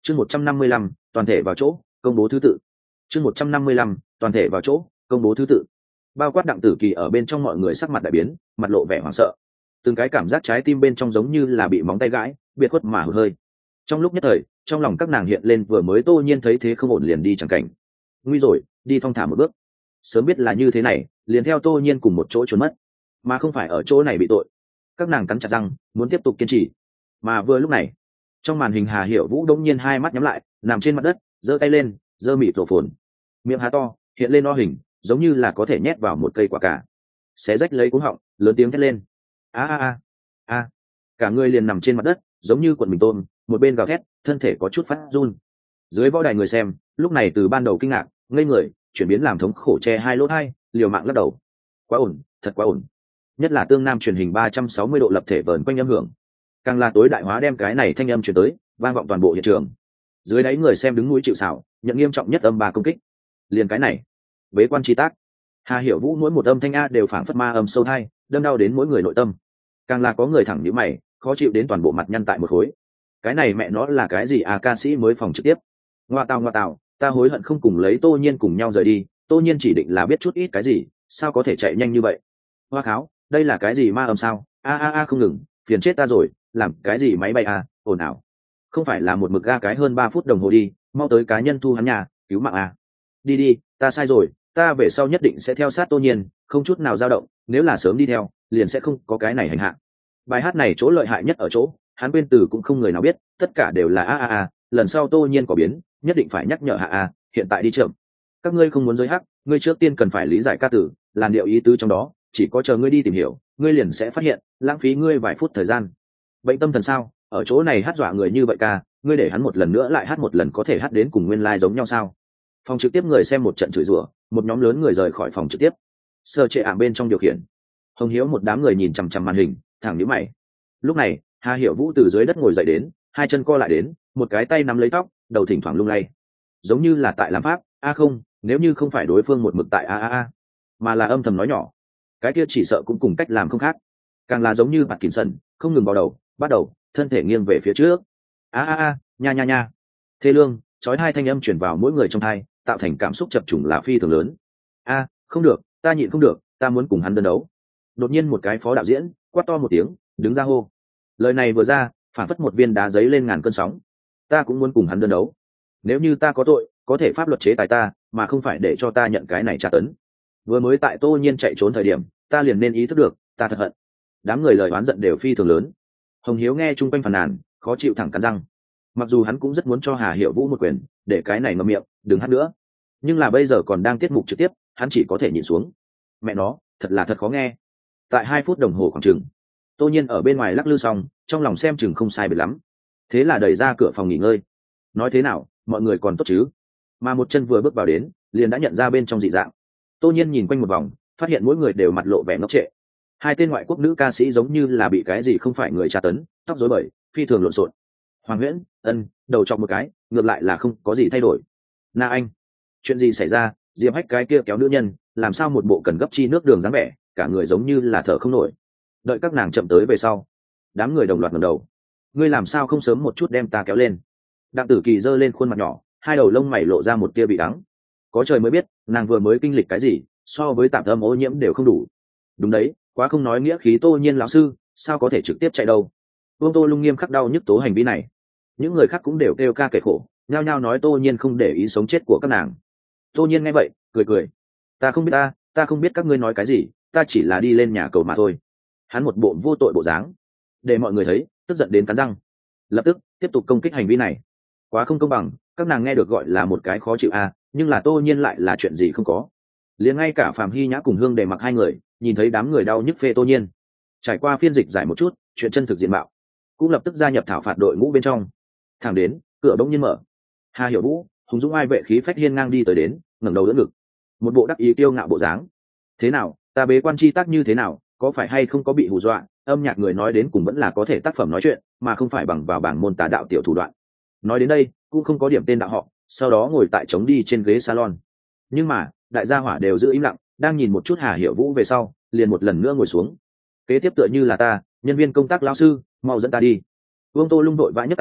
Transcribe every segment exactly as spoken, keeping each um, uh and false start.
chương một trăm năm mươi lăm toàn thể vào chỗ công bố thứ tự. chương một trăm năm mươi lăm toàn thể vào chỗ công bố thứ tự. Bao quát Đặng Tử Kỳ ở bên trong mọi người sắc mặt đại biến, mặt lộ vẻ hoảng sợ, từng cái cảm giác trái tim bên trong giống như là bị móng tay gãi, biệt khuất mà hụt hơi. Trong lúc nhất thời, trong lòng các nàng hiện lên vừa mới Tô Nhiên thấy thế không ổn liền đi chẳng cảnh, nguy rồi, đi thong thả một bước, sớm biết là như thế này liền theo Tô Nhiên cùng một chỗ trốn mất, mà không phải ở chỗ này bị tội. Các nàng cắn chặt răng muốn tiếp tục kiên trì, mà vừa lúc này trong màn hình Hà Hiểu Vũ đống nhiên hai mắt nhắm lại, nằm trên mặt đất, giơ tay lên, giơ mịt rổ phồn, miệng há to hiện lên o hình, giống như là có thể nhét vào một cây quả cà, xé rách lấy cuống họng, lớn tiếng thét lên a a a a, cả người liền nằm trên mặt đất giống như cuộn mình tôm, một bên gào thét, thân thể có chút phát run. Dưới võ đài người xem lúc này từ ban đầu kinh ngạc ngây người chuyển biến làm thống khổ che hai lỗ tai, liều mạng lắc đầu. Quá ổn, thật quá ổn. Nhất là tương nam truyền hình ba trăm sáu mươi độ lập thể vờn quanh âm hưởng, càng là tối đại hóa đem cái này thanh âm truyền tới, vang vọng toàn bộ hiện trường. Dưới đáy người xem đứng núi chịu sào, nhận nghiêm trọng nhất âm ba công kích. Liền cái này, bế quan chi tác. Hà Hiểu Vũ mỗi một âm thanh a đều phảng phất ma âm sâu thai, đâm đau đến mỗi người nội tâm. Càng là có người thẳng nhíu mày, khó chịu đến toàn bộ mặt nhăn tại một khối. Cái này mẹ nó là cái gì à, ca sĩ mới phòng trực tiếp. Ngoa tào ngoa tào, ta hối hận không cùng lấy Tô Nhiên cùng nhau rời đi, Tô Nhiên chỉ định là biết chút ít cái gì, sao có thể chạy nhanh như vậy. Hoa kháo, đây là cái gì ma âm sao? A a a không ngừng, phiền chết ta rồi, làm cái gì máy bay à, ồn ào. Không phải là một mực ga cái hơn ba phút đồng hồ đi, mau tới cá nhân thu hắn nhà, cứu mạng à. Đi đi, ta sai rồi, ta về sau nhất định sẽ theo sát Tô Nhiên, không chút nào dao động, nếu là sớm đi theo, liền sẽ không có cái này hành hạ. Bài hát này chỗ lợi hại nhất ở chỗ, hắn quên từ cũng không người nào biết, tất cả đều là a a a, lần sau Tô Nhiên có biến, nhất định phải nhắc nhở hạ a, hiện tại đi chậm. Các ngươi không muốn giới hắc, ngươi trước tiên cần phải lý giải ca từ, làn điệu ý tứ trong đó, chỉ có chờ ngươi đi tìm hiểu, ngươi liền sẽ phát hiện, lãng phí ngươi vài phút thời gian. Bệnh tâm thần sao? Ở chỗ này hát dọa người như vậy ca, ngươi để hắn một lần nữa lại hát một lần có thể hát đến cùng nguyên lai like giống nhau sao? Phòng trực tiếp người xem một trận chửi rủa, một nhóm lớn người rời khỏi phòng trực tiếp. Sơ trệ ảm bên trong điều khiển, Hồng Hiếu một đám người nhìn chằm chằm màn hình, thẳng nhíu mày. Lúc này, Hà Hiểu Vũ từ dưới đất ngồi dậy đến, hai chân co lại đến, một cái tay nắm lấy tóc, đầu thỉnh thoảng lung lay, giống như là tại làm pháp. A không, nếu như không phải đối phương một mực tại a a a, mà là âm thầm nói nhỏ, cái kia chỉ sợ cũng cùng cách làm không khác, càng là giống như Parkinson, không ngừng vào đầu, bắt đầu, thân thể nghiêng về phía trước. A a a, nha nha nha. Thê lương, chói hai thanh âm truyền vào mỗi người trong tai, tạo thành cảm xúc chập trùng là phi thường lớn. A, không được, ta nhịn không được, ta muốn cùng hắn đơn đấu. Đột nhiên một cái phó đạo diễn quát to một tiếng, đứng ra hô. Lời này vừa ra, phản phất một viên đá giấy lên ngàn cơn sóng. Ta cũng muốn cùng hắn đơn đấu. Nếu như ta có tội, có thể pháp luật chế tài ta, mà không phải để cho ta nhận cái này tra tấn. Vừa mới tại Tô Nhiên chạy trốn thời điểm, ta liền nên ý thức được, ta thật hận. Đám người lời oán giận đều phi thường lớn. Hồng Hiếu nghe chung quanh phàn nàn, khó chịu thẳng cắn răng. Mặc dù hắn cũng rất muốn cho Hà Hiểu Vũ một quyền, để cái này ngậm miệng, đừng hát nữa. Nhưng là bây giờ còn đang tiết mục trực tiếp, hắn chỉ có thể nhịn xuống. Mẹ nó, thật là thật khó nghe. Tại hai phút đồng hồ khoảng chừng, Tô Nhiên ở bên ngoài lắc lư xong, trong lòng xem chừng không sai biệt lắm. Thế là đẩy ra cửa phòng nghỉ ngơi. Nói thế nào, mọi người còn tốt chứ? Mà một chân vừa bước vào đến, liền đã nhận ra bên trong dị dạng. Tô Nhiên nhìn quanh một vòng, phát hiện mỗi người đều mặt lộ vẻ ngốc trệ. Hai tên ngoại quốc nữ ca sĩ giống như là bị cái gì không phải người tra tấn, tóc rối bời, phi thường lộn xộn. Hoàng Huyễn, ân, đầu chọc một cái, ngược lại là không có gì thay đổi. Na Anh, chuyện gì xảy ra? Diệp Hách cái kia kéo nữ nhân, làm sao một bộ cần gấp chi nước đường dáng vẻ, cả người giống như là thở không nổi. Đợi các nàng chậm tới về sau, đám người đồng loạt ngẩng đầu. Ngươi làm sao không sớm một chút đem ta kéo lên? Đặng Tử Kỳ giơ lên khuôn mặt nhỏ, hai đầu lông mày lộ ra một tia bị đắng. Có trời mới biết, nàng vừa mới kinh lịch cái gì, so với tạm âm ô nhiễm đều không đủ. Đúng đấy, quá không nói nghĩa khí. Tô Nhiên lão sư, sao có thể trực tiếp chạy đâu? Vương Tô Lung nghiêm khắc đau nhức tố hành vi này. Những người khác cũng đều kêu ca kể khổ, nhao nhao nói Tô Nhiên không để ý sống chết của các nàng. Tô Nhiên nghe vậy, cười cười. Ta không biết ta, ta không biết các ngươi nói cái gì, ta chỉ là đi lên nhà cầu mà thôi. Hắn một bộ vô tội bộ dáng, để mọi người thấy, tức giận đến cắn răng. Lập tức tiếp tục công kích hành vi này. Quá không công bằng, các nàng nghe được gọi là một cái khó chịu a, à, nhưng là Tô Nhiên lại là chuyện gì không có. Liền ngay cả Phạm Hy Nhã cùng Hương Đề Mặc hai người, nhìn thấy đám người đau nhức phê Tô Nhiên, trải qua phiên dịch giải một chút, chuyện chân thực diện mạo, cũng lập tức gia nhập thảo phạt đội ngũ bên trong. Thẳng đến, cửa bỗng nhiên mở. Hà Hiểu Vũ, hùng dũng ai vệ khí phách hiên ngang đi tới đến, ngẩng đầu đỡ ngực, một bộ đắc ý kiêu ngạo bộ dáng. Thế nào, ta bế quan chi tác như thế nào, có phải hay không có bị hù dọa? Âm nhạc người nói đến cùng vẫn là có thể tác phẩm nói chuyện, mà không phải bằng vào bảng môn tà đạo tiểu thủ đoạn. Nói đến đây, cũng không có điểm tên đạo họ, sau đó ngồi tại trống đi trên ghế salon. Nhưng mà, đại gia hỏa đều giữ im lặng, đang nhìn một chút Hà Hiểu Vũ về sau, liền một lần nữa ngồi xuống. Kế tiếp tựa như là ta, nhân viên công tác lão sư, mau dẫn ta đi. Vương Tô Lung đội vã nhấc tay,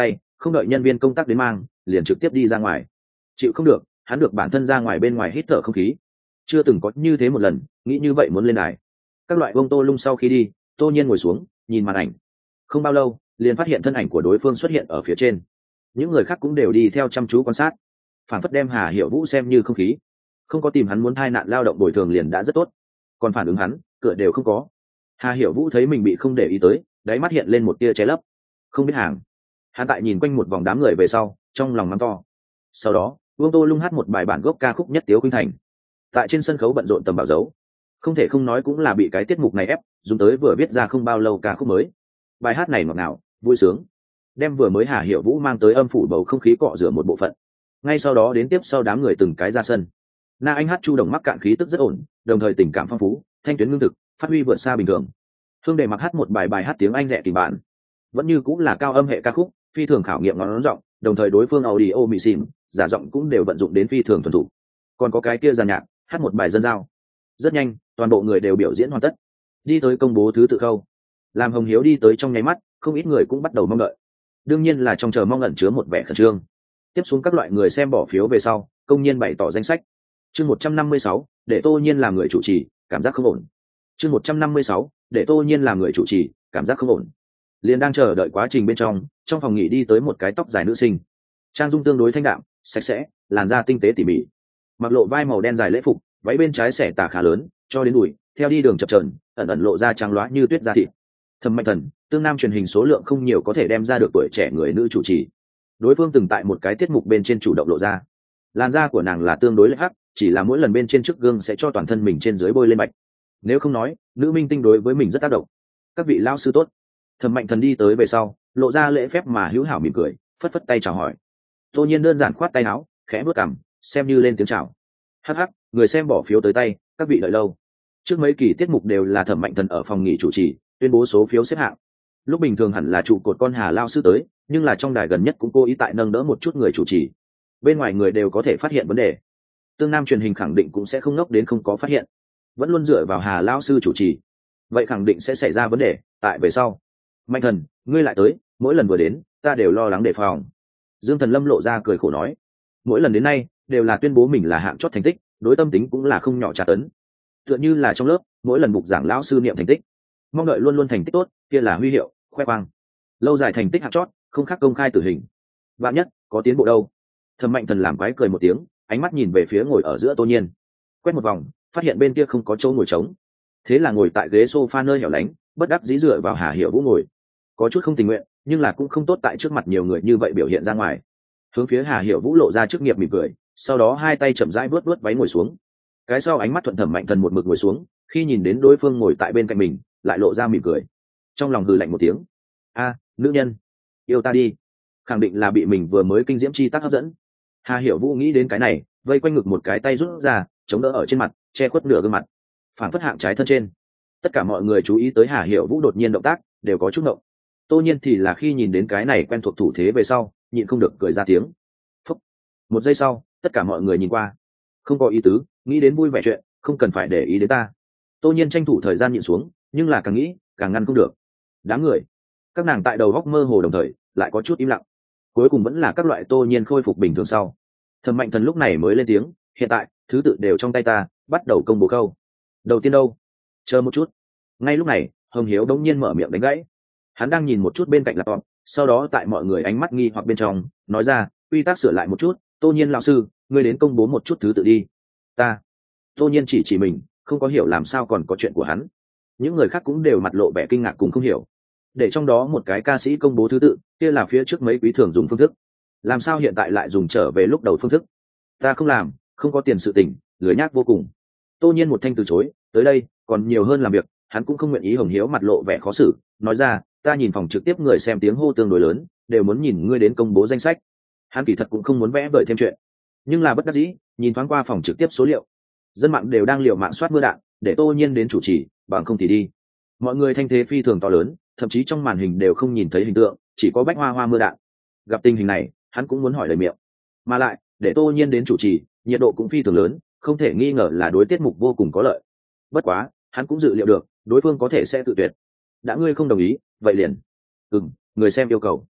không đợi nhân viên công tác đến mang liền trực tiếp đi ra ngoài. Chịu không được, hắn được bản thân ra ngoài bên ngoài hít thở không khí. Chưa từng có như thế một lần, nghĩ như vậy muốn lên đài. Các loại bông tô lung sau khi đi, Tô Nhiên ngồi xuống nhìn màn ảnh. Không bao lâu liền phát hiện thân ảnh của đối phương xuất hiện ở phía trên. Những người khác cũng đều đi theo chăm chú quan sát, phản phất đem Hà Hiểu Vũ xem như không khí, không có tìm hắn muốn thai nạn lao động bồi thường liền đã rất tốt, còn phản ứng hắn cửa đều không có. Hà Hiểu Vũ thấy mình bị không để ý tới, đáy mắt hiện lên một tia che lấp, không biết hàng. Hắn tại nhìn quanh một vòng đám người về sau, trong lòng mắng to. Sau đó Vương Tô Lung hát một bài bản gốc ca khúc Nhất Tiếu Khuynh Thành, tại trên sân khấu bận rộn tầm bảo dấu. Không thể không nói cũng là bị cái tiết mục này ép, dùng tới vừa viết ra không bao lâu ca khúc mới. Bài hát này ngọt ngào vui sướng, đem vừa mới Hà Hiểu Vũ mang tới âm phủ bầu không khí cọ rửa một bộ phận. Ngay sau đó đến tiếp sau đám người từng cái ra sân. Na Anh hát Chu Đồng mắc cạn khí tức rất ổn, đồng thời tình cảm phong phú, thanh tuyến ngưng thực, phát huy vượt xa bình thường. Hương Đề mặc hát một bài bài hát tiếng Anh rẻ tình bạn, vẫn như cũng là cao âm hệ ca khúc, phi thường khảo nghiệm ngón giọng, đồng thời đối phương audio mị xỉn, giả giọng cũng đều vận dụng đến phi thường thuần thục. Còn có cái kia giàn nhạc, hát một bài dân giao. Rất nhanh, toàn bộ người đều biểu diễn hoàn tất. Đi tới công bố thứ tự khâu. Làm Hồng Hiếu đi tới trong nháy mắt, không ít người cũng bắt đầu mong đợi. Đương nhiên là trong chờ mong ẩn chứa một vẻ khẩn trương. Tiếp xuống các loại người xem bỏ phiếu về sau, công nhiên bày tỏ danh sách. Chương một trăm năm mươi sáu, để Tô Nhiên làm người chủ trì, cảm giác không ổn. Chương một trăm năm mươi sáu, để Tô Nhiên làm người chủ trì, cảm giác không ổn. Liền đang chờ đợi quá trình bên trong, trong phòng nghỉ đi tới một cái tóc dài nữ sinh. Trang dung tương đối thanh đạm, sạch sẽ, làn da tinh tế tỉ mỉ. Mặc lộ vai màu đen dài lễ phục, váy bên trái xẻ tà khá lớn, cho đến đùi, theo đi đường chập chờn, ẩn ẩn lộ ra trắng loá như tuyết da thịt. Thẩm Mạnh Thần, tương nam truyền hình số lượng không nhiều có thể đem ra được tuổi trẻ người nữ chủ trì. Đối phương từng tại một cái tiết mục bên trên chủ động lộ ra. Làn da của nàng là tương đối lệch hắc, chỉ là mỗi lần bên trên trước gương sẽ cho toàn thân mình trên dưới bôi lên bạch. Nếu không nói, nữ minh tinh đối với mình rất tác động. Các vị lão sư tốt. Thẩm Mạnh Thần đi tới về sau, lộ ra lễ phép mà hữu hảo mỉm cười, phất phất tay chào hỏi. Tô Nhiên đơn giản khoát tay áo, khẽ bước cằm, xem như lên tiếng chào. Hắc hắc, người xem bỏ phiếu tới tay, các vị đợi lâu. Trước mấy kỳ tiết mục đều là Thẩm Mạnh Thần ở phòng nghỉ chủ trì, tuyên bố số phiếu xếp hạng. Lúc bình thường hẳn là trụ cột con Hà lao sư tới, nhưng là trong đài gần nhất cũng cố ý tại nâng đỡ một chút người chủ trì. Bên ngoài người đều có thể phát hiện vấn đề. Tương nam truyền hình khẳng định cũng sẽ không ngốc đến không có phát hiện, vẫn luôn dựa vào Hà lao sư chủ trì, vậy khẳng định sẽ xảy ra vấn đề tại về sau. Mạnh Thần, ngươi lại tới, mỗi lần vừa đến ta đều lo lắng đề phòng. Dương Thần Lâm lộ ra cười khổ nói, mỗi lần đến nay đều là tuyên bố mình là hạng chót thành tích, đối tâm tính cũng là không nhỏ tra tấn. Tựa như là trong lớp mỗi lần bục giảng lão sư niệm thành tích, mong đợi luôn luôn thành tích tốt, kia là huy hiệu khoe khoang. Lâu dài thành tích hạng chót không khác công khai tử hình. Vạn nhất có tiến bộ đâu. Thẩm Mạnh Thần làm quái cười một tiếng, ánh mắt nhìn về phía ngồi ở giữa Tô Nhiên, quét một vòng phát hiện bên kia không có chỗ ngồi trống, thế là ngồi tại ghế sofa nơi hẻo lánh, bất đắc dĩ dựa vào Hà Hiểu Vũ ngồi. Có chút không tình nguyện, nhưng là cũng không tốt tại trước mặt nhiều người như vậy biểu hiện ra ngoài. Hướng phía Hà Hiểu Vũ lộ ra chức nghiệp mỉm cười, sau đó hai tay chậm rãi vuốt vuốt váy ngồi xuống. Cái sau ánh mắt thuận Thẩm Mạnh Thần một mực ngồi xuống, khi nhìn đến đối phương ngồi tại bên cạnh mình, lại lộ ra mỉm cười. Trong lòng hừ lạnh một tiếng, a, nữ nhân, yêu ta đi. Khẳng định là bị mình vừa mới kinh diễm chi tác hấp dẫn. Hà Hiểu Vũ nghĩ đến cái này, vây quanh ngực một cái tay rút ra, chống đỡ ở trên mặt, che khuất nửa gương mặt, phản phất hạng trái thân trên. Tất cả mọi người chú ý tới Hà Hiểu Vũ đột nhiên động tác, đều có chút ngộng. Tô Nhiên thì là khi nhìn đến cái này quen thuộc thủ thế về sau, nhịn không được cười ra tiếng. Phúc. Một giây sau, tất cả mọi người nhìn qua, không có ý tứ, nghĩ đến vui vẻ chuyện, không cần phải để ý đến ta. Tô Nhiên tranh thủ thời gian nhịn xuống, nhưng là càng nghĩ càng ngăn không được. Đám người, các nàng tại đầu góc mơ hồ đồng thời lại có chút im lặng. Cuối cùng vẫn là các loại Tô Nhiên khôi phục bình thường sau. Thẩm Mạnh Thần lúc này mới lên tiếng, hiện tại thứ tự đều trong tay ta, bắt đầu công bố câu. Đầu tiên đâu? Chờ một chút. Ngay lúc này Hồng Hiếu đống nhiên mở miệng đánh gãy. Hắn đang nhìn một chút bên cạnh laptop, sau đó tại mọi người ánh mắt nghi hoặc bên trong nói ra, quy tắc sửa lại một chút, Tô Nhiên lão sư, ngươi đến công bố một chút thứ tự đi. Ta. Tô Nhiên chỉ chỉ mình, không có hiểu làm sao còn có chuyện của hắn. Những người khác cũng đều mặt lộ vẻ kinh ngạc cùng không hiểu. Để trong đó một cái ca sĩ công bố thứ tự, kia là phía trước mấy quý thường dùng phương thức, làm sao hiện tại lại dùng trở về lúc đầu phương thức? Ta không làm, không có tiền sự tình, lười nhác vô cùng. Tô Nhiên một thanh từ chối, tới đây còn nhiều hơn làm việc, hắn cũng không nguyện ý. Hồng Hiếu mặt lộ vẻ khó xử, nói ra, ta nhìn phòng trực tiếp người xem tiếng hô tương đối lớn, đều muốn nhìn ngươi đến công bố danh sách. Hắn kỳ thật cũng không muốn vẽ vời thêm chuyện, nhưng là bất đắc dĩ, nhìn thoáng qua phòng trực tiếp số liệu, dân mạng đều đang liều mạng soát mưa đạn, để Tô Nhiên đến chủ trì, bằng không thì đi. Mọi người thanh thế phi thường to lớn, thậm chí trong màn hình đều không nhìn thấy hình tượng, chỉ có bách hoa hoa mưa đạn. Gặp tình hình này, hắn cũng muốn hỏi lời miệng, mà lại để Tô Nhiên đến chủ trì, nhiệt độ cũng phi thường lớn, không thể nghi ngờ là đối tiết mục vô cùng có lợi. Bất quá hắn cũng dự liệu được đối phương có thể sẽ tự tuyệt. Đã ngươi không đồng ý, vậy liền ừm người xem yêu cầu.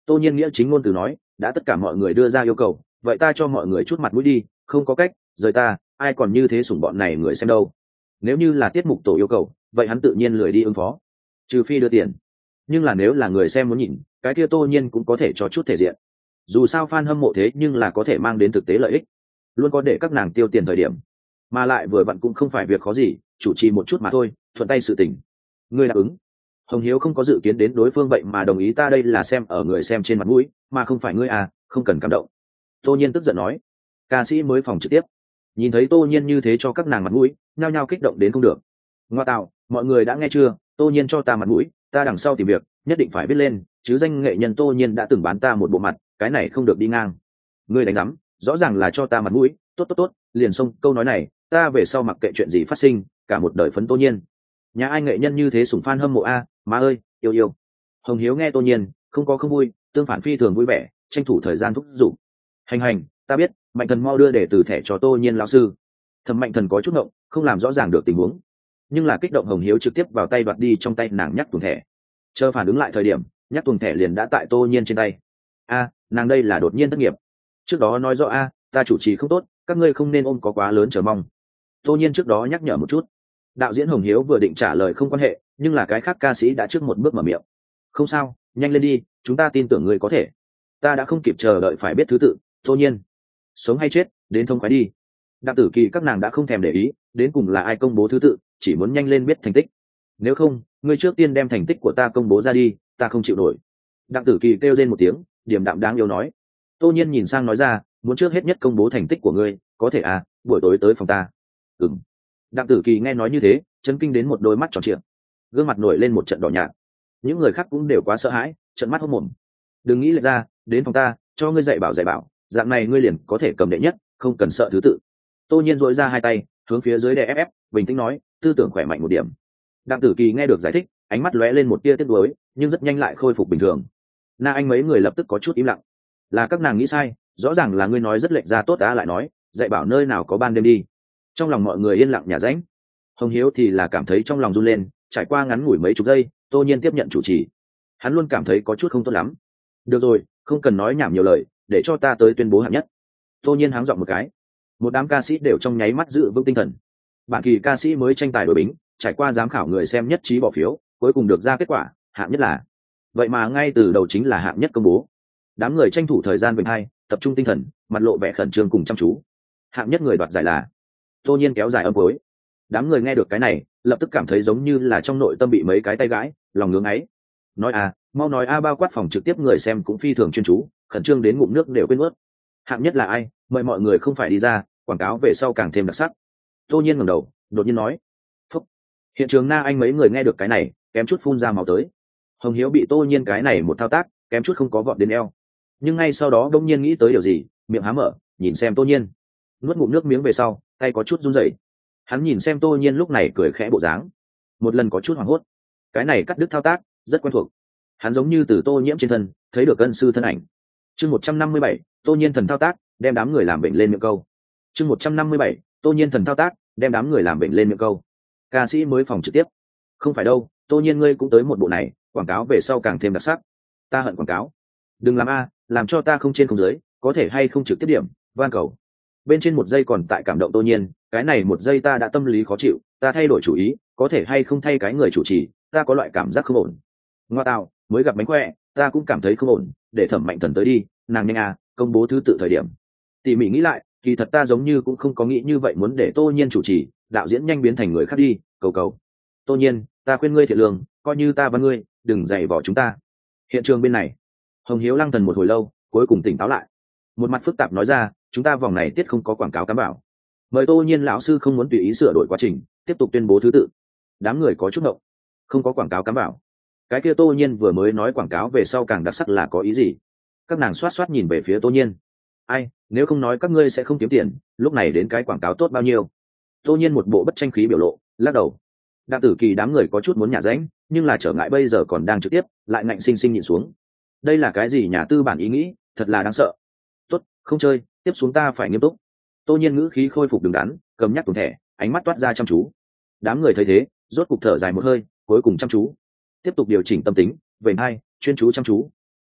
Tô Nhiên nghĩa chính ngôn từ nói, đã tất cả mọi người đưa ra yêu cầu, vậy ta cho mọi người chút mặt mũi đi, không có cách, rời ta, ai còn như thế sủng bọn này người xem đâu. Nếu như là tiết mục tổ yêu cầu, vậy hắn tự nhiên lười đi ứng phó, trừ phi đưa tiền. Nhưng là nếu là người xem muốn nhìn, cái kia Tô Nhiên cũng có thể cho chút thể diện. Dù sao fan hâm mộ thế nhưng là có thể mang đến thực tế lợi ích, luôn có để các nàng tiêu tiền thời điểm, mà lại vừa vặn cũng không phải việc khó gì, chủ trì một chút mà thôi, thuận tay sự tình. Ngươi đáp ứng. Hồng Hiếu không có dự kiến đến đối phương vậy mà đồng ý, ta đây là xem ở người xem trên mặt mũi, mà không phải ngươi à, không cần cảm động. Tô Nhiên tức giận nói. Ca sĩ mới phòng trực tiếp nhìn thấy Tô Nhiên như thế cho các nàng mặt mũi, nhao nhao kích động đến không được. Ngoa tạo, mọi người đã nghe chưa, Tô Nhiên cho ta mặt mũi, ta đằng sau tìm việc nhất định phải viết lên, chứ danh nghệ nhân Tô Nhiên đã từng bán ta một bộ mặt, cái này không được đi ngang. Ngươi đánh rắm, rõ ràng là cho ta mặt mũi, tốt tốt tốt, liền xông câu nói này, ta về sau mặc kệ chuyện gì phát sinh, cả một đời phấn Tô Nhiên. Nhà ai nghệ nhân như thế sủng fan hâm mộ a, má ơi, yêu yêu. Hồng Hiếu nghe Tô Nhiên, không có không vui, tương phản phi thường vui vẻ, tranh thủ thời gian thúc giục. Hành hành, ta biết, Mạnh Thần mau đưa để từ thẻ cho Tô Nhiên lão sư. Thẩm Mạnh Thần có chút ngộng, không làm rõ ràng được tình huống, nhưng là kích động Hồng Hiếu trực tiếp vào tay đoạt đi trong tay nàng nhắc tuồng thẻ. Chờ phản ứng lại thời điểm, nhắc tuồng thẻ liền đã tại Tô Nhiên trên tay. A, nàng đây là đột nhiên thất nghiệp. Trước đó nói rõ a, ta chủ trì không tốt, các ngươi không nên ôm có quá lớn chờ mong. Tô Nhiên trước đó nhắc nhở một chút. Đạo diễn Hồng Hiếu vừa định trả lời không quan hệ, nhưng là cái khác ca sĩ đã trước một bước mở miệng. Không sao, nhanh lên đi, chúng ta tin tưởng ngươi có thể. Ta đã không kịp chờ đợi phải biết thứ tự, Tô Nhiên. Sống hay chết, đến thông khoái đi. Đặng Tử Kỳ các nàng đã không thèm để ý, đến cùng là ai công bố thứ tự, chỉ muốn nhanh lên biết thành tích. Nếu không, ngươi trước tiên đem thành tích của ta công bố ra đi, ta không chịu nổi. Đặng Tử Kỳ kêu lên một tiếng, điềm đạm đáng yêu nói. Tô Nhiên nhìn sang nói ra, muốn trước hết nhất công bố thành tích của ngươi, có thể à, buổi tối tới phòng ta. Ừm. Đặng Tử Kỳ nghe nói như thế, chấn kinh đến một đôi mắt tròn trịa, gương mặt nổi lên một trận đỏ nhạt. Những người khác cũng đều quá sợ hãi, trợn mắt hốt mồm. Đừng nghĩ lệch ra, đến phòng ta, cho ngươi dạy bảo dạy bảo, dạng này ngươi liền có thể cầm đệ nhất, không cần sợ thứ tự. Tô Nhiên dội ra hai tay, hướng phía dưới đè ép ép, bình tĩnh nói, tư tưởng khỏe mạnh một điểm. Đặng Tử Kỳ nghe được giải thích, ánh mắt lóe lên một tia tiếc nuối, nhưng rất nhanh lại khôi phục bình thường. Na Anh mấy người lập tức có chút im lặng. Là các nàng nghĩ sai, rõ ràng là ngươi nói rất lệch ra tốt đã lại nói, dạy bảo nơi nào có ban đêm đi. Trong lòng mọi người yên lặng nhả rãnh. Hồng Hiếu thì là cảm thấy trong lòng run lên, trải qua ngắn ngủi mấy chục giây, Tô Nhiên tiếp nhận chủ trì. Hắn luôn cảm thấy có chút không tốt lắm. Được rồi, không cần nói nhảm nhiều lời, để cho ta tới tuyên bố hạng nhất. Tô Nhiên háng giọng một cái. Một đám ca sĩ đều trong nháy mắt giữ vững tinh thần. Bản kỳ ca sĩ mới tranh tài đội bính, trải qua giám khảo người xem nhất trí bỏ phiếu, cuối cùng được ra kết quả, hạng nhất là. Vậy mà ngay từ đầu chính là hạng nhất công bố. Đám người tranh thủ thời gian bình hai, tập trung tinh thần, mặt lộ vẻ khẩn trương cùng chăm chú. Hạng nhất người đoạt giải là. Tô Nhiên kéo dài âm cuối. Đám người nghe được cái này, lập tức cảm thấy giống như là trong nội tâm bị mấy cái tay gãi, lòng ngưỡng ấy. Nói à, mau nói a, bao quát phòng trực tiếp người xem cũng phi thường chuyên chú, khẩn trương đến ngụm nước đều quên mất. Hạng nhất là ai, mời mọi người không phải đi ra, quảng cáo về sau càng thêm đặc sắc. Tô Nhiên ngẩng đầu, đột nhiên nói. Phúc. Hiện trường Na Anh mấy người nghe được cái này, kém chút phun ra máu tới. Hồng Hiếu bị Tô Nhiên cái này một thao tác, kém chút không có vọt đến eo. Nhưng ngay sau đó đông nhiên nghĩ tới điều gì, miệng há mở, nhìn xem Tô Nhiên. Nuốt ngụm nước miếng về sau, tay có chút run rẩy. Hắn nhìn xem Tô Nhiên lúc này cười khẽ bộ dáng, một lần có chút hoảng hốt. Cái này cắt đứt thao tác, rất quen thuộc. Hắn giống như từ Tô Nhiễm trên thân, thấy được ân sư thân ảnh. Chương một trăm năm mươi bảy, Tô Nhiên thần thao tác, đem đám người làm bệnh lên miệng câu. Chương một trăm năm mươi bảy, Tô Nhiên thần thao tác, đem đám người làm bệnh lên miệng câu. Ca sĩ mới phòng trực tiếp. Không phải đâu, Tô Nhiên ngươi cũng tới một bộ này, quảng cáo về sau càng thêm đặc sắc. Ta hận quảng cáo. Đừng làm a, làm cho ta không trên không dưới, có thể hay không trực tiếp điểm, van cầu. Bên trên một giây còn tại cảm động Tô Nhiên, cái này một giây ta đã tâm lý khó chịu, ta thay đổi chủ ý, có thể hay không thay cái người chủ trì, ta có loại cảm giác không ổn. Ngoa tào, mới gặp mánh khỏe, ta cũng cảm thấy không ổn, để Thẩm Mạnh Thần tới đi, nàng nhanh à, công bố thứ tự thời điểm. Tỉ mỉ nghĩ lại, kỳ thật ta giống như cũng không có nghĩ như vậy, muốn để Tô Nhiên chủ trì, đạo diễn nhanh biến thành người khác đi, cầu cầu. Tô Nhiên, ta khuyên ngươi thiệt lương, coi như ta và ngươi, đừng giày vò chúng ta. Hiện trường bên này, Hồng Hiếu lăng thần một hồi lâu, cuối cùng tỉnh táo lại. Một mặt phức tạp nói ra, chúng ta vòng này tiết không có quảng cáo cám bảo. Mời Tô Nhiên lão sư không muốn tùy ý sửa đổi quá trình, tiếp tục tuyên bố thứ tự. Đám người có chút ngộng, không có quảng cáo cám bảo. Cái kia Tô Nhiên vừa mới nói quảng cáo về sau càng đặc sắc là có ý gì? Các nàng xoát xoát nhìn về phía Tô Nhiên. Ai, nếu không nói các ngươi sẽ không kiếm tiền, lúc này đến cái quảng cáo tốt bao nhiêu? Tô Nhiên một bộ bất tranh khí biểu lộ, lắc đầu. Đặng Tử Kỳ đám người có chút muốn nhả rãnh, nhưng là trở ngại bây giờ còn đang trực tiếp, lại ngạnh sinh sinh nhìn xuống. Đây là cái gì nhà tư bản ý nghĩ, thật là đáng sợ. Tốt, không chơi, tiếp xuống ta phải nghiêm túc. Tô Nhiên ngữ khí khôi phục đứng đắn, cầm nhắc tuồng thẻ, ánh mắt toát ra chăm chú. Đám người thấy thế, rốt cục thở dài một hơi, cuối cùng chăm chú. Tiếp tục điều chỉnh tâm tính, về hai, chuyên chú chăm chú.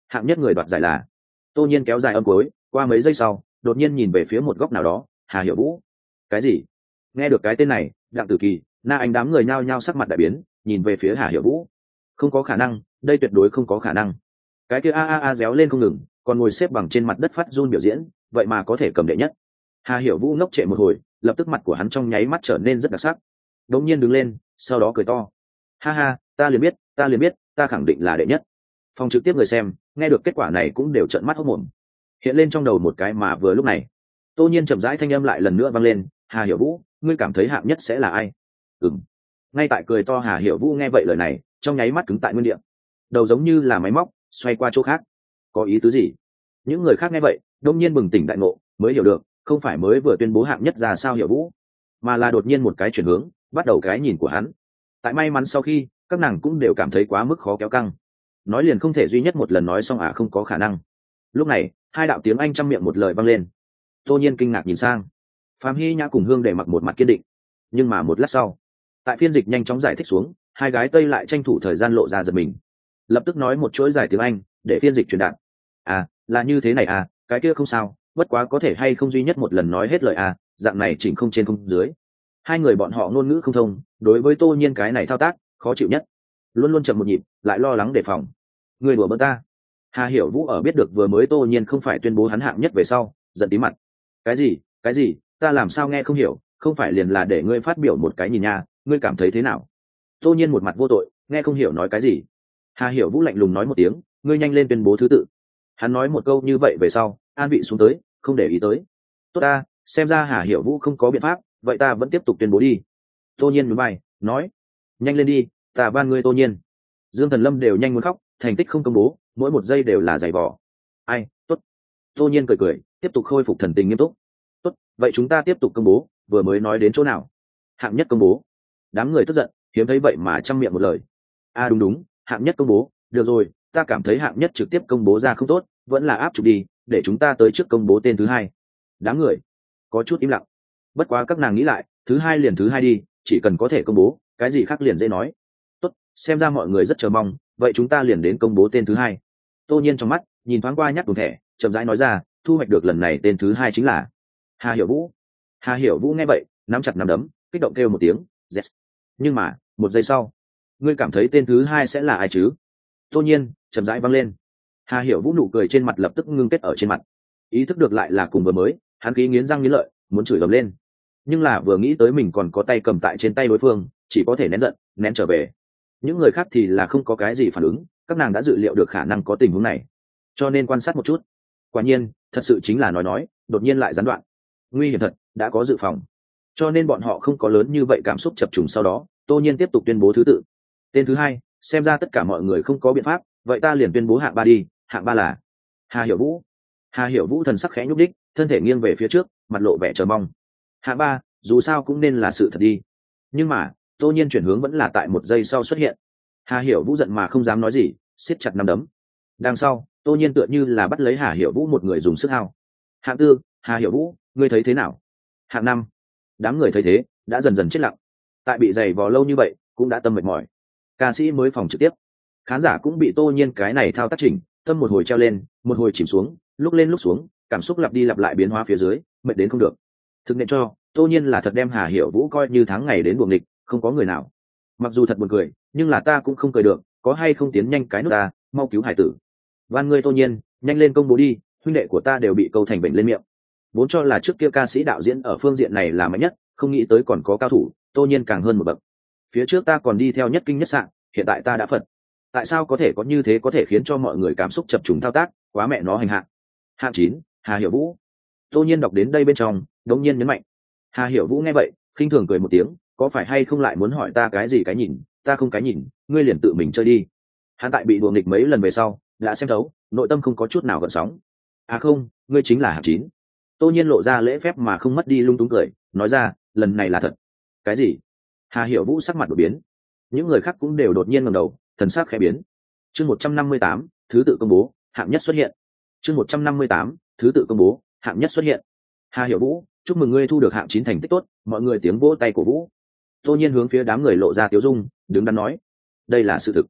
hạng nhất người đoạt giải là tô nhiên kéo dài âm cuối, qua mấy giây sau đột nhiên nhìn về phía một góc nào đó. Hà Hiểu Vũ. Cái gì? Nghe được cái tên này, Đặng Tử Kỳ, Na Anh đám người nhao nhao sắc mặt đại biến, nhìn về phía Hà Hiểu Vũ. Không có khả năng, đây tuyệt đối không có khả năng. Cái kia a a a réo lên không ngừng, còn ngồi xếp bằng trên mặt đất phát run biểu diễn, vậy mà có thể cầm đệ nhất. Hà Hiểu Vũ ngốc trệ một hồi, lập tức mặt của hắn trong nháy mắt trở nên rất đặc sắc. Đống nhiên đứng lên, sau đó cười to. Ha ha, ta liền biết, ta liền biết, ta khẳng định là đệ nhất. Phòng trực tiếp người xem, nghe được kết quả này cũng đều trợn mắt hốt mồm. Hiện lên trong đầu một cái mà vừa lúc này, Tô Nhiên chậm rãi thanh âm lại lần nữa vang lên, Hà Hiểu Vũ, ngươi cảm thấy hạng nhất sẽ là ai? Ừm. Ngay tại cười to Hà Hiểu Vũ nghe vậy lời này, trong nháy mắt cứng tại nguyên địa. Đầu giống như là máy móc, xoay qua chỗ khác. Có ý tứ gì? Những người khác nghe vậy, đông nhiên bừng tỉnh đại ngộ, mới hiểu được, không phải mới vừa tuyên bố hạng nhất ra sao Hiểu Vũ, mà là đột nhiên một cái chuyển hướng, bắt đầu cái nhìn của hắn. Tại may mắn sau khi, các nàng cũng đều cảm thấy quá mức khó kéo căng. Nói liền không thể duy nhất một lần nói xong à, không có khả năng. Lúc này, hai đạo tiếng Anh trăm miệng một lời vang lên. Tô Nhiên kinh ngạc nhìn sang, Phạm Hy Nhã cùng Hương Để mặc một mặt kiên định, nhưng mà một lát sau, tại phiên dịch nhanh chóng giải thích xuống, hai gái Tây lại tranh thủ thời gian lộ ra giật mình, lập tức nói một chuỗi dài tiếng Anh để phiên dịch truyền đạt. À, là như thế này à, cái kia không sao, bất quá có thể hay không duy nhất một lần nói hết lời à, dạng này chỉnh không trên không dưới. Hai người bọn họ ngôn ngữ không thông, đối với Tô Nhiên cái này thao tác khó chịu nhất, luôn luôn chậm một nhịp, lại lo lắng đề phòng. Người đùa bỡn ta. Hà Hiểu Vũ ở biết được vừa mới Tô Nhiên không phải tuyên bố hắn hạng nhất về sau, giận tí mặt. Cái gì? Cái gì? Ta làm sao nghe không hiểu, không phải liền là để ngươi phát biểu một cái nhìn nha, ngươi cảm thấy thế nào? Tô Nhiên một mặt vô tội, nghe không hiểu nói cái gì. Hà Hiểu Vũ lạnh lùng nói một tiếng, ngươi nhanh lên tuyên bố thứ tự. Hắn nói một câu như vậy về sau, an vị xuống tới, không để ý tới. Tốt ta, xem ra Hà Hiểu Vũ không có biện pháp, vậy ta vẫn tiếp tục tuyên bố đi. Tô Nhiên nhún vai, nói, nhanh lên đi, ta van ngươi Tô Nhiên. Dương Thần Lâm đều nhanh muốn khóc, thành tích không công bố, mỗi một giây đều là giày vò. Ai, tốt. Tô Nhiên cười cười, tiếp tục khôi phục thần tình nghiêm túc. Tốt, vậy chúng ta tiếp tục công bố, vừa mới nói đến chỗ nào? Hạng nhất công bố. Đám người tức giận, hiếm thấy vậy mà trăm miệng một lời. À đúng đúng, hạng nhất công bố, được rồi, ta cảm thấy hạng nhất trực tiếp công bố ra không tốt, vẫn là áp chụp đi, để chúng ta tới trước công bố tên thứ hai. Đám người có chút im lặng. Bất quá các nàng nghĩ lại, thứ hai liền thứ hai đi, chỉ cần có thể công bố, cái gì khác liền dễ nói. Tốt, xem ra mọi người rất chờ mong, vậy chúng ta liền đến công bố tên thứ hai. Tô Nhiên trong mắt nhìn thoáng qua nhắc đùm thẻ, chậm rãi nói ra, thu hoạch được lần này tên thứ hai chính là Hà Hiểu Vũ. Hà Hiểu Vũ nghe vậy, nắm chặt nắm đấm, kích động kêu một tiếng, yes. Nhưng mà một giây sau, ngươi cảm thấy tên thứ hai sẽ là ai chứ? Tô Nhiên chậm rãi vang lên. Hà Hiểu Vũ nụ cười trên mặt lập tức ngưng kết ở trên mặt, ý thức được lại là cùng vừa mới, hắn khí nghiến răng nghiến lợi, muốn chửi ầm lên, nhưng là vừa nghĩ tới mình còn có tay cầm tại trên tay đối phương, chỉ có thể nén giận, nén trở về. Những người khác thì là không có cái gì phản ứng, các nàng đã dự liệu được khả năng có tình huống này, cho nên quan sát một chút. Quả nhiên, thật sự chính là nói nói, đột nhiên lại gián đoạn. Nguy hiểm thật, đã có dự phòng, cho nên bọn họ không có lớn như vậy cảm xúc chập trùng. Sau đó, Tô Nhiên tiếp tục tuyên bố thứ tự. Tên thứ hai, xem ra tất cả mọi người không có biện pháp, vậy ta liền tuyên bố hạng ba đi. Hạng ba là Hà Hiểu Vũ. Hà Hiểu Vũ thần sắc khẽ nhúc đích, thân thể nghiêng về phía trước, mặt lộ vẻ chờ mong. Hạng ba, dù sao cũng nên là sự thật đi. Nhưng mà, Tô Nhiên chuyển hướng vẫn là tại một giây sau xuất hiện. Hà Hiểu Vũ giận mà không dám nói gì, siết chặt nắm đấm. Đằng sau, Tô Nhiên tựa như là bắt lấy Hà Hiểu Vũ một người dùng sức hao. Hạng tư, Hà Hiểu Vũ, ngươi thấy thế nào? Hạng năm. Đám người thấy thế, đã dần dần chết lặng. Tại bị giày vò lâu như vậy, cũng đã tâm mệt mỏi. Ca sĩ mới phòng trực tiếp, khán giả cũng bị Tô Nhiên cái này thao tác chỉnh, tâm một hồi treo lên, một hồi chìm xuống, lúc lên lúc xuống, cảm xúc lặp đi lặp lại biến hóa phía dưới, mệt đến không được. Thực nên cho, Tô Nhiên là thật đem Hà Hiểu Vũ coi như tháng ngày đến buồng địch, không có người nào. Mặc dù thật buồn cười, nhưng là ta cũng không cười được, có hay không tiến nhanh cái nước ta, mau cứu hải tử. Van ngươi Tô Nhiên, nhanh lên công bố đi, huynh đệ của ta đều bị câu thành bệnh lên miệng. Vốn cho là trước kia ca sĩ đạo diễn ở phương diện này là mạnh nhất, không nghĩ tới còn có cao thủ, Tô Nhiên càng hơn một bậc. Phía trước ta còn đi theo nhất kinh nhất sạn, hiện tại ta đã phật. Tại sao có thể có như thế có thể khiến cho mọi người cảm xúc chập trùng thao tác, quá mẹ nó hành hạ. Hạng chín, Hà Hiểu Vũ. Tô Nhiên đọc đến đây bên trong, đột nhiên nhấn mạnh. Hà Hiểu Vũ nghe vậy, khinh thường cười một tiếng, có phải hay không lại muốn hỏi ta cái gì cái nhìn, ta không cái nhìn, ngươi liền tự mình chơi đi. Hắn tại bị đùa nghịch mấy lần về sau, đã xem thấu, nội tâm không có chút nào gợn sóng. À không, ngươi chính là hạng chín. Tô Nhiên lộ ra lễ phép mà không mất đi lung túng cười, nói ra, lần này là thật. Cái gì? Hà Hiểu Vũ sắc mặt đột biến, những người khác cũng đều đột nhiên ngẩng đầu, thần sắc khẽ biến. Chương một trăm năm mươi tám, thứ tự công bố, hạng nhất xuất hiện. Chương một trăm năm mươi tám, thứ tự công bố, hạng nhất xuất hiện. Hà Hiểu Vũ, chúc mừng ngươi thu được hạng chín thành tích tốt, mọi người tiếng vỗ tay cổ vũ. Tô Nhiên hướng phía đám người lộ ra tiếu dung, đứng đắn nói, đây là sự thực.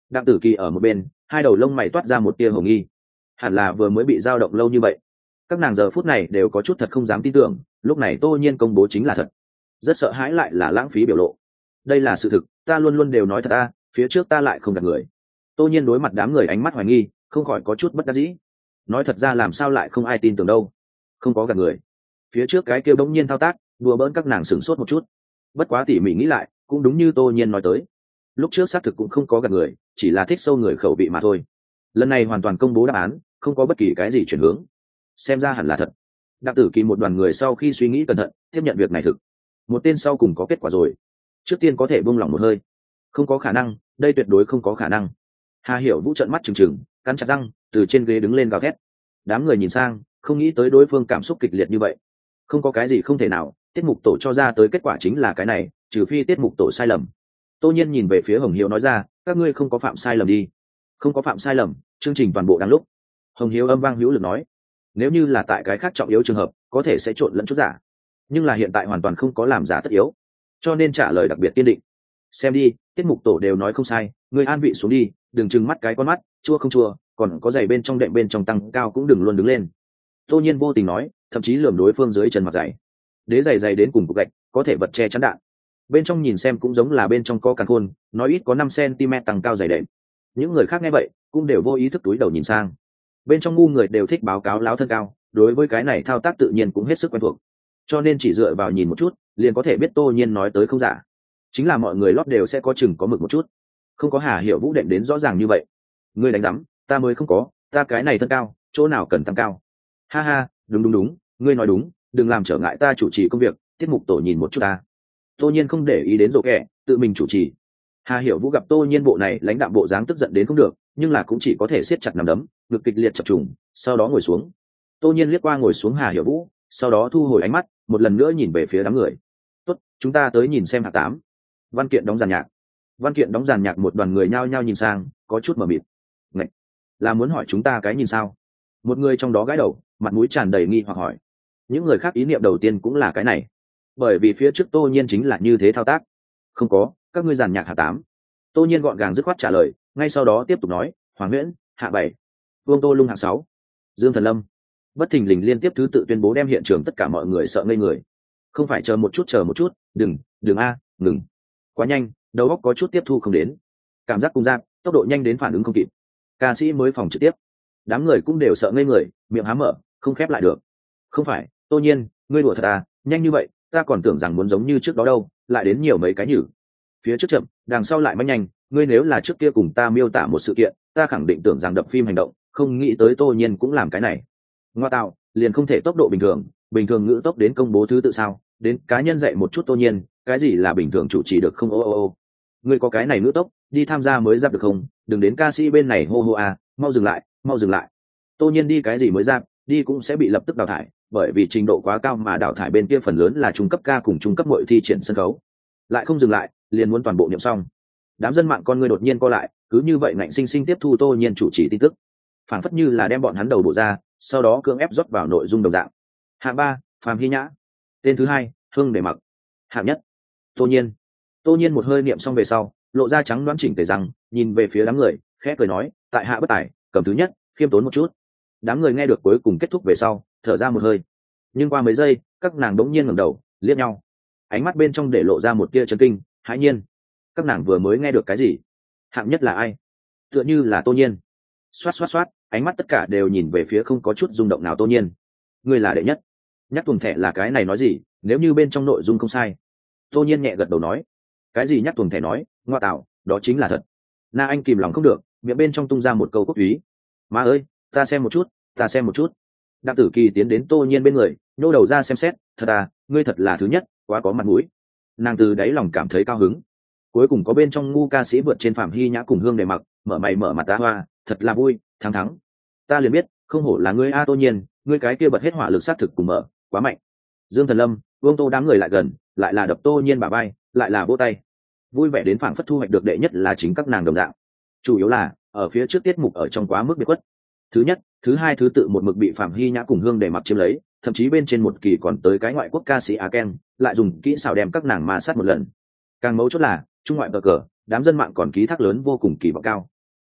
Đặng Tử Kỳ ở một bên, hai đầu lông mày toát ra một tia hồng nghi. Hẳn là vừa mới bị dao động lâu như vậy, các nàng giờ phút này đều có chút thật không dám tin tưởng, lúc này Tô Nhiên công bố chính là thật, rất sợ hãi lại là lãng phí biểu lộ. Đây là sự thực, ta luôn luôn đều nói thật a, phía trước ta lại không gạt người. Tô Nhiên đối mặt đám người ánh mắt hoài nghi, không khỏi có chút bất đắc dĩ. Nói thật ra làm sao lại không ai tin tưởng đâu, không có gạt người. Phía trước cái kia bỗng nhiên thao tác, đùa bỡn các nàng sửng sốt một chút. Bất quá tỉ mỉ nghĩ lại, cũng đúng như Tô Nhiên nói tới, lúc trước xác thực cũng không có gạt người, chỉ là thích sâu người khẩu vị mà thôi. Lần này hoàn toàn công bố đáp án, không có bất kỳ cái gì chuyển hướng, xem ra hẳn là thật. Đặng Tử Kỳ một đoàn người sau khi suy nghĩ cẩn thận, tiếp nhận việc này thực. Một tên sau cùng có kết quả rồi, trước tiên có thể buông lỏng một hơi. Không có khả năng, đây tuyệt đối không có khả năng. Hà Hiểu Vũ trợn mắt trừng trừng, cắn chặt răng, từ trên ghế đứng lên gào thét. Đám người nhìn sang, không nghĩ tới đối phương cảm xúc kịch liệt như vậy. Không có cái gì không thể nào, tiết mục tổ cho ra tới kết quả chính là cái này, trừ phi tiết mục tổ sai lầm. Tô Nhiên nhìn về phía Hồng Hiếu nói ra, các ngươi không có phạm sai lầm đi. Không có phạm sai lầm, chương trình toàn bộ đang lúc. Hồng Hiếu âm vang hữu lực nói, nếu như là tại cái khác trọng yếu trường hợp, có thể sẽ trộn lẫn chút giả, nhưng là hiện tại hoàn toàn không có làm giả tất yếu, cho nên trả lời đặc biệt kiên định. Xem đi, tiết mục tổ đều nói không sai, người an vị xuống đi, đừng trừng mắt cái con mắt, chua không chua, còn có giày bên trong đệm bên trong tăng cao cũng đừng luôn đứng lên. Tô Nhiên vô tình nói, thậm chí lườm đối phương dưới chân mặt giày. Đế giày giày đến cùng cục gạch, có thể vật che chắn đạn. Bên trong nhìn xem cũng giống là bên trong có càn khôn, nói ít có năm xăng-ti-mét tăng cao giày đệm. Những người khác nghe vậy, cũng đều vô ý thức túi đầu nhìn sang. Bên trong ngu người đều thích báo cáo láo thân cao, đối với cái này thao tác tự nhiên cũng hết sức quen thuộc, cho nên chỉ dựa vào nhìn một chút liền có thể biết Tô Nhiên nói tới không giả. Chính là mọi người lót đều sẽ có chừng có mực một chút, không có Hà Hiểu Vũ đệm đến rõ ràng như vậy. Ngươi đánh rắm, ta mới không có, ta cái này thân cao, chỗ nào cần tăng cao. Ha ha, đúng đúng đúng, ngươi nói đúng, đừng làm trở ngại ta chủ trì công việc, tiết mục tổ nhìn một chút ta. Tô Nhiên không để ý đến rổ kẻ, tự mình chủ trì. Hà Hiểu Vũ gặp Tô Nhiên bộ này lãnh đạm bộ dáng tức giận đến không được, nhưng là cũng chỉ có thể siết chặt nắm đấm, ngực kịch liệt chập trùng, sau đó ngồi xuống. Tô Nhiên liếc qua ngồi xuống Hà Hiểu Vũ, sau đó thu hồi ánh mắt, một lần nữa nhìn về phía đám người. Tốt, chúng ta tới nhìn xem hạng tám. Văn kiện đóng giàn nhạc. Văn kiện đóng giàn nhạc, một đoàn người nhao nhao nhìn sang, có chút mờ mịt. Ngạch, là muốn hỏi chúng ta cái nhìn sao? Một người trong đó gãi đầu, mặt mũi tràn đầy nghi hoặc hỏi. Những người khác ý niệm đầu tiên cũng là cái này, bởi vì phía trước Tô Nhiên chính là như thế thao tác. Không có, các ngươi giàn nhạc hạng tám. Tô Nhiên gọn gàng dứt khoát trả lời, ngay sau đó tiếp tục nói, Hoàng Nguyễn, hạ bảy, Vương Tô Lung hạng sáu, Dương Thần Lâm. Bất thình lình liên tiếp thứ tự tuyên bố đem hiện trường tất cả mọi người sợ ngây người. Không phải chờ một chút chờ một chút, đừng, đừng a, ngừng. Quá nhanh, đầu óc có chút tiếp thu không đến. Cảm giác cung giác, tốc độ nhanh đến phản ứng không kịp. Ca sĩ mới phòng trực tiếp, đám người cũng đều sợ ngây người, miệng há mở, không khép lại được. Không phải, Tô Nhiên, ngươi đùa thật à, nhanh như vậy, ta còn tưởng rằng muốn giống như trước đó đâu, lại đến nhiều mấy cái nhử. Phía trước chậm, đằng sau lại mạnh nhanh, ngươi nếu là trước kia cùng ta miêu tả một sự kiện, ta khẳng định tưởng rằng đập phim hành động, không nghĩ tới Tô Nhiên cũng làm cái này. Ngoa tạo, liền không thể tốc độ bình thường, bình thường ngữ tốc đến công bố thứ tự sao, đến cá nhân dạy một chút Tô Nhiên, cái gì là bình thường chủ trì được không? Ô ô ô, ngươi có cái này ngữ tốc, đi tham gia mới giáp được không? Đừng đến ca sĩ bên này hô hô à, mau dừng lại, mau dừng lại. Tô Nhiên đi cái gì mới giáp, đi cũng sẽ bị lập tức đào thải, bởi vì trình độ quá cao mà đào thải bên kia phần lớn là trung cấp ca cùng trung cấp mọi thi triển sân khấu. Lại không dừng lại, liền muốn toàn bộ niệm xong. Đám dân mạng con ngươi đột nhiên co lại, cứ như vậy ngạnh sinh sinh tiếp thu Tô Nhiên chủ trì tin tức, phảng phất như là đem bọn hắn đầu bộ ra, sau đó cưỡng ép rót vào nội dung đồng dạng. Hạng ba, Phạm Hy Nhã. Tên thứ hai, Hương Để Mặc. Hạng nhất, Tô Nhiên. Tô Nhiên một hơi niệm xong về sau, lộ ra trắng đoán chỉnh tề răng, nhìn về phía đám người, khẽ cười nói, tại hạ bất tài, cầm thứ nhất, khiêm tốn một chút. Đám người nghe được cuối cùng kết thúc về sau, thở ra một hơi. Nhưng qua mấy giây, các nàng đống nhiên ngẩng đầu, liếc nhau. Ánh mắt bên trong để lộ ra một tia chấn kinh, hãi nhiên. Các nàng vừa mới nghe được cái gì? Hạng nhất là ai? Tựa như là Tô Nhiên. Xoát xoát xoát, ánh mắt tất cả đều nhìn về phía không có chút rung động nào Tô Nhiên. Ngươi là đệ nhất. Nhắc tuồng thẻ là cái này nói gì, nếu như bên trong nội dung không sai. Tô Nhiên nhẹ gật đầu nói. Cái gì nhắc tuồng thẻ nói, ngoa tạo, đó chính là thật. Na Anh kìm lòng không được, miệng bên trong tung ra một câu quốc túy. Má ơi, ta xem một chút, ta xem một chút. Đặng Tử Kỳ tiến đến Tô Nhiên bên người, nhô đầu ra xem xét, thật à, ngươi thật là thứ nhất, quá có mặt mũi. Nàng từ đáy lòng cảm thấy cao hứng. Cuối cùng có bên trong ngu ca sĩ vượt trên Phạm Hy Nhã cùng Hương Để Mặc, mở mày mở mặt ta hoa, thật là vui, thắng thắng. Ta liền biết, không hổ là ngươi a Tô Nhiên, ngươi cái kia bật hết hỏa lực sát thực cùng mở, quá mạnh. Dương Thần Lâm, Vương Tô đám người lại gần, lại là đập Tô Nhiên bả vai, lại là vỗ tay. Vui vẻ đến phảng phất thu hoạch được đệ nhất là chính các nàng đồng dạng. Chủ yếu là, ở phía trước tiết mục ở trong quá mức biệt quất. Thứ nhất, thứ hai thứ tự một mực bị Phạm Hy Nhã cùng Hương Để Mặc chiếm lấy, thậm chí bên trên một kỳ còn tới cái ngoại quốc ca sĩ Á Ken, lại dùng kỹ xảo đem các nàng ma sát một lần. Càng mấu chốt là, trung ngoại cờ cờ, đám dân mạng còn ký thác lớn vô cùng kỳ vọng cao,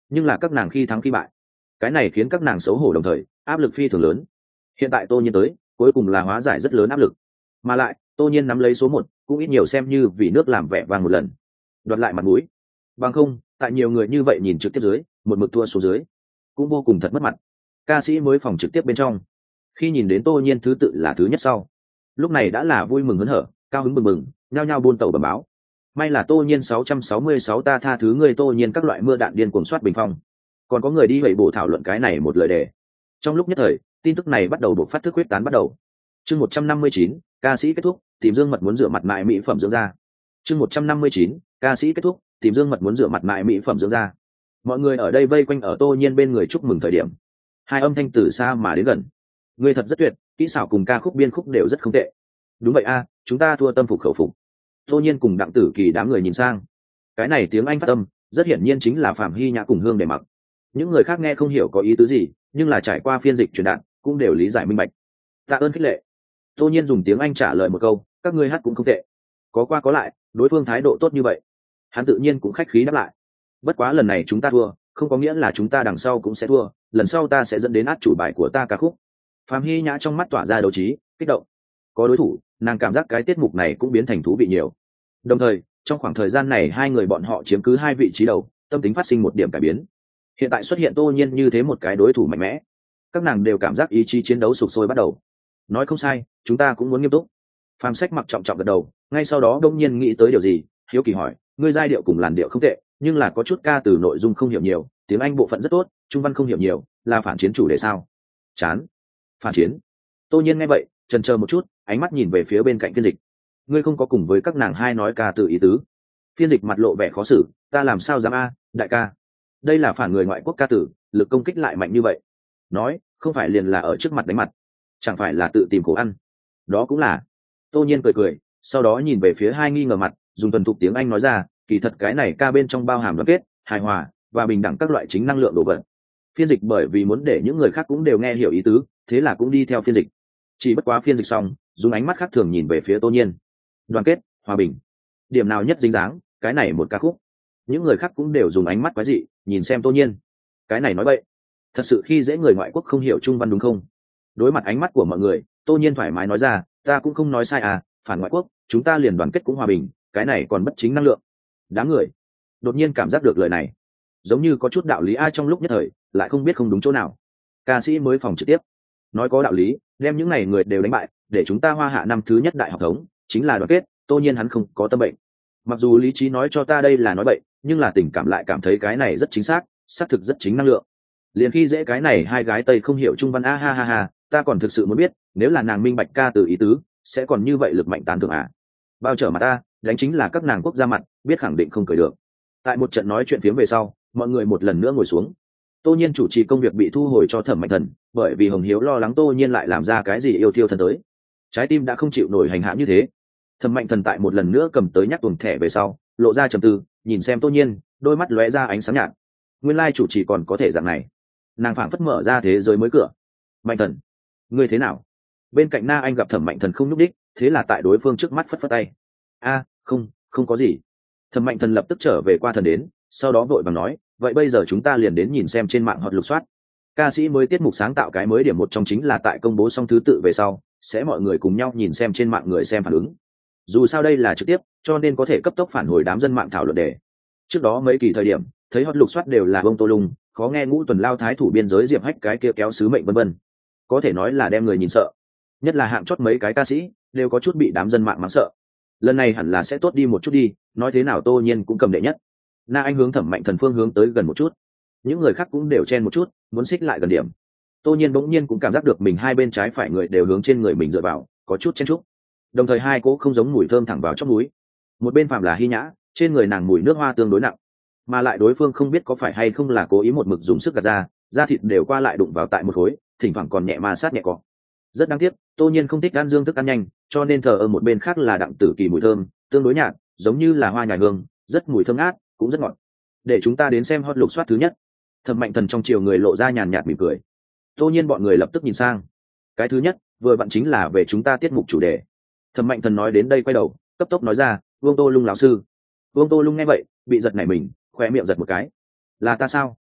nhưng là các nàng khi thắng khi bại, cái này khiến các nàng xấu hổ đồng thời áp lực phi thường lớn. Hiện tại tô nhiên tới cuối cùng là hóa giải rất lớn áp lực, mà lại tô nhiên nắm lấy số một cũng ít nhiều xem như vì nước làm vẻ vang một lần, đoạt lại mặt mũi. Bằng không tại nhiều người như vậy nhìn trực tiếp dưới một mực thua xuống dưới cũng vô cùng thật mất mặt. Ca sĩ mới phòng trực tiếp bên trong khi nhìn đến tô nhiên thứ tự là thứ nhất sau, lúc này đã là vui mừng hớn hở, cao hứng bừng bừng, nhao nhao buôn tàu bẩm báo. May là tô nhiên sáu trăm sáu mươi sáu ta tha thứ ngươi tô nhiên, các loại mưa đạn điên cuồng soát bình phong. Còn có người đi vậy bổ thảo luận cái này một lời đề. Trong lúc nhất thời tin tức này bắt đầu buộc phát thức huyết tán bắt đầu. Chương một trăm năm mươi chín, ca sĩ kết thúc, tìm Dương Mật muốn rửa mặt mại mỹ phẩm dưỡng da. Chương một trăm năm mươi chín, ca sĩ kết thúc, tìm Dương Mật muốn rửa mặt mại mỹ phẩm dưỡng da. Mọi người ở đây vây quanh ở tô nhiên bên người chúc mừng thời điểm, hai âm thanh từ xa mà đến gần. Ngươi thật rất tuyệt, kỹ xảo cùng ca khúc biên khúc đều rất không tệ. Đúng vậy a, chúng ta thua tâm phục khẩu phục. Tô nhiên cùng Đặng Tử Kỳ đám người nhìn sang, cái này tiếng Anh phát âm rất hiển nhiên chính là Phạm Hy Nhã cùng Hương Để Mặc. Những người khác nghe không hiểu có ý tứ gì, nhưng là trải qua phiên dịch truyền đạt cũng đều lý giải minh bạch. Tạ ơn khích lệ. Tô nhiên dùng tiếng Anh trả lời một câu, các ngươi hát cũng không tệ. Có qua có lại, đối phương thái độ tốt như vậy, hắn tự nhiên cũng khách khí đáp lại. Bất quá lần này chúng ta thua, không có nghĩa là chúng ta đằng sau cũng sẽ thua, lần sau ta sẽ dẫn đến át chủ bài của ta ca khúc. Phạm Hy Nhã trong mắt tỏa ra đấu trí, kích động. Có đối thủ, nàng cảm giác cái tiết mục này cũng biến thành thú vị nhiều. Đồng thời trong khoảng thời gian này hai người bọn họ chiếm cứ hai vị trí đầu, tâm tính phát sinh một điểm cải biến. Hiện tại xuất hiện tô nhiên như thế một cái đối thủ mạnh mẽ, các nàng đều cảm giác ý chí chiến đấu sục sôi bắt đầu. Nói không sai, chúng ta cũng muốn nghiêm túc. Phạm Sách mặc trọng trọng gật đầu, ngay sau đó đông nhiên nghĩ tới điều gì, hiếu kỳ hỏi, ngươi giai điệu cùng làn điệu không tệ, nhưng là có chút ca từ nội dung không hiểu nhiều, tiếng Anh bộ phận rất tốt, trung văn không hiểu nhiều, là phản chiến chủ đề sao? Chán. Phản chiến. Tô nhiên nghe vậy chần chờ một chút, ánh mắt nhìn về phía bên cạnh phiên dịch. Ngươi không có cùng với các nàng hai nói ca từ ý tứ? Phiên dịch mặt lộ vẻ khó xử, ta làm sao dám a, đại ca, đây là phản người ngoại quốc ca tử, lực công kích lại mạnh như vậy, nói không phải liền là ở trước mặt đánh mặt, chẳng phải là tự tìm khổ ăn? Đó cũng là. Tô nhiên cười cười, sau đó nhìn về phía hai nghi ngờ mặt, dùng thuần thục tiếng Anh nói ra, kỳ thật cái này ca bên trong bao hàm đoàn kết, hài hòa và bình đẳng các loại chính năng lượng đồ vật. Phiên dịch bởi vì muốn để những người khác cũng đều nghe hiểu ý tứ, thế là cũng đi theo phiên dịch. Chỉ bất quá phiên dịch xong, dùng ánh mắt khác thường nhìn về phía tô nhiên. Đoàn kết, hòa bình, điểm nào nhất dính dáng cái này một ca khúc? Những người khác cũng đều dùng ánh mắt quái dị nhìn xem tô nhiên. Cái này nói vậy, thật sự khi dễ người ngoại quốc không hiểu trung văn đúng không? Đối mặt ánh mắt của mọi người, tô nhiên thoải mái nói ra, ta cũng không nói sai à, phản ngoại quốc, chúng ta liền đoàn kết cũng hòa bình, cái này còn bất chính năng lượng. Đám người đột nhiên cảm giác được lời này giống như có chút đạo lý, ai trong lúc nhất thời lại không biết không đúng chỗ nào. Ca sĩ mới phòng trực tiếp nói có đạo lý, đem những này người đều đánh bại, để chúng ta hoa hạ năm thứ nhất đại học thống chính là đoàn kết. Tô nhiên hắn không có tâm bệnh, mặc dù lý trí nói cho ta đây là nói bậy, nhưng là tình cảm lại cảm thấy cái này rất chính xác, xác thực rất chính năng lượng. Liền khi dễ cái này hai gái tây không hiểu trung văn, a ha ha ha, ta còn thực sự muốn biết nếu là nàng minh bạch ca từ ý tứ sẽ còn như vậy lực mạnh tán thưởng à? Bao trở mặt ta đánh chính là các nàng quốc gia mặt, biết khẳng định không cười được. Tại một trận nói chuyện phiếm về sau, mọi người một lần nữa ngồi xuống. Tô nhiên chủ trì công việc bị thu hồi cho Thẩm Mạnh Thần, bởi vì Hồng Hiếu lo lắng Tô nhiên lại làm ra cái gì yêu thiêu thần tới, trái tim đã không chịu nổi hành hạ như thế. Thẩm Mạnh Thần tại một lần nữa cầm tới nhắc tuồng thẻ về sau, lộ ra trầm tư, nhìn xem Tô nhiên, đôi mắt lóe ra ánh sáng nhạt. Nguyên lai chủ trì còn có thể dạng này, nàng phảng phất mở ra thế giới mới cửa. Mạnh Thần, ngươi thế nào? Bên cạnh Na Anh gặp Thẩm Mạnh Thần không nhúc đích, thế là tại đối phương trước mắt phất phất tay. A, không, không có gì. Thẩm Mạnh Thần lập tức trở về qua thần đến, sau đó vội vàng nói, vậy bây giờ chúng ta liền đến nhìn xem trên mạng hoặc lục soát. Ca sĩ mới tiết mục sáng tạo cái mới điểm một trong chính là tại công bố xong thứ tự về sau, sẽ mọi người cùng nhau nhìn xem trên mạng người xem phản ứng. Dù sao đây là trực tiếp, cho nên có thể cấp tốc phản hồi đám dân mạng thảo luận đề. Trước đó mấy kỳ thời điểm, thấy hot lục soát đều là bông tô lung, khó nghe ngũ tuần lao thái thủ biên giới diệp hách cái kia kéo sứ mệnh vân vân. Có thể nói là đem người nhìn sợ. Nhất là hạng chót mấy cái ca sĩ, đều có chút bị đám dân mạng mắng sợ. Lần này hẳn là sẽ tốt đi một chút đi, nói thế nào Tô nhiên cũng cầm đệ nhất. Na Anh hướng Thẩm Mạnh Thần phương hướng tới gần một chút, những người khác cũng đều chen một chút, muốn xích lại gần điểm. Tô nhiên bỗng nhiên cũng cảm giác được mình hai bên trái phải người đều hướng trên người mình dựa vào, có chút chen chúc. Đồng thời hai cỗ không giống mùi thơm thẳng vào trong núi. Một bên Phạm là Hy Nhã, trên người nàng mùi nước hoa tương đối nặng, mà lại đối phương không biết có phải hay không là cố ý một mực dùng sức gạt ra, da thịt đều qua lại đụng vào tại một khối, thỉnh thoảng còn nhẹ ma sát nhẹ cọ. Rất đáng tiếc, Tô nhiên không thích ăn dương thức ăn nhanh, cho nên thờ ở một bên khác là Đặng Tử Kỳ mùi thơm tương đối nhạt, giống như là hoa nhài hương, rất mùi thơm ngát, cũng rất ngọt. Để chúng ta đến xem hot lục soát thứ nhất. Thẩm Mạnh Thần trong chiều người lộ ra nhàn nhạt mỉm cười. Tô nhiên bọn người lập tức nhìn sang, cái thứ nhất vừa vặn chính là về chúng ta tiết mục chủ đề. Thẩm Mạnh Thần nói đến đây quay đầu cấp tốc nói ra, Vương Tô Lung lão sư. Vương Tô Lung nghe vậy bị giật nảy mình, khoe miệng giật một cái. Là ta sao?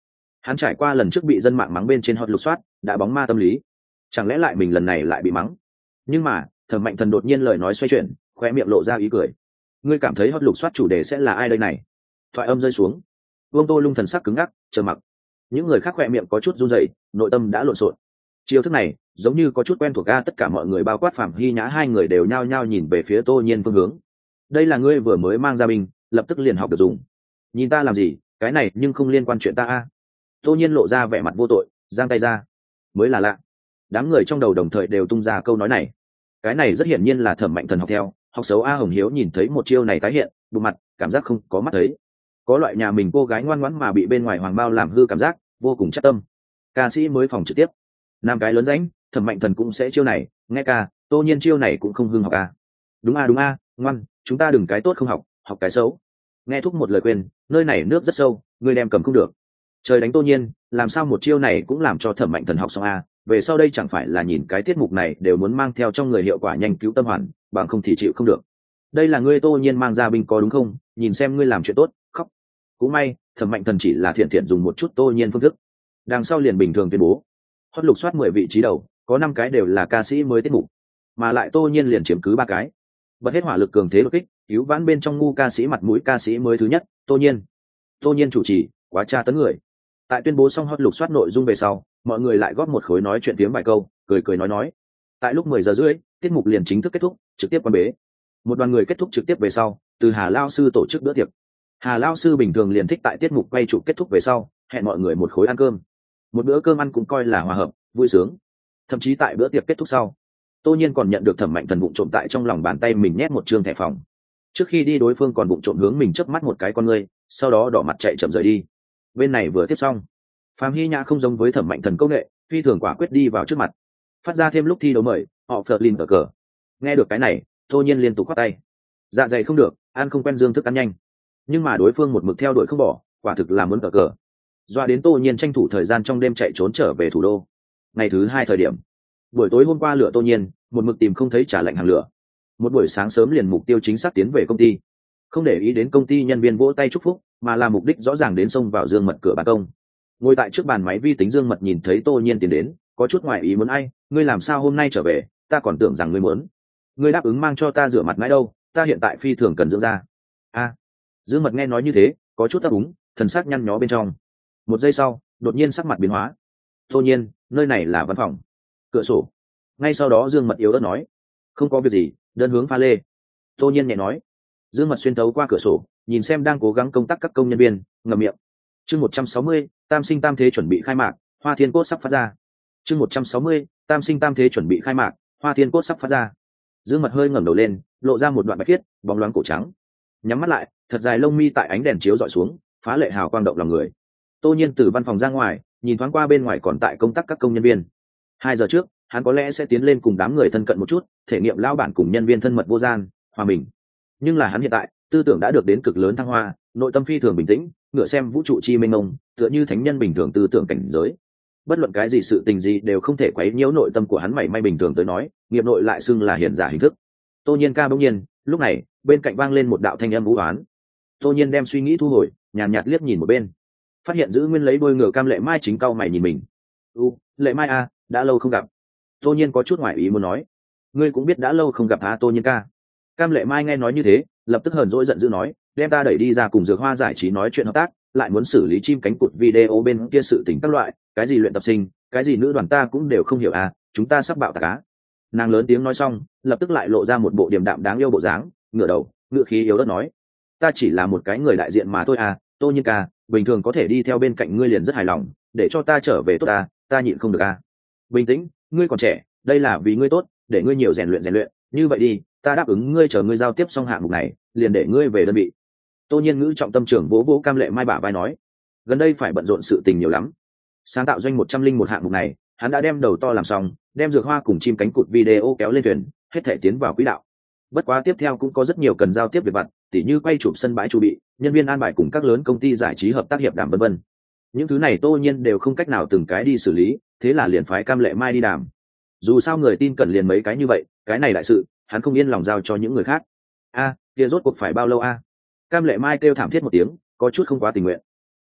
Hắn trải qua lần trước bị dân mạng mắng bên trên hot lục soát đã bóng ma tâm lý, chẳng lẽ lại mình lần này lại bị mắng? Nhưng mà Thẩm Mạnh Thần đột nhiên lời nói xoay chuyển, khoe miệng lộ ra ý cười. Ngươi cảm thấy hot lục soát chủ đề sẽ là ai đây này? Thoại âm rơi xuống, Vương Tô Lung thần sắc cứng ngắc chờ mặc. Những người khác khoe miệng có chút run rẩy, nội tâm đã lộn xộn. Chiêu thức này giống như có chút quen thuộc ga, tất cả mọi người bao quát Phạm Hy Nhã hai người đều nhao nhao nhìn về phía Tô Nhiên phương hướng. Đây là ngươi vừa mới mang ra binh, lập tức liền học được dùng. Nhìn ta làm gì, cái này nhưng không liên quan chuyện ta a. Tô Nhiên lộ ra vẻ mặt vô tội, giang tay ra. Mới là lạ. Đám người trong đầu đồng thời đều tung ra câu nói này. Cái này rất hiển nhiên là Thẩm Mạnh Thần học theo, học xấu A Hồng Hiếu nhìn thấy một chiêu này tái hiện, bù mặt, cảm giác không có mắt thấy. Có loại nhà mình cô gái ngoan ngoãn mà bị bên ngoài hoàng bao làm hư cảm giác, vô cùng chắc tâm. Ca sĩ mới phòng trực tiếp, nam cái lớn ránh, Thẩm Mạnh Thần cũng sẽ chiêu này, nghe ca, Tô Nhiên chiêu này cũng không hưng học a. Đúng a đúng a, ngoan, chúng ta đừng cái tốt không học, học cái xấu. Nghe thúc một lời khuyên, nơi này nước rất sâu, ngươi đem cầm không được. Trời đánh Tô Nhiên, làm sao một chiêu này cũng làm cho Thẩm Mạnh Thần học xong a, về sau đây chẳng phải là nhìn cái tiết mục này đều muốn mang theo trong người hiệu quả nhanh cứu tâm hoàn, bằng không thì chịu không được. Đây là ngươi Tô Nhiên mang ra binh có đúng không? Nhìn xem ngươi làm chuyện tốt, khóc. Cũng may, Thẩm Mạnh Thần chỉ là thiện thiện dùng một chút Tô Nhiên phương thức. Đằng sau liền bình thường tuyên bố, hot lục soát mười vị trí đầu, có năm cái đều là ca sĩ mới tiết mục, mà lại Tô Nhiên liền chiếm cứ ba cái. Bật hết hỏa lực cường thế đột kích, cứu vãn bên trong ngu ca sĩ mặt mũi ca sĩ mới thứ nhất, Tô Nhiên. Tô Nhiên chủ trì, quá tra tấn người. Tại tuyên bố xong hot lục soát nội dung về sau, mọi người lại góp một khối nói chuyện tiếng vài câu, cười cười nói nói. Tại lúc mười giờ rưỡi, tiết mục liền chính thức kết thúc, trực tiếp quan bế. Một đoàn người kết thúc trực tiếp về sau, từ Hà Lao sư tổ chức bữa tiệc. Hà Lao sư bình thường liền thích tại tiết mục quay trụ kết thúc về sau, hẹn mọi người một khối ăn cơm. Một bữa cơm ăn cũng coi là hòa hợp, vui sướng. Thậm chí tại bữa tiệc kết thúc sau, Tô Nhiên còn nhận được Thẩm Mạnh Thần vụng trộm tại trong lòng bàn tay mình nhét một trương thẻ phòng. Trước khi đi đối phương còn vụng trộm hướng mình chớp mắt một cái con ngươi, sau đó đỏ mặt chạy chậm rời đi. Bên này vừa tiếp xong, Phạm Hy Nhã không giống với Thẩm Mạnh Thần công nghệ, phi thường quả quyết đi vào trước mặt, phát ra thêm lúc thi đấu mời, họ phật lin ở cờ. Nghe được cái này, Tô Nhiên liên tục khoát tay. Dạ dày không được, ăn không quen dương thức ăn nhanh. Nhưng mà đối phương một mực theo đuổi không bỏ, quả thực là muốn cờ cờ. Doa đến Tô Nhiên tranh thủ thời gian trong đêm chạy trốn trở về thủ đô. Ngày thứ hai thời điểm, buổi tối hôm qua lửa Tô Nhiên một mực tìm không thấy trả lệnh hàng lửa. Một buổi sáng sớm liền mục tiêu chính xác tiến về công ty, không để ý đến công ty nhân viên vỗ tay chúc phúc, mà là mục đích rõ ràng đến xông vào Dương Mật cửa ban công. Ngồi tại trước bàn máy vi tính Dương Mật nhìn thấy Tô Nhiên tiến đến, có chút ngoài ý muốn, ai, ngươi làm sao hôm nay trở về, ta còn tưởng rằng ngươi muốn. Ngươi đáp ứng mang cho ta rửa mặt mãi đâu, ta hiện tại phi thường cần dưỡng da. A. Dương Mật nghe nói như thế, có chút ấp úng, thần sắc nhăn nhó bên trong. Một giây sau, đột nhiên sắc mặt biến hóa. Tô Nhiên, nơi này là văn phòng. Cửa sổ. Ngay sau đó Dương Mật yếu ớt nói, không có việc gì, đơn hướng pha lê. Tô Nhiên nhẹ nói. Dương Mật xuyên thấu qua cửa sổ, nhìn xem đang cố gắng công tác các công nhân viên, ngậm miệng. Chương một trăm sáu mươi, Tam sinh tam thế chuẩn bị khai mạc, Hoa Thiên Cốt sắp phát ra. Chương một trăm sáu mươi, Tam sinh tam thế chuẩn bị khai mạc, Hoa Thiên Cốt sắp phát ra. Dương Mật hơi ngẩng đầu lên, lộ ra một đoạn bạch khiết, bóng loáng cổ trắng. Nhắm mắt lại, thật dài lông mi tại ánh đèn chiếu dọi xuống, phá lệ hào quang động lòng người. Tô Nhiên từ văn phòng ra ngoài, nhìn thoáng qua bên ngoài còn tại công tác các công nhân viên. Hai giờ trước, hắn có lẽ sẽ tiến lên cùng đám người thân cận một chút, thể nghiệm lao bản cùng nhân viên thân mật vô gian, hòa mình. Nhưng là hắn hiện tại, tư tưởng đã được đến cực lớn thăng hoa, nội tâm phi thường bình tĩnh, ngựa xem vũ trụ chi mênh mông, tựa như thánh nhân bình thường tư tưởng cảnh giới. Bất luận cái gì sự tình gì đều không thể quấy nhiễu nội tâm của hắn mảy may, bình thường tới nói, nghiệp nội lại xưng là hiển giả hình thức. Tô Nhiên ca bỗng nhiên, lúc này, bên cạnh vang lên một đạo thanh âm u oán. Tô Nhiên đem suy nghĩ thu hồi, nhàn nhạt, nhạt liếc nhìn một bên, phát hiện giữ nguyên lấy đôi ngựa Cam Lệ Mai chính cau mày nhìn mình. "U, Lệ Mai a, đã lâu không gặp." Tô Nhiên có chút ngoài ý muốn nói. "Ngươi cũng biết đã lâu không gặp hả Tô Nhiên ca?" Cam Lệ Mai nghe nói như thế, lập tức hờn dỗi giận dữ nói, đem ta đẩy đi ra cùng Dược Hoa giải trí nói chuyện hợp tác, lại muốn xử lý chim cánh cụt video bên kia sự tình các loại, cái gì luyện tập sinh, cái gì nữ đoàn ta cũng đều không hiểu à, chúng ta sắp bạo tạc á. Nàng lớn tiếng nói xong, lập tức lại lộ ra một bộ điềm đạm đáng yêu bộ dáng, ngửa đầu, ngựa khí yếu ớt nói, ta chỉ là một cái người đại diện mà thôi à, Tô Nhiên ca, bình thường có thể đi theo bên cạnh ngươi liền rất hài lòng, để cho ta trở về tốt ta, ta nhịn không được à. Bình tĩnh, ngươi còn trẻ, đây là vì ngươi tốt, để ngươi nhiều rèn luyện rèn luyện, như vậy đi, ta đáp ứng ngươi chờ ngươi giao tiếp xong hạng mục này, liền để ngươi về đơn vị. Tô Nhiên ngữ trọng tâm trưởng vỗ vỗ Cam Lệ Mai bả vai nói, gần đây phải bận rộn sự tình nhiều lắm. Sáng tạo doanh một trăm linh một hạng mục này, hắn đã đem đầu to làm xong, đem Dược Hoa cùng chim cánh cụt video kéo lên thuyền, hết thể tiến vào quỹ đạo. Bất quá tiếp theo cũng có rất nhiều cần giao tiếp việc vặt, tỉ như quay chụp sân bãi chu bị, nhân viên an bài cùng các lớn công ty giải trí hợp tác hiệp đàm vân vân. Những thứ này Tô Nhiên đều không cách nào từng cái đi xử lý, thế là liền phái Cam Lệ Mai đi đàm. Dù sao người tin cần liền mấy cái như vậy, cái này đại sự, hắn không yên lòng giao cho những người khác. A, kia rốt cuộc phải bao lâu a? Cam Lệ Mai kêu thảm thiết một tiếng, có chút không quá tình nguyện.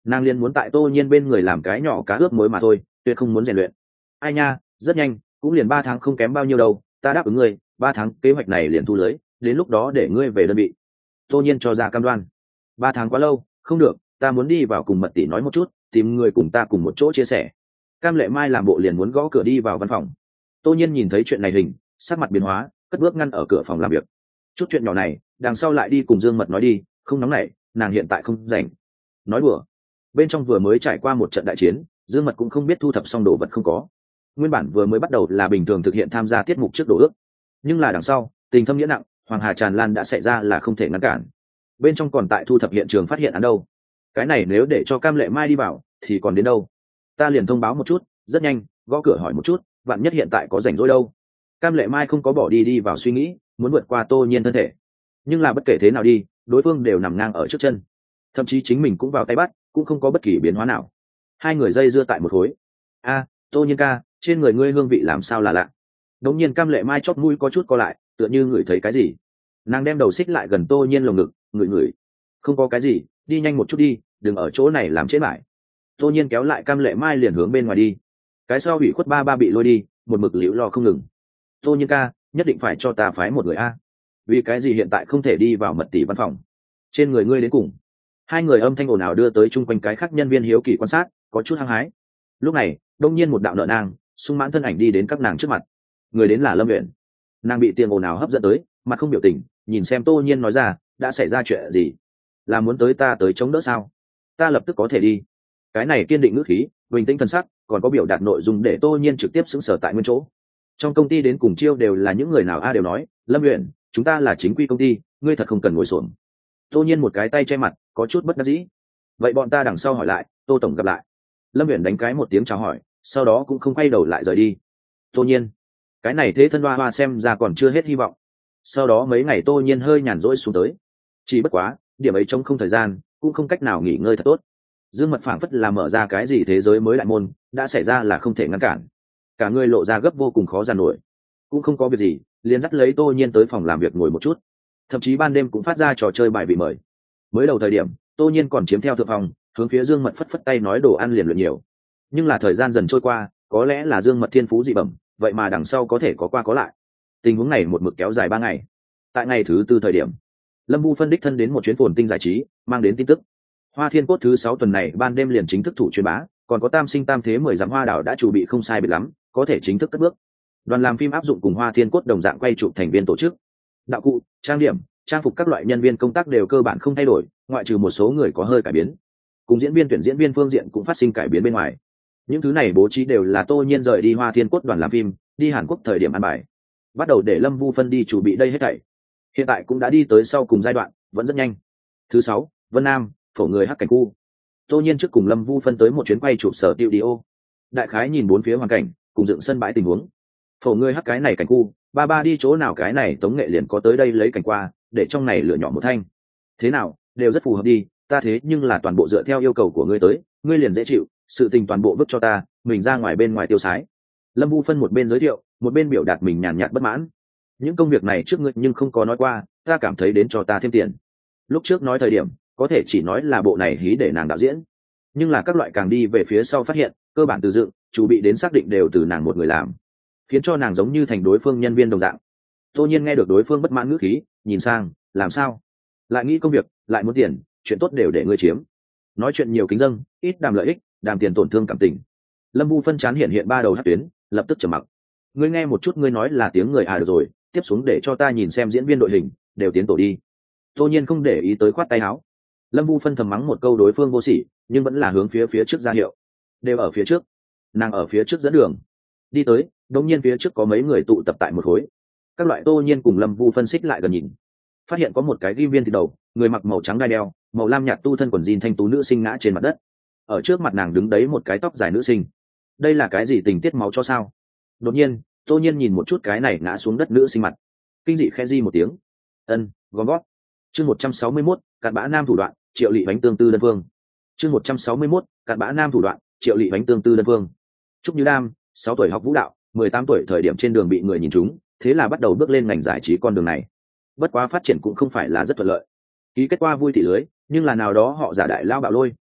nàng liền muốn tại Tô Nhiên bên người làm cái nhỏ cá ướp muối mà thôi, tuyệt không muốn rèn luyện. Ai nha, rất nhanh, cũng liền ba tháng không kém bao nhiêu đâu, ta đáp ứng ngươi, ba tháng kế hoạch này liền thu lưới, đến lúc đó để ngươi về đơn vị. Tô Nhiên cho ra cam đoan. Ba tháng quá lâu, không được, ta muốn đi vào cùng Mật tỷ nói một chút, tìm người cùng ta cùng một chỗ chia sẻ. Cam Lệ Mai làm bộ liền muốn gõ cửa đi vào văn phòng. Tô Nhiên nhìn thấy chuyện này hình, sắc mặt biến hóa, cất bước ngăn ở cửa phòng làm việc. Chút chuyện nhỏ này, đằng sau lại đi cùng Dương Mật nói đi, không nóng nảy, nàng hiện tại không rảnh. Nói đùa. Bên trong vừa mới trải qua một trận đại chiến, Dương Mật cũng không biết thu thập xong đồ vật không có. Nguyên bản vừa mới bắt đầu là bình thường thực hiện tham gia tiết mục trước đồ ước, nhưng là đằng sau, tình thâm nghĩa nặng, Hoàng Hà tràn lan đã xảy ra là không thể ngăn cản. Bên trong còn tại thu thập hiện trường phát hiện án đâu. Cái này nếu để cho Cam Lệ Mai đi vào, thì còn đến đâu? Ta liền thông báo một chút, rất nhanh, gõ cửa hỏi một chút, vạn nhất hiện tại có rảnh rỗi đâu. Cam Lệ Mai không có bỏ đi đi vào suy nghĩ, muốn vượt qua Tô Nhiên thân thể. Nhưng là bất kể thế nào đi, đối phương đều nằm ngang ở trước chân. Thậm chí chính mình cũng vào tay bắt, cũng không có bất kỳ biến hóa nào. Hai người dây dưa tại một khối. A, Tô Nhiên ca, trên người ngươi hương vị làm sao là lạ. Đống nhiên Cam Lệ Mai chóp mũi có chút co lại, tựa như ngửi thấy cái gì. Nàng đem đầu xích lại gần Tô Nhiên lồng ngực, ngửi ngửi. Không có cái gì, đi nhanh một chút đi, đừng ở chỗ này làm chết lại. Tô Nhiên kéo lại Cam Lệ Mai liền hướng bên ngoài đi. Cái sau bị khuất ba ba bị lôi đi, một mực liễu lo không ngừng. Tô Nhiên ca, nhất định phải cho ta phái một người a. Vì cái gì hiện tại không thể đi vào Mật tỷ văn phòng? Trên người ngươi đến cùng. Hai người âm thanh ồn ào đưa tới chung quanh cái khác nhân viên hiếu kỳ quan sát, có chút hăng hái. Lúc này, đông nhiên một đạo nợ nang, sung mãn thân ảnh đi đến các nàng trước mặt. Người đến là Lâm Uyển. Nàng bị tiếng ồn ào hấp dẫn tới, mặt không biểu tình, nhìn xem Tô Nhiên nói ra, đã xảy ra chuyện gì? Là muốn tới ta tới chống đỡ sao? Ta lập tức có thể đi. Cái này kiên định ngữ khí, bình tĩnh thần sắc, còn có biểu đạt nội dung để Tô Nhiên trực tiếp xứng sở tại nguyên chỗ. Trong công ty đến cùng chiêu đều là những người nào a đều nói, Lâm Uyển, chúng ta là chính quy công ty, ngươi thật không cần ngồi xổm. Tô Nhiên một cái tay che mặt, có chút bất đắc dĩ. Vậy bọn ta đằng sau hỏi lại, Tô tổng gặp lại. Lâm Uyển đánh cái một tiếng chào hỏi, sau đó cũng không quay đầu lại rời đi. Tô Nhiên, cái này thế thân hoa hoa xem ra còn chưa hết hy vọng. Sau đó mấy ngày Tô Nhiên hơi nhàn rỗi xuống tới. Chỉ bất quá, điểm ấy trống không thời gian, cũng không cách nào nghỉ ngơi thật tốt. Dương Mật phảng phất là mở ra cái gì thế giới mới đại môn, đã xảy ra là không thể ngăn cản. Cả người lộ ra gấp vô cùng khó giàn nổi. Cũng không có việc gì, liền dắt lấy Tô Nhiên tới phòng làm việc ngồi một chút. Thậm chí ban đêm cũng phát ra trò chơi bài vị mời. Mới đầu thời điểm, Tô Nhiên còn chiếm theo thượng phòng, hướng phía Dương Mật phất phất tay nói đồ ăn liền luyện nhiều. Nhưng là thời gian dần trôi qua, có lẽ là Dương Mật thiên phú dị bẩm, vậy mà đằng sau có thể có qua có lại. Tình huống này một mực kéo dài ba ngày. Tại ngày thứ tư thời điểm, Lâm Vu phân đích thân đến một chuyến phồn tinh giải trí, mang đến tin tức. Hoa Thiên Cốt thứ sáu tuần này ban đêm liền chính thức thủ truyền bá, còn có Tam Sinh Tam Thế mười dặm hoa đảo đã chuẩn bị không sai biệt lắm, có thể chính thức cất bước. Đoàn làm phim áp dụng cùng Hoa Thiên Cốt đồng dạng quay chụp thành viên tổ chức. Đạo cụ, trang điểm, trang phục các loại nhân viên công tác đều cơ bản không thay đổi, ngoại trừ một số người có hơi cải biến. Cùng diễn viên tuyển diễn viên phương diện cũng phát sinh cải biến bên ngoài. Những thứ này bố trí đều là Tô Nhiên rời đi Hoa Thiên Cốt đoàn làm phim, đi Hàn Quốc thời điểm ăn bài. Bắt đầu để Lâm Vu phân đi chuẩn bị đây hết thảy. Hiện tại cũng đã đi tới sau cùng giai đoạn, vẫn rất nhanh. Thứ sáu, Vân Nam, phổ người hắc cảnh khu. Tô Nhiên trước cùng Lâm Vu phân tới một chuyến quay chụp sở studio. Đại khái nhìn bốn phía hoàn cảnh, cùng dựng sân bãi tình huống. Phổ người hắc cái này cảnh khu, ba ba đi chỗ nào cái này Tống Nghệ liền có tới đây lấy cảnh qua, để trong này lựa nhỏ một thanh. Thế nào, đều rất phù hợp đi, ta thế nhưng là toàn bộ dựa theo yêu cầu của ngươi tới, ngươi liền dễ chịu, sự tình toàn bộ vứt cho ta, mình ra ngoài bên ngoài tiêu sái. Lâm Vu phân một bên giới thiệu, một bên biểu đạt mình nhàn nhạt bất mãn. Những công việc này trước ngươi nhưng không có nói qua, ta cảm thấy đến cho ta thêm tiền. Lúc trước nói thời điểm, có thể chỉ nói là bộ này hí để nàng đạo diễn, nhưng là các loại càng đi về phía sau phát hiện, cơ bản từ dựng, chủ bị đến xác định đều từ nàng một người làm, khiến cho nàng giống như thành đối phương nhân viên đồng dạng. Tô Nhiên nghe được đối phương bất mãn ngữ khí, nhìn sang, làm sao? Lại nghĩ công việc, lại muốn tiền, chuyện tốt đều để ngươi chiếm. Nói chuyện nhiều kính dâng, ít đàm lợi ích, đàm tiền tổn thương cảm tình. Lâm Vu phân chán hiện hiện ba đầu hắc tuyến, lập tức trầm mặc. Ngươi nghe một chút, ngươi nói là tiếng người à, được rồi, tiếp xuống để cho ta nhìn xem diễn viên đội hình, đều tiến tổ đi. Tô Nhiên không để ý tới khoát tay áo. Lâm Vu phân thầm mắng một câu đối phương vô sỉ, nhưng vẫn là hướng phía phía trước ra hiệu. Đều ở phía trước. Nàng ở phía trước dẫn đường. Đi tới, đột nhiên phía trước có mấy người tụ tập tại một khối. Các loại Tô Nhiên cùng Lâm Vu phân xích lại gần nhìn. Phát hiện có một cái ghim viên thịt đầu, người mặc màu trắng đai đeo, màu lam nhạt tu thân quần jean thanh tú nữ sinh ngã trên mặt đất. Ở trước mặt nàng đứng đấy một cái tóc dài nữ sinh. Đây là cái gì tình tiết máu cho sao? Đột nhiên, Tô Nhiên nhìn một chút cái này ngã xuống đất nữ sinh mặt. Kinh dị khẽ di một tiếng. Ân, gom gót. Chương một trăm sáu mươi mốt, cặn bã nam thủ đoạn, Triệu Lị bánh tương tư đơn phương. Chương một trăm sáu mươi mốt, cặn bã nam thủ đoạn, Triệu Lị bánh tương tư đơn phương. Trúc Như Đam, sáu tuổi học vũ đạo, mười tám tuổi thời điểm trên đường bị người nhìn trúng, thế là bắt đầu bước lên ngành giải trí con đường này. Bất quá phát triển cũng không phải là rất thuận lợi. Ký kết quả vui thị lưới, nhưng là nào đó họ giả đại lao bạo lôi,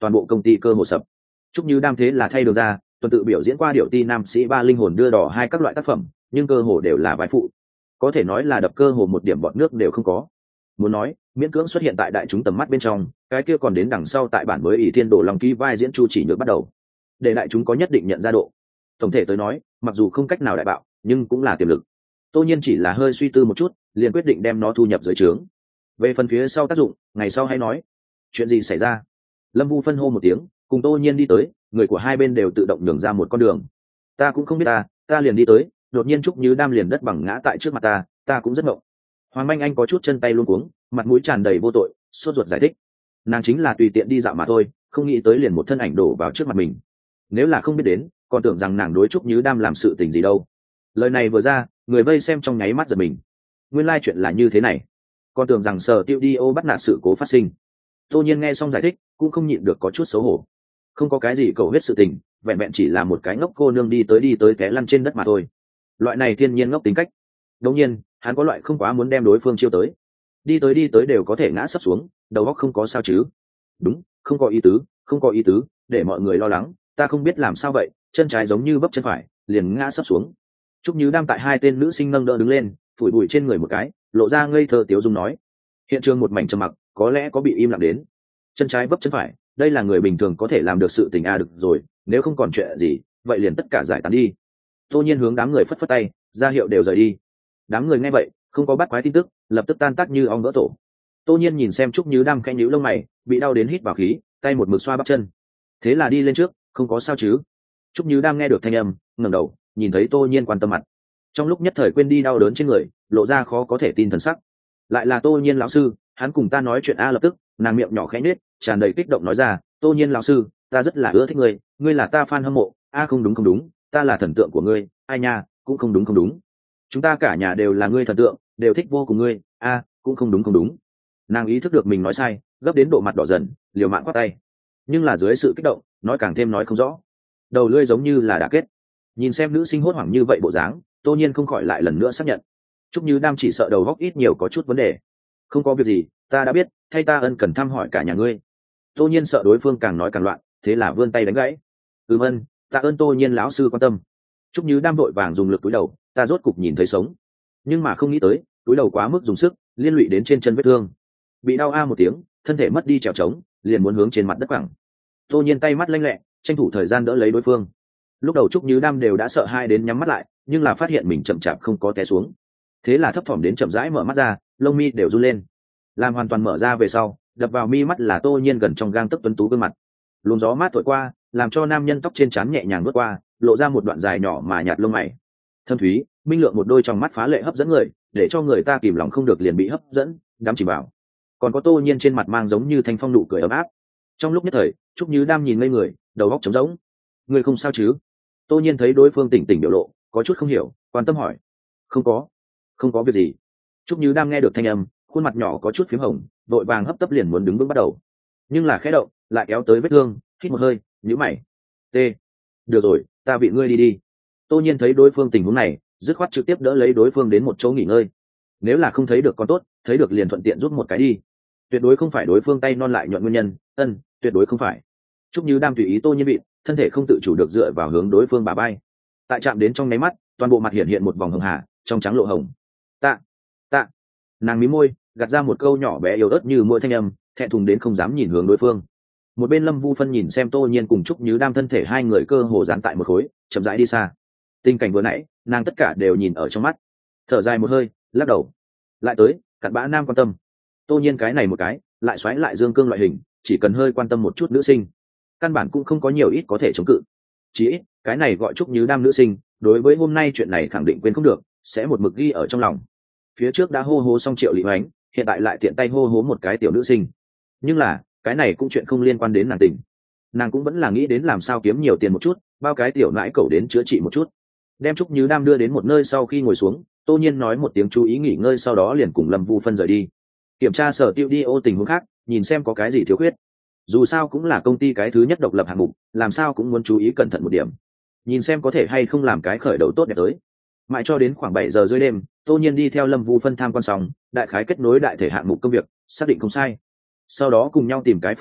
toàn bộ công ty cơ hồ sập. Trúc Như Đam thế là thay đường ra, tuần tự biểu diễn qua điệu ti nam sĩ ba linh hồn đưa đỏ hai các loại tác phẩm, nhưng cơ hồ đều là vai phụ, có thể nói là đập cơ hồ một điểm bọt nước đều không có. Muốn nói miễn cưỡng xuất hiện tại đại chúng tầm mắt bên trong, cái kia còn đến đằng sau tại bản mới ỷ thiên đồ lòng ký vai diễn Chu Chỉ Nhược bắt đầu, để đại chúng có nhất định nhận ra độ. Tổng thể tới nói, mặc dù không cách nào đại bạo, nhưng cũng là tiềm lực. Tô Nhiên chỉ là hơi suy tư một chút, liền quyết định đem nó thu nhập dưới trướng. Về phần phía sau tác dụng, ngày sau hãy nói. Chuyện gì xảy ra? Lâm Vu phân hô một tiếng, cùng Tô Nhiên đi tới, người của hai bên đều tự động nhường ra một con đường. Ta cũng không biết ta, ta liền đi tới, đột nhiên Trúc Như Đam liền đất bằng ngã tại trước mặt ta, ta cũng rất ngộng. Hoàng Minh Anh có chút chân tay luống cuống, mặt mũi tràn đầy vô tội, sốt ruột giải thích. Nàng chính là tùy tiện đi dạo mà thôi, không nghĩ tới liền một thân ảnh đổ vào trước mặt mình. Nếu là không biết đến, còn tưởng rằng nàng đối Trúc Như Đam làm sự tình gì đâu. Lời này vừa ra, người vây xem trong nháy mắt giật mình. Nguyên lai chuyện là như thế này, còn tưởng rằng Sở Tiêu Đi Ô bắt nạt sự cố phát sinh. Tô Nhiên nghe xong giải thích, cũng không nhịn được có chút xấu hổ. Không có cái gì cầu hết sự tình, vẹn vẹn chỉ là một cái ngốc cô nương đi tới đi tới té lăn trên đất mà thôi. Loại này thiên nhiên ngốc tính cách. Đương nhiên, hắn có loại không quá muốn đem đối phương chiêu tới. Đi tới đi tới đều có thể ngã sấp xuống, đầu óc không có sao chứ? Đúng, không có ý tứ, không có ý tứ, để mọi người lo lắng, ta không biết làm sao vậy, chân trái giống như vấp chân phải, liền ngã sấp xuống. Trúc Như Đam tại hai tên nữ sinh nâng đỡ đứng lên, phủi bụi trên người một cái, lộ ra ngây thơ tiếu dung nói. Hiện trường một mảnh trầm mặc, có lẽ có bị im lặng đến. Chân trái vấp chân phải, đây là người bình thường có thể làm được sự tình a, được rồi, nếu không còn chuyện gì, vậy liền tất cả giải tán đi. Tô Nhiên hướng đám người phất phất tay, ra hiệu đều rời đi. Đám người nghe vậy, không có bắt quái tin tức, lập tức tan tác như ong vỡ tổ. Tô Nhiên nhìn xem Trúc Như Đam khẽ nhíu lông mày, bị đau đến hít vào khí, tay một mực xoa bắp chân. Thế là đi lên trước, không có sao chứ? Trúc Như Đam nghe được thanh âm, ngẩng đầu, nhìn thấy Tô Nhiên quan tâm mặt. Trong lúc nhất thời quên đi đau đớn trên người, lộ ra khó có thể tin thần sắc. Lại là Tô Nhiên lão sư, hắn cùng ta nói chuyện a. Lập tức nàng miệng nhỏ khẽ nết, tràn đầy kích động nói ra, Tô Nhiên lão sư, ta rất là ưa thích ngươi, ngươi là ta fan hâm mộ. A không đúng không đúng, ta là thần tượng của ngươi. Ai nha, cũng không đúng không đúng, chúng ta cả nhà đều là ngươi thần tượng, đều thích vô cùng ngươi. A cũng không đúng không đúng. Nàng ý thức được mình nói sai, gấp đến độ mặt đỏ dần, liều mạng quát tay, nhưng là dưới sự kích động, nói càng thêm nói không rõ, đầu lưỡi giống như là đã kết. Nhìn xem nữ sinh hốt hoảng như vậy bộ dáng, Tô Nhiên không khỏi lại lần nữa xác nhận, Trúc Như Đam chỉ sợ đầu góc ít nhiều có chút vấn đề. Không có việc gì, ta đã biết, thay ta ân cần thăm hỏi cả nhà ngươi. Tô Nhiên sợ đối phương càng nói càng loạn, thế là vươn tay đánh gãy. Ừm ân, tạ ơn Tô Nhiên lão sư quan tâm. Trúc Như Đam vội vàng dùng lực cúi đầu, ta rốt cục nhìn thấy sống, nhưng mà không nghĩ tới cúi đầu quá mức dùng sức, liên lụy đến trên chân vết thương, bị đau a một tiếng, thân thể mất đi trèo trống, liền muốn hướng trên mặt đất quẳng. Tô Nhiên tay mắt lanh lẹ, tranh thủ thời gian đỡ lấy đối phương. Lúc đầu Trúc Như Đam đều đã sợ hai đến nhắm mắt lại, nhưng là phát hiện mình chậm chạp không có té xuống, thế là thấp thỏm đến chậm rãi mở mắt ra, lông mi đều run lên. Làm hoàn toàn mở ra về sau, đập vào mi mắt là Tô Nhiên gần trong gang tấc tuấn tú gương mặt. Luồng gió mát thổi qua, làm cho nam nhân tóc trên trán nhẹ nhàng lướt qua, lộ ra một đoạn dài nhỏ mà nhạt lông mày. Thâm thúy, minh lượng một đôi trong mắt phá lệ hấp dẫn người, để cho người ta kìm lòng không được liền bị hấp dẫn, đắm chìm vào. Còn có Tô Nhiên trên mặt mang giống như thanh phong nụ cười ấm áp. Trong lúc nhất thời, Trúc Như Đam nhìn ngây người, đầu óc trống rỗng. Người không sao chứ? Tô Nhiên thấy đối phương tỉnh tỉnh biểu lộ, có chút không hiểu, quan tâm hỏi. Không có, không có việc gì. Trúc Như Đam nghe được thanh âm, khuôn mặt nhỏ có chút phím hồng, vội vàng hấp tấp liền muốn đứng vững bắt đầu, nhưng là khẽ động, lại kéo tới vết thương, hít một hơi, nhíu mày. T. Được rồi, ta vị ngươi đi đi. Tô Nhiên thấy đối phương tình huống này, dứt khoát trực tiếp đỡ lấy đối phương đến một chỗ nghỉ ngơi. Nếu là không thấy được con tốt, thấy được liền thuận tiện giúp một cái đi. Tuyệt đối không phải đối phương tay non lại nhuận nguyên nhân, ân, tuyệt đối không phải. Trúc Như Đam tùy ý Tô Nhiên bị, thân thể không tự chủ được dựa vào hướng đối phương bả vai. Tại chạm đến trong nháy mắt, toàn bộ mặt hiện hiện một vòng hồng hà, trong trắng lộ hồng. Tạ, tạ. Nàng mím môi, gạt ra một câu nhỏ bé yếu ớt như mỗi thanh âm, thẹn thùng đến không dám nhìn hướng đối phương. Một bên Lâm Vu Phân nhìn xem Tô Nhiên cùng Trúc Như Đam thân thể hai người cơ hồ dán tại một khối, chậm rãi đi xa. Tình cảnh vừa nãy, nàng tất cả đều nhìn ở trong mắt, thở dài một hơi, lắc đầu. Lại tới, cặn bã nam quan tâm. Tô Nhiên cái này một cái, lại xoáy lại dương cương loại hình, chỉ cần hơi quan tâm một chút nữ sinh, căn bản cũng không có nhiều ít có thể chống cự. Chỉ ít, cái này gọi Trúc Như Đam nữ sinh, đối với hôm nay chuyện này khẳng định quên không được, sẽ một mực ghi ở trong lòng. Phía trước đã hô hố xong Triệu Lý Hoánh, hiện tại lại tiện tay hô hố một cái tiểu nữ sinh. Nhưng là, cái này cũng chuyện không liên quan đến nàng tình. Nàng cũng vẫn là nghĩ đến làm sao kiếm nhiều tiền một chút, bao cái tiểu nãi cẩu đến chữa trị một chút. Đem Trúc Như Đam đưa đến một nơi sau khi ngồi xuống, Tô Nhiên nói một tiếng chú ý nghỉ ngơi, sau đó liền cùng Lâm Vu Phân rời đi. Kiểm tra Sở Tiêu Đi Ô tình huống khác, nhìn xem có cái gì thiếu khuyết. Dù sao cũng là công ty cái thứ nhất độc lập hạng mục, làm sao cũng muốn chú ý cẩn thận một điểm. Nhìn xem có thể hay không làm cái khởi đầu tốt đẹp tới. Mãi cho đến khoảng bảy giờ dưới đêm, Tô Nhiên đi theo Lâm Vu Phân tham quan xong, đại khái kết nối đại thể hạng mục công việc, xác định không sai. Sau đó cùng nhau tìm cái phòng họp,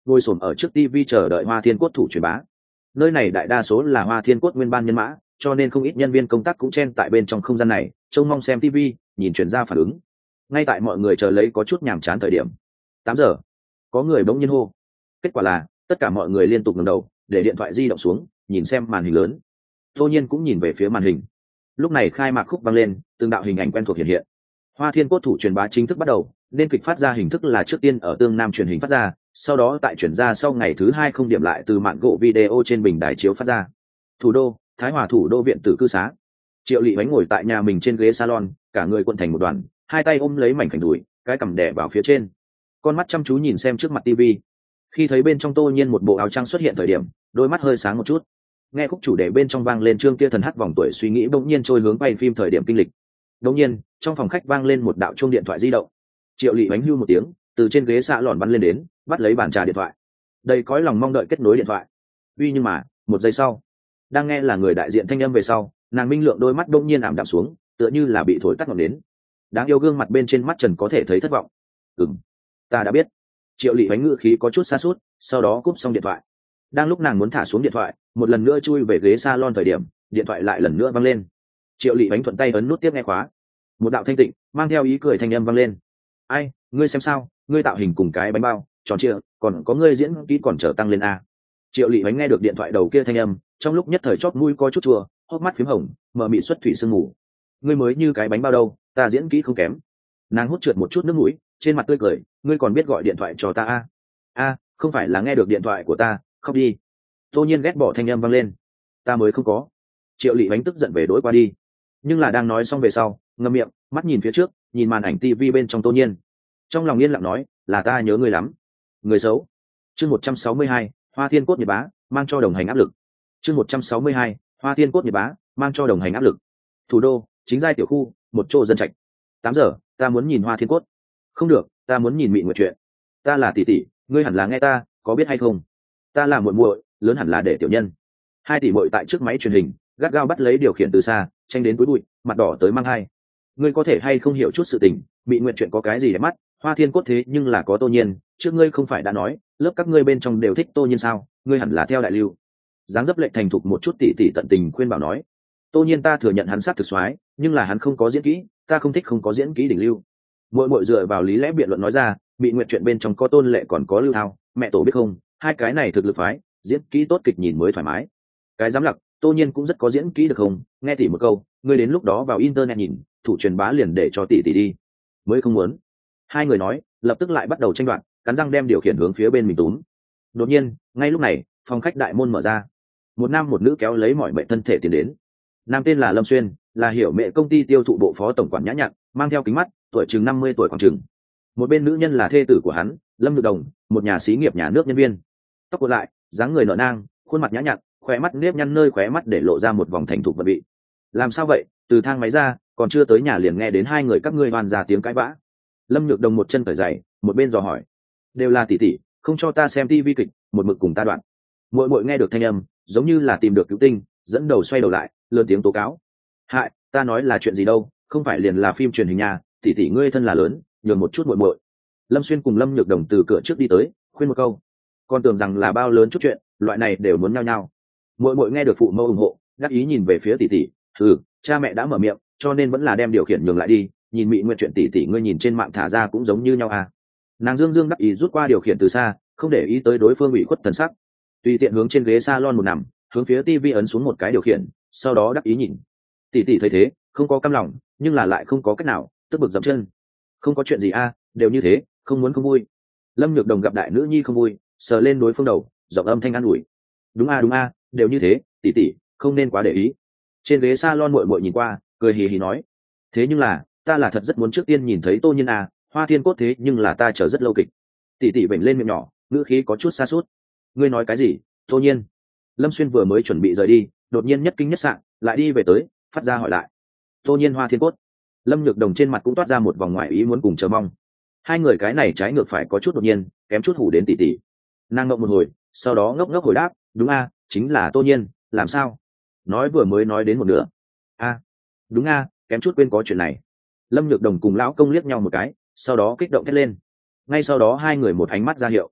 ngồi xổm ở trước tivi chờ đợi Hoa Thiên Cốt thủ truyền bá. Nơi này đại đa số là Hoa Thiên Cốt nguyên ban nhân mã, cho nên không ít nhân viên công tác cũng chen tại bên trong không gian này, trông mong xem tivi, nhìn truyền ra phản ứng. Ngay tại mọi người chờ lấy có chút nhàm chán thời điểm, tám giờ, có người bỗng nhiên hô. Kết quả là tất cả mọi người liên tục ngẩng đầu, để điện thoại di động xuống, nhìn xem màn hình lớn. Tô Nhiên cũng nhìn về phía màn hình. Lúc này khai mạc khúc vang lên, từng đạo hình ảnh quen thuộc hiện hiện. Hoa Thiên Cốt thủ truyền bá chính thức bắt đầu, nên kịch phát ra hình thức là trước tiên ở tương nam truyền hình phát ra, sau đó tại chuyển ra sau ngày thứ hai không điểm lại từ mạng gỗ video trên bình đài chiếu phát ra. Thủ đô, Thái Hòa thủ đô viện tử cư xá. Triệu Lệ Bánh ngồi tại nhà mình trên ghế salon, cả người cuộn thành một đoàn, hai tay ôm lấy mảnh khảnh đùi, cái cằm đè vào phía trên, con mắt chăm chú nhìn xem trước mặt tivi. Khi thấy bên trong Tô Nhiên một bộ áo trắng xuất hiện thời điểm, đôi mắt hơi sáng một chút. Nghe khúc chủ đề bên trong vang lên chương kia thần hát vòng tuổi suy nghĩ bỗng nhiên trôi hướng bay phim thời điểm kinh lịch. Bỗng nhiên, trong phòng khách vang lên một đạo chuông điện thoại di động. Triệu Lệ Bánh hưu một tiếng, từ trên ghế xạ lòn bắn lên đến, bắt lấy bàn trà điện thoại. Đầy cõi lòng mong đợi kết nối điện thoại. Uy nhưng mà, một giây sau, đang nghe là người đại diện thanh âm về sau, nàng minh lượng đôi mắt đông nhiên ảm đạm xuống, tựa như là bị thổi tắt ngọn đến. Đáng yêu gương mặt bên trên mắt trần có thể thấy thất vọng. Ừm, ta đã biết. Triệu Lệ Bánh ngữ khí có chút xa suốt, sau đó cúp xong điện thoại. Đang lúc nàng muốn thả xuống điện thoại, một lần nữa chui về ghế salon thời điểm, điện thoại lại lần nữa vang lên. Triệu Lệ Bánh thuận tay ấn nút tiếp nghe khóa. Một đạo thanh tịnh, mang theo ý cười thanh âm vang lên. Ai, ngươi xem sao, ngươi tạo hình cùng cái bánh bao tròn trịa, còn có ngươi diễn kỹ còn trở tăng lên a. Triệu Lệ Bánh nghe được điện thoại đầu kia thanh âm, trong lúc nhất thời chót mũi có chút chua, hốc mắt phím hồng, mở mịt xuất thủy sương mù. Ngươi mới như cái bánh bao đâu, ta diễn kỹ không kém. Nàng hút trượt một chút nước mũi, trên mặt tươi cười, ngươi còn biết gọi điện thoại cho ta a? A, không phải là nghe được điện thoại của ta, khóc đi. Tô Nhiên ghét bỏ thanh âm vang lên. Ta mới không có. Triệu Lệ Bánh tức giận về đối qua đi, nhưng là đang nói xong về sau, ngậm miệng, mắt nhìn phía trước, nhìn màn ảnh tivi bên trong Tô Nhiên, trong lòng yên lặng nói, là ta nhớ ngươi lắm. Người xấu. Chương một trăm sáu mươi hai, Hoa Thiên Cốt nhiệt bá, mang cho đồng hành áp lực. Chương một trăm sáu mươi hai, Hoa Thiên Cốt nhiệt bá, mang cho đồng hành áp lực. Thủ đô, chính giai tiểu khu, một chỗ dân trạch. Tám giờ, ta muốn nhìn Hoa Thiên Cốt. Không được, ta muốn nhìn Mị Nguyệt Truyện. Ta là tỷ tỷ, ngươi hẳn là nghe ta, có biết hay không? Ta là muội muội, lớn hẳn là để tiểu nhân. Hai tỷ muội tại trước máy truyền hình, gắt gao bắt lấy điều khiển từ xa, tranh đến túi bụi, mặt đỏ tới mang hai. Ngươi có thể hay không hiểu chút sự tình, Mị Nguyệt Truyện có cái gì để mắt, Hoa Thiên Cốt thế nhưng là có Tô Nhiên, trước ngươi không phải đã nói, lớp các ngươi bên trong đều thích Tô Nhiên sao, ngươi hẳn là theo đại lưu. Dáng dấp lệnh thành thục một chút tỷ tỷ tận tình khuyên bảo nói. Tô Nhiên ta thừa nhận hắn sát thực soái, nhưng là hắn không có diễn kỹ, ta không thích không có diễn kỹ đỉnh lưu. Muội muội dựa vào lý lẽ biện luận nói ra, Mị Nguyệt Truyện bên trong có Tôn Lệ còn có Lưu Thao, mẹ tổ biết không, hai cái này thực lực phái, diễn kỹ tốt kịch nhìn mới thoải mái. Cái dám lặc, Tô Nhiên cũng rất có diễn kỹ được không, nghe tỷ một câu, ngươi đến lúc đó vào internet nhìn, thủ truyền bá liền để cho tỷ tỷ đi. Mới không muốn. Hai người nói, lập tức lại bắt đầu tranh đoạt, cắn răng đem điều khiển hướng phía bên mình túm. Đột nhiên, ngay lúc này, phòng khách đại môn mở ra, một nam một nữ kéo lấy mọi mệnh thân thể tiến đến. Nam tên là Lâm Xuyên, là hiểu mẹ công ty tiêu thụ bộ phó tổng quản nhã nhặn, mang theo kính mắt, tuổi chừng năm mươi tuổi khoảng chừng. Một bên nữ nhân là thê tử của hắn, Lâm Nhược Đồng, một nhà xí nghiệp nhà nước nhân viên. Tóc cuộn lại, dáng người nở nang, khuôn mặt nhã nhặn, khóe mắt nếp nhăn nơi khóe mắt để lộ ra một vòng thành thục vận vị. Làm sao vậy? Từ thang máy ra, còn chưa tới nhà liền nghe đến hai người các ngươi hoàn ra tiếng cãi vã. Lâm Nhược Đồng một chân cởi giày, một bên dò hỏi, đều là tỷ tỷ, không cho ta xem tivi kịch, một mực cùng ta đoạn. Muội muội nghe được thanh âm, giống như là tìm được cứu tinh, dẫn đầu xoay đầu lại, lớn tiếng tố cáo. Hại, ta nói là chuyện gì đâu, không phải liền là phim truyền hình nhà, tỷ tỷ ngươi thân là lớn, nhường một chút muội muội. Lâm Xuyên cùng Lâm Nhược Đồng từ cửa trước đi tới, khuyên một câu, con tưởng rằng là bao lớn chút chuyện, loại này đều muốn nhau nhau. Muội muội nghe được phụ mẫu ủng hộ, đắc ý nhìn về phía tỷ tỷ, ừ, cha mẹ đã mở miệng, cho nên vẫn là đem điều khiển nhường lại đi, nhìn Mị Nguyệt Truyện tỷ tỷ ngươi nhìn trên mạng thả ra cũng giống như nhau à. Nàng dương dương đắc ý rút qua điều khiển từ xa, không để ý tới đối phương ủy khuất thần sắc, tùy tiện hướng trên ghế salon một nằm, hướng phía tivi ấn xuống một cái điều khiển, sau đó đắc ý nhìn. Tỷ tỷ thấy thế, không có cam lòng, nhưng là lại không có cách nào, tức bực dậm chân. Không có chuyện gì a, đều như thế, không muốn không vui. Lâm Nhược Đồng gặp đại nữ nhi không vui, sờ lên đối phương đầu, giọng âm thanh an ủi. Đúng a đúng a, đều như thế, tỷ tỷ, không nên quá để ý. Trên ghế salon muội muội nhìn qua, cười hì hì nói, thế nhưng là, ta là thật rất muốn trước tiên nhìn thấy Tô Nhiên à, Hoa Thiên Cốt thế nhưng là ta chờ rất lâu kịch. Tỷ tỷ vểnh lên miệng nhỏ, ngữ khí có chút xa suốt. Ngươi nói cái gì? Tô Nhiên? Lâm Xuyên vừa mới chuẩn bị rời đi, đột nhiên nhất kinh nhất sạn, lại đi về tới, phát ra hỏi lại. Tô Nhiên Hoa Thiên Cốt. Lâm Nhược Đồng trên mặt cũng toát ra một vòng ngoại ý muốn cùng chờ mong. Hai người cái này trái ngược phải có chút đột nhiên, kém chút hủ đến tỷ tỷ. Nàng ngậm một hồi, sau đó ngốc ngốc hồi đáp, đúng a, chính là Tô Nhiên, làm sao? Nói vừa mới nói đến một nửa. A, đúng a, kém chút quên có chuyện này. Lâm Nhược Đồng cùng lão công liếc nhau một cái, sau đó kích động thét lên. Ngay sau đó hai người một ánh mắt ra hiệu.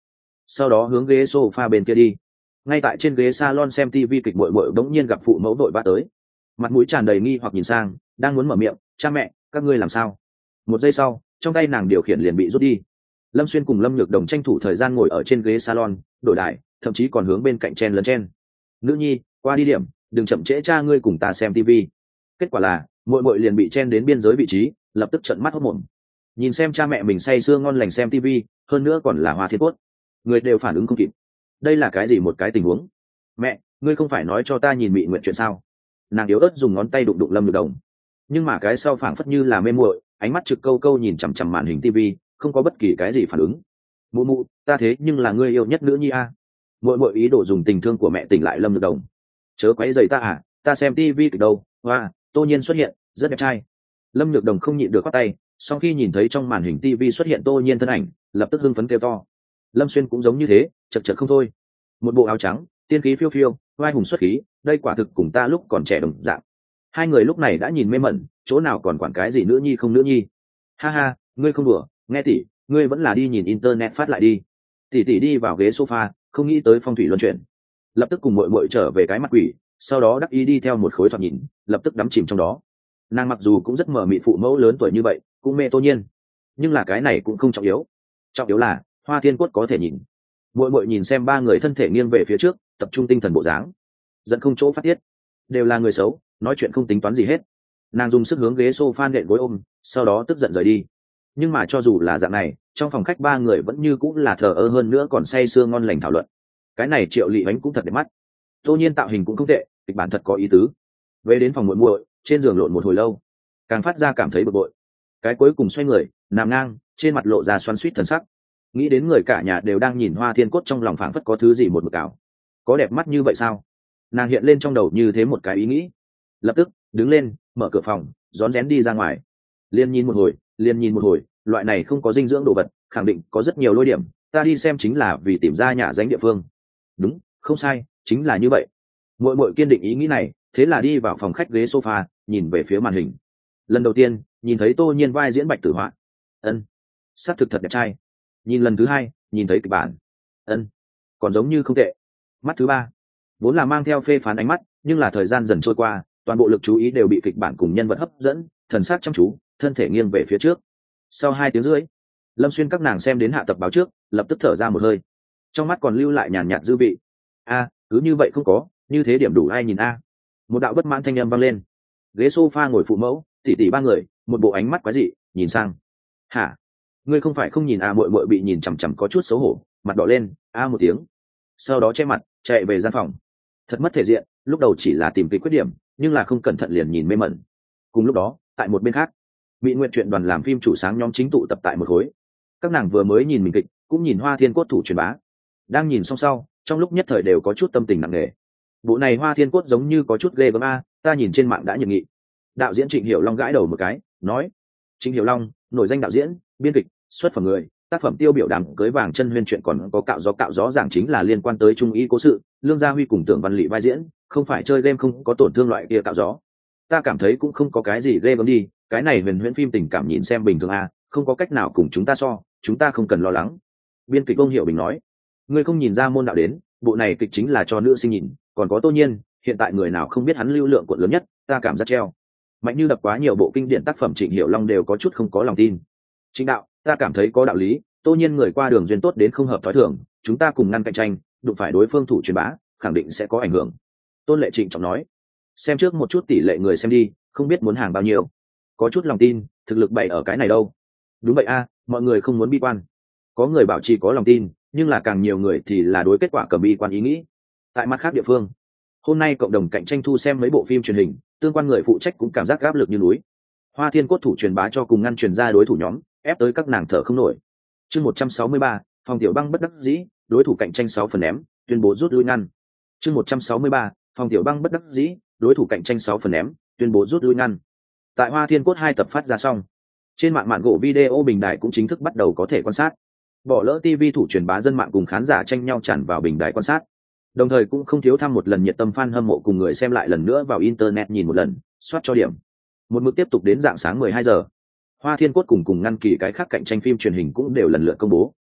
sau đó hướng ghế sofa bên kia đi. Ngay tại trên ghế salon xem tivi kịch muội muội bỗng nhiên gặp phụ mẫu đội vã tới, mặt mũi tràn đầy nghi hoặc nhìn sang, đang muốn mở miệng, cha mẹ các ngươi làm sao. Một giây sau, trong tay nàng điều khiển liền bị rút đi. Lâm Xuyên cùng Lâm Nhược Đồng tranh thủ thời gian ngồi ở trên ghế salon đổi đài, thậm chí còn hướng bên cạnh chen lấn chen. Nữ nhi qua đi điểm, đừng chậm trễ cha ngươi cùng ta xem tivi. Kết quả là muội muội liền bị chen đến biên giới vị trí, lập tức trợn mắt hốt mồm nhìn xem cha mẹ mình say sưa ngon lành xem tivi, hơn nữa còn là Hoa Thiên Cốt. Người đều phản ứng không kịp, đây là cái gì một cái tình huống. Mẹ ngươi không phải nói cho ta nhìn Mị Nguyện chuyện sao. Nàng yếu ớt dùng ngón tay đụng đụng Lâm Nhược Đồng, nhưng mà cái sau phảng phất như là mê muội, ánh mắt trực câu câu nhìn chằm chằm màn hình tivi, không có bất kỳ cái gì phản ứng. Mụ mụ ta thế nhưng là ngươi yêu nhất nữ nhi a. Muội muội ý đồ dùng tình thương của mẹ tỉnh lại Lâm Nhược Đồng. Chớ quấy rầy ta à, ta xem tivi kịch đâu. Hoa Tô Nhiên xuất hiện rất đẹp trai. Lâm Nhược Đồng không nhịn được quát tay, sau khi nhìn thấy trong màn hình tivi xuất hiện Tô Nhiên thân ảnh, lập tức hưng phấn kêu to. Lâm Xuyên cũng giống như thế, chật chật không thôi. Một bộ áo trắng, tiên khí phiêu phiêu, vai hùng xuất khí, đây quả thực cùng ta lúc còn trẻ đồng dạng. Hai người lúc này đã nhìn mê mẩn, chỗ nào còn quản cái gì nữ nhi không nữ nhi. Ha ha, ngươi không đùa, nghe tỷ, ngươi vẫn là đi nhìn internet phát lại đi. Tỷ tỷ đi vào ghế sofa, không nghĩ tới phong thủy luân chuyển, lập tức cùng muội muội trở về cái mặt quỷ, sau đó đắc ý đi theo một khối thoạt nhìn, lập tức đắm chìm trong đó. Nàng mặc dù cũng rất mờ mịt, phụ mẫu lớn tuổi như vậy cũng mê Tô Nhiên, nhưng là cái này cũng không trọng yếu, trọng yếu là Hoa Thiên Cốt có thể nhìn. Muội muội nhìn xem ba người thân thể nghiêng về phía trước, tập trung tinh thần bộ dáng, giận không chỗ phát tiết. Đều là người xấu, nói chuyện không tính toán gì hết. Nàng dùng sức hướng ghế sofa nện gối ôm, sau đó tức giận rời đi. Nhưng mà cho dù là dạng này, trong phòng khách ba người vẫn như cũng là thờ ơ, hơn nữa còn say sưa ngon lành thảo luận. Cái này Triệu Lị Ánh cũng thật đẹp mắt, Tô Nhiên tạo hình cũng không tệ, kịch bản thật có ý tứ. Về đến phòng muội muội, trên giường lộn một hồi lâu, càng phát ra cảm thấy bực bội. Cái cuối cùng xoay người nằm ngang, trên mặt lộ ra xoắn xuýt thần sắc. Nghĩ đến người cả nhà đều đang nhìn Hoa Thiên Cốt, trong lòng phảng phất có thứ gì một mực ảo. Có đẹp mắt như vậy sao? Nàng hiện lên trong đầu như thế một cái ý nghĩ, lập tức đứng lên, mở cửa phòng, rón rén đi ra ngoài. Liên nhìn một hồi, liên nhìn một hồi, loại này không có dinh dưỡng đồ vật, khẳng định có rất nhiều lôi điểm, ta đi xem chính là vì tìm ra nhà danh địa phương. Đúng, không sai, chính là như vậy. Muội muội kiên định ý nghĩ này, thế là đi vào phòng khách ghế sofa, nhìn về phía màn hình. Lần đầu tiên nhìn thấy Tô Nhiên vai diễn Bạch Tử Họa, ân, xác thực thật đẹp trai. Nhìn lần thứ hai, nhìn thấy kịch bản, ân, còn giống như không tệ. Mắt thứ ba vốn là mang theo phê phán ánh mắt, nhưng là thời gian dần trôi qua, toàn bộ lực chú ý đều bị kịch bản cùng nhân vật hấp dẫn, thần sắc chăm chú, thân thể nghiêng về phía trước. Sau hai tiếng rưỡi, Lâm Xuyên các nàng xem đến hạ tập báo trước, lập tức thở ra một hơi, trong mắt còn lưu lại nhàn nhạt dư vị. A, cứ như vậy không có, như thế điểm đủ ai nhìn a. Một đạo bất mãn thanh âm vang lên. Ghế sofa ngồi phụ mẫu, tỷ tỷ ba người, một bộ ánh mắt quái dị nhìn sang. Hả? Ngươi không phải không nhìn a? Muội muội bị nhìn chằm chằm có chút xấu hổ, mặt đỏ lên, a một tiếng, sau đó che mặt chạy về gian phòng. Thật mất thể diện, lúc đầu chỉ là tìm kịch khuyết điểm, nhưng là không cẩn thận liền nhìn mê mẩn. Cùng lúc đó, tại một bên khác, Mỹ Nguyện truyện đoàn làm phim chủ sáng nhóm chính tụ tập tại một khối. Các nàng vừa mới nhìn mình kịch, cũng nhìn Hoa Thiên Cốt thủ truyền bá. Đang nhìn xong sau, trong lúc nhất thời đều có chút tâm tình nặng nề. Bộ này Hoa Thiên Cốt giống như có chút ghê gớm a, ta nhìn trên mạng đã nhiệt nghị. Đạo diễn Trịnh Hiểu Long gãi đầu một cái, nói: Trịnh Hiểu Long, nổi danh đạo diễn, biên kịch, xuất phẩm người, tác phẩm tiêu biểu đàm cưới vàng chân huyên chuyện còn có cạo gió cạo gió giảng chính là liên quan tới trung ý cố sự, Lương Gia Huy cùng Tưởng Văn Lị vai diễn, không phải chơi game không có tổn thương loại kia cạo gió. Ta cảm thấy cũng không có cái gì ghê gớm đi, cái này huyền huyễn phim tình cảm nhìn xem bình thường a, không có cách nào cùng chúng ta so, chúng ta không cần lo lắng. Biên kịch Ông Hiểu Bình nói: Ngươi không nhìn ra môn đạo đến, bộ này kịch chính là cho nữ sinh nhìn, còn có Tô Nhiên, hiện tại người nào không biết hắn lưu lượng cuộn lớn nhất, ta cảm giác treo. Mạnh như đập quá nhiều bộ kinh điển tác phẩm Trịnh Hiểu Long đều có chút không có lòng tin. Chính đạo, ta cảm thấy có đạo lý, Tô Nhiên người qua đường duyên tốt đến không hợp thói thường, chúng ta cùng ngăn cạnh tranh, đụng phải đối phương thủ truyền bá, khẳng định sẽ có ảnh hưởng. Tôn Lệ Trịnh trọng nói: Xem trước một chút tỷ lệ người xem đi, không biết muốn hàng bao nhiêu. Có chút lòng tin, thực lực bày ở cái này đâu. Đúng vậy a, mọi người không muốn bi quan. Có người bảo trì có lòng tin, nhưng là càng nhiều người thì là đối kết quả cầm bi quan ý nghĩ. Tại mặt khác địa phương, hôm nay cộng đồng cạnh tranh thu xem mấy bộ phim truyền hình, tương quan người phụ trách cũng cảm giác áp lực như núi. Hoa Thiên Cốt thủ truyền bá cho cùng ngăn truyền ra đối thủ nhóm, ép tới các nàng thở không nổi. Chương một trăm sáu mươi ba, Phòng Tiểu Băng bất đắc dĩ, đối thủ cạnh tranh sáu phần ném, tuyên bố rút lui ngăn. Chương một trăm sáu mươi ba, Phòng Tiểu Băng bất đắc dĩ, đối thủ cạnh tranh sáu phần ném, tuyên bố rút lui ngăn. Tại Hoa Thiên Cốt hai tập phát ra xong, trên mạng mạn gỗ video bình đài cũng chính thức bắt đầu có thể quan sát. Bỏ lỡ ti vi thủ truyền bá dân mạng cùng khán giả tranh nhau tràn vào bình đài quan sát. Đồng thời cũng không thiếu thăm một lần nhiệt tâm fan hâm mộ cùng người xem lại lần nữa vào internet nhìn một lần, soát cho điểm. Một mực tiếp tục đến rạng sáng mười hai giờ. Hoa Thiên Cốt cùng cùng ngăn kỳ cái khác cạnh tranh phim truyền hình cũng đều lần lượt công bố.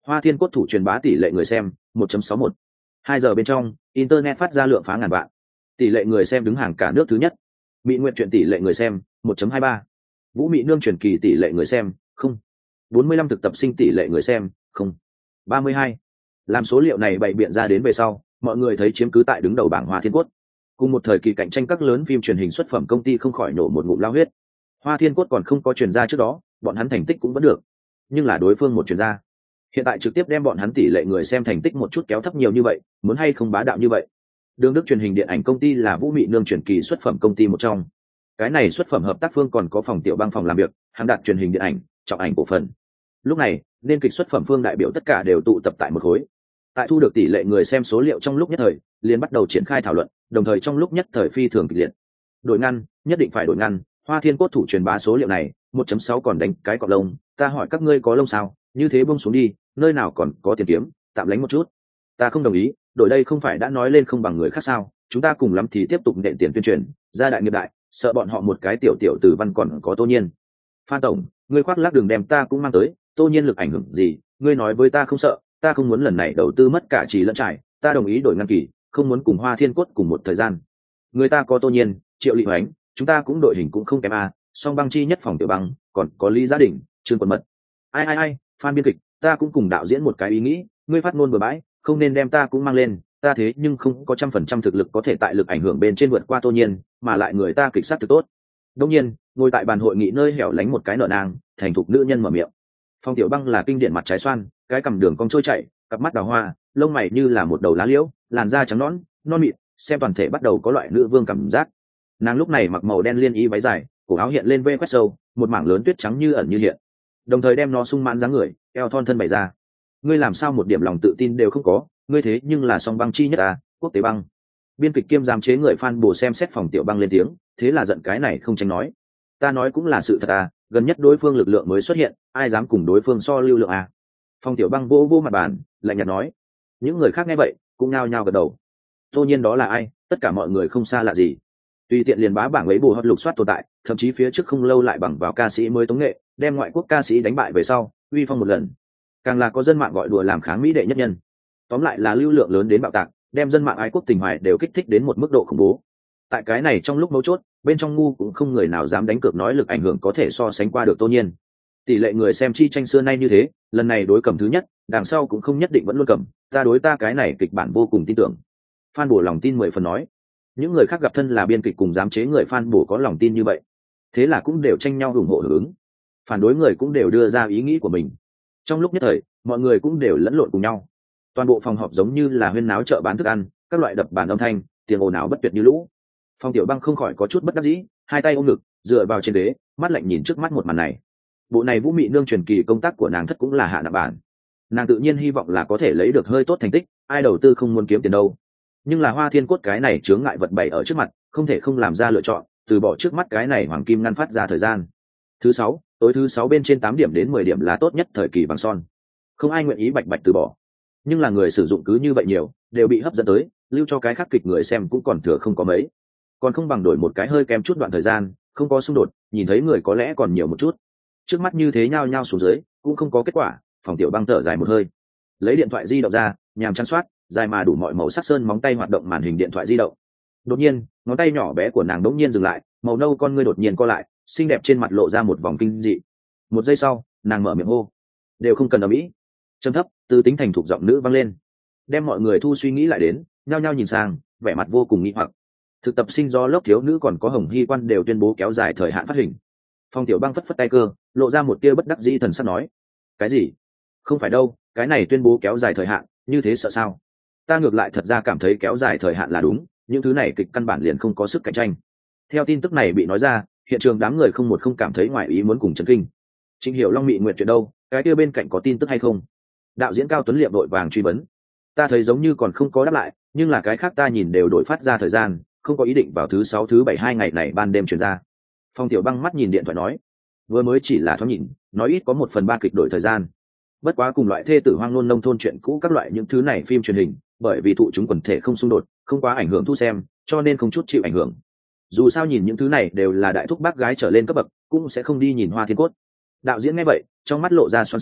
Hoa Thiên Cốt thủ truyền bá tỷ lệ người xem một chấm sáu một. Hai giờ bên trong, internet phát ra lượng phá ngàn vạn. Tỷ lệ người xem đứng hàng cả nước thứ nhất. Mỹ Nguyệt truyện tỷ lệ người xem một chấm hai ba. Vũ Mị Nương truyền kỳ tỷ lệ người xem không. bốn mươi lăm thực tập sinh tỷ lệ người xem không. ba mươi hai. Làm số liệu này bày biện ra đến về sau, mọi người thấy chiếm cứ tại đứng đầu bảng Hoa Thiên Cốt. Cùng một thời kỳ cạnh tranh các lớn phim truyền hình xuất phẩm công ty không khỏi nổ một ngụm lao huyết. Hoa Thiên Cốt còn không có truyền ra trước đó, bọn hắn thành tích cũng vẫn được, nhưng là đối phương một truyền ra, hiện tại trực tiếp đem bọn hắn tỷ lệ người xem thành tích một chút kéo thấp nhiều như vậy, muốn hay không bá đạo như vậy. Đường Đức truyền hình điện ảnh công ty là Vũ Mị Nương truyền kỳ xuất phẩm công ty một trong. Cái này xuất phẩm hợp tác phương còn có phòng tiểu băng phòng làm việc, hàng đạt truyền hình điện ảnh, trọng ảnh cổ phần. Lúc này, nên kịch xuất phẩm phương đại biểu tất cả đều tụ tập tại một khối. Tại thu được tỷ lệ người xem số liệu trong lúc nhất thời, liền bắt đầu triển khai thảo luận, đồng thời trong lúc nhất thời phi thường kịch liệt. Đổi ngăn, nhất định phải đổi ngăn, Hoa Thiên Cốt thủ truyền bá số liệu này, một chấm sáu còn đánh cái cọp lông, ta hỏi các ngươi có lông sao, như thế buông xuống đi, nơi nào còn có tiền kiếm, tạm lánh một chút. Ta không đồng ý, đổi đây không phải đã nói lên không bằng người khác sao, chúng ta cùng lắm thì tiếp tục nện tiền tuyên truyền, gia đại nghiệp đại, sợ bọn họ một cái tiểu tiểu từ văn còn có Tô Nhiên. Phan tổng, ngươi khoác lác đường đem ta cũng mang tới, Tô Nhiên lực ảnh hưởng gì, ngươi nói với ta không sợ, ta không muốn lần này đầu tư mất cả trì lẫn trải, ta đồng ý đổi ngăn kỳ, không muốn cùng Hoa Thiên Cốt cùng một thời gian. Người ta có Tô Nhiên, Triệu Lị Hoánh, chúng ta cũng đội hình cũng không kém a, song băng chi nhất phòng tiểu băng, còn có Lý Gia Đình, Trương Quần Mật. Ai ai ai, Phan biên kịch, ta cũng cùng đạo diễn một cái ý nghĩ, ngươi phát ngôn bừa bãi, không nên đem ta cũng mang lên, ta thế nhưng không có trăm phần trăm thực lực có thể tại lực ảnh hưởng bên trên vượt qua Tô Nhiên, mà lại người ta kịch sát thực tốt. Đương nhiên, ngồi tại bàn hội nghị nơi hẻo lánh một cái nợ nang, thành thục nữ nhân mở miệng. Phong Tiểu Băng là kinh điển mặt trái xoan, cái cằm đường cong trôi chảy, cặp mắt đào hoa, lông mày như là một đầu lá liễu, làn da trắng nõn, non mịn, xem toàn thể bắt đầu có loại nữ vương cảm giác. Nàng lúc này mặc màu đen liên y váy dài, cổ áo hiện lên vê quét sâu, một mảng lớn tuyết trắng như ẩn như hiện, đồng thời đem nó sung mãn dáng người, eo thon thân bày ra. Ngươi làm sao một điểm lòng tự tin đều không có, ngươi thế nhưng là song băng chi nhất à, quốc tế băng. Biên kịch kiêm giám chế người fan bồ xem xét Phòng Tiểu Băng lên tiếng, thế là giận cái này không tránh nói. Ta nói cũng là sự thật à, gần nhất đối phương lực lượng mới xuất hiện, ai dám cùng đối phương so lưu lượng à. Phòng Tiểu Băng vô vô mặt bàn, lạnh nhạt nói. Những người khác nghe vậy, cũng nhao nhao gật đầu. Tô Nhiên đó là ai, tất cả mọi người không xa lạ gì. Tùy tiện liền bá bảng ấy bù hot lục soát tồn tại, thậm chí phía trước không lâu lại bằng vào ca sĩ mới tống nghệ, đem ngoại quốc ca sĩ đánh bại về sau, uy phong một lần. Càng là có dân mạng gọi đùa làm kháng mỹ đệ nhất nhân. Tóm lại là lưu lượng lớn đến bạo tạc, đem dân mạng ái quốc tình hoài đều kích thích đến một mức độ khủng bố. Tại cái này trong lúc mấu chốt, bên trong ngu cũng không người nào dám đánh cược nói lực ảnh hưởng có thể so sánh qua được Tô Nhiên. Tỷ lệ người xem chi tranh xưa nay như thế, lần này đối cầm thứ nhất, đằng sau cũng không nhất định vẫn luôn cầm, ta đối ta cái này kịch bản vô cùng tin tưởng. Phan Bổ lòng tin mười phần nói. Những người khác gặp thân là biên kịch cùng giám chế người Phan Bổ có lòng tin như vậy, thế là cũng đều tranh nhau ủng hộ hưởng ứng. Phản đối người cũng đều đưa ra ý nghĩ của mình. Trong lúc nhất thời, mọi người cũng đều lẫn lộn cùng nhau. Toàn bộ phòng họp giống như là huyên náo chợ bán thức ăn, các loại đập bàn âm thanh, tiếng ồn ào bất tuyệt như lũ. Phong Tiểu Băng không khỏi có chút bất đắc dĩ, hai tay ôm ngực, dựa vào trên ghế, mắt lạnh nhìn trước mắt một màn này. Bộ này Vũ Mị Nương truyền kỳ công tác của nàng thất cũng là hạ nặng bản. Nàng tự nhiên hy vọng là có thể lấy được hơi tốt thành tích, ai đầu tư không muốn kiếm tiền đâu. Nhưng là Hoa Thiên Cốt cái này chướng ngại vật bày ở trước mặt, không thể không làm ra lựa chọn, từ bỏ trước mắt cái này hoàng kim ngăn phát ra thời gian. Thứ sáu, tối thứ sáu bên trên tám điểm đến mười điểm là tốt nhất thời kỳ bằng son. Không ai nguyện ý bạch bạch từ bỏ. Nhưng là người sử dụng cứ như vậy nhiều, đều bị hấp dẫn tới, lưu cho cái khác kịch người xem cũng còn thừa không có mấy. Còn không bằng đổi một cái hơi kém chút đoạn thời gian, không có xung đột, nhìn thấy người có lẽ còn nhiều một chút. Trước mắt như thế nhao nhao xuống dưới, cũng không có kết quả, Phòng Tiểu Băng thở dài một hơi. Lấy điện thoại di động ra, nhàm chán soát, dài mà đủ mọi màu sắc sơn móng tay hoạt động màn hình điện thoại di động. Đột nhiên, ngón tay nhỏ bé của nàng đống nhiên dừng lại, màu nâu con ngươi đột nhiên co lại, xinh đẹp trên mặt lộ ra một vòng kinh dị. Một giây sau, nàng mở miệng hô, đều không cần ầm ĩ. Trầm thấp, từ tính thành thục giọng nữ vang lên, đem mọi người thu suy nghĩ lại đến, nhao nhao nhìn sang, vẻ mặt vô cùng nghi hoặc. Thực tập sinh do lớp thiếu nữ còn có Hồng Hy Quan đều tuyên bố kéo dài thời hạn phát hình. Phong Tiểu Băng phất phất tay cơ, lộ ra một tia bất đắc dĩ thần sắc nói, cái gì? Không phải đâu, cái này tuyên bố kéo dài thời hạn, như thế sợ sao? Ta ngược lại thật ra cảm thấy kéo dài thời hạn là đúng, những thứ này kịch căn bản liền không có sức cạnh tranh. Theo tin tức này bị nói ra, hiện trường đám người không một không cảm thấy ngoài ý muốn cùng chấn kinh. Trịnh Hiểu Long Mị Nguyệt chuyện đâu, cái kia bên cạnh có tin tức hay không? Đạo diễn Cao Tuấn Liệm đội vàng truy vấn. Ta thấy giống như còn không có đáp lại, nhưng là cái khác ta nhìn đều đổi phát ra thời gian, không có ý định vào thứ sáu thứ bảy hai ngày này ban đêm truyền ra. Phong Tiểu Băng mắt nhìn điện thoại nói, vừa mới chỉ là thoáng nhìn, nói ít có một phần ba kịch đổi thời gian. Bất quá cùng loại thê tử hoang nôn nông thôn chuyện cũ các loại những thứ này phim truyền hình, bởi vì thụ chúng quần thể không xung đột, không quá ảnh hưởng thu xem, cho nên không chút chịu ảnh hưởng. Dù sao nhìn những thứ này đều là đại thúc bác gái trở lên cấp bậc, cũng sẽ không đi nhìn Hoa Thiên Cốt. Đạo diễn nghe vậy, trong mắt lộ ra xoắn xuýt,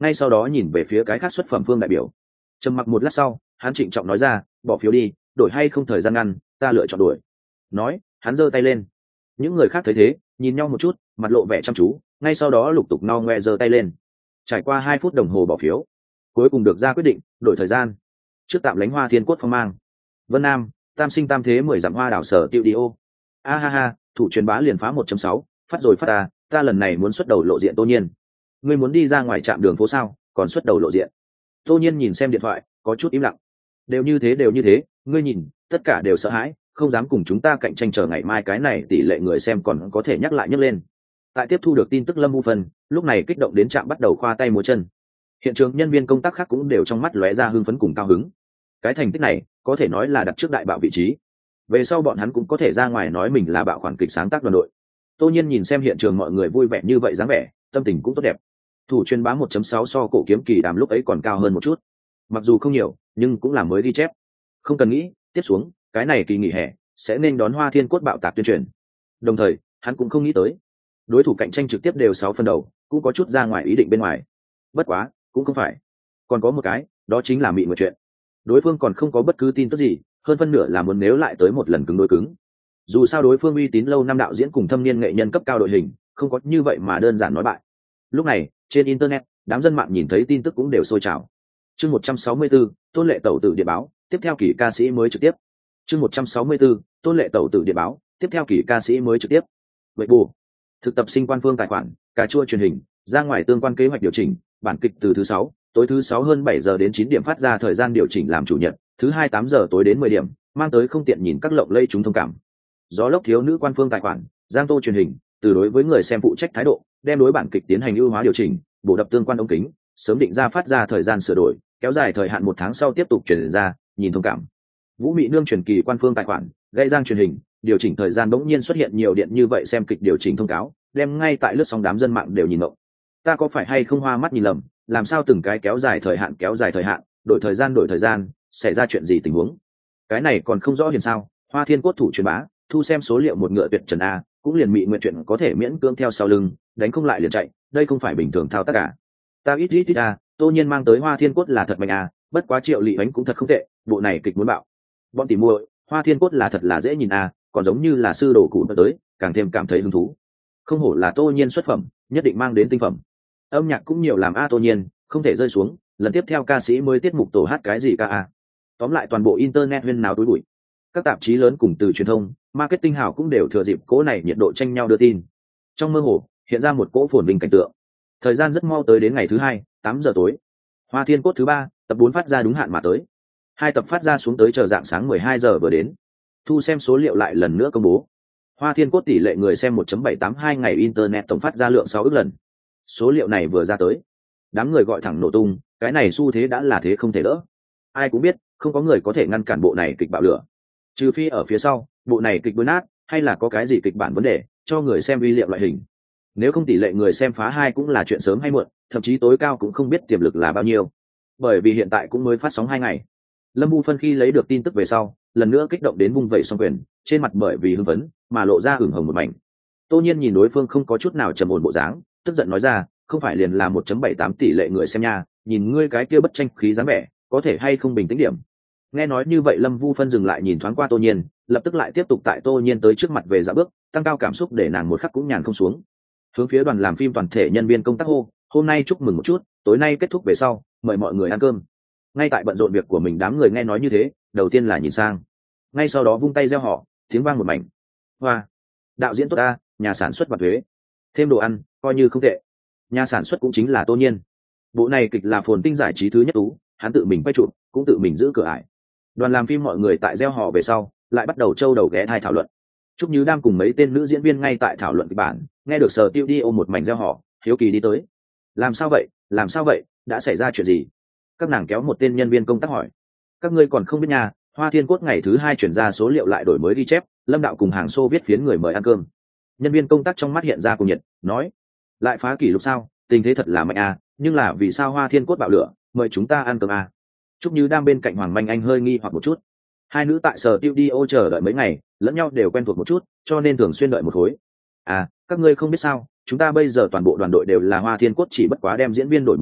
ngay sau đó nhìn về phía cái khác xuất phẩm phương đại biểu. Trầm mặc một lát sau, hắn trịnh trọng nói ra, bỏ phiếu đi, đổi hay không thời gian ngăn, ta lựa chọn đổi. Nói, hắn giơ tay lên. Những người khác thấy thế, nhìn nhau một chút, mặt lộ vẻ chăm chú, ngay sau đó lục tục no ngoe giơ tay lên. Trải qua hai phút đồng hồ bỏ phiếu, cuối cùng được ra quyết định, đổi thời gian. Trước tạm lánh Hoa Thiên Cốt phong mang. Vân Nam, tam sinh tam thế mười dặm hoa đảo sở tiêu đi ô. A ha ha, thủ truyền bá liền phá một chấm sáu, phát rồi phát ta, ta lần này muốn xuất đầu lộ diện Tô Nhiên. Ngươi muốn đi ra ngoài trạm đường phố sao, còn xuất đầu lộ diện. Tô Nhiên nhìn xem điện thoại, có chút im lặng. Đều như thế đều như thế, ngươi nhìn, tất cả đều sợ hãi, không dám cùng chúng ta cạnh tranh, chờ ngày mai cái này tỷ lệ người xem còn có thể nhắc lại nhắc lên. Tại tiếp thu được tin tức Lâm Vu Phân, lúc này kích động đến trạm bắt đầu khoa tay múa chân. Hiện trường nhân viên công tác khác cũng đều trong mắt lóe ra hưng phấn cùng cao hứng. Cái thành tích này có thể nói là đặt trước đại bạo vị trí. Về sau bọn hắn cũng có thể ra ngoài nói mình là bạo khoản kịch sáng tác đoàn đội. Tô Nhiên nhìn xem hiện trường mọi người vui vẻ như vậy dáng vẻ, tâm tình cũng tốt đẹp. Thủ truyền bá một chấm sáu so cổ kiếm kỳ đàm lúc ấy còn cao hơn một chút. Mặc dù không nhiều, nhưng cũng là mới ghi chép. Không cần nghĩ, tiếp xuống, cái này kỳ nghỉ hè sẽ nên đón Hoa Thiên Cốt bạo tạc tuyên truyền. Đồng thời, hắn cũng không nghĩ tới, đối thủ cạnh tranh trực tiếp đều sáu phần đầu, cũng có chút ra ngoài ý định bên ngoài. Bất quá, cũng không phải. Còn có một cái, đó chính là Mị Nguyệt chuyện. Đối phương còn không có bất cứ tin tức gì, hơn phân nửa là muốn nếu lại tới một lần cứng đối cứng. Dù sao đối phương uy tín lâu năm đạo diễn cùng thâm niên nghệ nhân cấp cao đội hình, không có như vậy mà đơn giản nói bại. Lúc này, trên internet, đám dân mạng nhìn thấy tin tức cũng đều sôi trào. Chương một trăm sáu mươi tư, Tôn Lệ Tẩu Tử điện báo, tiếp theo kỳ ca sĩ mới trực tiếp. Chương một trăm sáu mươi tư, Tôn Lệ Tẩu Tử điện báo, tiếp theo kỳ ca sĩ mới trực tiếp. Vậy bù, thực tập sinh quan phương tài khoản, cà chua truyền hình, ra ngoài tương quan kế hoạch điều chỉnh, bản kịch từ thứ sáu, tối thứ sáu hơn bảy giờ đến chín điểm phát ra thời gian điều chỉnh làm chủ nhật, thứ hai tám giờ tối đến mười điểm, mang tới không tiện nhìn các lộng lây chúng thông cảm. Gió lốc thiếu nữ quan phương tài khoản, Giang Tô truyền hình, từ đối với người xem phụ trách thái độ, đem đối bản kịch tiến hành ưu hóa điều chỉnh, bổ đập tương quan ống kính, sớm định ra phát ra thời gian sửa đổi, kéo dài thời hạn một tháng sau tiếp tục truyền ra, nhìn thông cảm. Vũ Mị Nương truyền kỳ quan phương tài khoản, Gây Giang truyền hình, điều chỉnh thời gian bỗng nhiên xuất hiện nhiều điện như vậy xem kịch điều chỉnh thông cáo, đem ngay tại lướt sóng đám dân mạng đều nhìn ngộng. Ta có phải hay không hoa mắt nhìn lầm, làm sao từng cái kéo dài thời hạn kéo dài thời hạn, đổi thời gian đổi thời gian, xảy ra chuyện gì tình huống? Cái này còn không rõ hiền sao? Hoa Thiên Cốt thủ truyền bá, thu xem số liệu một ngựa tuyệt trần a, cũng liền Mị Nguyện chuyện có thể miễn cưỡng theo sau lưng, đánh không lại liền chạy, đây không phải bình thường thao tác cả. Ta ít ít ít a, Tô Nhiên mang tới Hoa Thiên Cốt là thật mạnh a, bất quá Triệu Lị Ánh cũng thật không tệ, bộ này kịch muốn bạo. Bọn tỉ muội, Hoa Thiên Cốt là thật là dễ nhìn a, còn giống như là sư đồ cụ tới, càng thêm cảm thấy hứng thú. Không hổ là Tô Nhiên xuất phẩm, nhất định mang đến tinh phẩm. Âm nhạc cũng nhiều làm a Tô Nhiên, không thể rơi xuống, lần tiếp theo ca sĩ mới tiết mục tổ hát cái gì ca a. Tóm lại toàn bộ internet huyên náo túi bụi. Các tạp chí lớn cùng từ truyền thông, marketing hảo cũng đều thừa dịp cố này nhiệt độ tranh nhau đưa tin. Trong mơ hồ, hiện ra một cỗ phồn vinh cảnh tượng. Thời gian rất mau tới đến ngày thứ hai, tám giờ tối. Hoa Thiên Cốt thứ ba, tập bốn phát ra đúng hạn mà tới. Hai tập phát ra xuống tới chờ dạng sáng mười hai giờ vừa đến. Thu xem số liệu lại lần nữa công bố. Hoa Thiên Cốt tỷ lệ người xem một phẩy bảy tám hai ngày internet tổng phát ra lượng sáu ức lần. Số liệu này vừa ra tới, đám người gọi thẳng nổ tung, cái này xu thế đã là thế không thể đỡ. Ai cũng biết, không có người có thể ngăn cản bộ này kịch bạo lửa. Trừ phi ở phía sau, bộ này kịch đối nát, hay là có cái gì kịch bản vấn đề, cho người xem uy liệu loại hình. Nếu không tỷ lệ người xem phá hai cũng là chuyện sớm hay muộn, thậm chí tối cao cũng không biết tiềm lực là bao nhiêu. Bởi vì hiện tại cũng mới phát sóng hai ngày. Lâm Vu Phân khi lấy được tin tức về sau, lần nữa kích động đến vung vẩy song quyền, trên mặt bởi vì hưng phấn mà lộ ra hửng hồng một mảnh. Tô Nhiên nhìn đối phương không có chút nào trầm ổn bộ dáng, tức giận nói ra, không phải liền là một phẩy bảy tám tỷ lệ người xem nha, nhìn ngươi cái kia bất tranh khí dáng vẻ, có thể hay không bình tĩnh điểm. Nghe nói như vậy Lâm Vu Phân dừng lại nhìn thoáng qua Tô Nhiên, lập tức lại tiếp tục tại Tô Nhiên tới trước mặt về dạo bước, tăng cao cảm xúc để nàng một khắc cũng nhàn không xuống. Hướng phía đoàn làm phim toàn thể nhân viên công tác hô, hôm nay chúc mừng một chút, tối nay kết thúc về sau, mời mọi người ăn cơm. Ngay tại bận rộn việc của mình đám người nghe nói như thế, đầu tiên là nhìn sang, ngay sau đó vung tay reo họ, tiếng vang một mảnh. Hoa, đạo diễn tốt ta, nhà sản xuất và thuế, thêm đồ ăn, coi như không tệ. Nhà sản xuất cũng chính là Tô Nhiên. Bộ này kịch là phồn tinh giải trí thứ nhất tú, hắn tự mình quay chụp, cũng tự mình giữ cửa ải. Đoàn làm phim mọi người tại gieo họ về sau, lại bắt đầu trâu đầu ghé thai thảo luận. Trúc Như đang cùng mấy tên nữ diễn viên ngay tại thảo luận kịch bản, nghe được Sở Tiêu đi ôm một mảnh gieo họ, hiếu kỳ đi tới. Làm sao vậy? Làm sao vậy? Đã xảy ra chuyện gì? Các nàng kéo một tên nhân viên công tác hỏi. Các ngươi còn không biết nhà, Hoa Thiên Cốt ngày thứ hai chuyển ra số liệu lại đổi mới ghi chép, Lâm đạo cùng hàng xô viết phiến người mời ăn cơm. Nhân viên công tác trong mắt hiện ra cùng nhiệt, nói: lại phá kỷ lục sao? Tình thế thật là mạnh à, nhưng là vì sao Hoa Thiên Cốt bạo lửa, mời chúng ta ăn cơm à? Trúc Như đang bên cạnh Hoàng Manh Anh hơi nghi hoặc một chút. Hai nữ tại Sở Tiêu đi ô chờ đợi mấy ngày, lẫn nhau đều quen thuộc một chút, cho nên thường xuyên đợi một khối. À, các ngươi không biết sao, chúng ta bây giờ toàn bộ đoàn đội đều là Hoa Thiên Cốt, chỉ bất quá đem diễn viên đổi một nhóm,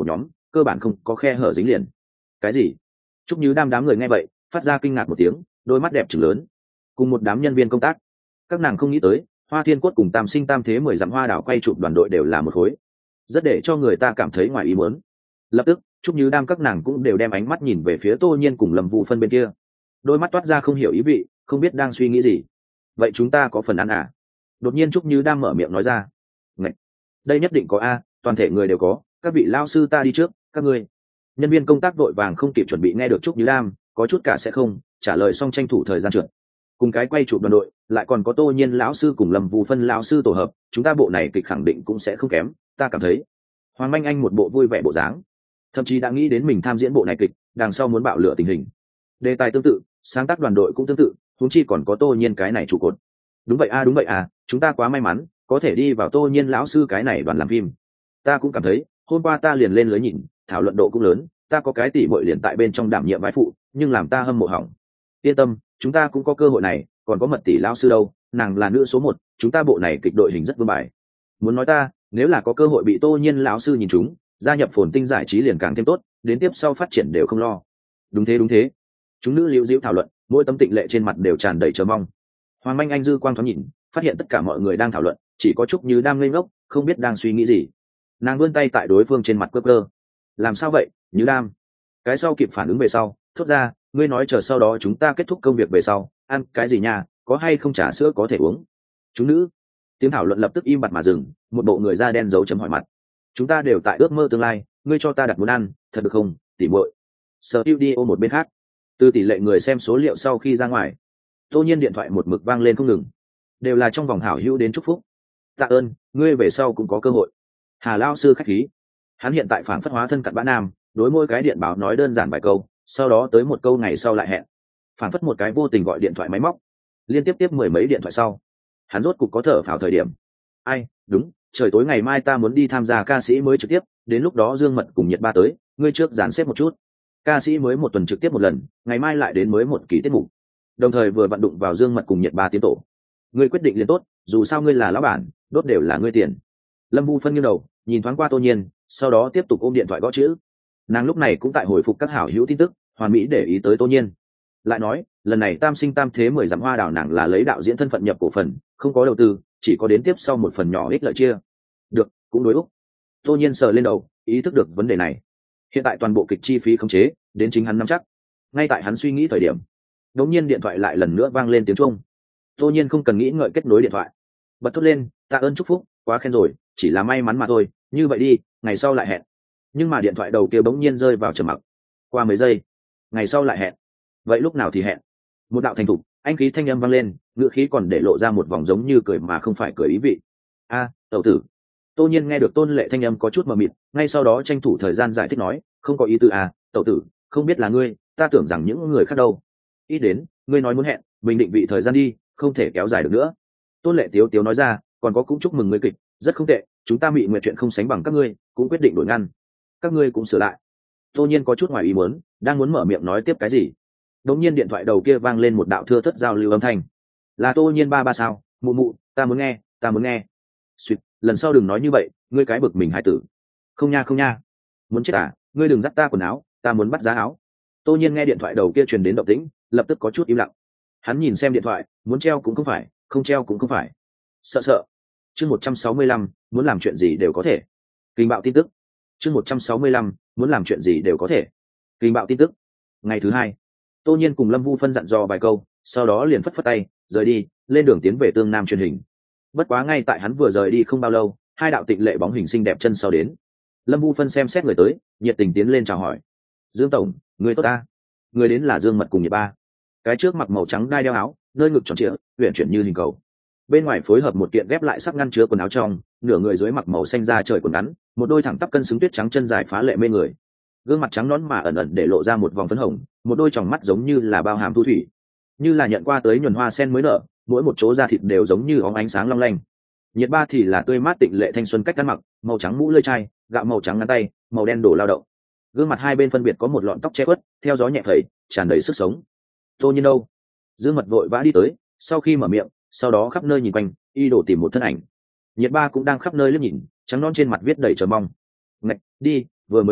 cơ bản không có khe hở dính liền. Cái gì? Trúc Như Đam đám người nghe vậy phát ra kinh ngạc một tiếng, đôi mắt đẹp trừng lớn. Cùng một đám nhân viên công tác, các nàng không nghĩ tới Hoa Thiên Cốt cùng Tam Sinh Tam Thế mười dặm hoa đảo quay chụp đoàn đội đều là một khối, rất để cho người ta cảm thấy ngoài ý muốn. Lập tức Trúc Như Đam các nàng cũng đều đem ánh mắt nhìn về phía Tô Nhiên cùng Lâm Vũ Phân bên kia, đôi mắt toát ra không hiểu ý vị, không biết đang suy nghĩ gì. Vậy chúng ta có phần ăn à? Đột nhiên Trúc Như Đam mở miệng nói ra. Ngậy! Đây nhất định có a, toàn thể người đều có, các vị lao sư ta đi trước, các ngươi. Nhân viên công tác vội vàng không kịp chuẩn bị nghe được Trúc Như Đam, có chút cả sẽ không trả lời, xong tranh thủ thời gian trượt. Cùng cái quay chụp đoàn đội, lại còn có Tô Nhiên lão sư cùng Lâm Vũ Phân lão sư tổ hợp, chúng ta bộ này kịch khẳng định cũng sẽ không kém, ta cảm thấy. Hoàng Manh Anh một bộ vui vẻ bộ dáng, thậm chí đã nghĩ đến mình tham diễn bộ này kịch, đằng sau muốn bạo lửa tình hình. Đề tài tương tự, sáng tác đoàn đội cũng tương tự, huống chi còn có Tô Nhiên cái này trụ cột. Đúng vậy a, đúng vậy à, chúng ta quá may mắn, có thể đi vào Tô Nhiên lão sư cái này đoàn làm phim. Ta cũng cảm thấy, hôm qua ta liền lên lưới nhìn, thảo luận độ cũng lớn, ta có cái tỷ muội liền tại bên trong đảm nhiệm vai phụ, nhưng làm ta hâm mộ hỏng. Yên tâm, chúng ta cũng có cơ hội này, còn có Mật tỷ lão sư đâu, nàng là nữ số một, chúng ta bộ này kịch đội hình rất vương bài. Muốn nói ta, nếu là có cơ hội bị Tô Nhiên lão sư nhìn chúng, gia nhập Phồn Tinh giải trí liền càng thêm tốt, đến tiếp sau phát triển đều không lo. Đúng thế đúng thế. Chúng nữ liễu diễu thảo luận, mỗi tấm tịnh lệ trên mặt đều tràn đầy chờ mong. Hoàng Manh Anh dư quang thoáng nhìn, phát hiện tất cả mọi người đang thảo luận, chỉ có Trúc Như đang ngây ngốc, không biết đang suy nghĩ gì. Nàng vươn tay tại đối phương trên mặt quơ quơ. Làm sao vậy, Như Đam? Cái sau kịp phản ứng về sau, thốt ra, ngươi nói chờ sau đó chúng ta kết thúc công việc về sau, ăn cái gì nha, có hay không trà sữa có thể uống? Chúng nữ. Tiếng thảo luận lập tức im bặt mà dừng, một bộ người da đen dấu chấm hỏi mặt. Chúng ta đều tại ước mơ tương lai, ngươi cho ta đặt muốn ăn, thật được không, tỉ muội? Studio một bên khác, từ tỷ lệ người xem số liệu sau khi ra ngoài, Tô Nhiên điện thoại một mực vang lên không ngừng, đều là trong vòng hảo hữu đến chúc phúc. Tạ ơn, ngươi về sau cũng có cơ hội. Hà lao sư khách khí. Hắn hiện tại phản phất hóa thân cặn bã nam, đối môi cái điện báo nói đơn giản vài câu, sau đó tới một câu ngày sau lại hẹn. Phản phất một cái vô tình gọi điện thoại máy móc, liên tiếp tiếp mười mấy điện thoại sau, hắn rốt cục có thở phào thời điểm. Ai, đúng, trời tối ngày mai ta muốn đi tham gia ca sĩ mới trực tiếp, đến lúc đó Dương Mật cùng Nhiệt Ba tới, ngươi trước dàn xếp một chút. Ca sĩ mới một tuần trực tiếp một lần, ngày mai lại đến mới một kỳ tiết mục. Đồng thời vừa vận đụng vào Dương Mật cùng Nhiệt Ba tiến tổ. Ngươi quyết định liền tốt, dù sao ngươi là lão bản, đốt đều là ngươi tiền. Lâm Vu Phân nghiêng đầu, nhìn thoáng qua Tô Nhiên, sau đó tiếp tục ôm điện thoại gõ chữ. Nàng lúc này cũng tại hồi phục các hảo hữu tin tức, hoàn mỹ để ý tới Tô Nhiên. Lại nói, lần này Tam Sinh Tam Thế mười dặm hoa đảo nàng là lấy đạo diễn thân phận nhập cổ phần, không có đầu tư, chỉ có đến tiếp sau một phần nhỏ ích lợi chia. Được, cũng đối úc. Tô Nhiên sờ lên đầu, ý thức được vấn đề này. Hiện tại toàn bộ kịch chi phí khống chế, đến chính hắn nắm chắc. Ngay tại hắn suy nghĩ thời điểm, đống nhiên điện thoại lại lần nữa vang lên tiếng chuông. Tô Nhiên không cần nghĩ ngợi kết nối điện thoại, bật thốt lên, tạ ơn chúc phúc, quá khen rồi, chỉ là may mắn mà thôi, như vậy đi, ngày sau lại hẹn. Nhưng mà điện thoại đầu kia bỗng nhiên rơi vào trầm mặc. Qua mấy giây, ngày sau lại hẹn. Vậy lúc nào thì hẹn? Một đạo thành thục, anh khí thanh âm vang lên, ngữ khí còn để lộ ra một vòng giống như cười mà không phải cười ý vị. A, à, tẩu tử. Tô Nhiên nghe được Tôn Lệ thanh âm có chút mờ mịt, ngay sau đó tranh thủ thời gian giải thích nói, không có ý tư à, tẩu tử, không biết là ngươi, ta tưởng rằng những người khác đâu. Ít đến, ngươi nói muốn hẹn, mình định vị thời gian đi, không thể kéo dài được nữa. Tôn Lệ tiếu tiếu nói ra, còn có cũng chúc mừng ngươi kịch, rất không tệ, chúng ta Mị Nguyệt chuyện không sánh bằng các ngươi, cũng quyết định đổi ngăn. Các ngươi cũng sửa lại. Tô Nhiên có chút ngoài ý muốn, đang muốn mở miệng nói tiếp cái gì. Đống nhiên điện thoại đầu kia vang lên một đạo thưa thất giao lưu âm thanh. Là Tô Nhiên ba ba sao? Mụ mụ, ta muốn nghe, ta muốn nghe. Xuyệt, lần sau đừng nói như vậy, ngươi cái bực mình hại tử. Không nha không nha. Muốn chết à, ngươi đừng dắt ta quần áo, ta muốn bắt giá áo. Tô Nhiên nghe điện thoại đầu kia truyền đến động tĩnh, lập tức có chút im lặng. Hắn nhìn xem điện thoại, muốn treo cũng không phải, không treo cũng không phải. Sợ sợ. Chương một trăm sáu mươi lăm, muốn làm chuyện gì đều có thể. Kinh bạo tin tức. Chương một trăm sáu mươi lăm, muốn làm chuyện gì đều có thể. Kinh bạo tin tức. Ngày thứ hai, Tô Nhiên cùng Lâm Vu Phân dặn dò vài câu, sau đó liền phất phất tay, rời đi, lên đường tiến về Tương Nam truyền hình. Bất quá ngay tại hắn vừa rời đi không bao lâu, hai đạo tịnh lệ bóng hình xinh đẹp chân sau đến. Lâm Vu Phân xem xét người tới, nhiệt tình tiến lên chào hỏi. Dương tổng, người tốt ta. Người đến là Dương Mật cùng Nhiệt Ba. Cái trước mặc màu trắng đai đeo áo, nơi ngực tròn trịa, uyển chuyển như hình cầu. Bên ngoài phối hợp một kiện ghép lại sắc ngăn chứa quần áo trong, nửa người dưới mặc màu xanh da trời quần ngắn, một đôi thẳng tắp cân xứng tuyết trắng chân dài phá lệ mê người. Gương mặt trắng nõn mà ẩn ẩn để lộ ra một vòng phấn hồng, một đôi tròng mắt giống như là bao hàm thu thủy, như là nhận qua tới nhuần hoa sen mới nở, mỗi một chỗ da thịt đều giống như óng ánh sáng long lanh. Nhiệt Ba thì là tươi mát tịnh lệ thanh xuân cách ăn mặc, màu trắng mũ lưỡi chai, gạo màu trắng ngắn tay, màu đen đổ lao động. Gương mặt hai bên phân biệt có một lọn tóc che khuất, theo gió nhẹ phẩy, tràn đầy sức sống. Tô Nhiên đâu? Dương Mật vội vã đi tới, sau khi mở miệng, sau đó khắp nơi nhìn quanh, y đổ tìm một thân ảnh. Nhiệt Ba cũng đang khắp nơi liếc nhìn, trắng non trên mặt viết đầy chờ mong. Ngạch, đi, vừa mới đi,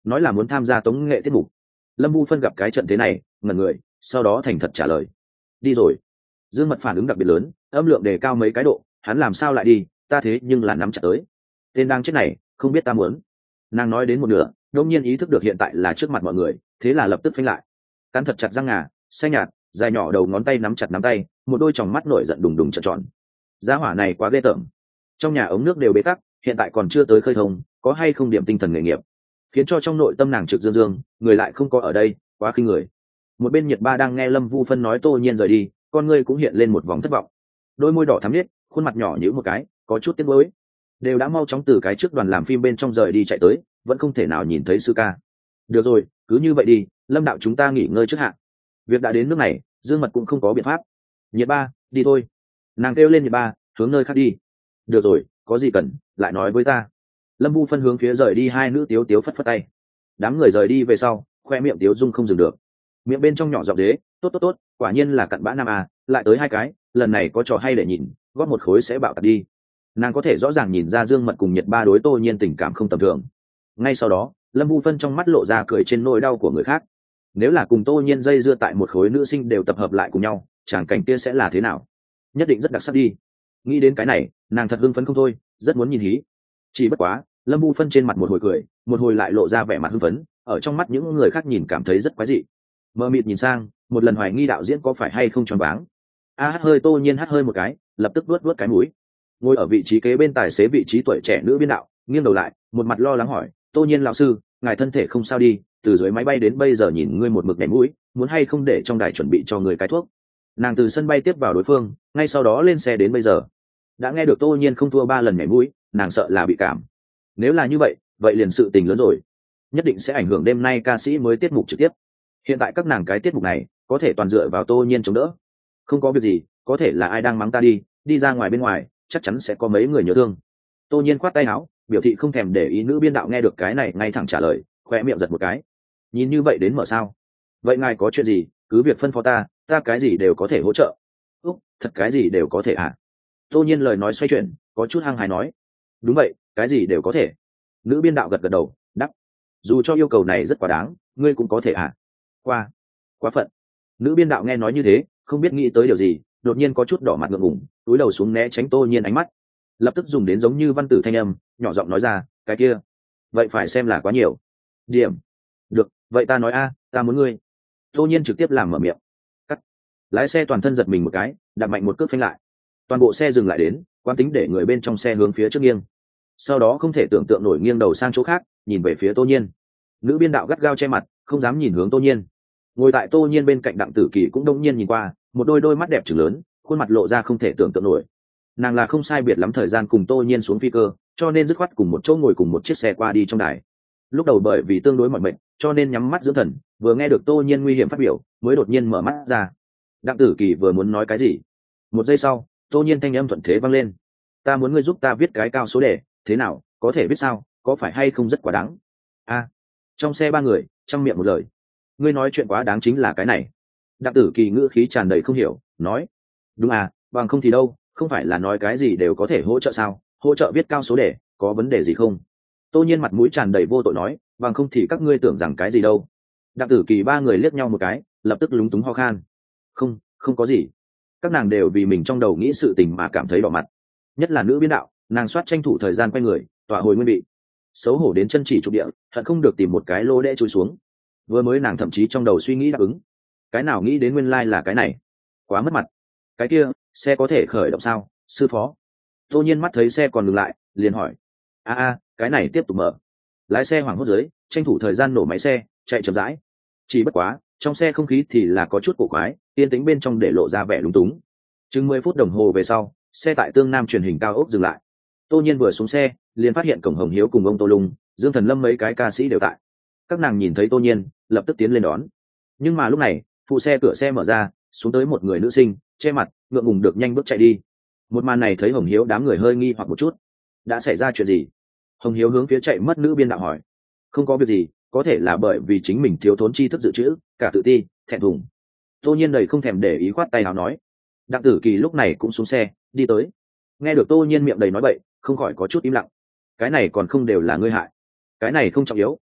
nói là muốn tham gia tống nghệ tiết mục. Lâm Vu Phân gặp cái trận thế này ngẩn người, sau đó thành thật trả lời đi rồi. Dương Mật phản ứng đặc biệt lớn, âm lượng đề cao mấy cái độ, hắn làm sao lại đi, ta thế nhưng là nắm chặt tới. Tên đang chết này không biết ta muốn. Nàng nói đến một nửa đột nhiên ý thức được hiện tại là trước mặt mọi người, thế là lập tức phanh lại, cắn thật chặt răng ngà xanh nhạt dài nhỏ đầu ngón tay nắm chặt nắm tay, một đôi tròng mắt nổi giận đùng đùng trợn tròn. Gia hỏa này quá ghê tởm. Trong nhà ống nước đều bế tắc, hiện tại còn chưa tới khơi thông, có hay không điểm tinh thần nghề nghiệp, khiến cho trong nội tâm nàng trực dương dương, người lại không có ở đây, quá khinh người. Một bên Nhiệt Ba đang nghe Lâm Vu Phân nói Tô Nhiên rời đi, con ngươi cũng hiện lên một vòng thất vọng, đôi môi đỏ thắm liếc, khuôn mặt nhỏ nhíu một cái, có chút tiếc nuối. Đều đã mau chóng từ cái trước đoàn làm phim bên trong rời đi chạy tới, vẫn không thể nào nhìn thấy sư ca. Được rồi, cứ như vậy đi, Lâm đạo chúng ta nghỉ ngơi trước hạn. Việc đã đến nước này, Dương Mật cũng không có biện pháp. Nhiệt Ba, đi thôi. Nàng kêu lên Nhiệt Ba, hướng nơi khác đi. Được rồi, có gì cần lại nói với ta. Lâm Vu Phân hướng phía rời đi hai nữ tiếu tiếu phất phất tay. Đám người rời đi về sau, khoe miệng tiếu dung không dừng được, miệng bên trong nhỏ giọng dế, tốt tốt tốt, quả nhiên là cặn bã nam à, lại tới hai cái, lần này có trò hay để nhìn, góp một khối sẽ bạo tạc đi. Nàng có thể rõ ràng nhìn ra Dương Mật cùng Nhiệt Ba đối Tô Nhiên tình cảm không tầm thường. Ngay sau đó, Lâm Vu Phân trong mắt lộ ra cười trên nỗi đau của người khác. Nếu là cùng Tô Nhiên dây dưa tại một khối nữ sinh đều tập hợp lại cùng nhau, tràng cảnh kia sẽ là thế nào? Nhất định rất đặc sắc đi. Nghĩ đến cái này, nàng thật hưng phấn không thôi, rất muốn nhìn hí. Chỉ bất quá, Lâm Vu Phân trên mặt một hồi cười, một hồi lại lộ ra vẻ mặt hưng phấn, ở trong mắt những người khác nhìn cảm thấy rất quái dị. Mơ mịt nhìn sang, một lần hoài nghi đạo diễn có phải hay không choáng váng. A hát hơi Tô Nhiên hắt hơi một cái, lập tức vuốt vuốt cái mũi. Ngồi ở vị trí kế bên tài xế vị trí tuổi trẻ nữ biên đạo, nghiêng đầu lại, một mặt lo lắng hỏi, Tô Nhiên lão sư, ngài thân thể không sao đi, từ dưới máy bay đến bây giờ nhìn ngươi một mực nhảy mũi, muốn hay không để trong đài chuẩn bị cho người cái thuốc. Nàng từ sân bay tiếp vào đối phương, ngay sau đó lên xe đến bây giờ. Đã nghe được Tô Nhiên không thua ba lần nhảy mũi, nàng sợ là bị cảm. Nếu là như vậy, vậy liền sự tình lớn rồi, nhất định sẽ ảnh hưởng đêm nay ca sĩ mới tiết mục trực tiếp. Hiện tại các nàng cái tiết mục này có thể toàn dựa vào Tô Nhiên chống đỡ. Không có việc gì, có thể là ai đang mắng ta đi, đi ra ngoài bên ngoài chắc chắn sẽ có mấy người nhớ thương. Tô Nhiên khoát tay áo, biểu thị không thèm để ý. Nữ biên đạo nghe được cái này ngay thẳng trả lời, khoe miệng giật một cái. Nhìn như vậy đến mở sao? Vậy ngài có chuyện gì cứ việc phân phó ta, ta cái gì đều có thể hỗ trợ. Úc, thật cái gì đều có thể à? Tô Nhiên lời nói xoay chuyển, có chút hăng hái nói. Đúng vậy, cái gì đều có thể. Nữ biên đạo gật gật đầu, đáp. Dù cho yêu cầu này rất quá đáng, ngươi cũng có thể à? Qua, quá phận. Nữ biên đạo nghe nói như thế, không biết nghĩ tới điều gì, đột nhiên có chút đỏ mặt ngượng ngùng, túi đầu xuống né tránh Tô Nhiên ánh mắt, lập tức dùng đến giống như văn tử thanh âm, nhỏ giọng nói ra, cái kia, vậy phải xem là quá nhiều. Điểm. Được, vậy ta nói a, ta muốn ngươi. Tô Nhiên trực tiếp làm mở miệng. Cắt. Lái xe toàn thân giật mình một cái, đạp mạnh một cước phanh lại. Toàn bộ xe dừng lại đến, quán tính để người bên trong xe hướng phía trước nghiêng. Sau đó không thể tưởng tượng nổi nghiêng đầu sang chỗ khác, nhìn về phía Tô Nhiên. Nữ biên đạo gắt gao che mặt, không dám nhìn hướng Tô Nhiên. Ngồi tại Tô Nhiên bên cạnh Đặng Tử Kỳ cũng đông nhiên nhìn qua, một đôi đôi mắt đẹp trừng lớn, khuôn mặt lộ ra không thể tưởng tượng nổi. Nàng là không sai biệt lắm thời gian cùng Tô Nhiên xuống phi cơ, cho nên dứt khoát cùng một chỗ ngồi cùng một chiếc xe qua đi trong đài. Lúc đầu bởi vì tương đối mỏi mệt, cho nên nhắm mắt dưỡng thần, vừa nghe được Tô Nhiên nguy hiểm phát biểu, mới đột nhiên mở mắt ra. Đặng Tử Kỳ vừa muốn nói cái gì, một giây sau, Tô Nhiên thanh âm thuận thế vang lên. Ta muốn ngươi giúp ta viết cái cao số đề, thế nào, có thể viết sao, có phải hay không rất quá đáng? A. Trong xe ba người, trăm miệng một lời. Ngươi nói chuyện quá đáng chính là cái này. Đặng Tử Kỳ ngữ khí tràn đầy không hiểu, nói. Đúng à, bằng không thì đâu, không phải là nói cái gì đều có thể hỗ trợ sao, hỗ trợ viết cao số đề, có vấn đề gì không? Tô Nhiên mặt mũi tràn đầy vô tội nói, bằng không thì các ngươi tưởng rằng cái gì đâu. Đặng Tử Kỳ ba người liếc nhau một cái, lập tức lúng túng ho khan. Không, không có gì. Các nàng đều vì mình trong đầu nghĩ sự tình mà cảm thấy đỏ mặt. Nhất là nữ biên đạo, nàng soát tranh thủ thời gian quay người, tọa hồi nguyên vị. Xấu hổ đến chân chỉ trục địa, hận không được tìm một cái lô đẽ chui xuống. Vừa mới nàng thậm chí trong đầu suy nghĩ đáp ứng, cái nào nghĩ đến nguyên lai là cái này, quá mất mặt. Cái kia, xe có thể khởi động sao, sư phó? Tô Nhiên mắt thấy xe còn ngừng lại, liền hỏi. A a, cái này tiếp tục mở. Lái xe hoảng hốt dưới, tranh thủ thời gian nổ máy xe, chạy chậm rãi. Chỉ bất quá, trong xe không khí thì là có chút cổ quái, yên tĩnh bên trong để lộ ra vẻ lúng túng. Chừng mười phút đồng hồ về sau, xe tại Tương Nam truyền hình cao ốc dừng lại. Tô Nhiên vừa xuống xe, liền phát hiện Cổng Hồng Hiếu cùng ông Tô Lung, Dương Thần Lâm mấy cái ca sĩ đều tại. Các nàng nhìn thấy Tô Nhiên, lập tức tiến lên đón. Nhưng mà lúc này, phụ xe cửa xe mở ra, xuống tới một người nữ sinh, che mặt, ngượng ngùng được nhanh bước chạy đi. Một màn này thấy Hồng Hiếu đám người hơi nghi hoặc một chút. Đã xảy ra chuyện gì? Hồng Hiếu hướng phía chạy mất nữ biên đạo hỏi. Không có việc gì, có thể là bởi vì chính mình thiếu thốn tri thức dự trữ, cả tự ti, thẹn thùng. Tô Nhiên đầy không thèm để ý khoát tay áo nói. Đặng Tử Kỳ lúc này cũng xuống xe, đi tới. Nghe được Tô Nhiên miệng đầy nói bậy, không khỏi có chút im lặng. Cái này còn không đều là ngươi hại. Cái này không trọng yếu,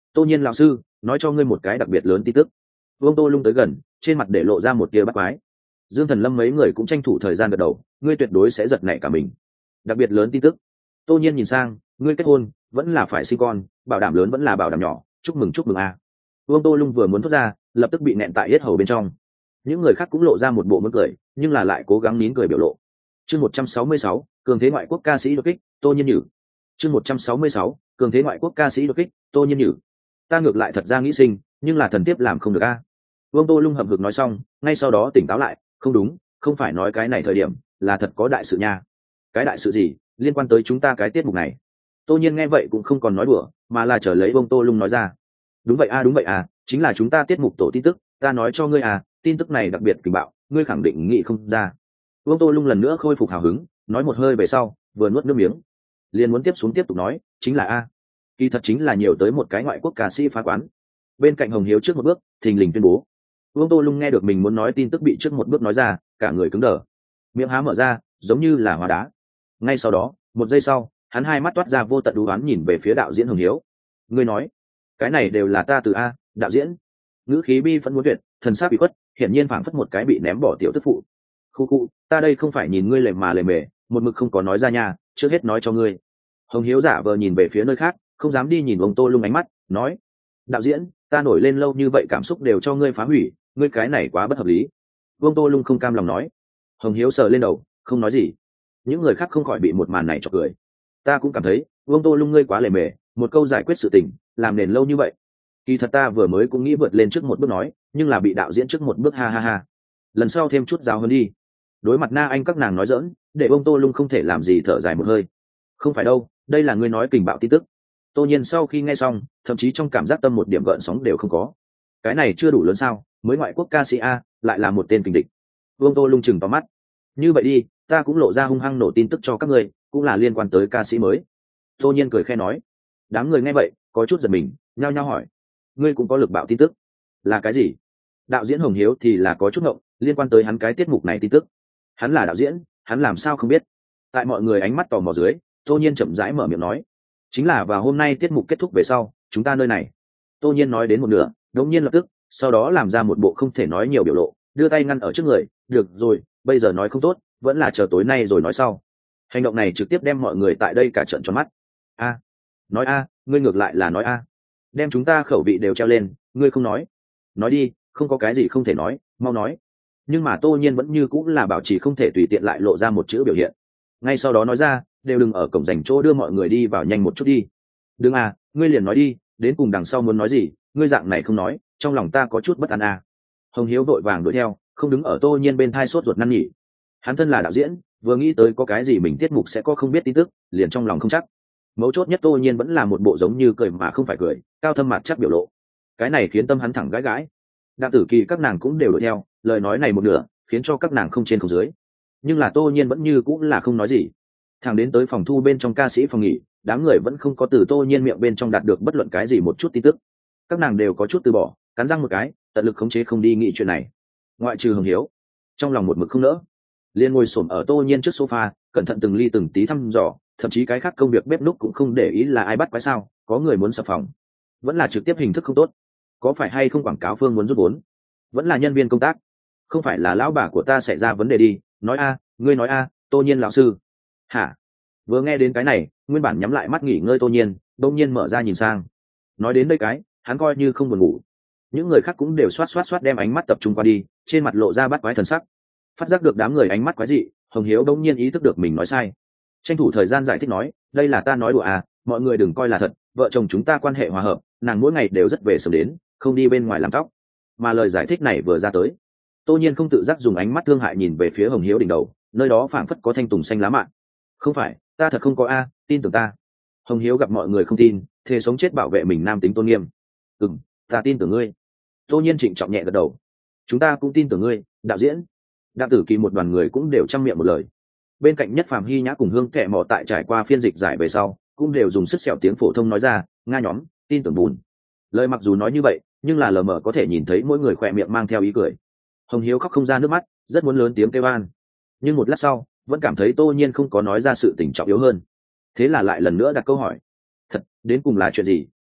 Tô Nhiên lão sư, nói cho ngươi một cái đặc biệt lớn tin tức. Vương Tô Lung tới gần, trên mặt để lộ ra một tia bắt quái. Dương Thần Lâm mấy người cũng tranh thủ thời gian gật đầu, ngươi tuyệt đối sẽ giật nảy cả mình. Đặc biệt lớn tin tức. Tô Nhiên nhìn sang, ngươi kết hôn, vẫn là phải sinh con, bảo đảm lớn vẫn là bảo đảm nhỏ, chúc mừng chúc mừng a. À. Vương Tô Lung vừa muốn thốt ra, lập tức bị nẹn tại yết hầu bên trong. Những người khác cũng lộ ra một bộ muốn cười, nhưng là lại cố gắng nín cười biểu lộ. Chương một trăm sáu mươi sáu, cường thế ngoại quốc ca sĩ đột kích, Tô Nhiên Nhử. Chương một trăm sáu mươi sáu, cường thế ngoại quốc ca sĩ đột kích, Tô Nhiên Nhử. Ta ngược lại thật ra nghĩ sinh, nhưng là thần tiếp làm không được a. Vương Tô Lung hậm hực nói xong, ngay sau đó tỉnh táo lại, không đúng, không phải nói cái này thời điểm, là thật có đại sự nha. Cái đại sự gì, liên quan tới chúng ta cái tiết mục này. Tô Nhiên nghe vậy cũng không còn nói đùa, mà là trở lấy Vương Tô Lung nói ra. Đúng vậy a, đúng vậy à, chính là chúng ta tiết mục tổ tin tức, ta nói cho ngươi à, tin tức này đặc biệt kỳ bạo, ngươi khẳng định nghĩ không ra. Vương Tô Lung lần nữa khôi phục hào hứng, nói một hơi về sau, vừa nuốt nước miếng, liền muốn tiếp xuống tiếp tục nói, chính là a, kỳ thật chính là nhiều tới một cái ngoại quốc ca sĩ phá quán. Bên cạnh Hồng Hiếu trước một bước, thình lình tuyên bố. Vương Tô Lung nghe được mình muốn nói tin tức bị trước một bước nói ra, cả người cứng đờ, miệng há mở ra, giống như là hóa đá. Ngay sau đó, một giây sau, hắn hai mắt toát ra vô tận đú oán nhìn về phía đạo diễn Hồng Hiếu. Ngươi nói, cái này đều là ta từ a, đạo diễn. Ngữ khí bi phẫn muốn tuyệt, thần sắc bị khuất, hiển nhiên phảng phất một cái bị ném bỏ tiểu tức phụ. Khu khu, ta đây không phải nhìn ngươi lề mà lề mề, một mực không có nói ra nha, trước hết nói cho ngươi. Hồng Hiếu giả vờ nhìn về phía nơi khác, không dám đi nhìn ông Tô Lung ánh mắt, nói: đạo diễn, ta nổi lên lâu như vậy cảm xúc đều cho ngươi phá hủy, ngươi cái này quá bất hợp lý. Vương Tô Lung không cam lòng nói. Hồng Hiếu sờ lên đầu, không nói gì. Những người khác không khỏi bị một màn này chọc cười. Ta cũng cảm thấy, Vương Tô Lung ngươi quá lề mề, một câu giải quyết sự tình, làm nền lâu như vậy. Kỳ thật ta vừa mới cũng nghĩ vượt lên trước một bước nói, nhưng là bị đạo diễn trước một bước ha ha ha. Lần sau thêm chút giáo hơn đi. Đối mặt Na Anh các nàng nói giỡn, để Vương Tô Lung không thể làm gì thở dài một hơi. Không phải đâu, đây là ngươi nói kình bạo tin tức. Tô Nhiên sau khi nghe xong, thậm chí trong cảm giác tâm một điểm gợn sóng đều không có. Cái này chưa đủ lớn sao, mới ngoại quốc ca sĩ a, lại là một tên kình địch. Vương Tô Lung chừng vào mắt. Như vậy đi, ta cũng lộ ra hung hăng nổ tin tức cho các người, cũng là liên quan tới ca sĩ mới. Tô Nhiên cười khẽ nói. Đám người nghe vậy, có chút giật mình, nhao nhao hỏi. Ngươi cũng có lực bạo tin tức. Là cái gì? Đạo diễn Hồng Hiếu thì là có chút ngộng, liên quan tới hắn cái tiết mục này tin tức. Hắn là đạo diễn, hắn làm sao không biết? Tại mọi người ánh mắt tò mò dưới, Tô Nhiên chậm rãi mở miệng nói. Chính là vào hôm nay tiết mục kết thúc về sau, chúng ta nơi này. Tô Nhiên nói đến một nửa, đống nhiên lập tức, sau đó làm ra một bộ không thể nói nhiều biểu lộ, đưa tay ngăn ở trước người. Được rồi, bây giờ nói không tốt, vẫn là chờ tối nay rồi nói sau. Hành động này trực tiếp đem mọi người tại đây cả trợn tròn mắt. A, nói a, ngươi ngược lại là nói a, đem chúng ta khẩu vị đều treo lên, ngươi không nói, nói đi, không có cái gì không thể nói, mau nói. Nhưng mà Tô Nhiên vẫn như cũng là bảo trì không thể tùy tiện lại lộ ra một chữ biểu hiện. Ngay sau đó nói ra, đều đừng ở cổng dành chỗ đưa mọi người đi vào nhanh một chút đi. Đừng à, ngươi liền nói đi, đến cùng đằng sau muốn nói gì, ngươi dạng này không nói, trong lòng ta có chút bất an à. Hồng Hiếu vội vàng đuổi theo, không đứng ở Tô Nhiên bên thai sốt ruột năn nỉ. Hắn thân là đạo diễn, vừa nghĩ tới có cái gì mình tiết mục sẽ có không biết tin tức, liền trong lòng không chắc. Mấu chốt nhất Tô Nhiên vẫn là một bộ giống như cười mà không phải cười, cao thâm mặt chắc biểu lộ. Cái này khiến tâm hắn thẳng gãi gãi. Đặng Tử Kỳ các nàng cũng đều đuổi theo, lời nói này một nửa, khiến cho các nàng không trên không dưới. Nhưng là Tô Nhiên vẫn như cũng là không nói gì. Thẳng đến tới phòng thu bên trong ca sĩ phòng nghỉ, đám người vẫn không có từ Tô Nhiên miệng bên trong đạt được bất luận cái gì một chút tin tức. Các nàng đều có chút từ bỏ, cắn răng một cái, tận lực khống chế không đi nghĩ chuyện này. Ngoại trừ Hồng Hiếu, trong lòng một mực không nỡ, liền ngồi xổm ở Tô Nhiên trước sofa, cẩn thận từng ly từng tí thăm dò, thậm chí cái khác công việc bếp núc cũng không để ý là ai bắt quái sao, có người muốn sập phòng, vẫn là trực tiếp hình thức không tốt, có phải hay không quảng cáo phương muốn rút vốn, vẫn là nhân viên công tác, không phải là lão bà của ta xảy ra vấn đề đi, nói a, ngươi nói a, Tô Nhiên lão sư. Hả? Vừa nghe đến cái này, nguyên bản nhắm lại mắt nghỉ ngơi Tô Nhiên, đông nhiên mở ra nhìn sang. Nói đến đây cái, hắn coi như không buồn ngủ. Những người khác cũng đều xoát xoát xoát đem ánh mắt tập trung qua đi, trên mặt lộ ra bắt quái thần sắc. Phát giác được đám người ánh mắt quái dị, Hồng Hiếu đông nhiên ý thức được mình nói sai, tranh thủ thời gian giải thích nói, đây là ta nói đùa à, mọi người đừng coi là thật, vợ chồng chúng ta quan hệ hòa hợp, nàng mỗi ngày đều rất về sớm đến, không đi bên ngoài làm tóc. Mà lời giải thích này vừa ra tới, Tô Nhiên không tự giác dùng ánh mắt thương hại nhìn về phía Hồng Hiếu đỉnh đầu, nơi đó phảng phất có thanh tùng xanh lá mạ. Không phải, ta thật không có a, tin tưởng ta. Hồng Hiếu gặp mọi người không tin, thề sống chết bảo vệ mình nam tính tôn nghiêm. Ừm, ta tin tưởng ngươi. Tô Nhiên trịnh trọng nhẹ gật đầu. Chúng ta cũng tin tưởng ngươi, đạo diễn. Đặng Tử Kỳ một đoàn người cũng đều trăm miệng một lời. Bên cạnh Nhất Phàm Hy Nhã cùng Hương Kệ Mọ tại trải qua phiên dịch giải về sau, cũng đều dùng sức sẹo tiếng phổ thông nói ra, nga nhóm, tin tưởng bùn. Lời mặc dù nói như vậy, nhưng là lờ mờ có thể nhìn thấy mỗi người khỏe miệng mang theo ý cười. Hồng Hiếu khóc không ra nước mắt, rất muốn lớn tiếng kêu van, nhưng một lát sau vẫn cảm thấy Tô Nhiên không có nói ra sự tình trọng yếu hơn, thế là lại lần nữa đặt câu hỏi, thật đến cùng là chuyện gì,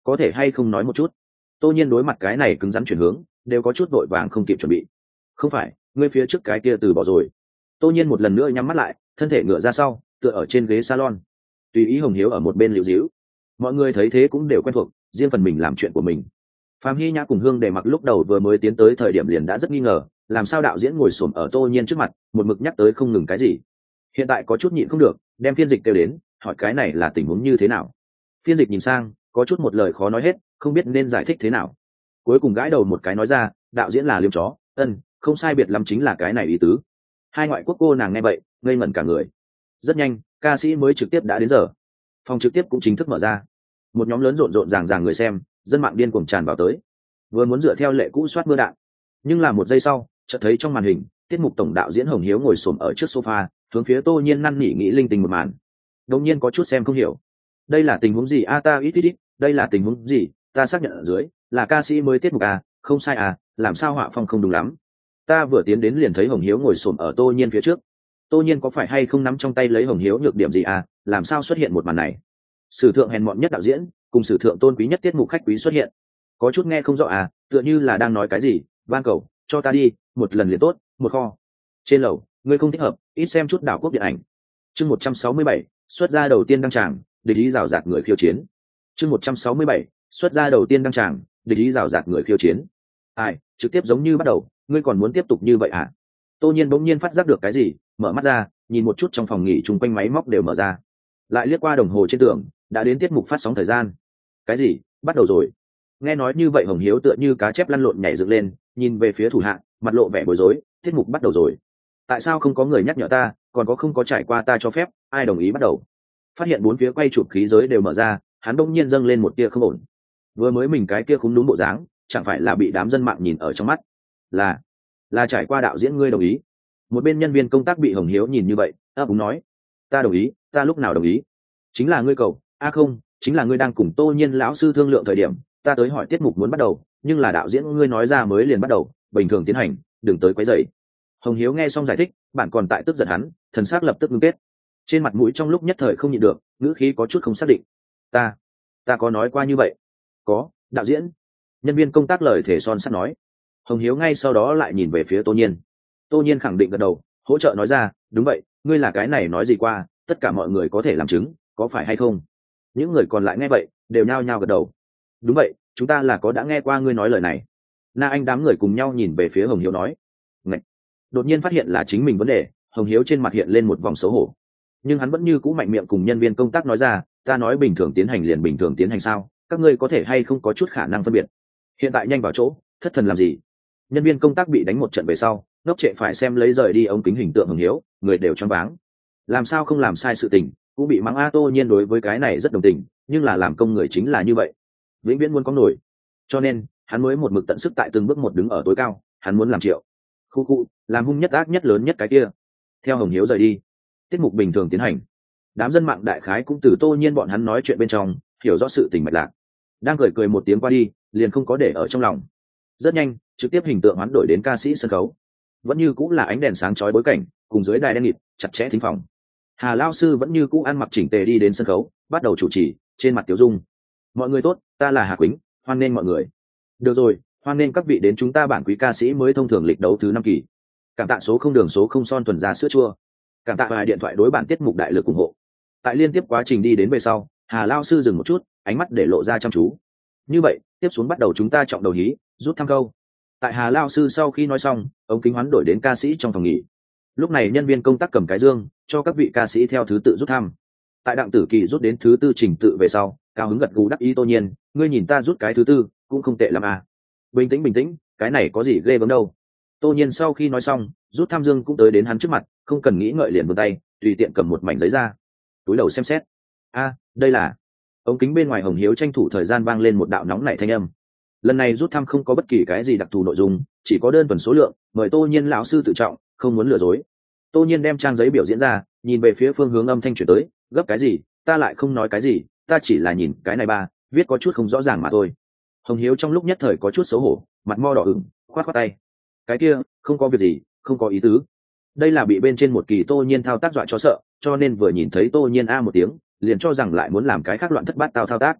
có thể hay không nói một chút? Tô nhiên đối mặt cái này cứng rắn chuyển hướng đều có chút vội vàng không kịp chuẩn bị. Không phải, ngươi phía trước cái kia từ bỏ rồi. Tô nhiên một lần nữa nhắm mắt lại, thân thể ngửa ra sau, tựa ở trên ghế salon, tùy ý Hồng Hiếu ở một bên liễu díu. Mọi người thấy thế cũng đều quen thuộc, riêng phần mình làm chuyện của mình. Phạm Hy Nhã cùng Hương Đề Mặc lúc đầu vừa mới tiến tới thời điểm liền đã rất nghi ngờ, làm sao đạo diễn ngồi xổm ở Tô nhiên trước mặt, một mực nhắc tới không ngừng cái gì. Hiện tại có chút nhịn không được, đem phiên dịch kêu đến, hỏi cái này là tình huống như thế nào. Phiên dịch nhìn sang, có chút một lời khó nói hết, không biết nên giải thích thế nào. Cuối cùng gãi đầu một cái nói ra, đạo diễn là liêm chó, ân, không sai biệt lắm chính là cái này ý tứ. Hai ngoại quốc cô nàng nghe vậy, ngây ngẩn cả người. Rất nhanh, ca sĩ mới trực tiếp đã đến giờ. Phòng trực tiếp cũng chính thức mở ra. Một nhóm lớn rộn rộn ràng ràng người xem, dân mạng điên cuồng tràn vào tới. Vừa muốn dựa theo lệ cũ soát mưa đạn, nhưng là một giây sau, chợt thấy trong màn hình, tiết mục tổng đạo diễn Hồng Hiếu ngồi xổm ở trước sofa, hướng phía Tô Nhiên năn nỉ nghĩ linh tinh một màn. Đột nhiên có chút xem không hiểu. Đây là tình huống gì a, ta ít ít ít, đây là tình huống gì, ta xác nhận ở dưới, là ca sĩ mới tiết mục à, không sai à, làm sao họa phong không đúng lắm. Ta vừa tiến đến liền thấy Hồng Hiếu ngồi xổm ở Tô Nhiên phía trước. Tô Nhiên có phải hay không nắm trong tay lấy Hồng Hiếu nhược điểm gì à, làm sao xuất hiện một màn này. Sử thượng hèn mọn nhất đạo diễn, cùng sử thượng tôn quý nhất tiết mục khách quý xuất hiện. Có chút nghe không rõ à, tựa như là đang nói cái gì, van cầu, cho ta đi, một lần liền tốt, một kho. Trên lầu, ngươi không thích hợp, ít xem chút đảo quốc điện ảnh. Chương một trăm sáu mươi bảy, xuất ra đầu tiên đăng tràng, địch ý rào rạt người khiêu chiến. Chương một trăm sáu mươi bảy, xuất ra đầu tiên đăng tràng, địch ý rào rạt người khiêu chiến. Ai, trực tiếp giống như bắt đầu, ngươi còn muốn tiếp tục như vậy à? Tô Nhiên bỗng nhiên phát giác được cái gì, mở mắt ra, nhìn một chút trong phòng nghỉ chung quanh máy móc đều mở ra, lại liếc qua đồng hồ trên tường, đã đến tiết mục phát sóng thời gian. Cái gì? Bắt đầu rồi? Nghe nói như vậy Hồng Hiếu tựa như cá chép lăn lộn nhảy dựng lên, nhìn về phía thủ hạ, mặt lộ vẻ bối rối, tiết mục bắt đầu rồi. Tại sao không có người nhắc nhở ta, còn có không có trải qua ta cho phép, ai đồng ý bắt đầu? Phát hiện bốn phía quay chụp khí giới đều mở ra, hắn đông nhiên dâng lên một tia không ổn. Vừa mới mình cái kia khúm núm bộ dáng, chẳng phải là bị đám dân mạng nhìn ở trong mắt? Là, là trải qua đạo diễn ngươi đồng ý? Một bên nhân viên công tác bị Hồng Hiếu nhìn như vậy, ấp úng nói, ta đồng ý, ta lúc nào đồng ý? Chính là ngươi cầu, a à không, chính là ngươi đang cùng Tô Nhiên lão sư thương lượng thời điểm, ta tới hỏi tiết mục muốn bắt đầu, nhưng là đạo diễn ngươi nói ra mới liền bắt đầu, bình thường tiến hành, đừng tới quấy rầy. Hồng Hiếu nghe xong giải thích, bạn còn tại tức giận hắn, thần sắc lập tức ngưng kết. Trên mặt mũi trong lúc nhất thời không nhịn được, ngữ khí có chút không xác định. Ta, ta có nói qua như vậy? Có, đạo diễn. Nhân viên công tác lời thể son sắt nói. Hồng Hiếu ngay sau đó lại nhìn về phía Tô Nhiên. Tô Nhiên khẳng định gật đầu, hỗ trợ nói ra, đúng vậy, ngươi là cái này nói gì qua, tất cả mọi người có thể làm chứng, có phải hay không? Những người còn lại nghe vậy, đều nhao nhao gật đầu. Đúng vậy, chúng ta là có đã nghe qua ngươi nói lời này. Na Anh đám người cùng nhau nhìn về phía Hồng Hiếu nói. Ngậy! Đột nhiên phát hiện là chính mình vấn đề, Hồng Hiếu trên mặt hiện lên một vòng xấu hổ. Nhưng hắn vẫn như cũ mạnh miệng cùng nhân viên công tác nói ra, ta nói bình thường tiến hành liền bình thường tiến hành sao, các ngươi có thể hay không có chút khả năng phân biệt. Hiện tại nhanh vào chỗ, thất thần làm gì? Nhân viên công tác bị đánh một trận về sau, ngốc trệ phải xem lấy rời đi ống kính hình tượng Hồng Hiếu, người đều choáng váng. Làm sao không làm sai sự tình, cũng bị mắng a. Tô Nhiên đối với cái này rất đồng tình, nhưng là làm công người chính là như vậy, vĩnh viễn muốn có nổi, cho nên hắn mới một mực tận sức tại từng bước một đứng ở tối cao, hắn muốn làm triệu khu khu làm hung nhất ác nhất lớn nhất cái kia. Theo Hồng Hiếu rời đi, tiết mục bình thường tiến hành, đám dân mạng đại khái cũng từ Tô Nhiên bọn hắn nói chuyện bên trong hiểu rõ sự tình mạch lạc, đang cười cười một tiếng qua đi, liền không có để ở trong lòng. Rất nhanh, trực tiếp hình tượng hoán đổi đến ca sĩ sân khấu, vẫn như cũng là ánh đèn sáng chói bối cảnh, cùng dưới đài đen nghịt chặt chẽ thính phòng. Hà Lao sư vẫn như cũ ăn mặc chỉnh tề đi đến sân khấu, bắt đầu chủ trì, trên mặt tiểu dung. Mọi người tốt, ta là Hà Quýnh, hoan nghênh mọi người. Được rồi, hoan nghênh các vị đến chúng ta bản quý ca sĩ mới thông thường lịch đấu thứ năm kỳ. Cảm tạ số không đường số không son tuần ra sữa chua. Cảm tạ vài điện thoại đối bản tiết mục đại lực ủng hộ. Tại liên tiếp quá trình đi đến về sau, Hà Lao sư dừng một chút, ánh mắt để lộ ra chăm chú. Như vậy, tiếp xuống bắt đầu chúng ta trọng đầu hí, rút thăm câu. Tại Hà Lao sư sau khi nói xong, ống kính hoán đổi đến ca sĩ trong phòng nghỉ. Lúc này nhân viên công tác cầm cái dương, cho các vị ca sĩ theo thứ tự rút thăm. Tại Đặng Tử Kỳ rút đến thứ tư trình tự về sau, cao hứng gật gù đắc ý. Tô Nhiên, ngươi nhìn ta rút cái thứ tư cũng không tệ lắm à. Bình tĩnh bình tĩnh, cái này có gì ghê gớm đâu. Tô Nhiên sau khi nói xong, rút thăm dương cũng tới đến hắn trước mặt, không cần nghĩ ngợi liền vươn tay, tùy tiện cầm một mảnh giấy ra, túi đầu xem xét. A, đây là. Ống kính bên ngoài Hồng Hiếu tranh thủ thời gian vang lên một đạo nóng nảy thanh âm. Lần này rút thăm không có bất kỳ cái gì đặc thù nội dung, chỉ có đơn thuần số lượng, mời Tô Nhiên lão sư tự trọng, không muốn lừa dối. Tô Nhiên đem trang giấy biểu diễn ra, nhìn về phía phương hướng âm thanh chuyển tới, gấp cái gì, ta lại không nói cái gì, ta chỉ là nhìn cái này ba, viết có chút không rõ ràng mà thôi. Hồng Hiếu trong lúc nhất thời có chút xấu hổ, mặt mo đỏ ửng, khoát khoát tay. Cái kia, không có việc gì, không có ý tứ. Đây là bị bên trên một kỳ Tô Nhiên thao tác dọa cho sợ, cho nên vừa nhìn thấy Tô Nhiên a một tiếng, liền cho rằng lại muốn làm cái khác loạn thất bát tao thao tác.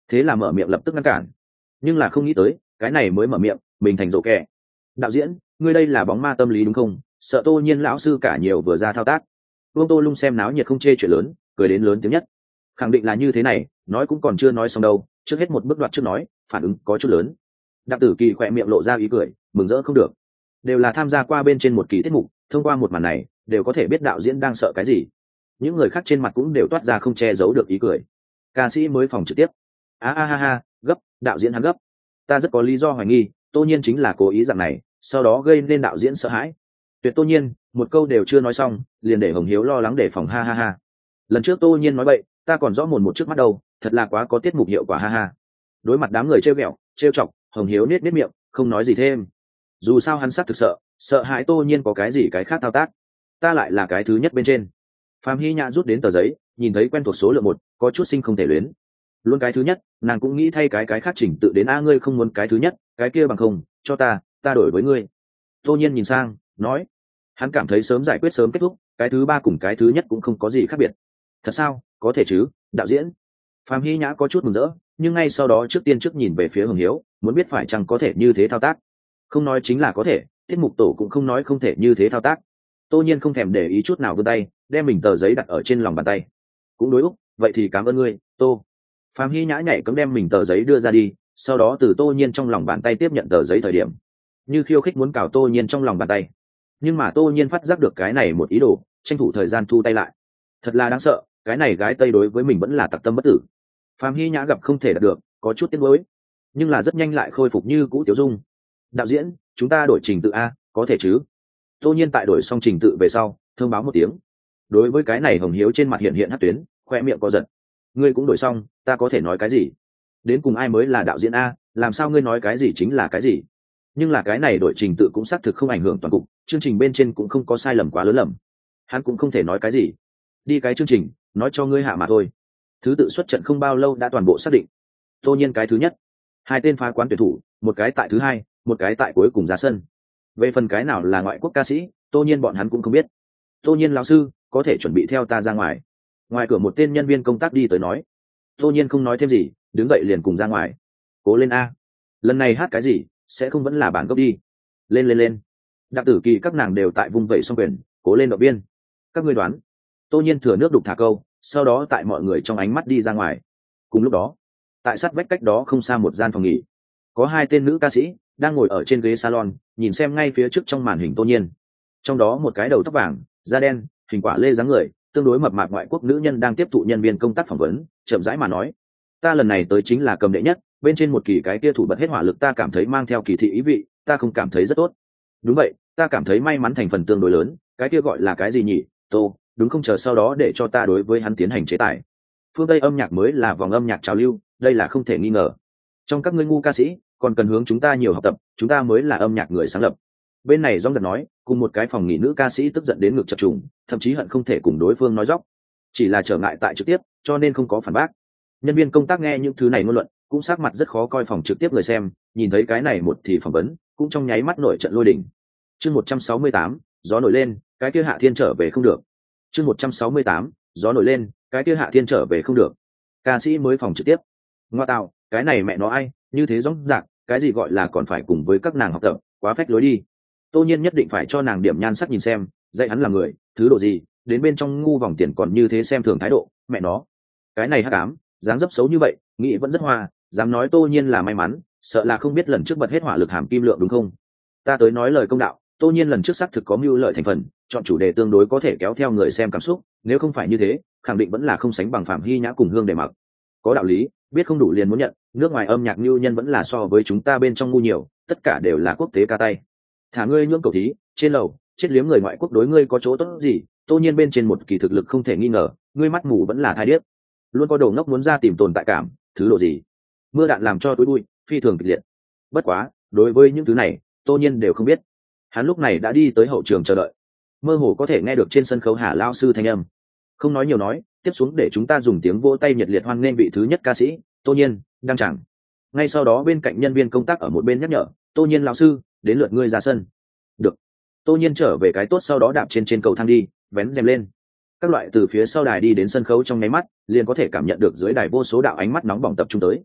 thế là mở miệng lập tức ngăn cản, nhưng là không nghĩ tới cái này mới mở miệng mình thành rổ kẹ. Đạo diễn, ngươi đây là bóng ma tâm lý đúng không? Sợ Tô Nhiên lão sư cả nhiều vừa ra thao tác. Vương Tô Lung xem náo nhiệt không chê chuyện lớn, cười đến lớn tiếng nhất. Khẳng định là như thế này, nói cũng còn chưa nói xong đâu, trước hết một bước đoạt trước nói, phản ứng có chút lớn. Đặng Tử Kỳ khỏe miệng lộ ra ý cười, mừng rỡ không được. Đều là tham gia qua bên trên một kỳ tiết mục, thông qua một màn này, đều có thể biết đạo diễn đang sợ cái gì. Những người khác trên mặt cũng đều toát ra không che giấu được ý cười. Ca sĩ mới phòng trực tiếp. A a ha ha, gấp, đạo diễn hắn gấp. Ta rất có lý do hoài nghi, Tô Nhiên chính là cố ý dạng này, sau đó gây nên đạo diễn sợ hãi. Tuyệt Tô Nhiên, một câu đều chưa nói xong, liền để Hồng Hiếu lo lắng đề phòng ha ha ha. Lần trước Tô Nhiên nói bậy, ta còn rõ mồn một trước mắt đâu, thật là quá có tiết mục hiệu quả ha ha. Đối mặt đám người trêu ghẹo, trêu chọc, Hồng Hiếu niết niết miệng, không nói gì thêm. Dù sao hắn xác thực sợ, sợ hãi Tô Nhiên có cái gì cái khác thao tác. Ta lại là cái thứ nhất bên trên. Phạm Hy Nhã rút đến tờ giấy, nhìn thấy quen thuộc số lượng một, có chút sinh không thể luyến. Luôn cái thứ nhất, nàng cũng nghĩ thay cái cái khác chỉnh tự đến a ngươi không muốn cái thứ nhất, cái kia bằng không, cho ta, ta đổi với ngươi. Tô Nhiên nhìn sang, nói, hắn cảm thấy sớm giải quyết sớm kết thúc, cái thứ ba cùng cái thứ nhất cũng không có gì khác biệt. Thật sao? Có thể chứ, đạo diễn. Phạm Hy Nhã có chút mừng rỡ, nhưng ngay sau đó trước tiên trước nhìn về phía Hồng Hiếu, muốn biết phải chăng có thể như thế thao tác. Không nói chính là có thể, tiết mục tổ cũng không nói không thể như thế thao tác. Tô Nhiên không thèm để ý chút nào vươn tay, đem mình tờ giấy đặt ở trên lòng bàn tay. Cũng đối Úc, vậy thì cảm ơn ngươi, Tô. Phạm Hy Nhã nhảy cấm đem mình tờ giấy đưa ra đi, sau đó từ Tô Nhiên trong lòng bàn tay tiếp nhận tờ giấy thời điểm, như khiêu khích muốn cào Tô Nhiên trong lòng bàn tay. Nhưng mà Tô Nhiên phát giác được cái này một ý đồ, tranh thủ thời gian thu tay lại. Thật là đáng sợ, cái này gái Tây đối với mình vẫn là tặc tâm bất tử. Phạm Hy Nhã gặp không thể đạt được, có chút tiếc nuối, nhưng là rất nhanh lại khôi phục như cũ Tiểu Dung. Đạo diễn, chúng ta đổi trình tự a, có thể chứ? Tô Nhiên tại đổi xong trình tự về sau, thông báo một tiếng. Đối với cái này Hồng Hiếu trên mặt hiện hiện hất tuyến, khoe miệng co giật. Ngươi cũng đổi xong, ta có thể nói cái gì? Đến cùng ai mới là đạo diễn a? Làm sao ngươi nói cái gì chính là cái gì? Nhưng là cái này đổi trình tự cũng xác thực không ảnh hưởng toàn cục, chương trình bên trên cũng không có sai lầm quá lớn lầm. Hắn cũng không thể nói cái gì. Đi cái chương trình, nói cho ngươi hạ mà thôi. Thứ tự xuất trận không bao lâu đã toàn bộ xác định. Tô Nhiên cái thứ nhất, hai tên phá quán tuyển thủ, một cái tại thứ hai, một cái tại cuối cùng ra sân. Về phần cái nào là ngoại quốc ca sĩ, Tô Nhiên bọn hắn cũng không biết. Tô Nhiên lão sư, có thể chuẩn bị theo ta ra ngoài. Ngoài cửa một tên nhân viên công tác đi tới nói. Tô Nhiên không nói thêm gì, đứng dậy liền cùng ra ngoài. Cố lên a, lần này hát cái gì, sẽ không vẫn là bản gốc đi. Lên lên lên. Đặng Tử Kỳ các nàng đều tại vùng vẫy song quyền, cố lên động viên. Các ngươi đoán. Tô Nhiên thừa nước đục thả câu, sau đó tại mọi người trong ánh mắt đi ra ngoài. Cùng lúc đó, tại sát vách cách đó không xa một gian phòng nghỉ, có hai tên nữ ca sĩ đang ngồi ở trên ghế salon, nhìn xem ngay phía trước trong màn hình Tô Nhiên. Trong đó một cái đầu tóc vàng, da đen, hình quả lê dáng người, tương đối mập mạp ngoại quốc nữ nhân đang tiếp thụ nhân viên công tác phỏng vấn, chậm rãi mà nói: ta lần này tới chính là cầm đệ nhất, bên trên một kỳ cái kia thủ bật hết hỏa lực, ta cảm thấy mang theo kỳ thị ý vị, ta không cảm thấy rất tốt. Đúng vậy, ta cảm thấy may mắn thành phần tương đối lớn, cái kia gọi là cái gì nhỉ? Tô, đúng không, chờ sau đó để cho ta đối với hắn tiến hành chế tài. Phương Tây âm nhạc mới là vòng âm nhạc trào lưu, đây là không thể nghi ngờ. Trong các ngươi ngu ca sĩ, còn cần hướng chúng ta nhiều học tập, chúng ta mới là âm nhạc người sáng lập. Bên này rong giật nói, cùng một cái phòng nghỉ nữ ca sĩ tức giận đến ngực chập trùng, thậm chí hận không thể cùng đối phương nói dóc. Chỉ là trở ngại tại trực tiếp, cho nên không có phản bác. Nhân viên công tác nghe những thứ này ngôn luận, cũng sắc mặt rất khó coi, phòng trực tiếp người xem, nhìn thấy cái này một thì phỏng vấn, cũng trong nháy mắt nổi trận lôi đình. Chương một trăm sáu mươi tám, gió nổi lên, cái kia Hạ Thiên trở về không được. Chương một trăm sáu mươi tám, gió nổi lên, cái kia Hạ Thiên trở về không được. Ca sĩ mới phòng trực tiếp. Ngoa tạo, cái này mẹ nó ai, như thế rõ ràng, cái gì gọi là còn phải cùng với các nàng học tập, quá phách lối đi. Tô Nhiên nhất định phải cho nàng điểm nhan sắc nhìn xem, dạy hắn là người, thứ độ gì, đến bên trong ngu vòng tiền còn như thế xem thường thái độ, mẹ nó. Cái này hắc ám, dáng dấp xấu như vậy, nghĩ vẫn rất hoa, dám nói Tô Nhiên là may mắn, sợ là không biết lần trước bật hết hỏa lực hàm kim lượng đúng không? Ta tới nói lời công đạo, Tô Nhiên lần trước xác thực có mưu lợi thành phần, chọn chủ đề tương đối có thể kéo theo người xem cảm xúc, nếu không phải như thế, khẳng định vẫn là không sánh bằng Phạm Hy Nhã cùng Hương Đề Mặc. Có đạo lý, biết không đủ liền muốn nhận, nước ngoài âm nhạc nhu nhân vẫn là so với chúng ta bên trong ngu nhiều, tất cả đều là quốc tế ca tay. Thả ngươi nhưỡng cầu thí, trên lầu, chết liếm người ngoại quốc đối ngươi có chỗ tốt gì? Tô Nhiên bên trên một kỳ thực lực không thể nghi ngờ, ngươi mắt mù vẫn là thai điếc. Luôn có đồ ngốc muốn ra tìm tồn tại cảm, thứ độ gì? Mưa đạn làm cho tối bụi, phi thường kịch liệt. Bất quá, đối với những thứ này, Tô Nhiên đều không biết. Hắn lúc này đã đi tới hậu trường chờ đợi, mơ hồ có thể nghe được trên sân khấu Hà lao sư thanh âm. Không nói nhiều nói, tiếp xuống để chúng ta dùng tiếng vỗ tay nhiệt liệt hoan nghênh vị thứ nhất ca sĩ Tô Nhiên đăng tràng. Ngay sau đó bên cạnh nhân viên công tác ở một bên nhắc nhở: Tô Nhiên lão sư, đến lượt ngươi ra sân. Được. Tô Nhiên trở về cái tốt, sau đó đạp trên trên cầu thang đi, vén rèm lên. Các loại từ phía sau đài đi đến sân khấu trong nháy mắt, liền có thể cảm nhận được dưới đài vô số đạo ánh mắt nóng bỏng tập trung tới.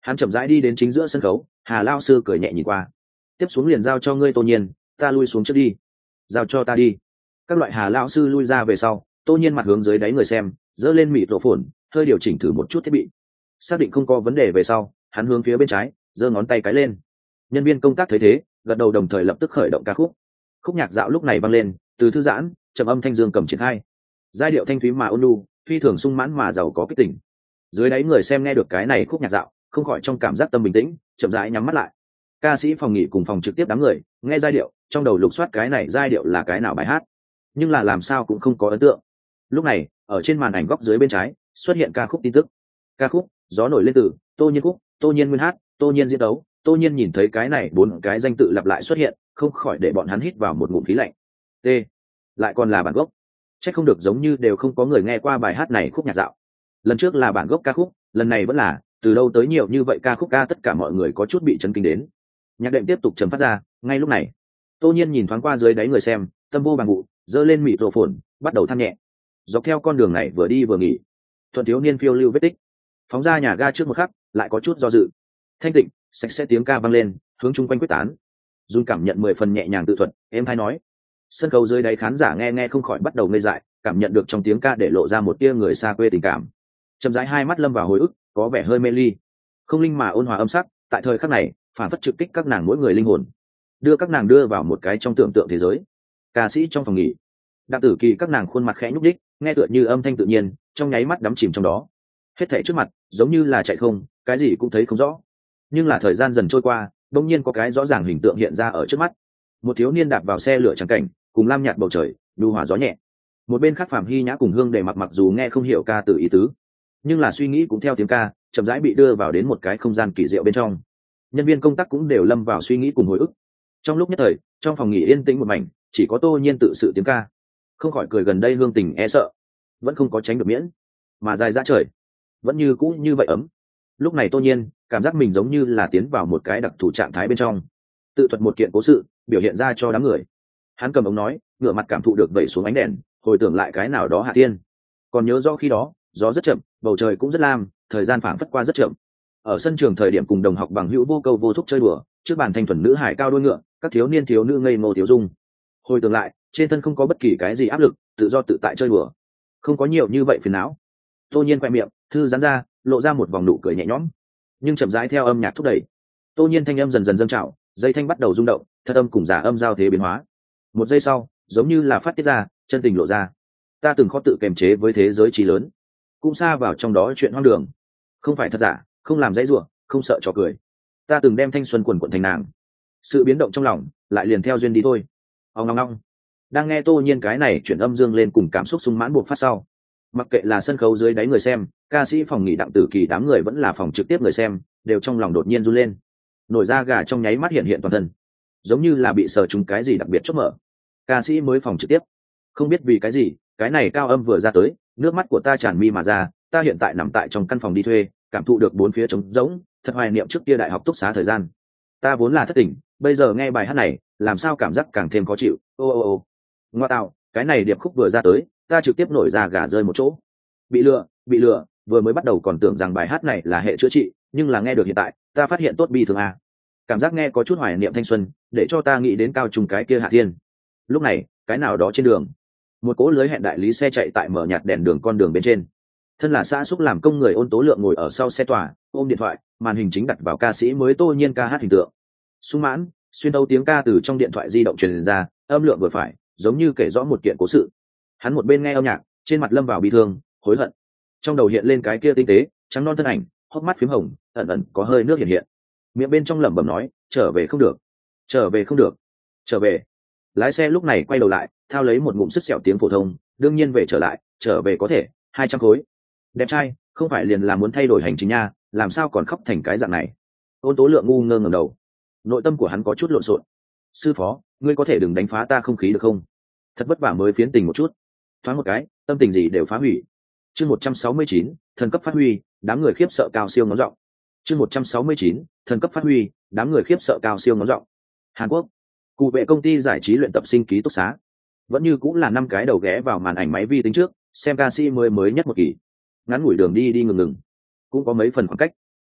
Hắn chậm rãi đi đến chính giữa sân khấu, Hà lao sư cười nhẹ nhìn qua. Tiếp xuống liền giao cho ngươi Tô Nhiên, ta lui xuống trước đi. Giao cho ta đi. Các loại Hà lao sư lui ra về sau, Tô Nhiên mặt hướng dưới đáy người xem, giơ lên mịt rổ phồn, hơi điều chỉnh thử một chút thiết bị. Xác định không có vấn đề về sau, hắn hướng phía bên trái, giơ ngón tay cái lên. Nhân viên công tác thấy thế, gật đầu đồng thời lập tức khởi động ca khúc. Khúc nhạc dạo lúc này vang lên, từ thư giãn, trầm âm thanh dương cầm triển khai. Giai điệu thanh thúy mà ôn nhu, phi thường sung mãn mà giàu có kích tỉnh. Dưới đáy người xem nghe được cái này khúc nhạc dạo, không khỏi trong cảm giác tâm bình tĩnh, chậm rãi nhắm mắt lại. Ca sĩ phòng nghỉ cùng phòng trực tiếp đám người, nghe giai điệu, trong đầu lục soát cái này giai điệu là cái nào bài hát, nhưng là làm sao cũng không có ấn tượng. Lúc này, ở trên màn ảnh góc dưới bên trái, xuất hiện ca khúc tin tức. Ca khúc, gió nổi lên từ, Tô Nhiên khúc, Tô Nhiên nguyên hát, Tô Nhiên diễn đấu. Tô Nhiên nhìn thấy cái này bốn cái danh tự lặp lại xuất hiện, không khỏi để bọn hắn hít vào một ngụm khí lạnh. T, lại còn là bản gốc. Chắc không được giống như đều không có người nghe qua bài hát này khúc nhạc dạo. Lần trước là bản gốc ca khúc, lần này vẫn là, từ đâu tới nhiều như vậy ca khúc ca, tất cả mọi người có chút bị chấn kinh đến. Nhạc đệm tiếp tục trầm phát ra, ngay lúc này, Tô Nhiên nhìn thoáng qua dưới đáy người xem, tâm vô bằng vụ, giơ lên mịt rổ phồn, bắt đầu than nhẹ. Dọc theo con đường này vừa đi vừa nghỉ, thuận thiếu niên phiêu lưu vết tích. Phóng ra nhà ga trước một khắc, lại có chút do dự. Thanh tịnh, sạch sẽ tiếng ca vang lên, hướng chung quanh quyết tán. Jun cảm nhận mười phần nhẹ nhàng tự thuật, em hay nói. Sân khấu dưới đáy khán giả nghe nghe không khỏi bắt đầu ngây dại, cảm nhận được trong tiếng ca để lộ ra một tia người xa quê tình cảm. Chậm rãi hai mắt lâm vào hồi ức, có vẻ hơi mê ly. Không linh mà ôn hòa âm sắc, tại thời khắc này, phản phất trực kích các nàng mỗi người linh hồn, đưa các nàng đưa vào một cái trong tưởng tượng thế giới. Ca sĩ trong phòng nghỉ, Đặng Tử Kỳ các nàng khuôn mặt khẽ nhúc nhích, nghe tựa như âm thanh tự nhiên, trong nháy mắt đắm chìm trong đó. Hết thảy trước mặt, giống như là chạy không, cái gì cũng thấy không rõ. Nhưng là thời gian dần trôi qua, đột nhiên có cái rõ ràng hình tượng hiện ra ở trước mắt. Một thiếu niên đạp vào xe lửa trắng cảnh, cùng lam nhạt bầu trời, nhu hòa gió nhẹ. Một bên khác Phạm Hy Nhã cùng Hương Đề mặc mặc dù nghe không hiểu ca từ ý tứ, nhưng là suy nghĩ cũng theo tiếng ca, chậm rãi bị đưa vào đến một cái không gian kỳ diệu bên trong. Nhân viên công tác cũng đều lâm vào suy nghĩ cùng hồi ức. Trong lúc nhất thời, trong phòng nghỉ yên tĩnh một mảnh, chỉ có Tô Nhiên tự sự tiếng ca. Không khỏi cười gần đây hương tình e sợ, vẫn không có tránh được miễn, mà dài ra trời, vẫn như cũ như vậy ấm. Lúc này Tô Nhiên cảm giác mình giống như là tiến vào một cái đặc thù trạng thái bên trong, tự thuật một kiện cố sự, biểu hiện ra cho đám người. Hắn cầm ống nói, ngửa mặt cảm thụ được vẩy xuống ánh đèn, hồi tưởng lại cái nào đó hạ tiên. Còn nhớ rõ khi đó, gió rất chậm, bầu trời cũng rất lam, thời gian phảng phất qua rất chậm. Ở sân trường thời điểm cùng đồng học bằng hữu vô câu vô thúc chơi đùa, trước bàn thanh thuần nữ hải cao đôi ngựa, các thiếu niên thiếu nữ ngây ngô thiếu dung. Hồi tưởng lại, trên thân không có bất kỳ cái gì áp lực, tự do tự tại chơi đùa, không có nhiều như vậy phiền não. Tô Nhiên quay miệng, thư giãn ra, lộ ra một vòng nụ cười nhẹ nhõm, nhưng chậm rãi theo âm nhạc thúc đẩy. Tô Nhiên thanh âm dần dần dâng trào, dây thanh bắt đầu rung động, thật âm cùng giả âm giao thế biến hóa. Một giây sau, giống như là phát tiết ra, chân tình lộ ra. Ta từng khó tự kiềm chế với thế giới trí lớn, cũng xa vào trong đó chuyện hoang đường, không phải thật giả, không làm dãy rủa, không sợ trò cười. Ta từng đem thanh xuân quần quần thành nàng, sự biến động trong lòng lại liền theo duyên đi thôi. Ông ngong ngong. Đang nghe Tô Nhiên cái này chuyển âm dương lên cùng cảm xúc sung mãn buộc phát sau, mặc kệ là sân khấu dưới đáy người xem, ca sĩ phòng nghỉ Đặng Tử Kỳ đám người vẫn là phòng trực tiếp người xem, đều trong lòng đột nhiên run lên, nổi da gà trong nháy mắt hiện hiện toàn thân, giống như là bị sờ trúng cái gì đặc biệt chốt mở. Ca sĩ mới phòng trực tiếp, không biết vì cái gì, cái này cao âm vừa ra tới, nước mắt của ta tràn mi mà ra. Ta hiện tại nằm tại trong căn phòng đi thuê, cảm thụ được bốn phía trống rỗng, thật hoài niệm trước kia đại học túc xá thời gian. Ta vốn là thất tình, bây giờ nghe bài hát này, làm sao cảm giác càng thêm khó chịu. Ô ô ô, ngoa tạo, cái này điệp khúc vừa ra tới, ta trực tiếp nổi da gà rơi một chỗ. Bị lừa, bị lừa, vừa mới bắt đầu còn tưởng rằng bài hát này là hệ chữa trị, nhưng là nghe được hiện tại, ta phát hiện tốt bi thường à. Cảm giác nghe có chút hoài niệm thanh xuân, để cho ta nghĩ đến cao trung cái kia Hạ Thiên. Lúc này, cái nào đó trên đường, một cỗ lưới hẹn đại lý xe chạy tại mở nhạt đèn đường con đường bên trên. Thân là xã xúc làm công người Ôn Tố Lượng ngồi ở sau xe tòa, ôm điện thoại, màn hình chính đặt vào ca sĩ mới Tô Nhiên ca hát hình tượng. Sung mãn, xuyên tấu tiếng ca từ trong điện thoại di động truyền ra, âm lượng vừa phải, giống như kể rõ một kiện cố sự. Hắn một bên nghe âm nhạc, trên mặt lâm vào bi thương, hối hận. Trong đầu hiện lên cái kia tinh tế, trắng non thân ảnh, hốc mắt phím hồng, ẩn ẩn có hơi nước hiện hiện. Miệng bên trong lẩm bẩm nói, trở về không được, trở về không được, trở về. Lái xe lúc này quay đầu lại, thao lấy một ngụm sứt sẹo tiếng phổ thông, đương nhiên về trở lại, trở về có thể, hai trăm khối. Đẹp trai, không phải liền là muốn thay đổi hành trình nha, làm sao còn khóc thành cái dạng này. Ôn Tố Lượng ngu ngơ ngẩng đầu, nội tâm của hắn có chút lộn xộn. Sư phó, ngươi có thể đừng đánh phá ta không khí được không? Thật vất vả mới phiến tình một chút, thoáng một cái, tâm tình gì đều phá hủy. Chương một trăm sáu mươi chín, thần cấp phát huy, đám người khiếp sợ cao siêu ngón giọng. Chương một trăm sáu mươi chín, thần cấp phát huy, đám người khiếp sợ cao siêu ngón giọng. Hàn Quốc, cụ vệ công ty giải trí luyện tập sinh ký túc xá, vẫn như cũng là năm cái đầu ghé vào màn ảnh máy vi tính trước, xem ca sĩ mới mới nhất một kỳ. Ngắn ngủi đường đi đi ngừng ngừng, cũng có mấy phần khoảng cách.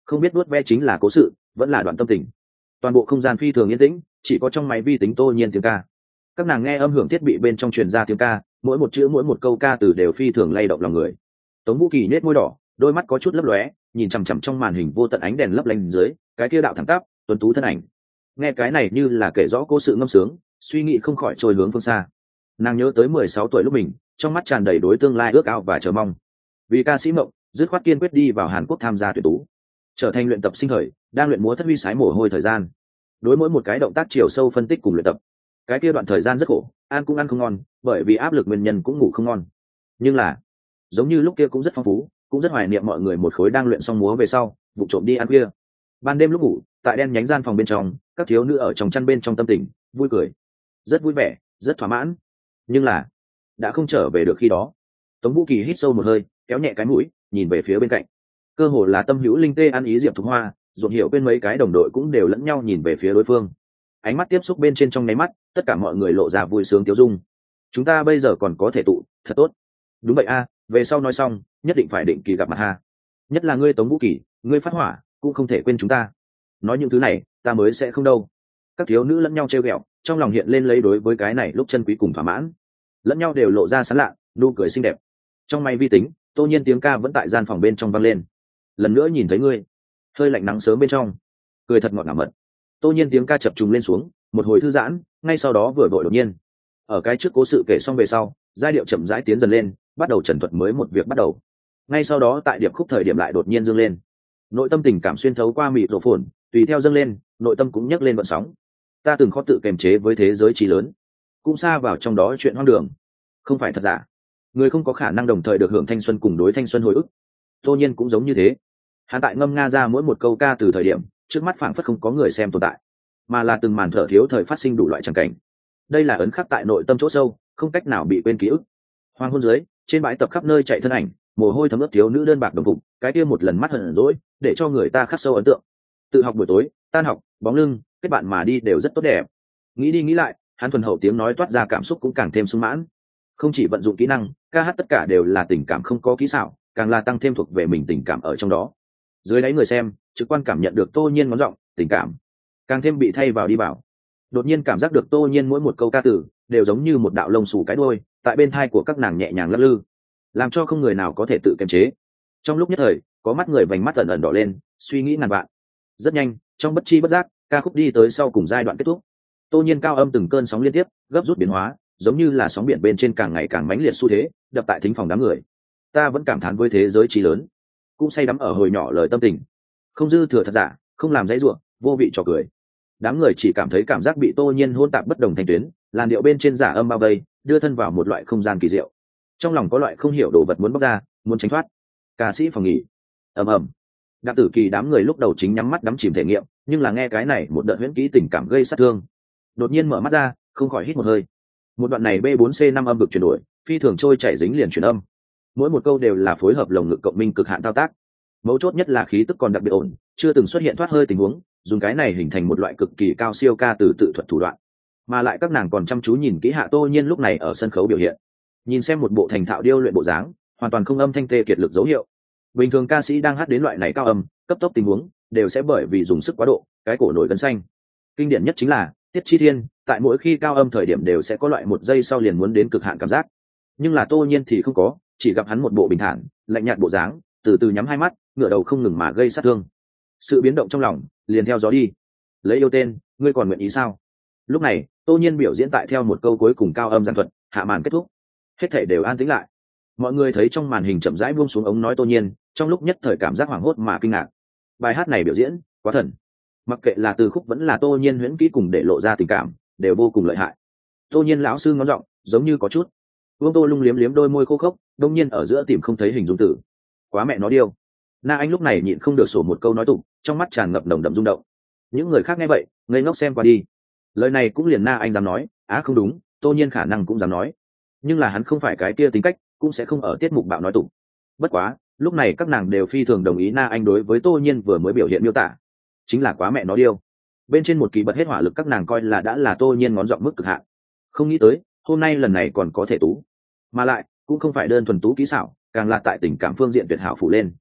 không biết vuốt ve chính là cố sự vẫn là đoạn tâm tình. Toàn bộ không gian phi thường yên tĩnh, chỉ có trong máy vi tính Tô Nhiên tiếng ca. Các nàng nghe âm hưởng thiết bị bên trong truyền ra tiếng ca, mỗi một chữ mỗi một câu ca từ đều phi thường lay động lòng người. Tống Vũ Kỳ nết môi đỏ, đôi mắt có chút lấp lóe, nhìn chằm chằm trong màn hình vô tận ánh đèn lấp lánh dưới cái kia đạo thẳng tắp tuấn tú thân ảnh. Nghe cái này như là kể rõ cố sự ngâm sướng, suy nghĩ không khỏi trôi hướng phương xa. Nàng nhớ tới mười sáu tuổi lúc mình, trong mắt tràn đầy đối tương lai ước ao và chờ mong. Vì ca sĩ mộng, dứt khoát kiên quyết đi vào Hàn Quốc tham gia tuyển tú, trở thành luyện tập sinh thời, đang luyện múa thất huy sái mồ hôi thời gian. Đối mỗi một cái động tác chiều sâu phân tích cùng luyện tập. Cái kia đoạn thời gian rất khổ, ăn cũng ăn không ngon, bởi vì áp lực nguyên nhân cũng ngủ không ngon. Nhưng là, giống như lúc kia cũng rất phong phú, cũng rất hoài niệm mọi người một khối đang luyện xong múa về sau, vụ trộm đi ăn khuya. Ban đêm lúc ngủ, tại đen nhánh gian phòng bên trong, các thiếu nữ ở trong chăn bên trong tâm tình, vui cười, rất vui vẻ, rất thỏa mãn. Nhưng là, đã không trở về được khi đó. Tống Vũ Kỳ hít sâu một hơi, kéo nhẹ cái mũi, nhìn về phía bên cạnh. Cơ hồ là tâm hữu linh tê ăn ý Diệp Thục Hoa, ruột hiểu bên mấy cái đồng đội cũng đều lẫn nhau nhìn về phía đối phương. Ánh mắt tiếp xúc bên trên trong nháy mắt, tất cả mọi người lộ ra vui sướng tiêu dung. Chúng ta bây giờ còn có thể tụ, thật tốt. Đúng vậy a, về sau nói xong, nhất định phải định kỳ gặp mặt ha. Nhất là ngươi Tống Vũ Kỳ, ngươi phát hỏa, cũng không thể quên chúng ta. Nói những thứ này, ta mới sẽ không đâu. Các thiếu nữ lẫn nhau trêu ghẹo, trong lòng hiện lên lấy đối với cái này lúc chân quý cùng thỏa mãn. Lẫn nhau đều lộ ra sán lạ, nụ cười xinh đẹp. Trong máy vi tính, Tô Nhiên tiếng ca vẫn tại gian phòng bên trong vang lên. Lần nữa nhìn thấy ngươi, hơi lạnh nắng sớm bên trong, cười thật ngọt ngào mật. Tô Nhiên tiếng ca chập trùng lên xuống, một hồi thư giãn, ngay sau đó vừa vội đột nhiên. Ở cái trước cố sự kể xong về sau, giai điệu chậm rãi tiến dần lên, bắt đầu trần thuật mới một việc bắt đầu. Ngay sau đó tại điệp khúc thời điểm lại đột nhiên dâng lên. Nội tâm tình cảm xuyên thấu qua mịt rổ phồn, tùy theo dâng lên, nội tâm cũng nhấc lên vận sóng. Ta từng khó tự kiềm chế với thế giới trí lớn, cũng xa vào trong đó chuyện hoang đường. Không phải thật giả, người không có khả năng đồng thời được hưởng thanh xuân cùng đối thanh xuân hồi ức. Tô Nhiên cũng giống như thế. Hắn tại ngâm nga ra mỗi một câu ca từ thời điểm, trước mắt phảng phất không có người xem tồn tại, mà là từng màn thở thiếu thời phát sinh đủ loại tràng cảnh. Đây là ấn khắc tại nội tâm chỗ sâu, không cách nào bị quên ký ức. Hoàng hôn dưới, trên bãi tập khắp nơi chạy thân ảnh, mồ hôi thấm ướt thiếu nữ đơn bạc đồng phục, cái kia một lần mắt hận dỗi, để cho người ta khắc sâu ấn tượng. Tự học buổi tối, tan học, bóng lưng, kết bạn mà đi đều rất tốt đẹp. Nghĩ đi nghĩ lại, hắn thuần hậu tiếng nói toát ra cảm xúc cũng càng thêm sung mãn. Không chỉ vận dụng kỹ năng, ca hát tất cả đều là tình cảm không có kỹ xảo, càng là tăng thêm thuộc về mình tình cảm ở trong đó. Dưới đáy người xem, trực quan cảm nhận được Tô Nhiên ngón giọng, tình cảm càng thêm bị thay vào đi vào. Đột nhiên cảm giác được Tô Nhiên mỗi một câu ca từ đều giống như một đạo lông xù cái đuôi, tại bên thai của các nàng nhẹ nhàng lắc lư, làm cho không người nào có thể tự kiềm chế. Trong lúc nhất thời, có mắt người vành mắt ẩn ẩn đỏ lên, suy nghĩ ngàn vạn. Rất nhanh, trong bất chi bất giác, ca khúc đi tới sau cùng giai đoạn kết thúc. Tô Nhiên cao âm từng cơn sóng liên tiếp, gấp rút biến hóa, giống như là sóng biển bên trên càng ngày càng mãnh liệt xu thế, đập tại thính phòng đám người. Ta vẫn cảm thán với thế giới trí lớn, cũng say đắm ở hồi nhỏ lời tâm tình, không dư thừa thật giả, không làm dãy ruộng, vô vị trò cười. Đám người chỉ cảm thấy cảm giác bị Tô Nhiên hôn tạp bất đồng thành tuyến, làn điệu bên trên giả âm bao vây, đưa thân vào một loại không gian kỳ diệu. Trong lòng có loại không hiểu đồ vật muốn bóc ra, muốn tránh thoát. Ca sĩ phòng nghỉ, ầm ầm. Đặng Tử Kỳ đám người lúc đầu chính nhắm mắt đắm chìm thể nghiệm, nhưng là nghe cái này một đợt huyễn kỹ tình cảm gây sát thương, đột nhiên mở mắt ra, không khỏi hít một hơi. Một đoạn này B bốn C năm âm vực chuyển đổi, phi thường trôi chảy dính liền chuyển âm. Mỗi một câu đều là phối hợp lồng ngực cộng minh cực hạn thao tác. Mấu chốt nhất là khí tức còn đặc biệt ổn, chưa từng xuất hiện thoát hơi tình huống, dùng cái này hình thành một loại cực kỳ cao siêu ca từ tự thuật thủ đoạn. Mà lại các nàng còn chăm chú nhìn kỹ Hạ Tô Nhiên lúc này ở sân khấu biểu hiện. Nhìn xem một bộ thành thạo điêu luyện bộ dáng, hoàn toàn không âm thanh tê kiệt lực dấu hiệu. Bình thường ca sĩ đang hát đến loại này cao âm, cấp tốc tình huống, đều sẽ bởi vì dùng sức quá độ, cái cổ nổi gân xanh. Kinh điển nhất chính là Tiết Chi Thiên, tại mỗi khi cao âm thời điểm đều sẽ có loại một giây sau liền muốn đến cực hạn cảm giác. Nhưng là Tô Nhiên thì không có, chỉ gặp hắn một bộ bình thản, lạnh nhạt bộ dáng, từ từ nhắm hai mắt, ngửa đầu không ngừng mà gây sát thương. Sự biến động trong lòng, liền theo gió đi. Lấy yêu tên, ngươi còn nguyện ý sao? Lúc này, Tô Nhiên biểu diễn tại theo một câu cuối cùng cao âm giản thuật, hạ màn kết thúc. Hết thảy đều an tĩnh lại. Mọi người thấy trong màn hình chậm rãi buông xuống ống nói Tô Nhiên, trong lúc nhất thời cảm giác hoảng hốt mà kinh ngạc. Bài hát này biểu diễn, quá thần. Mặc kệ là từ khúc vẫn là Tô Nhiên huyễn kỹ cùng để lộ ra tình cảm, đều vô cùng lợi hại. Tô Nhiên lão sư ngón giọng, giống như có chút. Vương Tô Lung liếm liếm đôi môi khô khốc, đông nhiên ở giữa tìm không thấy hình dung từ. Quá mẹ nó điêu. Na Anh lúc này nhịn không được sổ một câu nói tục, trong mắt tràn ngập nồng đậm rung động. Những người khác nghe vậy, ngây ngốc xem qua đi. Lời này cũng liền Na Anh dám nói, á không đúng, Tô Nhiên khả năng cũng dám nói. Nhưng là hắn không phải cái kia tính cách, cũng sẽ không ở tiết mục bạo nói tục. Bất quá, lúc này các nàng đều phi thường đồng ý Na Anh đối với Tô Nhiên vừa mới biểu hiện miêu tả, chính là quá mẹ nó điêu. Bên trên một kỳ bật hết hỏa lực các nàng coi là đã là Tô Nhiên ngón giọng mức cực hạn. Không nghĩ tới, hôm nay lần này còn có thể tú. Mà lại, cũng không phải đơn thuần tú kỹ xảo, càng là tại tình cảm phương diện tuyệt hảo phủ lên.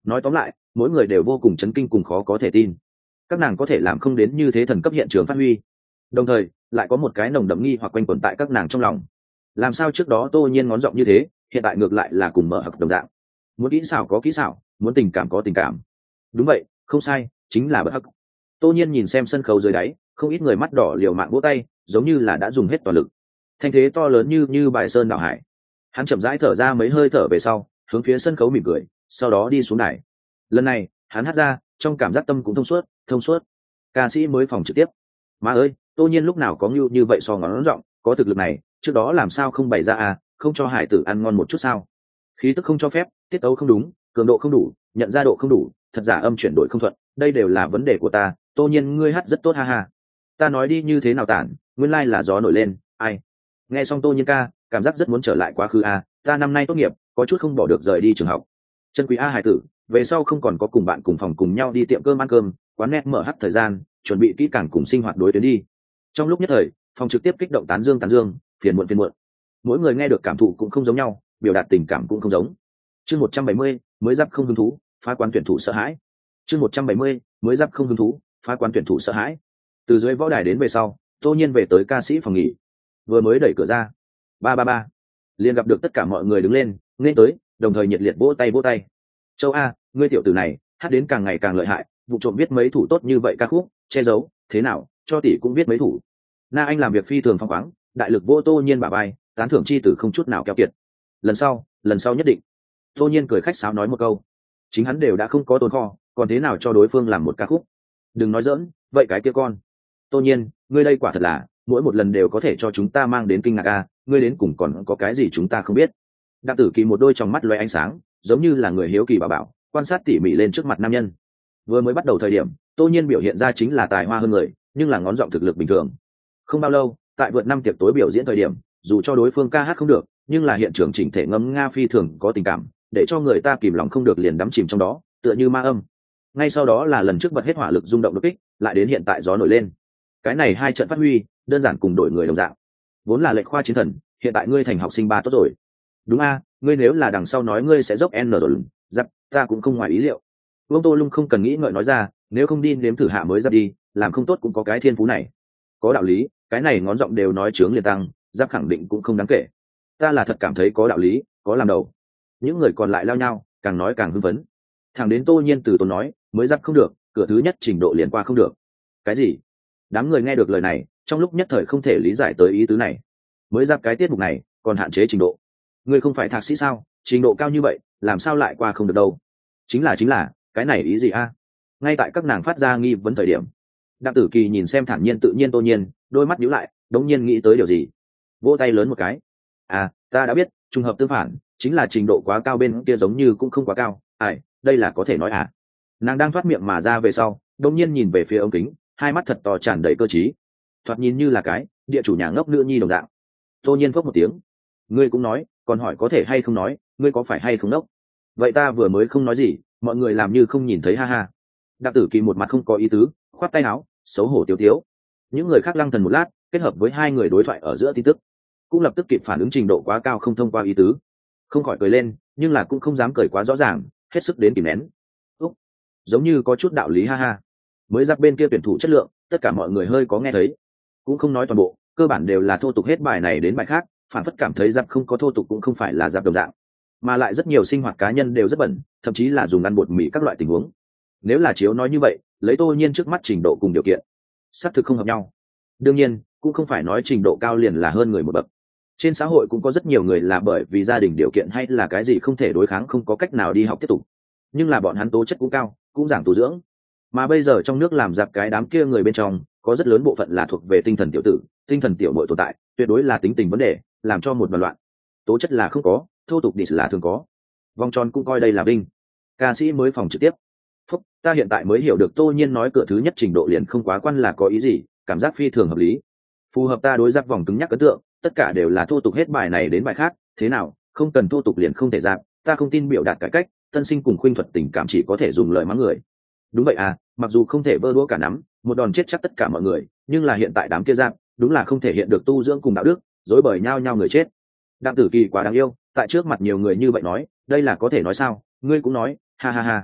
nói tóm lại mỗi người đều vô cùng chấn kinh cùng khó có thể tin, các nàng có thể làm không đến như thế thần cấp hiện trường phát huy, đồng thời lại có một cái nồng đậm nghi hoặc quanh quẩn tại các nàng trong lòng. Làm sao trước đó Tô Nhiên ngón giọng như thế, hiện tại ngược lại là cùng mở hặc đồng dạng, muốn kỹ xảo có kỹ xảo, muốn tình cảm có tình cảm. Đúng vậy, không sai, chính là bất hắc. Tô Nhiên nhìn xem sân khấu dưới đáy, không ít người mắt đỏ liều mạng vỗ tay, giống như là đã dùng hết toàn lực. Thanh thế to lớn như như bài sơn đảo hải. Hắn chậm rãi thở ra mấy hơi thở về sau, hướng phía sân khấu mỉm cười, sau đó đi xuống đài. Lần này, hắn hát ra, trong cảm giác tâm cũng thông suốt, thông suốt. Ca sĩ mới phòng trực tiếp. Má ơi, Tô Nhiên lúc nào có như như vậy so ngón rộng, có thực lực này, trước đó làm sao không bày ra à, không cho hải tử ăn ngon một chút sao? Khí tức không cho phép, tiết tấu không đúng, cường độ không đủ, nhận ra độ không đủ, thật giả âm chuyển đổi không thuận, đây đều là vấn đề của ta. Tô Nhiên ngươi hát rất tốt ha ha. Ta nói đi như thế nào tản, nguyên lai là gió nổi lên, ai. Nghe xong Tô Nhiên ca, cảm giác rất muốn trở lại quá khứ a, ta năm nay tốt nghiệp, có chút không bỏ được rời đi trường học. Chân quý a hải tử, về sau không còn có cùng bạn cùng phòng cùng nhau đi tiệm cơm ăn cơm, quán net mở hắt thời gian, chuẩn bị kỹ càng cùng sinh hoạt đối tuyến đi. Trong lúc nhất thời, phòng trực tiếp kích động tán dương tán dương, phiền muộn phiền muộn. Mỗi người nghe được cảm thụ cũng không giống nhau, biểu đạt tình cảm cũng không giống. Chương một trăm bảy mươi, mới giáp không hứng thú, phá quán tuyển thủ sợ hãi. Chương một trăm bảy mươi, mới giáp không hứng thú, phá quán tuyển thủ sợ hãi. Từ dưới võ đài đến về sau, Tô Nhiên về tới ca sĩ phòng nghỉ. Vừa mới đẩy cửa ra, ba ba ba, liền gặp được tất cả mọi người đứng lên, nên tới, đồng thời nhiệt liệt vỗ tay vỗ tay. Châu A, ngươi tiểu tử này, hát đến càng ngày càng lợi hại, vụ trộm viết mấy thủ tốt như vậy ca khúc, che giấu, thế nào, cho tỷ cũng viết mấy thủ. Na Anh làm việc phi thường phóng khoáng, đại lực vô Tô Nhiên bả vai, tán thưởng chi tử không chút nào keo kiệt. Lần sau, lần sau nhất định. Tô Nhiên cười khách sáo nói một câu, chính hắn đều đã không có tồn kho, còn thế nào cho đối phương làm một ca khúc. Đừng nói giỡn, vậy cái kia con. Tô Nhiên, ngươi đây quả thật là, mỗi một lần đều có thể cho chúng ta mang đến kinh ngạc a, ngươi đến cùng còn có cái gì chúng ta không biết. Đặng Tử Kỳ một đôi trong mắt loé ánh sáng, giống như là người hiếu kỳ bảo bảo, quan sát tỉ mỉ lên trước mặt nam nhân. Vừa mới bắt đầu thời điểm, Tô Nhiên biểu hiện ra chính là tài hoa hơn người, nhưng là ngón giọng thực lực bình thường. Không bao lâu, tại vượt năm tiệc tối biểu diễn thời điểm, dù cho đối phương ca hát không được, nhưng là hiện trường chỉnh thể ngâm nga phi thường có tình cảm, để cho người ta kìm lòng không được liền đắm chìm trong đó, tựa như ma âm. Ngay sau đó là lần trước bật hết hỏa lực rung động đột kích, lại đến hiện tại gió nổi lên. Cái này hai trận phát huy, đơn giản cùng đổi người đồng dạng. Vốn là lệnh khoa chiến thần, hiện tại ngươi thành học sinh ba tốt rồi. Đúng a, ngươi nếu là đằng sau nói ngươi sẽ dốc n rồi, giặc, ta cũng không ngoài ý liệu. Vương Tô Lung không cần nghĩ ngợi nói ra, nếu không đi nếm thử hạ mới giáp đi, làm không tốt cũng có cái thiên phú này. Có đạo lý, cái này ngón giọng đều nói chướng liền tăng, giáp khẳng định cũng không đáng kể. Ta là thật cảm thấy có đạo lý, có làm đầu. Những người còn lại lao nhau, càng nói càng hưng phấn. Thằng đến Tô Nhiên từ tốn nói, mới giáp không được, cửa thứ nhất trình độ liền qua không được. Cái gì? Đám người nghe được lời này, trong lúc nhất thời không thể lý giải tới ý tứ này. Mới giáp cái tiết mục này, còn hạn chế trình độ. Ngươi không phải thạc sĩ sao, trình độ cao như vậy, làm sao lại qua không được đâu? Chính là chính là, cái này ý gì a? Ngay tại các nàng phát ra nghi vấn thời điểm, Đặng Tử Kỳ nhìn xem thản nhiên tự nhiên Tô Nhiên, đôi mắt nhíu lại, đống nhiên nghĩ tới điều gì, vỗ tay lớn một cái. À, ta đã biết, trùng hợp tương phản, chính là trình độ quá cao bên kia giống như cũng không quá cao. Ai, đây là có thể nói à? Nàng đang thoát miệng mà ra về sau, đống nhiên nhìn về phía ống kính, hai mắt thật to tràn đầy cơ trí, thoạt nhìn như là cái địa chủ nhà ngốc nữ nhi đồng dạng. Tô Nhiên phốc một tiếng, ngươi cũng nói, còn hỏi có thể hay không nói, ngươi có phải hay không đốc? Vậy ta vừa mới không nói gì, mọi người làm như không nhìn thấy ha ha. Đặng Tử Kỳ một mặt không có ý tứ, khoát tay áo, xấu hổ tiêu tiếu. Những người khác lăng thần một lát, kết hợp với hai người đối thoại ở giữa tin tức, cũng lập tức kịp phản ứng trình độ quá cao không thông qua ý tứ, không khỏi cười lên, nhưng là cũng không dám cười quá rõ ràng, hết sức đến kìm nén. Úc, giống như có chút đạo lý ha ha. Mới giáp bên kia tuyển thủ chất lượng, tất cả mọi người hơi có nghe thấy, cũng không nói toàn bộ, cơ bản đều là thô tục hết bài này đến bài khác, phản phất cảm thấy giáp không có thô tục cũng không phải là giáp đồng dạng, mà lại rất nhiều sinh hoạt cá nhân đều rất bẩn, thậm chí là dùng ăn bột mì các loại tình huống. Nếu là chiếu nói như vậy, lấy Tô Nhiên trước mắt trình độ cùng điều kiện, xác thực không hợp nhau. Đương nhiên, cũng không phải nói trình độ cao liền là hơn người một bậc. Trên xã hội cũng có rất nhiều người là bởi vì gia đình điều kiện hay là cái gì không thể đối kháng, không có cách nào đi học tiếp tục, nhưng là bọn hắn tố chất cũng cao, cũng giảng tu dưỡng. Mà bây giờ trong nước làm giặc cái đám kia người bên trong, có rất lớn bộ phận là thuộc về tinh thần tiểu tử, tinh thần tiểu muội tồn tại, tuyệt đối là tính tình vấn đề, làm cho một đoàn loạn. Tố chất là không có, thô tục đi là thường có. Vòng tròn cũng coi đây là đinh. Ca sĩ mới phòng trực tiếp. Phúc, ta hiện tại mới hiểu được Tô Nhiên nói cửa thứ nhất trình độ liền không quá quan là có ý gì, cảm giác phi thường hợp lý. Phù hợp ta đối giáp vòng cứng nhắc ấn tượng, tất cả đều là thô tục hết bài này đến bài khác, thế nào, không cần thô tục liền không thể giáp, ta không tin biểu đạt cải cách, tân sinh cùng khuynh thuật tình cảm chỉ có thể dùng lời mắng người. Đúng vậy à, mặc dù không thể vơ đũa cả nắm, một đòn chết chắc tất cả mọi người, nhưng là hiện tại đám kia giáp, đúng là không thể hiện được tu dưỡng cùng đạo đức, dối bời nhau nhau người chết. Đặng Tử Kỳ quá đáng yêu, tại trước mặt nhiều người như vậy nói, đây là có thể nói sao? Ngươi cũng nói, ha ha ha.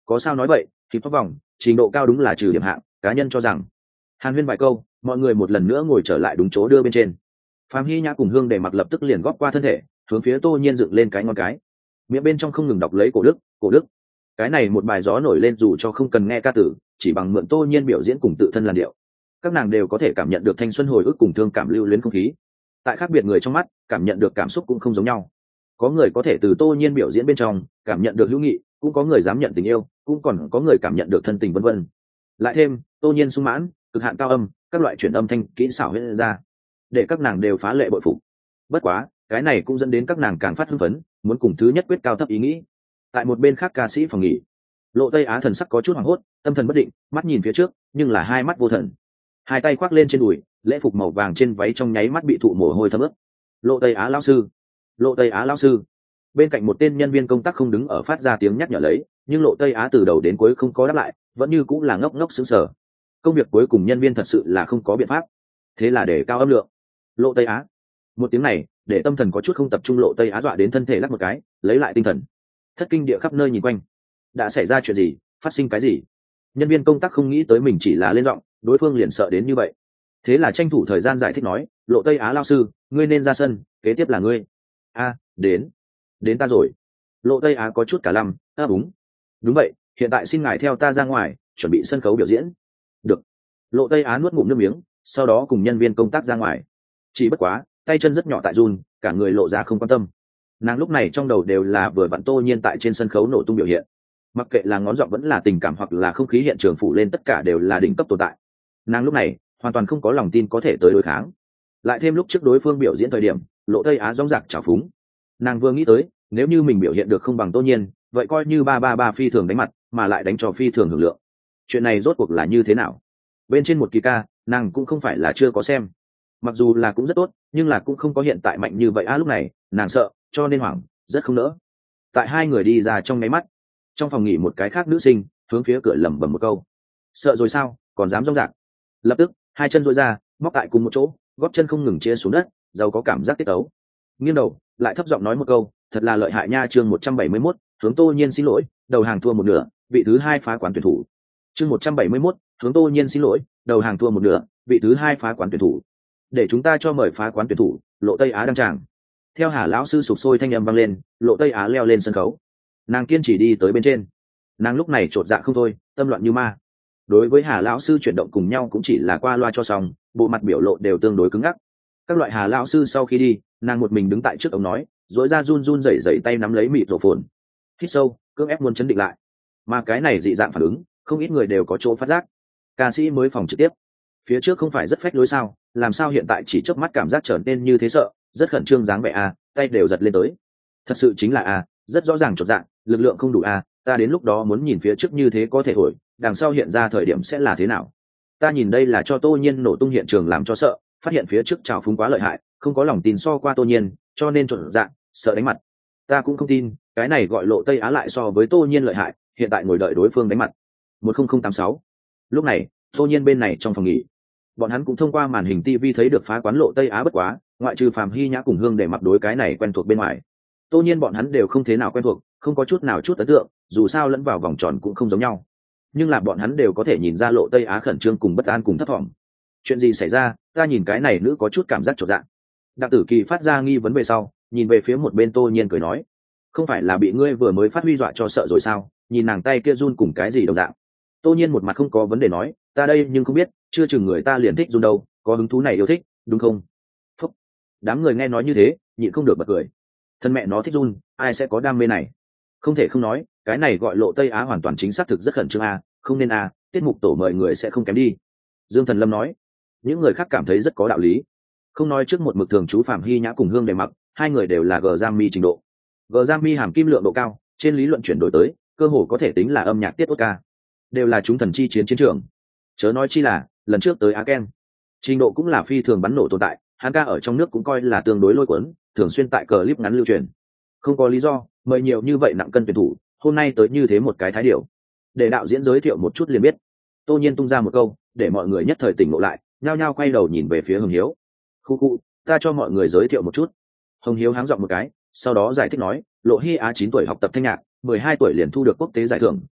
có sao nói vậy, thì pháp vòng trình độ cao đúng là trừ điểm hạng, cá nhân cho rằng. Hàn huyên vài câu, mọi người một lần nữa ngồi trở lại đúng chỗ đưa bên trên. Phạm Hy Nhã cùng Hương Để Mặc lập tức liền góp qua thân thể, hướng phía Tô Nhiên dựng lên cái ngón cái, miệng bên trong không ngừng đọc lấy cổ đức, cổ đức. Cái này một bài gió nổi lên, dù cho không cần nghe ca tử, chỉ bằng mượn Tô Nhiên biểu diễn cùng tự thân làn điệu, các nàng đều có thể cảm nhận được thanh xuân hồi ức cùng thương cảm lưu luyến không khí. Tại khác biệt người trong mắt, cảm nhận được cảm xúc cũng không giống nhau. Có người có thể từ Tô Nhiên biểu diễn bên trong cảm nhận được hữu nghị, cũng có người dám nhận tình yêu, cũng còn có người cảm nhận được thân tình vân vân. Lại thêm Tô Nhiên sung mãn, cực hạn cao âm, các loại chuyển âm thanh kỹ xảo hiện ra, để các nàng đều phá lệ bội phục. Bất quá, cái này cũng dẫn đến các nàng càng phát hưng phấn, muốn cùng thứ nhất quyết cao thấp ý nghĩ. Tại một bên khác ca sĩ phòng nghỉ, Lộ Tây Á thần sắc có chút hoảng hốt, tâm thần bất định, mắt nhìn phía trước, nhưng là hai mắt vô thần. Hai tay khoác lên trên đùi, lễ phục màu vàng trên váy trong nháy mắt bị thụ mồ hôi thấm ướt. Lộ Tây Á lão sư, Lộ Tây Á lão sư. Bên cạnh một tên nhân viên công tác không đứng ở phát ra tiếng nhắc nhở lấy, nhưng Lộ Tây Á từ đầu đến cuối không có đáp lại, vẫn như cũng là ngốc ngốc sững sờ. Công việc cuối cùng nhân viên thật sự là không có biện pháp, thế là để cao âm lượng. Lộ Tây Á. Một tiếng này, để tâm thần có chút không tập trung Lộ Tây Á dọa đến thân thể lắc một cái, lấy lại tinh thần. Thất kinh địa khắp nơi nhìn quanh. Đã xảy ra chuyện gì, phát sinh cái gì? Nhân viên công tác không nghĩ tới mình chỉ là lên giọng, đối phương liền sợ đến như vậy. Thế là tranh thủ thời gian giải thích nói, Lộ Tây Á lao sư, ngươi nên ra sân, kế tiếp là ngươi. A, đến, đến ta rồi. Lộ Tây Á có chút cả lăm, a đúng, đúng vậy, hiện tại xin ngài theo ta ra ngoài, chuẩn bị sân khấu biểu diễn. Được. Lộ Tây Á nuốt ngụm nước miếng, sau đó cùng nhân viên công tác ra ngoài. Chỉ bất quá, tay chân rất nhỏ tại run, cả người lộ ra không quan tâm. Nàng lúc này trong đầu đều là vừa vặn Tô Nhiên tại trên sân khấu nổ tung biểu hiện. Mặc kệ là ngón giọng vẫn là tình cảm hoặc là không khí hiện trường phủ lên, tất cả đều là đỉnh cấp tồn tại. Nàng lúc này hoàn toàn không có lòng tin có thể tới đối kháng. Lại thêm lúc trước đối phương biểu diễn thời điểm, Lộ Tây Á rong rạc trào phúng. Nàng vừa nghĩ tới, nếu như mình biểu hiện được không bằng Tô Nhiên, vậy coi như ba ba ba phi thường đánh mặt, mà lại đánh cho phi thường hưởng lượng. Chuyện này rốt cuộc là như thế nào? Bên trên một kỳ ca, nàng cũng không phải là chưa có xem. Mặc dù là cũng rất tốt, nhưng là cũng không có hiện tại mạnh như vậy. À lúc này, nàng sợ, cho nên hoảng, rất không nỡ. Tại hai người đi ra trong nháy mắt, trong phòng nghỉ một cái khác nữ sinh hướng phía cửa lẩm bẩm một câu, sợ rồi sao, còn dám rong rạc. Lập tức hai chân duỗi ra, móc tại cùng một chỗ, gót chân không ngừng chia xuống đất, giàu có cảm giác tiết tấu. Nghiêng đầu lại thấp giọng nói một câu, thật là lợi hại nha. Chương một trăm bảy mươi mốt, hướng Tô Nhiên xin lỗi, đầu hàng thua một nửa, vị thứ hai phá quán tuyển thủ. Chương một trăm bảy mươi mốt, hướng Tô Nhiên xin lỗi, đầu hàng thua một nửa, vị thứ hai phá quán tuyển thủ. Để chúng ta cho mời phá quán tuyển thủ, Lộ Tây Á đăng tràng. Theo Hà lão sư sục sôi thanh âm vang lên, Lộ Tây Á leo lên sân khấu. Nàng kiên trì đi tới bên trên. Nàng lúc này chột dạ không thôi, tâm loạn như ma. Đối với Hà lão sư chuyển động cùng nhau cũng chỉ là qua loa cho xong, bộ mặt biểu lộ đều tương đối cứng ngắc. Các loại Hà lão sư sau khi đi, nàng một mình đứng tại trước ống nói, rối ra run run rẩy rẩy tay nắm lấy mịt rổ phồn. Hít sâu, cưỡng ép muốn chấn định lại. Mà cái này dị dạng phản ứng, không ít người đều có chỗ phát giác. Ca sĩ mới phòng trực tiếp, phía trước không phải rất phách lối sao, làm sao hiện tại chỉ chớp mắt cảm giác trở nên như thế, sợ, rất khẩn trương dáng vẻ a, tay đều giật lên tới. Thật sự chính là a, rất rõ ràng chột dạng, lực lượng không đủ a, ta đến lúc đó muốn nhìn phía trước như thế có thể thổi, đằng sau hiện ra thời điểm sẽ là thế nào. Ta nhìn đây là cho Tô Nhiên nổ tung hiện trường làm cho sợ, phát hiện phía trước trào phúng quá lợi hại, không có lòng tin so qua Tô Nhiên, cho nên chột dạng, sợ đánh mặt. Ta cũng không tin, cái này gọi Lộ Tây Á lại so với Tô Nhiên lợi hại, hiện tại ngồi đợi đối phương đánh mặt. một không không tám sáu. Lúc này, Tô Nhiên bên này trong phòng nghỉ, bọn hắn cũng thông qua màn hình ti vi thấy được phá quán Lộ Tây Á bất quá, ngoại trừ Phạm Hy Nhã cùng Hương Để Mặc đối cái này quen thuộc bên ngoài. Tô Nhiên bọn hắn đều không thế nào quen thuộc, không có chút nào chút ấn tượng, dù sao lẫn vào vòng tròn cũng không giống nhau. Nhưng là bọn hắn đều có thể nhìn ra Lộ Tây Á khẩn trương cùng bất an cùng thất vọng. Chuyện gì xảy ra, ta nhìn cái này nữ có chút cảm giác chột dạ. Đặng Tử Kỳ phát ra nghi vấn về sau, nhìn về phía một bên Tô Nhiên cười nói, không phải là bị ngươi vừa mới phát huy dọa cho sợ rồi sao, nhìn nàng tay kia run cùng cái gì đồng dạng. Tô Nhiên một mặt không có vấn đề nói, ta đây nhưng không biết, chưa chừng người ta liền thích run đâu, có hứng thú này yêu thích, đúng không? Phúc. Đám người nghe nói như thế, nhịn không được bật cười. Thân mẹ nó thích run, ai sẽ có đam mê này? Không thể không nói, cái này gọi Lộ Tây Á hoàn toàn chính xác thực rất khẩn trương a, không nên a, tiết mục tổ mời người sẽ không kém đi. Dương Thần Lâm nói. Những người khác cảm thấy rất có đạo lý. Không nói trước một mực thường chú Phạm Hy Nhã cùng Hương Để Mặc, hai người đều là Grammy trình độ. Grammy hàm kim lượng độ cao, trên lý luận chuyển đổi tới, cơ hồ có thể tính là âm nhạc tiết Oscar. Đều là chúng thần chi chiến chiến trường. Chớ nói chi là, lần trước tới Á Ken, trình độ cũng là phi thường bắn nổ tồn tại, hắn ca ở trong nước cũng coi là tương đối lôi cuốn, thường xuyên tại clip ngắn lưu truyền. Không có lý do, mời nhiều như vậy nặng cân tuyển thủ, hôm nay tới như thế một cái thái điệu. Để đạo diễn giới thiệu một chút liền biết. Tô Nhiên tung ra một câu, để mọi người nhất thời tỉnh ngộ lại, nhao nhao quay đầu nhìn về phía Hồng Hiếu. Khu khu, ta cho mọi người giới thiệu một chút. Hồng Hiếu háng giọng một cái, sau đó giải thích nói, Lộ Hi Á chín tuổi học tập thanh nhạc, mười hai tuổi liền thu được quốc tế giải thưởng,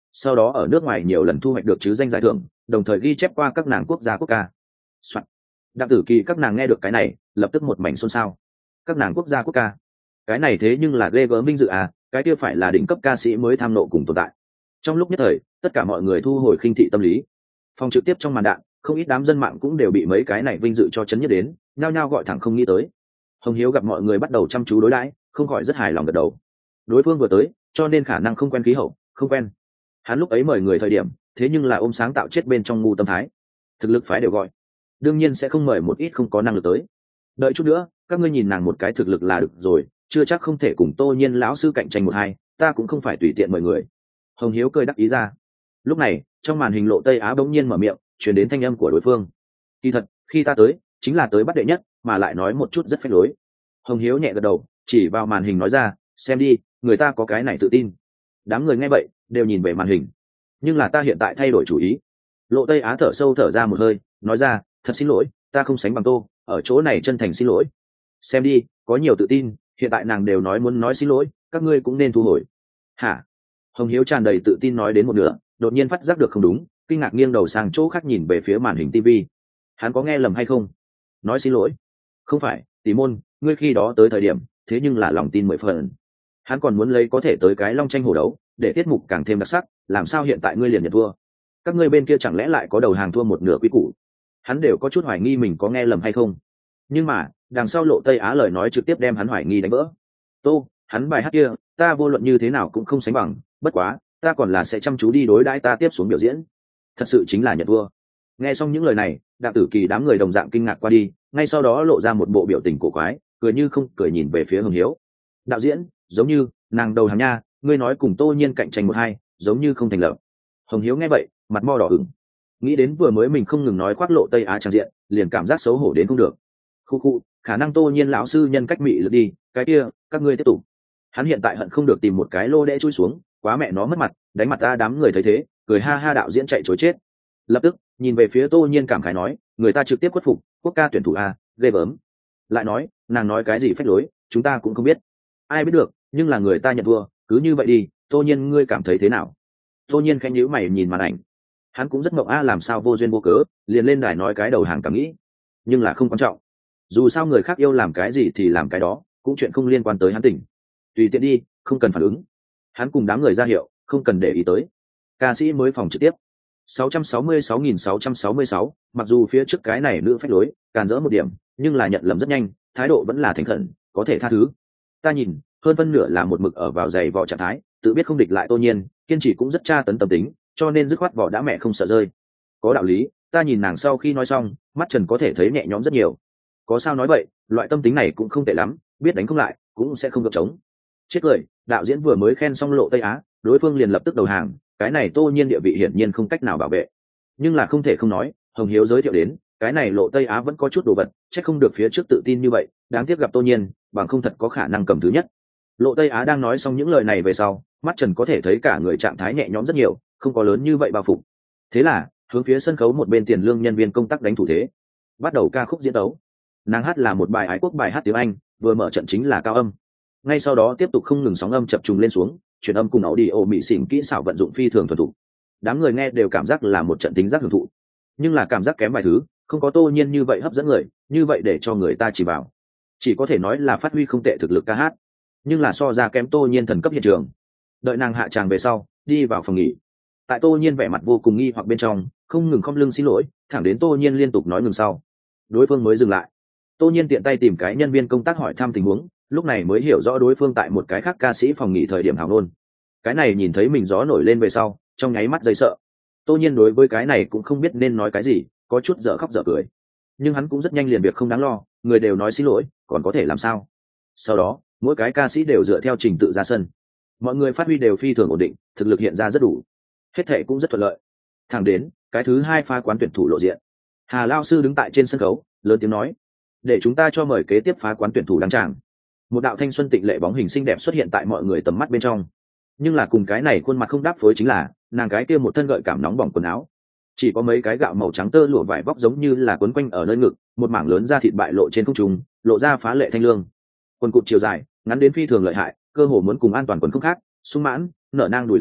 sau đó ở nước ngoài nhiều lần thu hoạch được chứ danh giải thưởng, đồng thời ghi chép qua các nàng quốc gia quốc ca. Soạn. Đặng Tử Kỳ các nàng nghe được cái này lập tức một mảnh xôn xao. Các nàng quốc gia quốc ca, cái này thế nhưng là ghê gớm vinh dự à, cái kia phải là đỉnh cấp ca sĩ mới tham nộ cùng tồn tại. Trong lúc nhất thời tất cả mọi người thu hồi khinh thị tâm lý. Phòng trực tiếp trong màn đạn không ít đám dân mạng cũng đều bị mấy cái này vinh dự cho chấn nhất đến, nhao nhao gọi thẳng không nghĩ tới. Hồng Hiếu gặp mọi người bắt đầu chăm chú đối đãi, không khỏi rất hài lòng gật đầu. Đối phương vừa tới cho nên khả năng không quen khí hậu, không quen. Hắn lúc ấy mời người thời điểm thế nhưng là ôm sáng tạo chết bên trong ngu tâm thái, thực lực phái đều gọi, đương nhiên sẽ không mời một ít không có năng lực tới. Đợi chút nữa các ngươi nhìn nàng một cái thực lực là được rồi, chưa chắc không thể cùng Tô Nhiên lão sư cạnh tranh một hai, ta cũng không phải tùy tiện mời người. Hồng Hiếu cười đắc ý ra. Lúc này trong màn hình Lộ Tây Á bỗng nhiên mở miệng, truyền đến thanh âm của đối phương. Kỳ thật khi ta tới chính là tới bắt đệ nhất, mà lại nói một chút rất phách lối. Hồng Hiếu nhẹ gật đầu, chỉ vào màn hình nói ra, xem đi, người ta có cái này tự tin. Đám người nghe vậy đều nhìn về màn hình. Nhưng là ta hiện tại thay đổi chủ ý. Lộ Tây Á thở sâu thở ra một hơi, nói ra, thật xin lỗi, ta không sánh bằng Tô, ở chỗ này chân thành xin lỗi. Xem đi, có nhiều tự tin, hiện tại nàng đều nói muốn nói xin lỗi, các ngươi cũng nên thu hồi. Hả? Hồng Hiếu tràn đầy tự tin nói đến một nửa, đột nhiên phát giác được không đúng, kinh ngạc nghiêng đầu sang chỗ khác nhìn về phía màn hình ti vi. Hắn có nghe lầm hay không? Nói xin lỗi? Không phải, Tỷ Môn, ngươi khi đó tới thời điểm, thế nhưng là lòng tin mười phần. Hắn còn muốn lấy có thể tới cái long tranh hổ đấu, để tiết mục càng thêm đặc sắc, làm sao hiện tại ngươi liền nhận thua? Các ngươi bên kia chẳng lẽ lại có đầu hàng thua một nửa quý củ? Hắn đều có chút hoài nghi mình có nghe lầm hay không. Nhưng mà đằng sau Lộ Tây Á lời nói trực tiếp đem hắn hoài nghi đánh vỡ. Tô, hắn bài hát kia ta vô luận như thế nào cũng không sánh bằng, bất quá ta còn là sẽ chăm chú đi đối đãi ta tiếp xuống biểu diễn. Thật sự chính là nhận thua. Nghe xong những lời này, Đặng Tử Kỳ đám người đồng dạng kinh ngạc qua đi, ngay sau đó lộ ra một bộ biểu tình cổ quái, cười như không cười nhìn về phía Hồng Hiếu. Đạo diễn, giống như nàng đầu hàng nha, ngươi nói cùng Tô Nhiên cạnh tranh một hai, giống như không thành lập. Hồng Hiếu nghe vậy mặt mo đỏ ửng, nghĩ đến vừa mới mình không ngừng nói khoác Lộ Tây Á trang diện, liền cảm giác xấu hổ đến không được. Khu khu, khả năng Tô Nhiên lão sư nhân cách mị lực đi, cái kia các ngươi tiếp tục. Hắn hiện tại hận không được tìm một cái lô đẽ chui xuống, quá mẹ nó mất mặt, đánh mặt ta. Đám người thấy thế cười ha ha, đạo diễn chạy chối chết. Lập tức nhìn về phía Tô Nhiên cảm khái nói, người ta trực tiếp khuất phục, quốc ca tuyển thủ a, ghê gớm. Lại nói nàng nói cái gì phách lối, chúng ta cũng không biết, ai biết được, nhưng là người ta nhận thua, cứ như vậy đi. Tô Nhiên ngươi cảm thấy thế nào? Tô Nhiên khẽ nhíu mày nhìn màn ảnh, hắn cũng rất mộng a, làm sao vô duyên vô cớ liền lên đài nói cái đầu hàng cảm nghĩ. Nhưng là không quan trọng, dù sao người khác yêu làm cái gì thì làm cái đó, cũng chuyện không liên quan tới hắn. Tỉnh tùy tiện đi, không cần phản ứng. Hắn cùng đám người ra hiệu không cần để ý tới. Ca sĩ mới phòng trực tiếp sáu trăm sáu mươi sáu nghìn sáu trăm sáu mươi sáu, mặc dù phía trước cái này nữ phách lối càn rỡ một điểm, nhưng là nhận lầm rất nhanh, thái độ vẫn là thành khẩn, có thể tha thứ. Ta nhìn hơn phân nửa là một mực ở vào giày vò trạng thái, tự biết không địch lại Tô Nhiên, kiên trì cũng rất tra tấn tâm tính, cho nên dứt khoát vỏ đã mẹ không sợ rơi. Có đạo lý, ta nhìn nàng sau khi nói xong, mắt Trần có thể thấy nhẹ nhõm rất nhiều. Có sao nói vậy, loại tâm tính này cũng không tệ lắm, biết đánh không lại cũng sẽ không gập trống. Chết cười, đạo diễn vừa mới khen xong Lộ Tây Á, đối phương liền lập tức đầu hàng, cái này Tô Nhiên địa vị hiển nhiên không cách nào bảo vệ. Nhưng là không thể không nói, Hồng Hiếu giới thiệu đến, cái này Lộ Tây Á vẫn có chút đồ vật, chắc không được phía trước tự tin như vậy, đáng tiếc gặp Tô Nhiên, bằng không thật có khả năng cầm thứ nhất. Lộ Tây Á đang nói xong những lời này về sau, mắt Trần có thể thấy cả người trạng thái nhẹ nhõm rất nhiều, không có lớn như vậy bao phục. Thế là hướng phía sân khấu một bên tiền lương nhân viên công tác đánh thủ thế, bắt đầu ca khúc diễn tấu. Nàng hát là một bài ái quốc, bài hát tiếng Anh, vừa mở trận chính là cao âm, ngay sau đó tiếp tục không ngừng sóng âm chập trùng lên xuống, chuyển âm cùng ảo đi ổ mị xỉn kỹ xảo vận dụng phi thường thuần thục. Đám người nghe đều cảm giác là một trận tính giác hưởng thụ, nhưng là cảm giác kém vài thứ, không có Tô Nhiên như vậy hấp dẫn người, như vậy để cho người ta chỉ vào, chỉ có thể nói là phát huy không tệ thực lực ca hát, nhưng là so ra kém Tô Nhiên thần cấp hiện trường. Đợi nàng hạ tràng về sau, đi vào phòng nghỉ, tại Tô Nhiên vẻ mặt vô cùng nghi hoặc bên trong, không ngừng khom lưng xin lỗi, thẳng đến Tô Nhiên liên tục nói ngừng sau, đối phương mới dừng lại. Tô Nhiên tiện tay tìm cái nhân viên công tác hỏi thăm tình huống, lúc này mới hiểu rõ đối phương tại một cái khác ca sĩ phòng nghỉ thời điểm hào nôn. Cái này nhìn thấy mình gió nổi lên về sau, trong nháy mắt dây sợ. Tô Nhiên đối với cái này cũng không biết nên nói cái gì, có chút dở khóc dở cười, nhưng hắn cũng rất nhanh liền việc không đáng lo, người đều nói xin lỗi còn có thể làm sao. Sau đó mỗi cái ca sĩ đều dựa theo trình tự ra sân, mọi người phát huy đều phi thường ổn định, thực lực hiện ra rất đủ, hết thệ cũng rất thuận lợi. Thẳng đến cái thứ hai phá quán tuyển thủ lộ diện, Hà Lao sư đứng tại trên sân khấu lớn tiếng nói, để chúng ta cho mời kế tiếp phá quán tuyển thủ đăng tràng. Một đạo thanh xuân tịnh lệ bóng hình xinh đẹp xuất hiện tại mọi người tầm mắt bên trong, nhưng là cùng cái này khuôn mặt không đáp phối chính là nàng cái kia một thân gợi cảm nóng bỏng quần áo, chỉ có mấy cái gạo màu trắng tơ lụa vải vóc giống như là quấn quanh ở nơi ngực, một mảng lớn da thịt bại lộ trên không trung, lộ ra phá lệ thanh lương. Quần cụt chiều dài ngắn đến phi thường lợi hại, cơ hồ muốn cùng an toàn quần không khác, sung mãn nở nang đùi da thịt,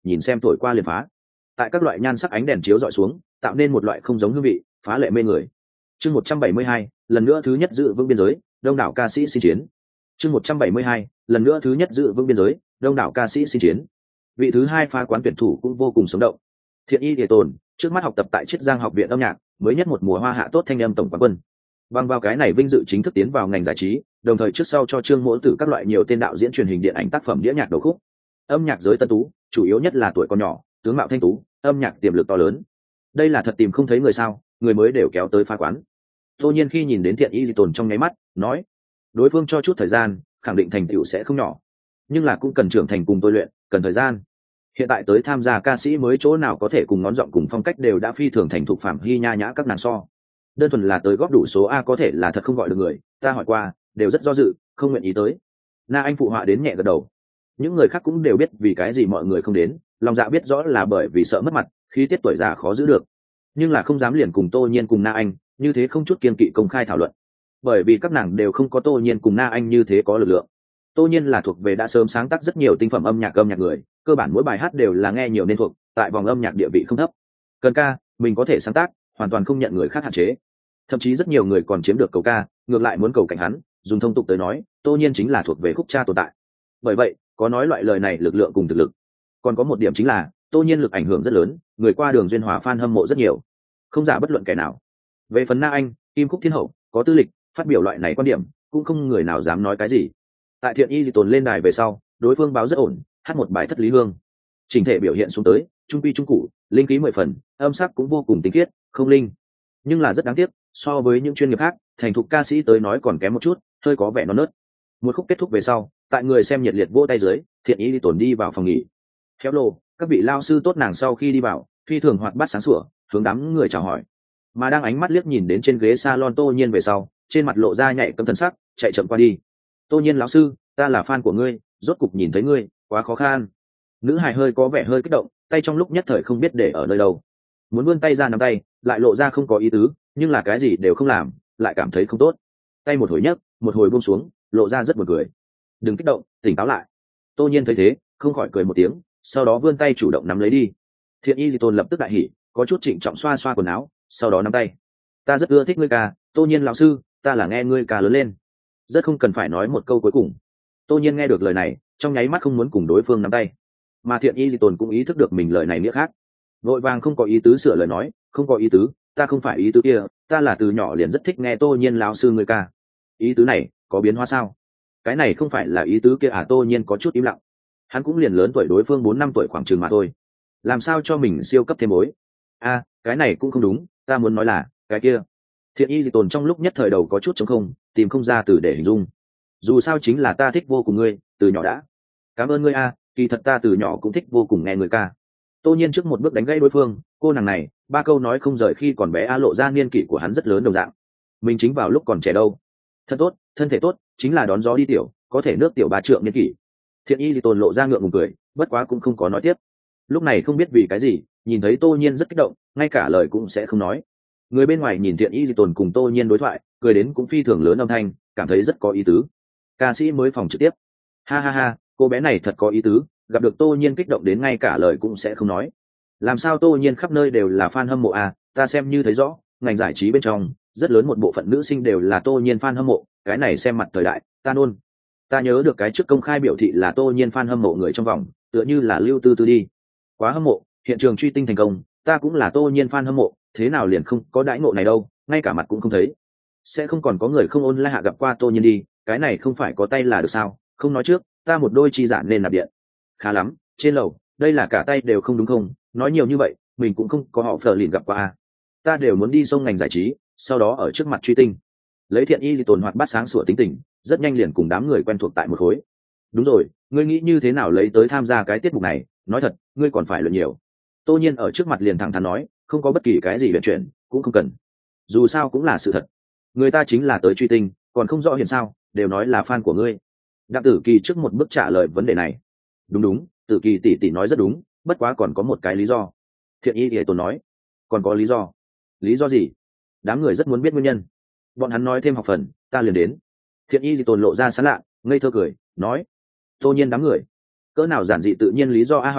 nhìn xem thổi qua liền phá. Tại các loại nhan sắc ánh đèn chiếu dọi xuống, tạo nên một loại không giống hương vị, phá lệ mê người. Chương một trăm bảy mươi hai, lần nữa thứ nhất giữ vững biên giới, đông đảo ca sĩ xin chiến. Chương một trăm bảy mươi hai, lần nữa thứ nhất giữ vững biên giới, đông đảo ca sĩ xin chiến. Vị thứ hai phá quán tuyển thủ cũng vô cùng sống động. Thiện Y Địa Tồn, trước mắt học tập tại Chiết Giang học viện âm nhạc, mới nhất một mùa hoa hạ tốt thanh âm tổng quán quân. Bằng vào cái này vinh dự chính thức tiến vào ngành giải trí, đồng thời trước sau cho Trương Mỗ Tử các loại nhiều tên đạo diễn truyền hình điện ảnh tác phẩm đĩa nhạc đầu khúc. Âm nhạc giới tân tú, chủ yếu nhất là tuổi còn nhỏ, tướng mạo thanh tú, âm nhạc tiềm lực to lớn. Đây là thật tìm không thấy người sao, người mới đều kéo tới phá quán. Tô Nhiên khi nhìn đến Thiện Y Dị Tồn trong nháy mắt, nói: đối phương cho chút thời gian, khẳng định thành tựu sẽ không nhỏ, nhưng là cũng cần trưởng thành cùng tôi luyện, cần thời gian. Hiện tại tới tham gia ca sĩ mới chỗ nào có thể cùng ngón giọng cùng phong cách đều đã phi thường thành thục Phạm Hy Nha nhã các nàng so. Đơn thuần là tới góp đủ số A có thể là thật không gọi được người, ta hỏi qua, đều rất do dự, không nguyện ý tới. Na Anh phụ họa đến nhẹ gật đầu. Những người khác cũng đều biết vì cái gì mọi người không đến, lòng dạ biết rõ là bởi vì sợ mất mặt, khí tiết tuổi già khó giữ được, nhưng là không dám liền cùng Tô Nhiên cùng Na Anh như thế không chút kiên kỵ công khai thảo luận, bởi vì các nàng đều không có Tô Nhiên cùng Na Anh như thế có lực lượng. Tô Nhiên là thuộc về đã sớm sáng tác rất nhiều tinh phẩm âm nhạc âm nhạc người, cơ bản mỗi bài hát đều là nghe nhiều nên thuộc, tại vòng âm nhạc địa vị không thấp. Cần ca, mình có thể sáng tác, hoàn toàn không nhận người khác hạn chế. Thậm chí rất nhiều người còn chiếm được cầu ca, ngược lại muốn cầu cạnh hắn, dùng thông tục tới nói, Tô Nhiên chính là thuộc về khúc cha tồn tại. Bởi vậy, có nói loại lời này lực lượng cùng thực lực. Còn có một điểm chính là, Tô Nhiên lực ảnh hưởng rất lớn, người qua đường duyên hòa fan hâm mộ rất nhiều, không giả bất luận kẻ nào. Về phần Na Anh, Kim Khúc Thiên Hậu, có tư lịch, phát biểu loại này quan điểm, cũng không người nào dám nói cái gì. Tại Thiện Y Dị Tồn lên đài về sau, đối phương báo rất ổn, hát một bài Thất Lý Hương. Trình thể biểu hiện xuống tới, trung quy trung cụ, linh khí mười phần, âm sắc cũng vô cùng tinh khiết, không linh. Nhưng là rất đáng tiếc, so với những chuyên nghiệp khác, thành thục ca sĩ tới nói còn kém một chút, hơi có vẻ non nớt. Một khúc kết thúc về sau, tại người xem nhiệt liệt vỗ tay dưới, Thiện Y Dị Tồn đi vào phòng nghỉ. Khéo lồ, các vị lao sư tốt nàng sau khi đi vào, phi thường hoạt bát sáng sủa, hướng đám người chào hỏi. Mà đang ánh mắt liếc nhìn đến trên ghế salon Tô Nhiên về sau, trên mặt lộ ra nhạy cấm thần sắc, chạy chậm qua đi. Tô Nhiên lão sư, ta là fan của ngươi, rốt cục nhìn thấy ngươi, quá khó khăn. Nữ hài hơi có vẻ hơi kích động, tay trong lúc nhất thời không biết để ở nơi đâu, muốn vươn tay ra nắm tay, lại lộ ra không có ý tứ, nhưng là cái gì đều không làm, lại cảm thấy không tốt. Tay một hồi nhấc, một hồi buông xuống, lộ ra rất buồn cười. Đừng kích động, tỉnh táo lại. Tô Nhiên thấy thế, không khỏi cười một tiếng, sau đó vươn tay chủ động nắm lấy đi. Thiện Y Dị Tồn lập tức đại hỉ, có chút trịnh trọng xoa xoa quần áo, sau đó nắm tay. Ta rất ưa thích ngươi ca, Tô Nhiên lão sư, ta là nghe ngươi ca lớn lên, rất không cần phải nói một câu cuối cùng. Tô Nhiên nghe được lời này, trong nháy mắt không muốn cùng đối phương nắm tay, mà Thiện Y Dị Tồn cũng ý thức được mình lời này nghĩa khác, vội vàng không có ý tứ sửa lời nói, không có ý tứ, ta không phải ý tứ kia, ta là từ nhỏ liền rất thích nghe Tô Nhiên lão sư ngươi ca. Ý tứ này có biến hóa sao? Cái này không phải là ý tứ kia à? Tô Nhiên có chút im lặng, hắn cũng liền lớn tuổi đối phương bốn năm tuổi khoảng chừng mà thôi, làm sao cho mình siêu cấp thêm mối. A, à, cái này cũng không đúng, ta muốn nói là cái kia. Thiện Y Dị Tồn trong lúc nhất thời đầu có chút trống không, tìm không ra từ để hình dung. Dù sao chính là ta thích vô cùng ngươi, từ nhỏ đã. Cảm ơn ngươi a, à, kỳ thật ta từ nhỏ cũng thích vô cùng nghe người ca. Tô Nhiên trước một bước đánh gãy đối phương, cô nàng này, ba câu nói không rời khi còn bé a lộ ra niên kỷ của hắn rất lớn đồng dạng. Mình chính vào lúc còn trẻ đâu. Thân tốt, thân thể tốt, chính là đón gió đi tiểu, có thể nước tiểu ba trượng niên kỷ. Thiện Y Dị Tồn lộ ra ngượng ngùng cười, bất quá cũng không có nói tiếp. Lúc này không biết vì cái gì, nhìn thấy Tô Nhiên rất kích động, ngay cả lời cũng sẽ không nói. Người bên ngoài nhìn Thiện Y Dị Tồn cùng Tô Nhiên đối thoại, cười đến cũng phi thường lớn âm thanh, cảm thấy rất có ý tứ. Ca sĩ mới phòng trực tiếp, ha ha ha, cô bé này thật có ý tứ, gặp được Tô Nhiên kích động đến ngay cả lời cũng sẽ không nói. Làm sao Tô Nhiên khắp nơi đều là fan hâm mộ à? Ta xem như thấy rõ, ngành giải trí bên trong rất lớn một bộ phận nữ sinh đều là Tô Nhiên fan hâm mộ, cái này xem mặt thời đại, ta nôn. Ta nhớ được cái trước công khai biểu thị là Tô Nhiên fan hâm mộ người trong vòng, tựa như là Lưu Tư Tư đi. Quá hâm mộ, hiện trường truy tinh thành công, ta cũng là Tô Nhiên fan hâm mộ, thế nào liền không có đãi ngộ này đâu, ngay cả mặt cũng không thấy. Sẽ không còn có người không ôn lại hạ gặp qua Tô Nhiên đi, cái này không phải có tay là được sao? Không nói trước, ta một đôi chi giản nên nạp điện. Khá lắm, trên lầu, đây là cả tay đều không đúng không? Nói nhiều như vậy, mình cũng không có họ phờ lìn gặp qua à. Ta đều muốn đi sông ngành giải trí, sau đó ở trước mặt truy tinh. Lấy Thiện Y Dị Tồn hoạt bát sáng sủa tính tình, rất nhanh liền cùng đám người quen thuộc tại một khối. Đúng rồi, ngươi nghĩ như thế nào lấy tới tham gia cái tiết mục này? Nói thật, ngươi còn phải luyện nhiều. Tô Nhiên ở trước mặt liền thẳng thắn nói, không có bất kỳ cái gì luyện chuyện, cũng không cần. Dù sao cũng là sự thật. Người ta chính là tới truy tinh, còn không rõ hiện sao, đều nói là fan của ngươi. Đặng Tử Kỳ trước một bước trả lời vấn đề này. Đúng đúng, Tử Kỳ tỷ tỷ nói rất đúng, bất quá còn có một cái lý do. Thiện Y Dị Tồn nói, còn có lý do? Lý do gì? Đám người rất muốn biết nguyên nhân. Bọn hắn nói thêm học phần, ta liền đến. Thiện Y Dị Tồn lộ ra sán lạ, ngây thơ cười, nói. Tô Nhiên đám người, cỡ nào giản dị tự nhiên lý do a hỏng,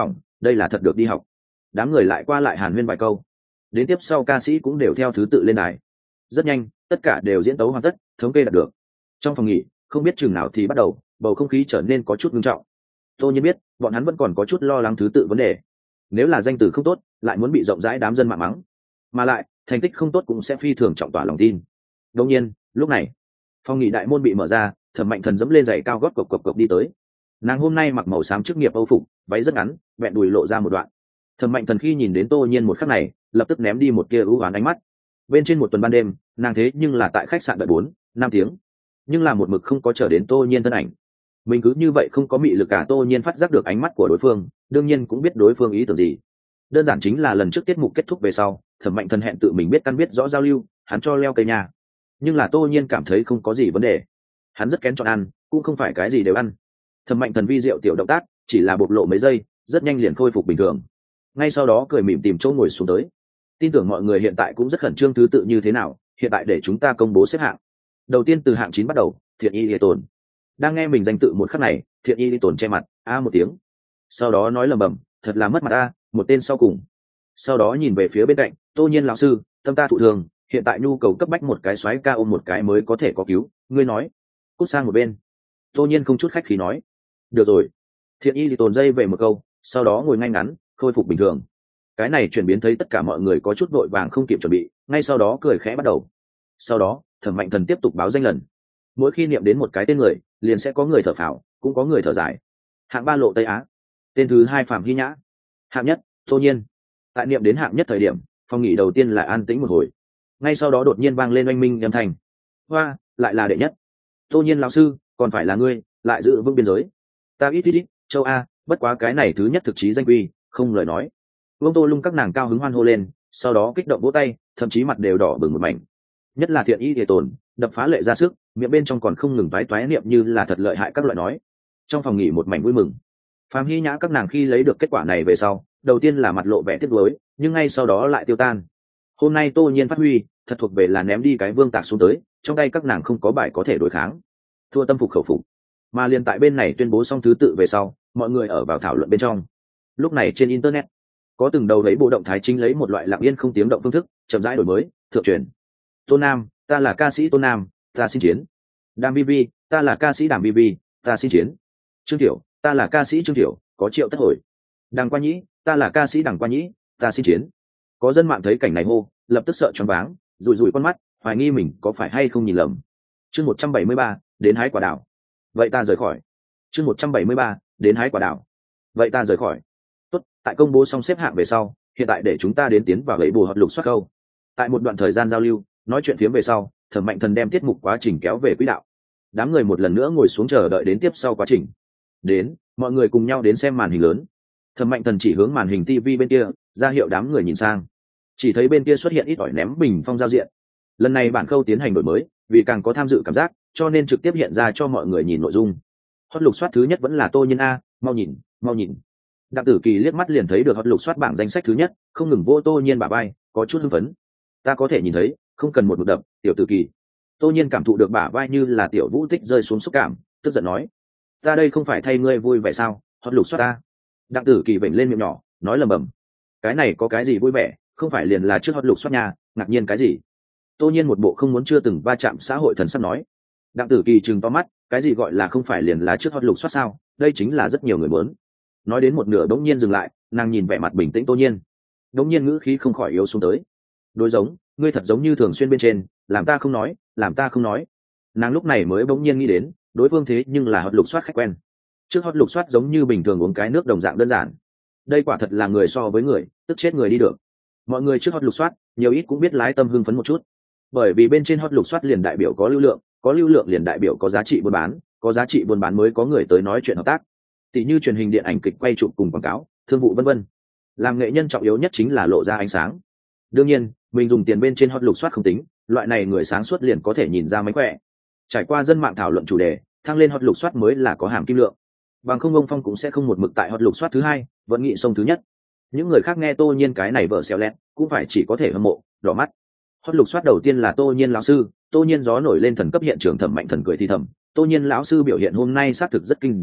đây là thật được đi học. Đám người lại qua lại hàn huyên vài câu, đến tiếp sau ca sĩ cũng đều theo thứ tự lên đài. Rất nhanh tất cả đều diễn tấu hoàn tất, thống kê đạt được. Trong phòng nghỉ không biết chừng nào thì bắt đầu bầu không khí trở nên có chút nghiêm trọng. Tôi nhiên biết bọn hắn vẫn còn có chút lo lắng thứ tự vấn đề, nếu là danh từ không tốt lại muốn bị rộng rãi đám dân mạng mắng, mà lại thành tích không tốt cũng sẽ phi thường trọng tỏa lòng tin. Đương nhiên lúc này phòng nghỉ đại môn bị mở ra, Thẩm Mạnh Thần dẫm lên giày cao gót cộc cộc cộc đi tới. Nàng hôm nay mặc màu xám chức nghiệp âu phục, váy rất ngắn, vẹn đùi lộ ra một đoạn. Thẩm Mạnh Thần khi nhìn đến Tô Nhiên một khắc này lập tức ném đi một tia ưu oán ánh mắt. Bên trên một tuần ban đêm nàng thế nhưng là tại khách sạn đợi bốn năm tiếng, nhưng là một mực không có chờ đến Tô Nhiên thân ảnh. Mình cứ như vậy không có mị lực cả. Tô Nhiên phát giác được ánh mắt của đối phương, đương nhiên cũng biết đối phương ý tưởng gì. Đơn giản chính là lần trước tiết mục kết thúc về sau, Thẩm Mạnh Thần hẹn tự mình biết căn biết rõ giao lưu, hắn cho leo cây nhà. Nhưng là Tô Nhiên cảm thấy không có gì vấn đề, hắn rất kén chọn ăn, cũng không phải cái gì đều ăn. Thẩm Mạnh Thần vi diệu tiểu động tác chỉ là bộc lộ mấy giây, rất nhanh liền khôi phục bình thường. Ngay sau đó cười mỉm tìm chỗ ngồi xuống tới. Tin tưởng mọi người hiện tại cũng rất khẩn trương thứ tự như thế nào, hiện tại để chúng ta công bố xếp hạng. Đầu tiên từ hạng chín bắt đầu, Thiện Y Lệ Tồn. Đang nghe mình danh tự một khắc này, Thiện Y Lệ Tồn che mặt a một tiếng, sau đó nói lầm bầm, thật là mất mặt a, một tên sau cùng. Sau đó nhìn về phía bên cạnh, Tô Nhiên lão sư, tâm ta thụ thường, hiện tại nhu cầu cấp bách một cái xoáy ca ôm một cái mới có thể có cứu, ngươi nói. Cút sang một bên. Tô Nhiên không chút khách khí nói. Được rồi. Thiện Y thì tồn dây về một câu, sau đó ngồi ngay ngắn, khôi phục bình thường. Cái này chuyển biến thấy tất cả mọi người có chút vội vàng không kịp chuẩn bị, ngay sau đó cười khẽ bắt đầu. Sau đó Thẩm Mạnh Thần tiếp tục báo danh lần. Mỗi khi niệm đến một cái tên người, liền sẽ có người thở phào, cũng có người thở dài. Hạng ba Lộ Tây Á. Tên thứ hai Phạm Hy Nhã. Hạng nhất Tô Nhiên. Tại niệm đến hạng nhất thời điểm, phòng nghỉ đầu tiên là an tĩnh một hồi, ngay sau đó đột nhiên vang lên oanh minh âm thanh. Hoa, lại là đệ nhất. Tô Nhiên lão sư, còn phải là ngươi, lại giữ vững biên giới. Ta ít ít ít, châu A, bất quá cái này thứ nhất thực chí danh quy, không lời nói. Vương Tô Lung các nàng cao hứng hoan hô lên, sau đó kích động vỗ tay, thậm chí mặt đều đỏ bừng một mảnh. Nhất là Thiện Y Lệ Tồn, đập phá lệ ra sức, miệng bên trong còn không ngừng toái toái niệm như là thật lợi hại các loại nói. Trong phòng nghỉ một mảnh vui mừng. Phạm Hy Nhã các nàng khi lấy được kết quả này về sau, đầu tiên là mặt lộ vẻ tiếc nuối, nhưng ngay sau đó lại tiêu tan. Hôm nay Tô Nhiên phát huy thật thuộc về là ném đi cái vương tạc xuống tới, trong tay các nàng không có bài có thể đối kháng, thua tâm phục khẩu phục. Mà liền tại bên này tuyên bố xong thứ tự về sau, mọi người ở vào thảo luận bên trong. Lúc này trên internet có từng đầu lấy bộ động thái chính lấy một loại lặng yên không tiếng động phương thức chậm rãi đổi mới thượng truyền. Tô Nam, ta là ca sĩ Tô Nam, ta xin chiến. Đàm Vi Vi, ta là ca sĩ Đàm Vi Vi, ta xin chiến. Trương Tiểu, ta là ca sĩ Trương Tiểu, có triệu tất hồi. Đằng Qua Nhĩ, ta là ca sĩ Đằng Qua Nhĩ, ta xin chiến. Có dân mạng thấy cảnh này hô, lập tức sợ choáng váng, rủi rủi con mắt, hoài nghi mình có phải hay không nhìn lầm. Chương một trăm bảy mươi ba, đến hái quả đào. Vậy ta rời khỏi. Chương một trăm bảy mươi ba, đến hái quả đào. Vậy ta rời khỏi. Tốt, tại công bố xong xếp hạng về sau, hiện tại để chúng ta đến tiến vào gậy bù hợp lục soát câu. Tại một đoạn thời gian giao lưu, nói chuyện phiếm về sau, Thẩm Mạnh Thần đem tiết mục quá trình kéo về quỹ đạo. Đám người một lần nữa ngồi xuống chờ đợi đến tiếp sau quá trình. Đến, mọi người cùng nhau đến xem màn hình lớn. Thẩm Mạnh Thần chỉ hướng màn hình ti vi bên kia, ra hiệu đám người nhìn sang. Chỉ thấy bên kia xuất hiện ít ỏi ném bình phong giao diện. Lần này bản khâu tiến hành đổi mới, vì càng có tham dự cảm giác, cho nên trực tiếp hiện ra cho mọi người nhìn nội dung. Hot lục soát thứ nhất vẫn là Tô Nhiên a, mau nhìn, mau nhìn. Đặng Tử Kỳ liếc mắt liền thấy được hot lục soát bảng danh sách thứ nhất, không ngừng vô Tô Nhiên bả vai, có chút hưng phấn. Ta có thể nhìn thấy, không cần một một đập, tiểu Tử Kỳ. Tô Nhiên cảm thụ được bả vai như là tiểu vũ tích rơi xuống xúc cảm, tức giận nói: ta đây không phải thay ngươi vui vẻ sao? Hot lục soát ta. Đặng Tử Kỳ vểnh lên miệng nhỏ, nói lầm bầm: cái này có cái gì vui vẻ, không phải liền là trước hot lục soát nhà, ngạc nhiên cái gì? Tô Nhiên một bộ không muốn chưa từng va chạm xã hội thần sắp nói. Đặng Tử Kỳ trừng to mắt, cái gì gọi là không phải liền là trước hot lục soát sao? Đây chính là rất nhiều người muốn. Nói đến một nửa đống nhiên dừng lại, nàng nhìn vẻ mặt bình tĩnh Tô Nhiên, đống nhiên ngữ khí không khỏi yếu xuống tới. Đối giống, ngươi thật giống như thường xuyên bên trên, làm ta không nói, làm ta không nói. Nàng lúc này mới bỗng nhiên nghĩ đến, đối phương thế nhưng là hot lục soát khách quen. Trước hot lục soát giống như bình thường uống cái nước đồng dạng đơn giản. Đây quả thật là người so với người, tức chết người đi được. Mọi người trước hot lục soát, nhiều ít cũng biết lái tâm hưng phấn một chút. Bởi vì bên trên hot lục soát liền đại biểu có lưu lượng, có lưu lượng liền đại biểu có giá trị buôn bán, có giá trị buôn bán mới có người tới nói chuyện hợp tác. Tỷ như truyền hình điện ảnh kịch quay chụp cùng quảng cáo, thương vụ vân vân. Làm nghệ nhân trọng yếu nhất chính là lộ ra ánh sáng. Đương nhiên, mình dùng tiền bên trên hot lục soát không tính, loại này người sáng suốt liền có thể nhìn ra mánh khỏe. Trải qua dân mạng thảo luận chủ đề, thăng lên hot lục soát mới là có hàm kim lượng. Bằng không ông Phong cũng sẽ không một mực tại hot lục soát thứ hai, vẫn nghĩ sông thứ nhất. Những người khác nghe Tô Nhiên cái này vợ xéo lẹt, cũng phải chỉ có thể hâm mộ, đỏ mắt. Hot lục soát đầu tiên là Tô Nhiên lão sư, Tô Nhiên gió nổi lên thần cấp hiện trường Thẩm Mạnh Thần cười thì thầm, Tô Nhiên lão sư biểu hiện hôm nay xác thực rất kinh diễm,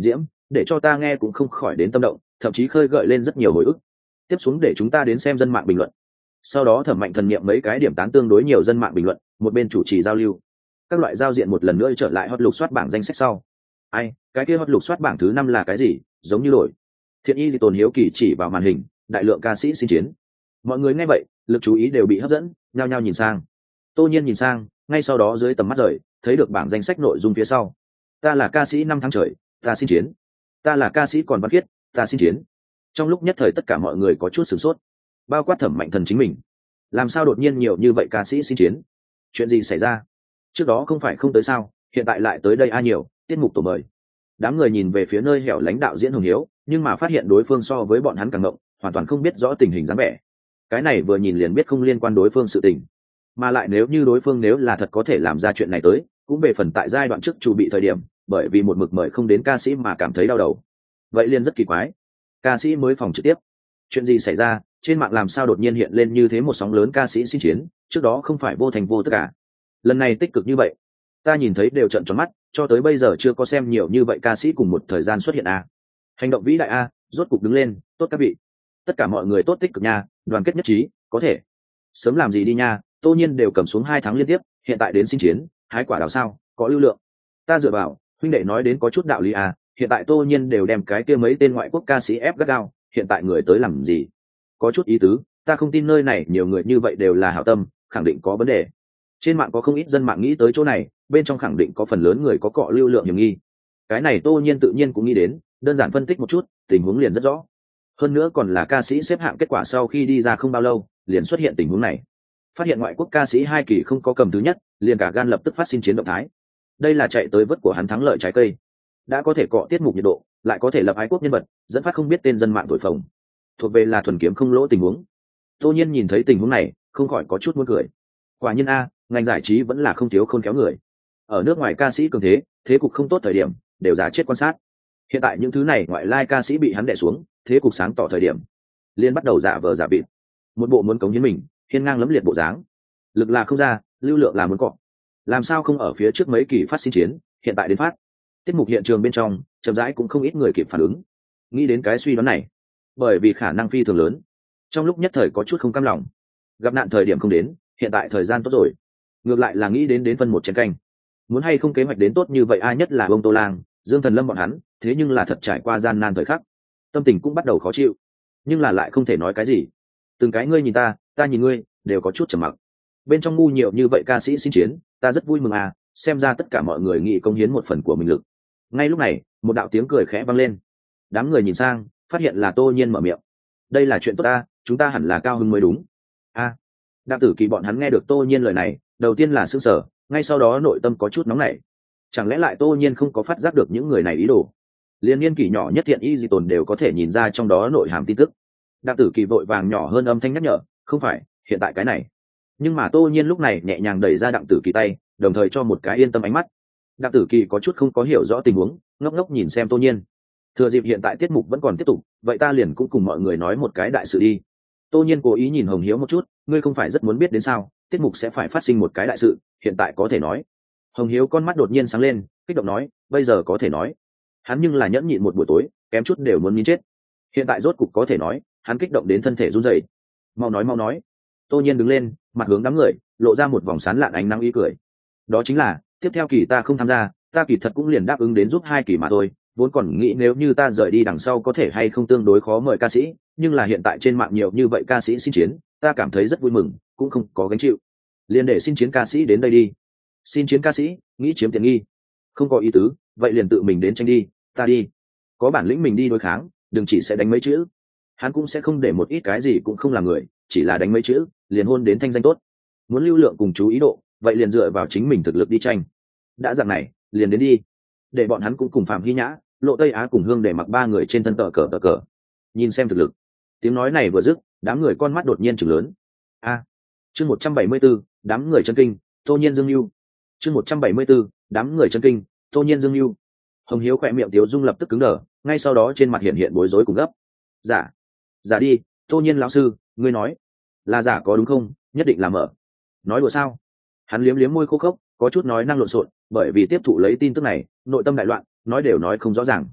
để cho ta nghe cũng không khỏi đến tâm động, thậm chí khơi gợi lên rất nhiều hồi ức. Tiếp xuống để chúng ta đến xem dân mạng bình luận. Sau đó Thẩm Mạnh Thần niệm mấy cái điểm tán tương đối nhiều dân mạng bình luận, một bên chủ trì giao lưu. Các loại giao diện một lần nữa trở lại hot lục soát bảng danh sách sau. Ai, cái kia hot lục soát bảng thứ năm là cái gì, giống như đổi. Thiện Y Dị Tồn hiếu kỳ chỉ vào màn hình, đại lượng ca sĩ xin chiến. Mọi người nghe vậy, lực chú ý đều bị hấp dẫn, nhao nhao nhìn sang. Tô Nhiên nhìn sang, ngay sau đó dưới tầm mắt rời, thấy được bảng danh sách nội dung phía sau. Ta là ca sĩ năm tháng trời, ta xin chiến. Ta là ca sĩ Còn Văn Khiết, ta xin chiến. Trong lúc nhất thời tất cả mọi người có chút sửng sốt, bao quát Thẩm Mạnh Thần chính mình. Làm sao đột nhiên nhiều như vậy ca sĩ xin chiến? Chuyện gì xảy ra? Trước đó không phải không tới sao, hiện tại lại tới đây a nhiều, tiết mục tổ mời. Đám người nhìn về phía nơi hẻo lánh đạo diễn Hồng Hiếu, nhưng mà phát hiện đối phương so với bọn hắn càng ngộng, hoàn toàn không biết rõ tình hình dáng vẻ. Cái này vừa nhìn liền biết không liên quan đối phương sự tình, mà lại nếu như đối phương nếu là thật có thể làm ra chuyện này tới, cũng về phần tại giai đoạn trước chuẩn bị thời điểm, bởi vì một mực mời không đến ca sĩ mà cảm thấy đau đầu. Vậy liền rất kỳ quái. Ca sĩ mới phòng trực tiếp, chuyện gì xảy ra? Trên mạng làm sao đột nhiên hiện lên như thế một sóng lớn ca sĩ xin chiến, trước đó không phải vô thành vô tất cả. Lần này tích cực như vậy, ta nhìn thấy đều trợn tròn mắt, cho tới bây giờ chưa có xem nhiều như vậy ca sĩ cùng một thời gian xuất hiện a. Hành động vĩ đại a, rốt cục đứng lên, tốt các vị. Tất cả mọi người tốt tích cực nha, đoàn kết nhất trí, có thể. Sớm làm gì đi nha, Tô Nhiên đều cầm xuống hai tháng liên tiếp, hiện tại đến xin chiến, hái quả đào sao, có lưu lượng. Ta dựa vào, huynh đệ nói đến có chút đạo lý à, hiện tại Tô Nhiên đều đem cái kia mấy tên ngoại quốc ca sĩ ép gắt gao, hiện tại người tới làm gì? Có chút ý tứ, ta không tin nơi này nhiều người như vậy đều là hảo tâm, khẳng định có vấn đề. Trên mạng có không ít dân mạng nghĩ tới chỗ này, bên trong khẳng định có phần lớn người có cọ lưu lượng hiểm nghi. Cái này Tô Nhiên tự nhiên cũng nghĩ đến, đơn giản phân tích một chút, tình huống liền rất rõ. Hơn nữa còn là ca sĩ xếp hạng kết quả sau khi đi ra không bao lâu, liền xuất hiện tình huống này. Phát hiện ngoại quốc ca sĩ hai kỳ không có cầm thứ nhất, liền cả gan lập tức phát sinh chiến động thái. Đây là chạy tới vớt của hắn thắng lợi trái cây. Đã có thể cọ tiết mục nhiệt độ, lại có thể lập ái quốc nhân vật, dẫn phát không biết tên dân mạng thổi phồng. Thuộc về là thuần kiếm không lỗ tình huống. Tô Nhiên nhìn thấy tình huống này, không khỏi có chút muốn cười. Quả nhiên a, ngành giải trí vẫn là không thiếu khôn khéo người. Ở nước ngoài ca sĩ cường thế, thế cục không tốt thời điểm, đều giá chết quan sát. Hiện tại những thứ này ngoại lai ca sĩ bị hắn đè xuống, thế cục sáng tỏ thời điểm, liên bắt đầu giả vờ giả vịt. Một bộ muốn cống hiến mình, hiên ngang lấm liệt bộ dáng. Lực là không ra, lưu lượng là muốn cọ. Làm sao không ở phía trước mấy kỳ phát sinh chiến, hiện tại đến phát. Tiết mục hiện trường bên trong, chậm rãi cũng không ít người kịp phản ứng. Nghĩ đến cái suy đoán này, bởi vì khả năng phi thường lớn, trong lúc nhất thời có chút không cam lòng. Gặp nạn thời điểm không đến, hiện tại thời gian tốt rồi. Ngược lại là nghĩ đến đến phân một chén canh. Muốn hay không kế hoạch đến tốt như vậy ai nhất là ông Tô Lang, Dương Thần Lâm bọn hắn, thế nhưng là thật trải qua gian nan thời khắc. Tâm tình cũng bắt đầu khó chịu, nhưng là lại không thể nói cái gì. Từng cái ngươi nhìn ta, ta nhìn ngươi, đều có chút trầm mặc. Bên trong ngu nhiều như vậy ca sĩ xin chiến, ta rất vui mừng à, xem ra tất cả mọi người nghĩ công hiến một phần của mình lực. Ngay lúc này, một đạo tiếng cười khẽ vang lên. Đám người nhìn sang, phát hiện là Tô Nhiên mở miệng. Đây là chuyện tốt ta, chúng ta hẳn là cao hứng mới đúng. A, à, Đặng Tử Kỳ bọn hắn nghe được Tô Nhiên lời này, đầu tiên là sửng sở, ngay sau đó nội tâm có chút nóng nảy. Chẳng lẽ lại Tô Nhiên không có phát giác được những người này ý đồ? Liên niên kỷ nhỏ nhất Thiện Y Dị Tồn đều có thể nhìn ra trong đó nội hàm tin tức. Đặng Tử Kỳ vội vàng nhỏ hơn âm thanh nhắc nhở, không phải, hiện tại cái này. Nhưng mà Tô Nhiên lúc này nhẹ nhàng đẩy ra Đặng Tử Kỳ tay, đồng thời cho một cái yên tâm ánh mắt. Đặng Tử Kỳ có chút không có hiểu rõ tình huống, ngốc ngốc nhìn xem Tô Nhiên. Thừa dịp hiện tại tiết mục vẫn còn tiếp tục, vậy ta liền cũng cùng mọi người nói một cái đại sự đi. Tô Nhiên cố ý nhìn Hồng Hiếu một chút, ngươi không phải rất muốn biết đến sao, tiết mục sẽ phải phát sinh một cái đại sự, hiện tại có thể nói. Hồng Hiếu con mắt đột nhiên sáng lên, kích động nói, bây giờ có thể nói. Hắn nhưng là nhẫn nhịn một buổi tối, kém chút đều muốn nín chết. Hiện tại rốt cục có thể nói, hắn kích động đến thân thể run rẩy. Mau nói mau nói. Tô Nhiên đứng lên, mặt hướng đám người, lộ ra một vòng sán lạn ánh nắng ý cười. Đó chính là, tiếp theo kỳ ta không tham gia, ta kỳ thật cũng liền đáp ứng đến giúp hai kỳ mà thôi, vốn còn nghĩ nếu như ta rời đi đằng sau có thể hay không tương đối khó mời ca sĩ, nhưng là hiện tại trên mạng nhiều như vậy ca sĩ xin chiến, ta cảm thấy rất vui mừng, cũng không có gánh chịu. Liền để xin chiến ca sĩ đến đây đi. Xin chiến ca sĩ, nghĩ chiếm tiện nghi. Không có ý tứ, vậy liền tự mình đến tranh đi, ta đi. Có bản lĩnh mình đi đối kháng, đừng chỉ sẽ đánh mấy chữ. Hắn cũng sẽ không để một ít cái gì cũng không làm người, chỉ là đánh mấy chữ, liền hôn đến thanh danh tốt. Muốn lưu lượng cùng chú ý độ, vậy liền dựa vào chính mình thực lực đi tranh. Đã dạng này, liền đến đi. Để bọn hắn cũng cùng Phạm Hy Nhã, Lộ Tây Á cùng Hương để mặc ba người trên thân tờ cờ tờ cờ. Nhìn xem thực lực. Tiếng nói này vừa dứt, đám người con mắt đột nhiên trừng lớn. A. Chương một trăm bảy mươi 174, đám người chân kinh, Tô Nhiên Dương Nưu. Chương một trăm bảy mươi 174, đám người chân kinh, Tô Nhiên Dương Nưu. Hồng Hiếu khỏe miệng Tiếu Dung lập tức cứng đờ, ngay sau đó trên mặt hiện hiện bối rối cùng gấp. Giả, giả đi, Tô Nhiên lão sư, ngươi nói là giả có đúng không? Nhất định là mở. Nói đùa sao? Hắn liếm liếm môi khô khốc, có chút nói năng lộn xộn, bởi vì tiếp thụ lấy tin tức này, nội tâm đại loạn, nói đều nói không rõ ràng.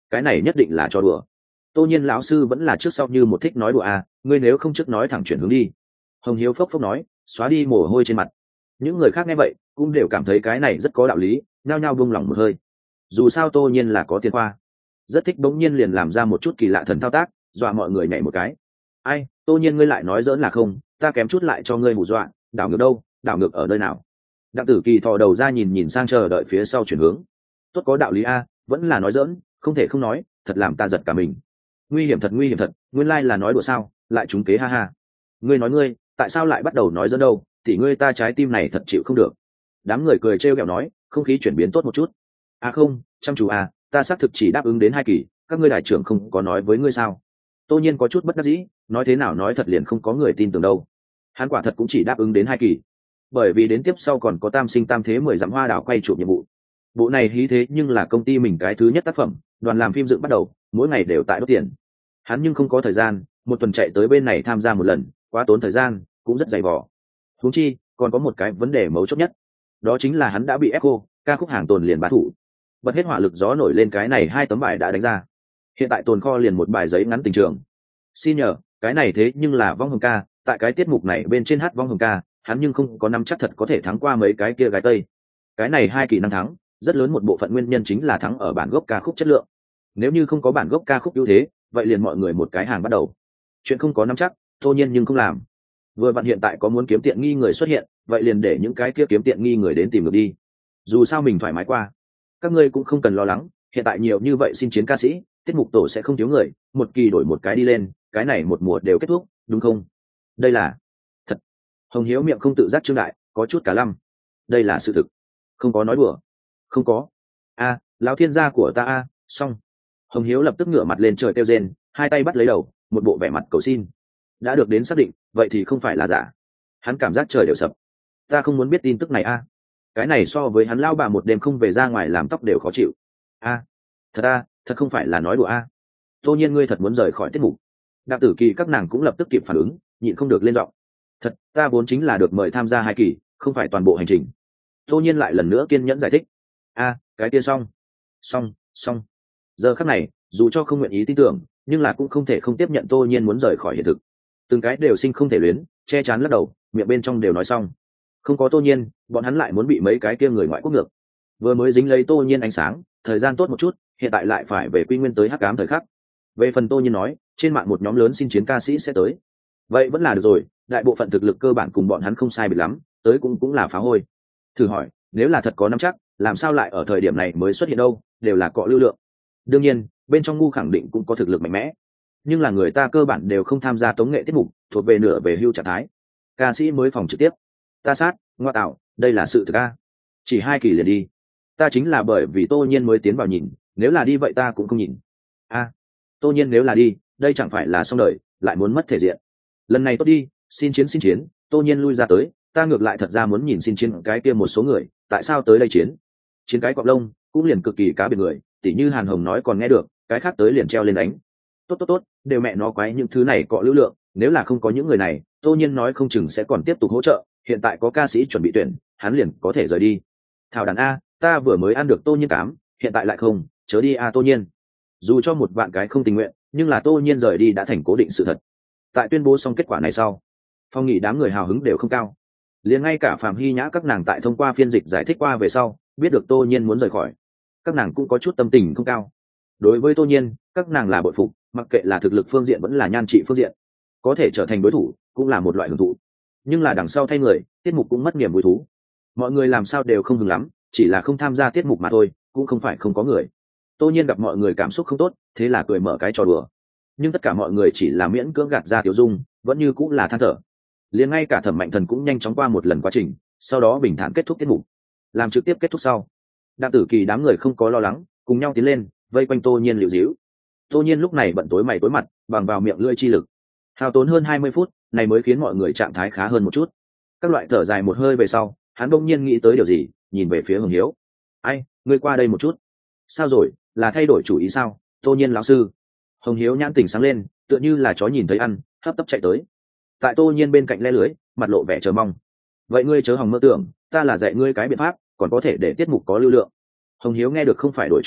cái này nhất định là trò đùa. Tô Nhiên lão sư vẫn là trước sau như một thích nói đùa à, ngươi nếu không trước nói thẳng chuyển hướng đi. Hồng Hiếu phốc phốc nói, xóa đi mồ hôi trên mặt. Những người khác nghe vậy cũng đều cảm thấy cái này rất có đạo lý, nhao nhao buông lỏng một hơi. Dù sao Tô Nhiên là có tiền khoa, rất thích bỗng nhiên liền làm ra một chút kỳ lạ thần thao tác, dọa mọi người nhảy một cái. Ai, Tô Nhiên ngươi lại nói giỡn là không, ta kém chút lại cho ngươi hù dọa, đảo ngược đâu, đảo ngược ở nơi nào? Đặng Tử Kỳ thò đầu ra nhìn nhìn sang chờ đợi phía sau chuyển hướng. Tốt có đạo lý a, vẫn là nói giỡn, không thể không nói, thật làm ta giật cả mình. Nguy hiểm thật, nguy hiểm thật, nguyên lai là nói đùa sao, lại trúng kế ha ha. Ngươi nói ngươi, tại sao lại bắt đầu nói giỡn đâu, thì ngươi ta trái tim này thật chịu không được. Đám người cười trêu ghẹo nói, không khí chuyển biến tốt một chút. À không, chăm chú à, ta xác thực chỉ đáp ứng đến hai kỳ, các ngươi đại trưởng không có nói với ngươi sao? Tô Nhiên có chút bất đắc dĩ, nói thế nào nói thật liền không có người tin tưởng đâu. Hắn quả thật cũng chỉ đáp ứng đến hai kỳ, bởi vì đến tiếp sau còn có tam sinh tam thế mười dặm hoa đảo quay chụp nhiệm vụ. Bộ này hí thế nhưng là công ty mình cái thứ nhất tác phẩm, đoàn làm phim dựng bắt đầu, mỗi ngày đều tại đốt tiền. Hắn nhưng không có thời gian, một tuần chạy tới bên này tham gia một lần, quá tốn thời gian, cũng rất dày vò. Huống chi, còn có một cái vấn đề mấu chốt nhất, đó chính là hắn đã bị ép cô, ca khúc hàng tồn liền bá thủ. Bật hết hỏa lực gió nổi lên cái này hai tấm bài đã đánh ra. Hiện tại tồn kho liền một bài giấy ngắn tình trường. Xin nhờ, cái này thế nhưng là vong hồng ca, tại cái tiết mục này bên trên hát vong hồng ca, hắn nhưng không có năm chắc thật có thể thắng qua mấy cái kia gái tây. Cái này hai kỳ năm thắng, rất lớn một bộ phận nguyên nhân chính là thắng ở bản gốc ca khúc chất lượng. Nếu như không có bản gốc ca khúc ưu thế, vậy liền mọi người một cái hàng bắt đầu. Chuyện không có năm chắc, Tô Nhiên nhưng không làm. Vừa vặn hiện tại có muốn kiếm tiện nghi người xuất hiện, vậy liền để những cái kia kiếm tiện nghi người đến tìm được đi. Dù sao mình thoải mái qua. Các ngươi cũng không cần lo lắng, hiện tại nhiều như vậy xin chiến ca sĩ, tiết mục tổ sẽ không thiếu người, một kỳ đổi một cái đi lên, cái này một mùa đều kết thúc, đúng không? Đây là thật. Hồng Hiếu miệng không tự giác trương đại, có chút cả lăm. Đây là sự thực, không có nói đùa. Không có. A, à, lão thiên gia của ta a, à, xong. Hồng Hiếu lập tức ngửa mặt lên trời kêu rên, hai tay bắt lấy đầu, một bộ vẻ mặt cầu xin. Đã được đến xác định, vậy thì không phải là giả. Hắn cảm giác trời đều sập. Ta không muốn biết tin tức này a. À. Cái này so với hắn lao bà một đêm không về ra ngoài làm tóc đều khó chịu. A, à, thật a, à, thật không phải là nói đùa a. À. Tô Nhiên ngươi thật muốn rời khỏi tiết mục. Đặng Tử Kỳ các nàng cũng lập tức kịp phản ứng, nhịn không được lên giọng. Thật, ta vốn chính là được mời tham gia hai kỳ, không phải toàn bộ hành trình. Tô Nhiên lại lần nữa kiên nhẫn giải thích. A, à, cái kia xong, xong, xong. Giờ khắc này, dù cho không nguyện ý tin tưởng, nhưng là cũng không thể không tiếp nhận Tô Nhiên muốn rời khỏi hiện thực. Từng cái đều sinh không thể luyến, che chắn lắc đầu, miệng bên trong đều nói xong. Không có Tô Nhiên, bọn hắn lại muốn bị mấy cái kia người ngoại quốc ngược. Vừa mới dính lấy Tô Nhiên ánh sáng, thời gian tốt một chút, hiện tại lại phải về quy nguyên tới hắc ám thời khắc. Về phần Tô Nhiên nói, trên mạng một nhóm lớn xin chiến ca sĩ sẽ tới. Vậy vẫn là được rồi, đại bộ phận thực lực cơ bản cùng bọn hắn không sai biệt lắm, tới cũng cũng là phá hôi. Thử hỏi, nếu là thật có nắm chắc, làm sao lại ở thời điểm này mới xuất hiện đâu, đều là cọ lưu lượng. Đương nhiên, bên trong ngu khẳng định cũng có thực lực mạnh mẽ, nhưng là người ta cơ bản đều không tham gia tống nghệ tiết mục, thuộc về nửa về hưu trạng thái. Ca sĩ mới phòng trực tiếp. Ta sát, ngoa tạo, đây là sự thực a. Chỉ hai kỳ liền đi. Ta chính là bởi vì Tô Nhiên mới tiến vào nhìn, nếu là đi vậy ta cũng không nhìn. A, à, Tô Nhiên nếu là đi, đây chẳng phải là xong đời, lại muốn mất thể diện. Lần này tốt đi, xin chiến xin chiến, Tô Nhiên lui ra tới, ta ngược lại thật ra muốn nhìn xin chiến cái kia một số người, tại sao tới đây chiến? Chiến cái cọp lông, cũng liền cực kỳ cá biệt người, tỉ như Hàn Hồng nói còn nghe được, cái khác tới liền treo lên đánh. Tốt tốt tốt, đều mẹ nó quái những thứ này cọ lưu lượng, nếu là không có những người này, Tô Nhiên nói không chừng sẽ còn tiếp tục hỗ trợ, hiện tại có ca sĩ chuẩn bị tuyển, hắn liền có thể rời đi. Thảo đàn a, ta vừa mới ăn được Tô Nhiên cám, hiện tại lại không, chớ đi a Tô Nhiên. Dù cho một vạn cái không tình nguyện, nhưng là Tô Nhiên rời đi đã thành cố định sự thật. Tại tuyên bố xong kết quả này sau, phong nghị đám người hào hứng đều không cao. Liền ngay cả Phạm Hy Nhã các nàng tại thông qua phiên dịch giải thích qua về sau, biết được Tô Nhiên muốn rời khỏi, các nàng cũng có chút tâm tình không cao. Đối với Tô Nhiên, các nàng là bội phục, mặc kệ là thực lực phương diện vẫn là nhan trị phương diện, có thể trở thành đối thủ cũng là một loại hưởng thụ. Nhưng là đằng sau thay người, tiết mục cũng mất niềm vui thú. Mọi người làm sao đều không hứng lắm, chỉ là không tham gia tiết mục mà thôi, cũng không phải không có người. Tô Nhiên gặp mọi người cảm xúc không tốt, thế là cười mở cái trò đùa. Nhưng tất cả mọi người chỉ là miễn cưỡng gạt ra tiểu dung, vẫn như cũng là than thở. Liền ngay cả Thẩm Mạnh Thần cũng nhanh chóng qua một lần quá trình, sau đó bình thản kết thúc tiết mục. Làm trực tiếp kết thúc sau, Đặng Tử Kỳ đám người không có lo lắng, cùng nhau tiến lên, vây quanh Tô Nhiên liễu díu. Tô Nhiên lúc này bận tối mày tối mặt, bằng vào miệng lưỡi chi lực, hao tốn hơn hai mươi phút, này mới khiến mọi người trạng thái khá hơn một chút. Các loại thở dài một hơi về sau, hắn bỗng nhiên nghĩ tới điều gì, nhìn về phía Hồng Hiếu. "Ai, ngươi qua đây một chút." "Sao rồi, là thay đổi chủ ý sao, Tô Nhiên lão sư?" Hồng Hiếu nhãn tỉnh sáng lên, tựa như là chó nhìn thấy ăn, hấp tấp chạy tới. Tại Tô Nhiên bên cạnh le lưới, mặt lộ vẻ chờ mong. "Vậy ngươi chớ hòng mơ tưởng, ta là dạy ngươi cái biện pháp, còn có thể để tiết mục có lưu lượng." Hồng Hiếu nghe được không phải đổi chủ ý,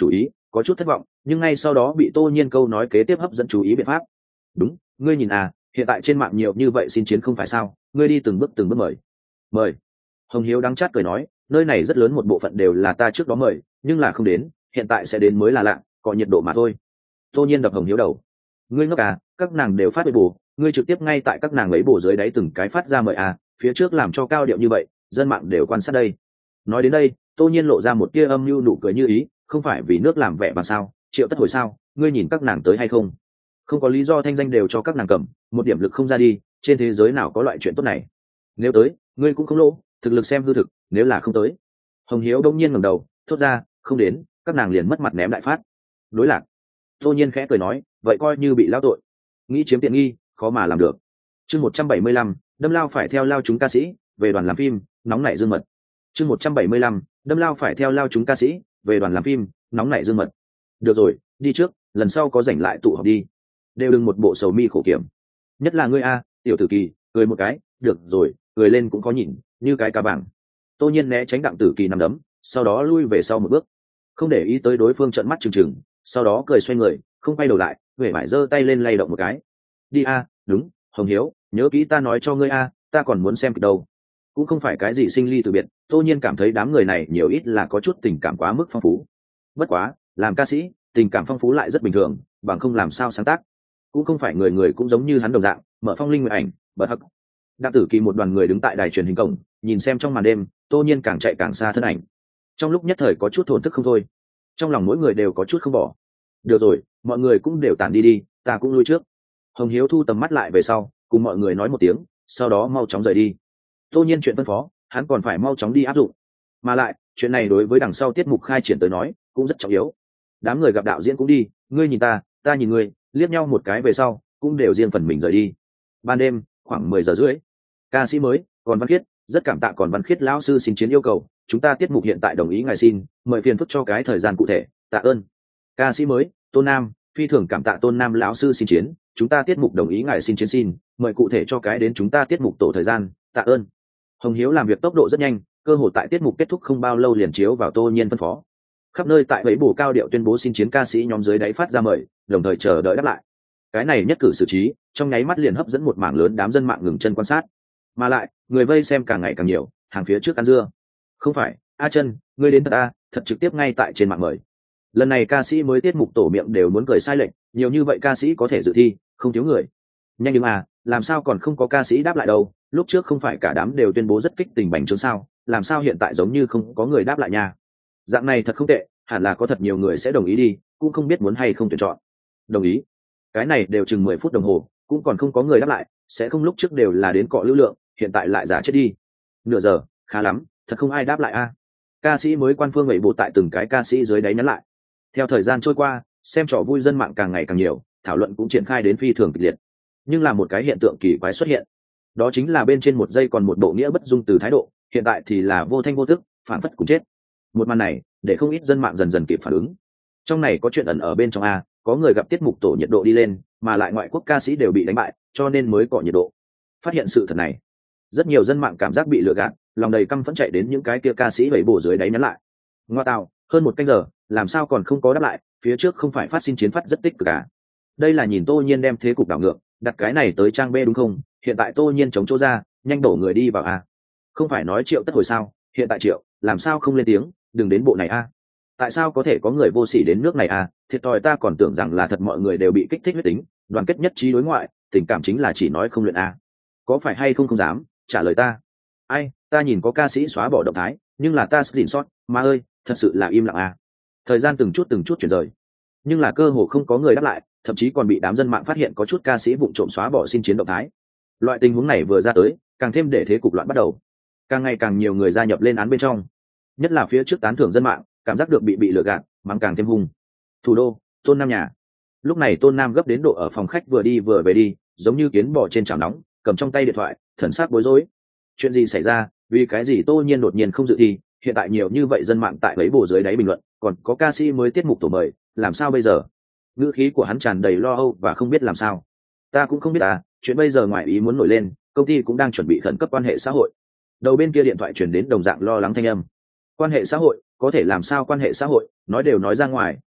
có chút thất vọng, nhưng ngay sau đó bị Tô Nhiên câu nói kế tiếp hấp dẫn chú ý biện pháp. Đúng, ngươi nhìn à, hiện tại trên mạng nhiều như vậy xin chiến không phải sao, ngươi đi từng bước từng bước mời. Mời. Hồng Hiếu đắng chát cười nói, nơi này rất lớn một bộ phận đều là ta trước đó mời, nhưng là không đến, hiện tại sẽ đến mới là lạ, có nhiệt độ mà thôi. Tô Nhiên đập Hồng Hiếu đầu. Ngươi ngốc à, các nàng đều phát bù, ngươi trực tiếp ngay tại các nàng lấy bù dưới đáy từng cái phát ra mời à, phía trước làm cho cao điệu như vậy, dân mạng đều quan sát đây. Nói đến đây, Tô Nhiên lộ ra một tia âm mưu nụ cười như ý, không phải vì nước làm vẻ mà sao, Triệu Tất hồi sao, ngươi nhìn các nàng tới hay không? Không có lý do thanh danh đều cho các nàng cầm, một điểm lực không ra đi, trên thế giới nào có loại chuyện tốt này. Nếu tới, ngươi cũng không lỗ, thực lực xem hư thực, nếu là không tới. Hồng Hiếu đông nhiên ngẩng đầu, thốt ra, không đến, các nàng liền mất mặt ném đại phát. Đối lạc. Tô Nhiên khẽ cười nói, vậy coi như bị lao tội. Nghĩ chiếm tiện nghi, khó mà làm được. Chương một trăm bảy mươi lăm, đâm lao phải theo lao chúng ca sĩ, về đoàn làm phim, nóng nảy dương mật. Chương một trăm bảy mươi lăm, đâm lao phải theo lao chúng ca sĩ, về đoàn làm phim, nóng nảy dương mật. Được rồi, đi trước, lần sau có rảnh lại tụ họp đi. Đều đừng một bộ sầu mi khổ kiểm. Nhất là ngươi a, tiểu tử kỳ, cười một cái, được rồi, cười lên cũng có nhìn, như cái cá bảng. Tô Nhiên né tránh Đặng Tử Kỳ nằm đấm, sau đó lui về sau một bước, không để ý tới đối phương trợn mắt trừng trừng, sau đó cười xoay người, không quay đầu lại, huệ vải giơ tay lên lay động một cái. Đi a, đúng, Hồng Hiếu, nhớ kỹ ta nói cho ngươi a, ta còn muốn xem kịch đâu. Cũng không phải cái gì sinh ly từ biệt, Tô Nhiên cảm thấy đám người này nhiều ít là có chút tình cảm quá mức phong phú. Bất quá, làm ca sĩ, tình cảm phong phú lại rất bình thường, bằng không làm sao sáng tác. Cũng không phải người người cũng giống như hắn đồng dạng, mở phong linh nguyện ảnh, bật hắc. Đặng Tử Kỳ một đoàn người đứng tại đài truyền hình cổng, nhìn xem trong màn đêm, Tô Nhiên càng chạy càng xa thân ảnh. Trong lúc nhất thời có chút thổn thức không thôi, trong lòng mỗi người đều có chút không bỏ. Được rồi, mọi người cũng đều tản đi đi, ta cũng lui trước. Hồng Hiếu thu tầm mắt lại về sau, cùng mọi người nói một tiếng, sau đó mau chóng rời đi. Tô Nhiên chuyện phân phó, hắn còn phải mau chóng đi áp dụng. Mà lại, chuyện này đối với đằng sau tiết mục khai triển tới nói, cũng rất trọng yếu. Đám người gặp đạo diễn cũng đi, ngươi nhìn ta, ta nhìn ngươi, liếc nhau một cái về sau, cũng đều riêng phần mình rời đi. Ban đêm, khoảng mười giờ rưỡi, ca sĩ mới, Còn Văn Khiết, rất cảm tạ Còn Văn Khiết lão sư xin chiến yêu cầu, chúng ta tiết mục hiện tại đồng ý ngài xin, mời phiền phức cho cái thời gian cụ thể, tạ ơn. Ca sĩ mới, Tôn Nam, phi thường cảm tạ Tôn Nam lão sư xin chiến, chúng ta tiết mục đồng ý ngài xin chiến xin, mời cụ thể cho cái đến chúng ta tiết mục tổ thời gian, tạ ơn. Hồng Hiếu làm việc tốc độ rất nhanh, cơ hội tại tiết mục kết thúc không bao lâu liền chiếu vào Tô Nhiên phân phó. Khắp nơi tại bẫy bù cao điệu tuyên bố xin chiến ca sĩ nhóm dưới đáy phát ra mời, đồng thời chờ đợi đáp lại. Cái này nhất cử xử trí, trong nháy mắt liền hấp dẫn một mảng lớn đám dân mạng ngừng chân quan sát. Mà lại, người vây xem càng ngày càng nhiều, hàng phía trước ăn dưa. Không phải, A Chân, ngươi đến thật a, thật trực tiếp ngay tại trên mạng mời. Lần này ca sĩ mới tiết mục tổ miệng đều muốn cười sai lệch, nhiều như vậy ca sĩ có thể dự thi, không thiếu người. Nhanh nhưng à, làm sao còn không có ca sĩ đáp lại đâu, lúc trước không phải cả đám đều tuyên bố rất kích tình bành trướng sao, làm sao hiện tại giống như không có người đáp lại nha. Dạng này thật không tệ, hẳn là có thật nhiều người sẽ đồng ý đi, cũng không biết muốn hay không tuyển chọn. Đồng ý. Cái này đều chừng mười phút đồng hồ, cũng còn không có người đáp lại, sẽ không lúc trước đều là đến cọ lưu lượng, hiện tại lại giả chết đi. Nửa giờ, khá lắm, thật không ai đáp lại a. Ca sĩ mới quan phương ngẩy bộ tại từng cái ca sĩ dưới đáy nhắn lại. Theo thời gian trôi qua, xem trò vui dân mạng càng ngày càng nhiều, thảo luận cũng triển khai đến phi thường kịch liệt. Nhưng là một cái hiện tượng kỳ quái xuất hiện, đó chính là bên trên một giây còn một bộ nghĩa bất dung từ thái độ, hiện tại thì là vô thanh vô tức, phản phất cùng chết. Một màn này, để không ít dân mạng dần dần kịp phản ứng. Trong này có chuyện ẩn ở bên trong a, có người gặp tiết mục tổ nhiệt độ đi lên, mà lại ngoại quốc ca sĩ đều bị đánh bại, cho nên mới cọ nhiệt độ. Phát hiện sự thật này, rất nhiều dân mạng cảm giác bị lừa gạt, lòng đầy căm phẫn chạy đến những cái kia ca sĩ vẩy bổ dưới đáy nhắn lại. Ngoa tào, hơn một canh giờ, làm sao còn không có đáp lại, phía trước không phải phát xin chiến phát rất tích cực cả. Đây là nhìn Tô Nhiên đem thế cục đảo ngược, đặt cái này tới trang B đúng không? Hiện tại Tô Nhiên chống chỗ ra, nhanh đổ người đi vào a. Không phải nói Triệu Tất hồi sao, hiện tại Triệu, làm sao không lên tiếng, đừng đến bộ này a. Tại sao có thể có người vô sỉ đến nước này a? Thiệt thòi, ta còn tưởng rằng là thật mọi người đều bị kích thích huyết tính, đoàn kết nhất trí đối ngoại, tình cảm chính là chỉ nói không luyện a. Có phải hay không không dám, trả lời ta. Ai, ta nhìn có ca sĩ xóa bỏ động thái, nhưng là ta xin sót, mà ơi, thật sự là im lặng a. Thời gian từng chút từng chút chuyển rời, nhưng là cơ hồ không có người đáp lại, thậm chí còn bị đám dân mạng phát hiện có chút ca sĩ vụng trộm xóa bỏ xin chiến động thái. Loại tình huống này vừa ra tới, càng thêm để thế cục loạn bắt đầu, càng ngày càng nhiều người gia nhập lên án bên trong, nhất là phía trước tán thưởng dân mạng, cảm giác được bị bị lừa gạt, mắng càng thêm hung. Thủ đô, Tôn Nam nhà. Lúc này Tôn Nam gấp đến độ ở phòng khách vừa đi vừa về đi, giống như kiến bò trên chảo nóng, cầm trong tay điện thoại, thần sắc bối rối. Chuyện gì xảy ra, vì cái gì Tô Nhiên đột nhiên không dự thi, hiện tại nhiều như vậy dân mạng tại lấy bổ dưới đáy bình luận, còn có ca sĩ mới tiết mục tổ mời, làm sao bây giờ? Ngữ khí của hắn tràn đầy lo âu và không biết làm sao. Ta cũng không biết à, chuyện bây giờ ngoài ý muốn nổi lên, công ty cũng đang chuẩn bị khẩn cấp quan hệ xã hội. Đầu bên kia điện thoại truyền đến đồng dạng lo lắng thanh âm. Quan hệ xã hội, có thể làm sao quan hệ xã hội, nói đều nói ra ngoài,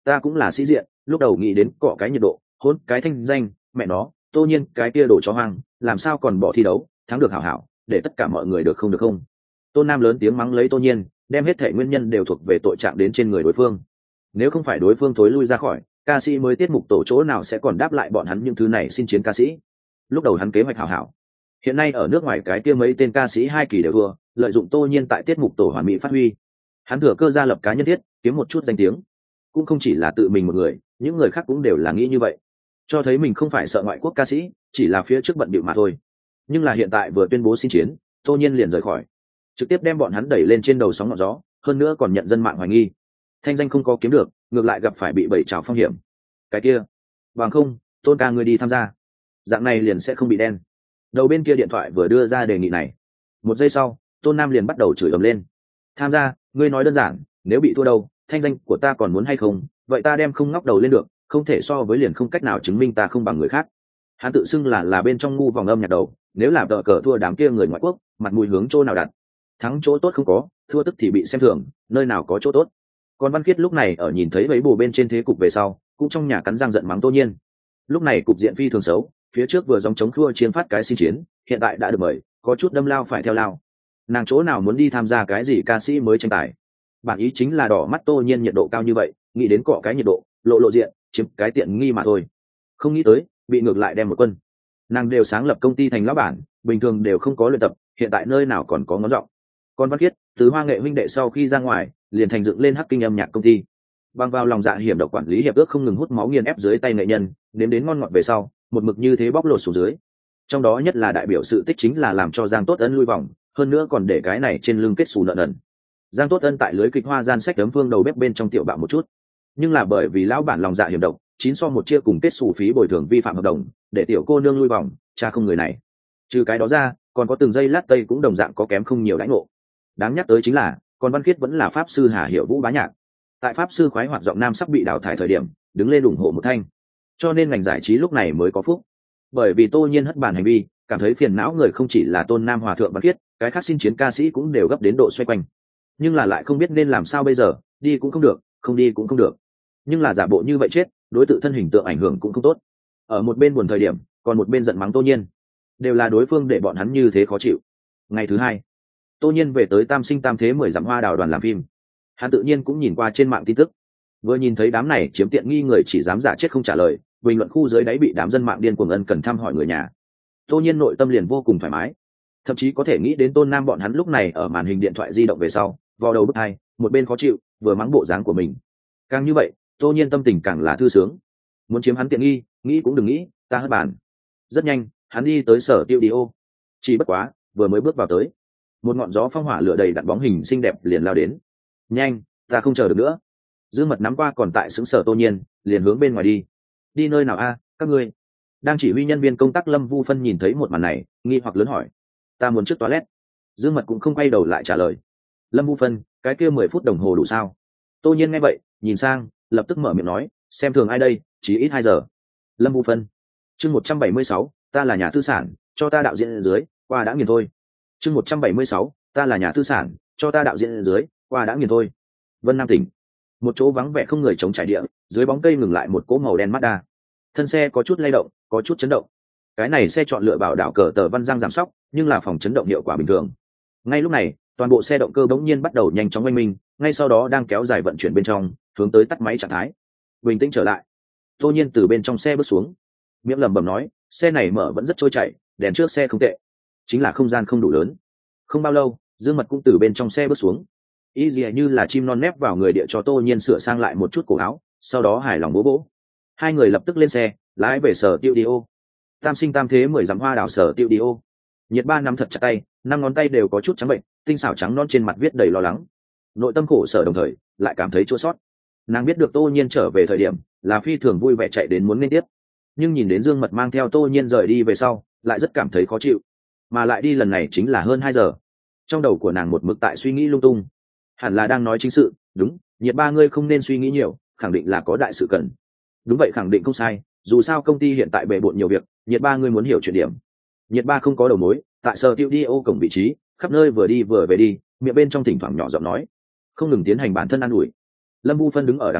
ta cũng là sĩ diện, lúc đầu nghĩ đến cọ cái nhiệt độ, hôn cái thanh danh, mẹ nó, Tô Nhiên cái kia đổ chó hoang, làm sao còn bỏ thi đấu, thắng được hảo hảo, để tất cả mọi người được không được không? Tôn Nam lớn tiếng mắng lấy Tô Nhiên, đem hết thể nguyên nhân đều thuộc về tội trạng đến trên người đối phương. Nếu không phải đối phương thối lui ra khỏi, ca sĩ mới tiết mục tổ chỗ nào sẽ còn đáp lại bọn hắn những thứ này xin chiến ca sĩ. Lúc đầu hắn kế hoạch hảo hảo, hiện nay ở nước ngoài cái kia mấy tên ca sĩ hai kỳ đều thua, lợi dụng Tô Nhiên tại tiết mục tổ hoàn mỹ phát huy. Hắn thừa cơ gia lập cá nhân thiết, kiếm một chút danh tiếng. Cũng không chỉ là tự mình một người, những người khác cũng đều là nghĩ như vậy, cho thấy mình không phải sợ ngoại quốc ca sĩ, chỉ là phía trước bận bịu mà thôi. Nhưng là hiện tại vừa tuyên bố xin chiến, Tô Nhiên liền rời khỏi, trực tiếp đem bọn hắn đẩy lên trên đầu sóng ngọn gió, hơn nữa còn nhận dân mạng hoài nghi, thanh danh không có kiếm được, ngược lại gặp phải bị bẩy trào phong hiểm. Cái kia, bằng không, Tôn ca ngươi đi tham gia, dạng này liền sẽ không bị đen. Đầu bên kia điện thoại vừa đưa ra đề nghị này, một giây sau, Tôn Nam liền bắt đầu chửi ầm lên. Tham gia, ngươi nói đơn giản, nếu bị thua đâu, thanh danh của ta còn muốn hay không, vậy ta đem không ngóc đầu lên được, không thể so với liền không cách nào chứng minh ta không bằng người khác. Hắn tự xưng là là bên trong ngu vòng âm nhạc đầu, nếu là tờ cờ thua đám kia người ngoại quốc, mặt mũi hướng chỗ nào đặt? Thắng chỗ tốt không có, thua tức thì bị xem thường, nơi nào có chỗ tốt. Còn Văn Khiết lúc này ở nhìn thấy mấy bù bên trên thế cục về sau, cũng trong nhà cắn răng giận mắng Tô Nhiên. Lúc này cục diện phi thường xấu, phía trước vừa dòng chống khua chiến phát cái xin chiến, hiện tại đã được mời, có chút đâm lao phải theo lao. Nàng chỗ nào muốn đi tham gia cái gì ca sĩ mới tranh tài? Bản ý chính là đỏ mắt Tô Nhiên nhiệt độ cao như vậy, nghĩ đến cọ cái nhiệt độ, lộ lộ diện, chiếm cái tiện nghi mà thôi. Không nghĩ tới, bị ngược lại đem một quân. Nàng đều sáng lập công ty thành lão bản, bình thường đều không có luyện tập, hiện tại nơi nào còn có ngón giọng. Còn Văn Khiết, từ Hoa Nghệ huynh đệ sau khi ra ngoài, liền thành dựng lên Hắc Kinh âm nhạc công ty. Bằng vào lòng dạ hiểm độc quản lý hiệp ước không ngừng hút máu nghiền ép dưới tay nghệ nhân, đến đến ngon ngọt về sau, một mực như thế bóc lột xuống dưới. Trong đó nhất là đại biểu sự tích chính là làm cho Giang Tốt Ân lui vòng, hơn nữa còn để cái này trên lưng kết xù nợ nần. Giang Tốt Ân tại lưới kịch Hoa Gian sách đấm vương đầu bếp bên trong tiểu bạo một chút, nhưng là bởi vì lão bản lòng dạ hiểm độc, chín so một chia cùng kết xù phí bồi thường vi phạm hợp đồng, để tiểu cô nương lui vòng, cha không người này. Trừ cái đó ra, còn có từng giây lát tây cũng đồng dạng có kém không nhiều đãi ngộ. Đáng nhắc tới chính là, còn Văn Khiết vẫn là pháp sư Hà Hiểu Vũ bá nhạc. Tại pháp sư khoái hoạt giọng nam sắp bị đào thải thời điểm, đứng lên ủng hộ một thanh. Cho nên ngành giải trí lúc này mới có phúc. Bởi vì Tô Nhiên hất bàn hành vi, cảm thấy phiền não người không chỉ là Tôn Nam Hòa thượng Văn Khiết, cái khác xin chiến ca sĩ cũng đều gấp đến độ xoay quanh. Nhưng là lại không biết nên làm sao bây giờ, đi cũng không được, không đi cũng không được. Nhưng là giả bộ như vậy chết, đối tự thân hình tượng ảnh hưởng cũng không tốt. Ở một bên buồn thời điểm, còn một bên giận mắng Tô Nhiên. Đều là đối phương để bọn hắn như thế khó chịu. Ngày thứ hai, Tô Nhiên về tới Tam Sinh Tam Thế mười dặm hoa đào đoàn làm phim. Hắn tự nhiên cũng nhìn qua trên mạng tin tức, vừa nhìn thấy đám này chiếm tiện nghi người chỉ dám giả chết không trả lời, bình luận khu dưới đáy bị đám dân mạng điên cuồng ân cần thăm hỏi người nhà. Tô Nhiên nội tâm liền vô cùng thoải mái, thậm chí có thể nghĩ đến Tôn Nam bọn hắn lúc này ở màn hình điện thoại di động về sau, vào đầu bức hai, một bên khó chịu, vừa mắng bộ dáng của mình. Càng như vậy, Tô Nhiên tâm tình càng là thư sướng. Muốn chiếm hắn tiện nghi, nghĩ cũng đừng nghĩ, ta hất bàn. Rất nhanh, hắn đi tới sở tiêu đi ô. Chỉ bất quá, vừa mới bước vào tới, một ngọn gió phong hỏa lửa đầy đặn bóng hình xinh đẹp liền lao đến. Nhanh, ta không chờ được nữa. Dương Mật nắm qua còn tại xứng sở Tô Nhiên, liền hướng bên ngoài đi. Đi nơi nào a, các ngươi? Đang chỉ huy nhân viên công tác Lâm Vu Phân nhìn thấy một màn này, nghi hoặc lớn hỏi. Ta muốn trước toilet. Dương Mật cũng không quay đầu lại trả lời. Lâm Vu Phân, cái kia mười phút đồng hồ đủ sao? Tô Nhiên nghe vậy, nhìn sang, lập tức mở miệng nói, xem thường ai đây, chỉ ít hai giờ. Lâm Vu Phân. Chương một trăm bảy mươi sáu, ta là nhà tư sản, cho ta đạo diễn dưới, qua đã nghiền thôi. Chương một trăm bảy mươi sáu, ta là nhà tư sản, cho ta đạo diễn dưới, qua đã nghiền thôi. Vân Nam tỉnh, một chỗ vắng vẻ không người chống trải địa, dưới bóng cây ngừng lại một cỗ màu đen Mazda. Thân xe có chút lay động, có chút chấn động. Cái này xe chọn lựa bảo đảo cờ tờ văn răng giảm sóc, nhưng là phòng chấn động hiệu quả bình thường. Ngay lúc này, toàn bộ xe động cơ bỗng nhiên bắt đầu nhanh chóng oanh minh, ngay sau đó đang kéo dài vận chuyển bên trong, hướng tới tắt máy trạng thái. Bình tĩnh trở lại. Tô Nhiên từ bên trong xe bước xuống, miệng lẩm bẩm nói, xe này mở vẫn rất trôi chảy, đèn trước xe không tệ, chính là không gian không đủ lớn. Không bao lâu, Dương Mật cũng từ bên trong xe bước xuống, y dì như là chim non nép vào người địa cho Tô Nhiên sửa sang lại một chút cổ áo, sau đó hài lòng bố bố. Hai người lập tức lên xe, lái về sở tiêu đi ô. Tam Sinh Tam Thế mười dặm hoa đảo sở tiêu đi ô. Nhiệt Ba nắm thật chặt tay, năm ngón tay đều có chút trắng bệnh, tinh xảo trắng non trên mặt viết đầy lo lắng. Nội tâm khổ sở đồng thời, lại cảm thấy chua sót. Nàng biết được Tô Nhiên trở về thời điểm, là phi thường vui vẻ chạy đến muốn nên tiếp. Nhưng nhìn đến Dương Mật mang theo Tô Nhiên rời đi về sau, lại rất cảm thấy khó chịu. Mà lại đi lần này chính là hơn hai giờ. Trong đầu của nàng một mực tại suy nghĩ lung tung. Hẳn là đang nói chính sự, đúng, Nhiệt Ba ngươi không nên suy nghĩ nhiều, khẳng định là có đại sự cần. Đúng vậy, khẳng định không sai, dù sao công ty hiện tại bề bộn nhiều việc, Nhiệt Ba ngươi muốn hiểu chuyện điểm. Nhiệt Ba không có đầu mối, tại sở tiêu đi ô cổng vị trí, khắp nơi vừa đi vừa về đi, miệng bên trong thỉnh thoảng nhỏ giọng nói, không ngừng tiến hành bản thân an ủi. Lâm Vu Phân đứng ở đằng xa,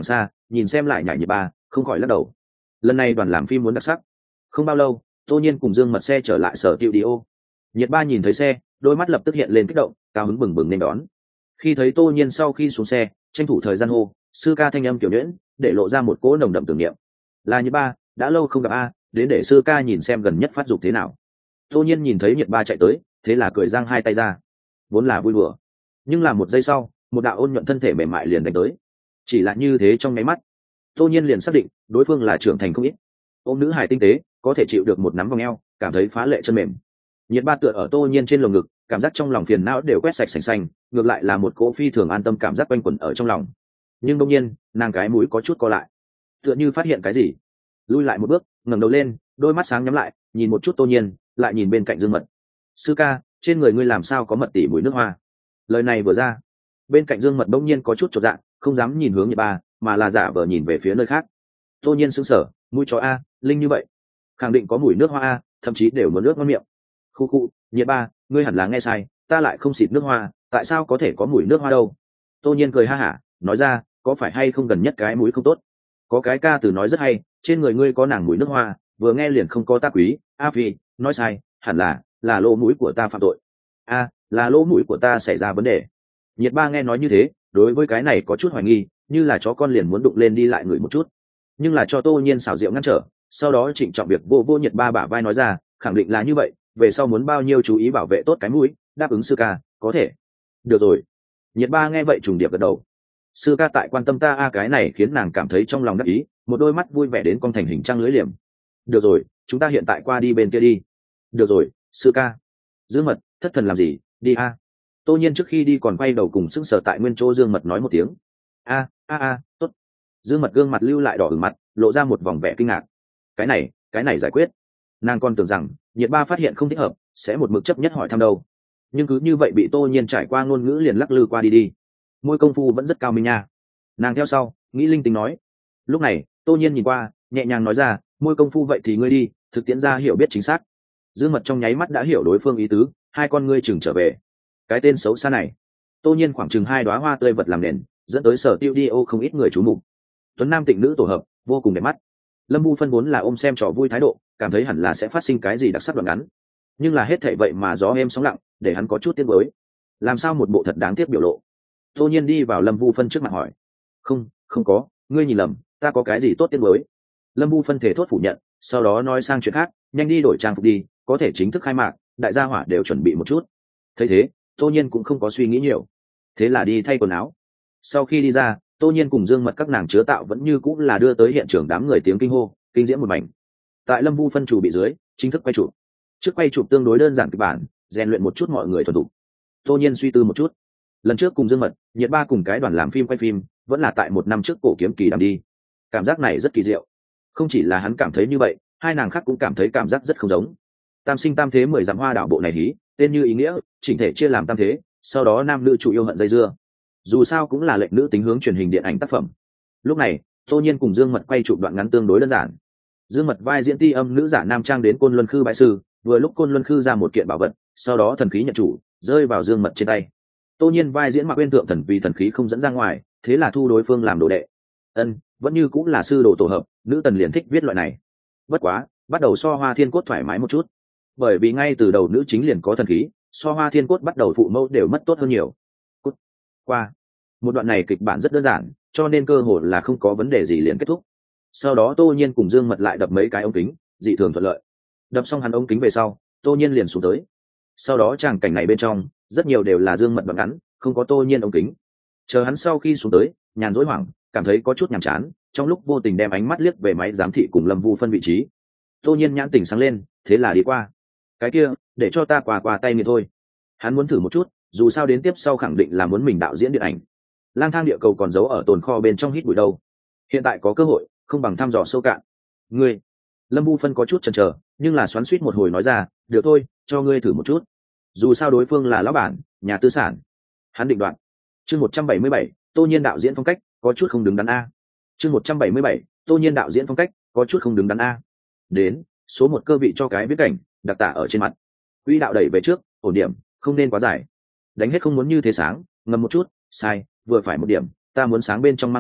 nhìn xem lại nhảy nhịp ba không khỏi lắc đầu. Lần này đoàn làm phim muốn đặc sắc. Không bao lâu Tô Nhiên cùng Dương Mật xe trở lại sở tiệu đi ô. Nhiệt ba nhìn thấy xe, đôi mắt lập tức hiện lên kích động, cao hứng bừng bừng nên đón. Khi thấy Tô Nhiên sau khi xuống xe, tranh thủ thời gian hô sư ca thanh âm kiểu nhuyễn, để lộ ra một cỗ nồng đậm tưởng niệm. Là Nhiệt ba, đã lâu không gặp a, đến để sư ca nhìn xem gần nhất phát dục thế nào. Tô Nhiên nhìn thấy Nhiệt ba chạy tới, thế là cười giang hai tay ra, vốn là vui đùa, nhưng là một giây sau, một đạo ôn nhuận thân thể mềm mại liền đánh tới. Chỉ là như thế trong nháy mắt, Tô Nhiên liền xác định đối phương là trưởng thành không ít. Ôm nữ hài tinh tế, có thể chịu được một nắm vòng eo, cảm thấy phá lệ chân mềm. Nhiệt ba tựa ở Tô Nhiên trên lồng ngực, cảm giác trong lòng phiền não đều quét sạch sành xanh, ngược lại là một cỗ phi thường an tâm cảm giác quanh quẩn ở trong lòng. Nhưng đột nhiên, nàng cái mũi có chút co lại, tựa như phát hiện cái gì, lui lại một bước, ngẩng đầu lên, đôi mắt sáng nhắm lại, nhìn một chút Tô Nhiên, lại nhìn bên cạnh Dương Mật. Sư ca, trên người ngươi làm sao có mật tỉ mùi nước hoa? Lời này vừa ra, bên cạnh Dương Mật bỗng nhiên có chút chột dạ, không dám nhìn hướng Nhiệt ba, mà là giả vờ nhìn về phía nơi khác. Tô Nhiên sững sờ, mũi chó a, linh như vậy, khẳng định có mùi nước hoa a, thậm chí đều muốn nước ngon miệng. Khu khu, Nhiệt ba, ngươi hẳn là nghe sai, ta lại không xịt nước hoa, tại sao có thể có mùi nước hoa đâu? Tô Nhiên cười ha hả, nói ra, có phải hay không gần nhất cái mũi không tốt? Có cái ca từ nói rất hay, trên người ngươi có nàng mùi nước hoa, vừa nghe liền không có ta quý. A Phi, nói sai, hẳn là là lỗ mũi của ta phạm tội. A, là lỗ mũi của ta xảy ra vấn đề. Nhiệt ba nghe nói như thế, đối với cái này có chút hoài nghi, như là chó con liền muốn đụng lên đi lại người một chút, nhưng là cho Tô Nhiên xảo diệu ngăn trở. Sau đó trịnh trọng việc vô vô Nhiệt ba bả vai nói ra, khẳng định là như vậy, về sau muốn bao nhiêu chú ý bảo vệ tốt cái mũi, đáp ứng sư ca, có thể. Được rồi. Nhiệt ba nghe vậy trùng điệp gật đầu. Sư ca tại quan tâm ta a, cái này khiến nàng cảm thấy trong lòng đắc ý, một đôi mắt vui vẻ đến con thành hình trăng lưỡi liềm. Được rồi, chúng ta hiện tại qua đi bên kia đi. Được rồi, sư ca. Dương Mật, thất thần làm gì, đi a. Tô Nhiên trước khi đi còn quay đầu cùng sững sờ tại nguyên chỗ Dương Mật nói một tiếng. A a a, tốt. Dương Mật gương mặt lưu lại đỏ ửng mặt, lộ ra một vòng vẻ kinh ngạc. Cái này, cái này giải quyết. Nàng còn tưởng rằng Nhiệt ba phát hiện không thích hợp, sẽ một mực chấp nhất hỏi thăm đâu. Nhưng cứ như vậy bị Tô Nhiên trải qua ngôn ngữ liền lắc lư qua đi đi. Môi công phu vẫn rất cao minh nha. Nàng theo sau, nghĩ linh tính nói. Lúc này, Tô Nhiên nhìn qua, nhẹ nhàng nói ra, môi công phu vậy thì ngươi đi, thực tiễn ra hiểu biết chính xác. Dương Mật trong nháy mắt đã hiểu đối phương ý tứ, hai con ngươi chừng trở về. Cái tên xấu xa này. Tô Nhiên khoảng chừng hai đóa hoa tươi vật làm nền, dẫn tới sở tiêu đi ô không ít người chú mục. Tuấn nam tịnh nữ tổ hợp, vô cùng đẹp mắt. Lâm Vu phân vốn là ôm xem trò vui thái độ, cảm thấy hẳn là sẽ phát sinh cái gì đặc sắc đoạn ngắn, nhưng là hết thảy vậy mà gió êm sóng lặng, để hắn có chút tiếc nuối. Làm sao một bộ thật đáng tiếc biểu lộ. Tô Nhiên đi vào Lâm Vu phân trước mặt hỏi. Không, không có, ngươi nhìn lầm, ta có cái gì tốt tiếc nuối? Lâm Vu phân thể thốt phủ nhận, sau đó nói sang chuyện khác, nhanh đi đổi trang phục đi, có thể chính thức khai mạc, đại gia hỏa đều chuẩn bị một chút. Thấy thế, Tô Nhiên cũng không có suy nghĩ nhiều, thế là đi thay quần áo. Sau khi đi ra, Tô Nhiên cùng Dương Mật các nàng chứa tạo vẫn như cũng là đưa tới hiện trường đám người tiếng kinh hô, kinh diễm một mảnh. Tại Lâm Vu phân chủ bị dưới, chính thức quay chụp. Trước quay chụp tương đối đơn giản kịch bản, rèn luyện một chút mọi người thuần thục. Tô Nhiên suy tư một chút. Lần trước cùng Dương Mật, Nhiệt ba cùng cái đoàn làm phim quay phim, vẫn là tại một năm trước cổ kiếm kỳ đàm đi. Cảm giác này rất kỳ diệu. Không chỉ là hắn cảm thấy như vậy, hai nàng khác cũng cảm thấy cảm giác rất không giống. Tam sinh tam thế mười dặm hoa đảo bộ này hí, tên như ý nghĩa, chỉnh thể chia làm tam thế, sau đó nam nữ chủ yêu hận dây dưa. Dù sao cũng là lệnh nữ tính hướng truyền hình điện ảnh tác phẩm. Lúc này, Tô Nhiên cùng Dương Mật quay chụp đoạn ngắn tương đối đơn giản. Dương Mật vai diễn ti âm nữ giả nam trang đến Côn Luân Khư bãi sư, vừa lúc Côn Luân Khư ra một kiện bảo vật, sau đó thần khí nhận chủ, rơi vào Dương Mật trên tay. Tô Nhiên vai diễn Mạc Uyên thượng thần vì thần khí không dẫn ra ngoài, thế là thu đối phương làm đồ đệ. Ân, vẫn như cũng là sư đồ tổ hợp, nữ tần liền thích viết loại này. Bất quá, bắt đầu so Hoa Thiên Cốt thoải mái một chút, bởi vì ngay từ đầu nữ chính liền có thần khí, so Hoa Thiên Cốt bắt đầu phụ mẫu đều mất tốt hơn nhiều. Cút. Qua. Một đoạn này kịch bản rất đơn giản, cho nên cơ hội là không có vấn đề gì liền kết thúc. Sau đó Tô Nhiên cùng Dương Mật lại đập mấy cái ống kính, dị thường thuận lợi. Đập xong hắn ống kính về sau, Tô Nhiên liền xuống tới. Sau đó tràng cảnh này bên trong, rất nhiều đều là Dương Mật đoạn ngắn, không có Tô Nhiên ống kính. Chờ hắn sau khi xuống tới, nhàn rỗi hoảng, cảm thấy có chút nhàm chán, trong lúc vô tình đem ánh mắt liếc về máy giám thị cùng Lâm Vu phân vị trí. Tô Nhiên nhãn tỉnh sáng lên, thế là đi qua. Cái kia, để cho ta quà quà tay người thôi. Hắn muốn thử một chút, dù sao đến tiếp sau khẳng định là muốn mình đạo diễn điện ảnh. Lang thang địa cầu còn giấu ở tồn kho bên trong hít bụi đâu. Hiện tại có cơ hội, không bằng thăm dò sâu cạn. Ngươi, Lâm Vu phân có chút chần chờ, nhưng là xoắn xuýt một hồi nói ra, được thôi, cho ngươi thử một chút. Dù sao đối phương là lão bản, nhà tư sản. Hắn định đoạn. Chương một trăm bảy mươi bảy, Tô Nhiên đạo diễn phong cách, có chút không đứng đắn a. Chương một trăm bảy mươi bảy, Tô Nhiên đạo diễn phong cách, có chút không đứng đắn a. Đến, số một cơ vị cho cái viết cảnh, đặc tả ở trên mặt. Quỹ đạo đẩy về trước, ổn điểm, không nên quá dài. Đánh hết không muốn như thế sáng, ngầm một chút, sai, vừa phải một điểm, ta muốn sáng bên trong mang ngầm,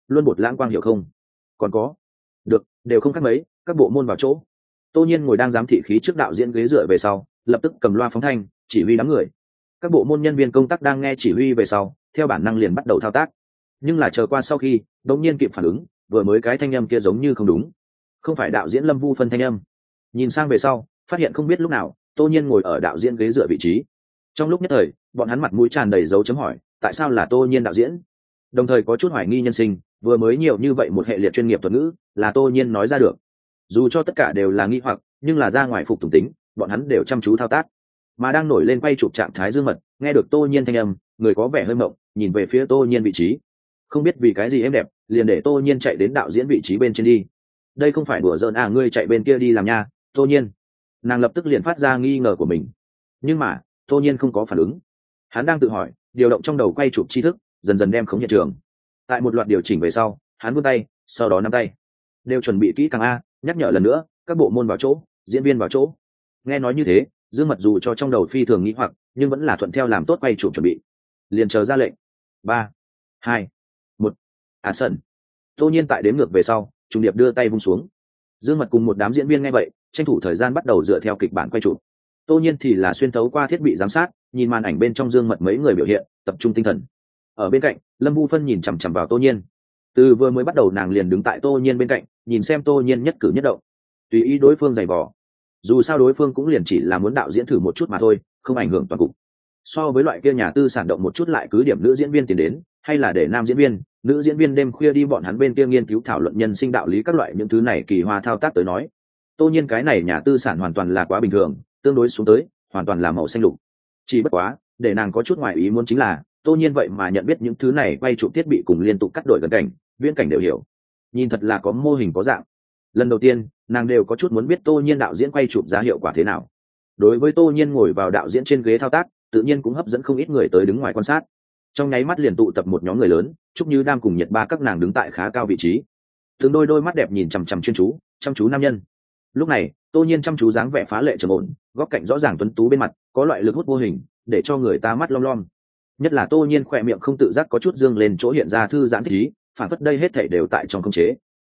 luôn bột lãng quang hiểu không? Còn có, được, đều không khác mấy, các bộ môn vào chỗ. Tô Nhiên ngồi đang giám thị khí trước đạo diễn ghế dựa về sau, lập tức cầm loa phóng thanh, chỉ huy đám người. Các bộ môn nhân viên công tác đang nghe chỉ huy về sau, theo bản năng liền bắt đầu thao tác. Nhưng là chờ qua sau khi, đột nhiên kịp phản ứng, vừa mới cái thanh âm kia giống như không đúng, không phải đạo diễn Lâm Vu Phân thanh âm. Nhìn sang về sau, phát hiện không biết lúc nào, Tô Nhiên ngồi ở đạo diễn ghế dựa vị trí. Trong lúc nhất thời, bọn hắn mặt mũi tràn đầy dấu chấm hỏi, tại sao là Tô Nhiên đạo diễn? Đồng thời có chút hoài nghi nhân sinh, vừa mới nhiều như vậy một hệ liệt chuyên nghiệp thuật ngữ, là Tô Nhiên nói ra được. Dù cho tất cả đều là nghi hoặc, nhưng là ra ngoài phục tùng tính, bọn hắn đều chăm chú thao tác. Mà đang nổi lên quay chụp trạng thái Dương Mật, nghe được Tô Nhiên thanh âm, người có vẻ hơi mộng, nhìn về phía Tô Nhiên vị trí. Không biết vì cái gì em đẹp, liền để Tô Nhiên chạy đến đạo diễn vị trí bên trên đi. Đây không phải đùa giỡn à, ngươi chạy bên kia đi làm nha, Tô Nhiên. Nàng lập tức liền phát ra nghi ngờ của mình. Nhưng mà, Tô Nhiên không có phản ứng. Hắn đang tự hỏi, điều động trong đầu quay chụp tri thức, dần dần đem khống hiện trường. Tại một loạt điều chỉnh về sau, hắn vươn tay, sau đó nắm tay. Đều chuẩn bị kỹ càng a, nhắc nhở lần nữa, các bộ môn vào chỗ, diễn viên vào chỗ. Nghe nói như thế, Dương Mật dù cho trong đầu phi thường nghĩ hoặc, nhưng vẫn là thuận theo làm tốt quay chụp chuẩn bị. Liền chờ ra lệnh. Ba, hai, một. À sân. Tô Nhiên tại đếm ngược về sau, trùng điệp đưa tay vung xuống. Dương Mật cùng một đám diễn viên nghe vậy, tranh thủ thời gian bắt đầu dựa theo kịch bản quay chụp. Tô Nhiên thì là xuyên thấu qua thiết bị giám sát, nhìn màn ảnh bên trong Dương Mật mấy người biểu hiện, tập trung tinh thần. Ở bên cạnh, Lâm Vu Phân nhìn chằm chằm vào Tô Nhiên. Từ vừa mới bắt đầu nàng liền đứng tại Tô Nhiên bên cạnh, nhìn xem Tô Nhiên nhất cử nhất động, tùy ý đối phương giày vò. Dù sao đối phương cũng liền chỉ là muốn đạo diễn thử một chút mà thôi, không ảnh hưởng toàn cục. So với loại kia nhà tư sản động một chút lại cứ điểm nữ diễn viên tiền đến, hay là để nam diễn viên, nữ diễn viên đêm khuya đi bọn hắn bên kia nghiên cứu thảo luận nhân sinh đạo lý các loại những thứ này kỳ hoa thao tác tới nói, Tô Nhiên cái này nhà tư sản hoàn toàn là quá bình thường, tương đối xuống tới, hoàn toàn là màu xanh lục. Chỉ bất quá, để nàng có chút ngoài ý muốn chính là, Tô Nhiên vậy mà nhận biết những thứ này quay chụp thiết bị cùng liên tục cắt đổi gần cảnh, viễn cảnh đều hiểu. Nhìn thật là có mô hình có dạng. Lần đầu tiên, nàng đều có chút muốn biết Tô Nhiên đạo diễn quay chụp giá hiệu quả thế nào. Đối với Tô Nhiên ngồi vào đạo diễn trên ghế thao tác, tự nhiên cũng hấp dẫn không ít người tới đứng ngoài quan sát. Trong nháy mắt liền tụ tập một nhóm người lớn, chúc như Đam cùng Nhật Ba các nàng đứng tại khá cao vị trí. Từng đôi đôi mắt đẹp nhìn chằm chằm chuyên chú, chăm chú nam nhân. Lúc này, Tô Nhiên chăm chú dáng vẻ phá lệ trầm ổn, góc cạnh rõ ràng tuấn tú bên mặt, có loại lực hút vô hình, để cho người ta mắt long lom. Nhất là Tô Nhiên khỏe miệng không tự giác có chút dương lên chỗ hiện ra thư giãn thích ý, phản phất đây hết thảy đều tại trong khống chế.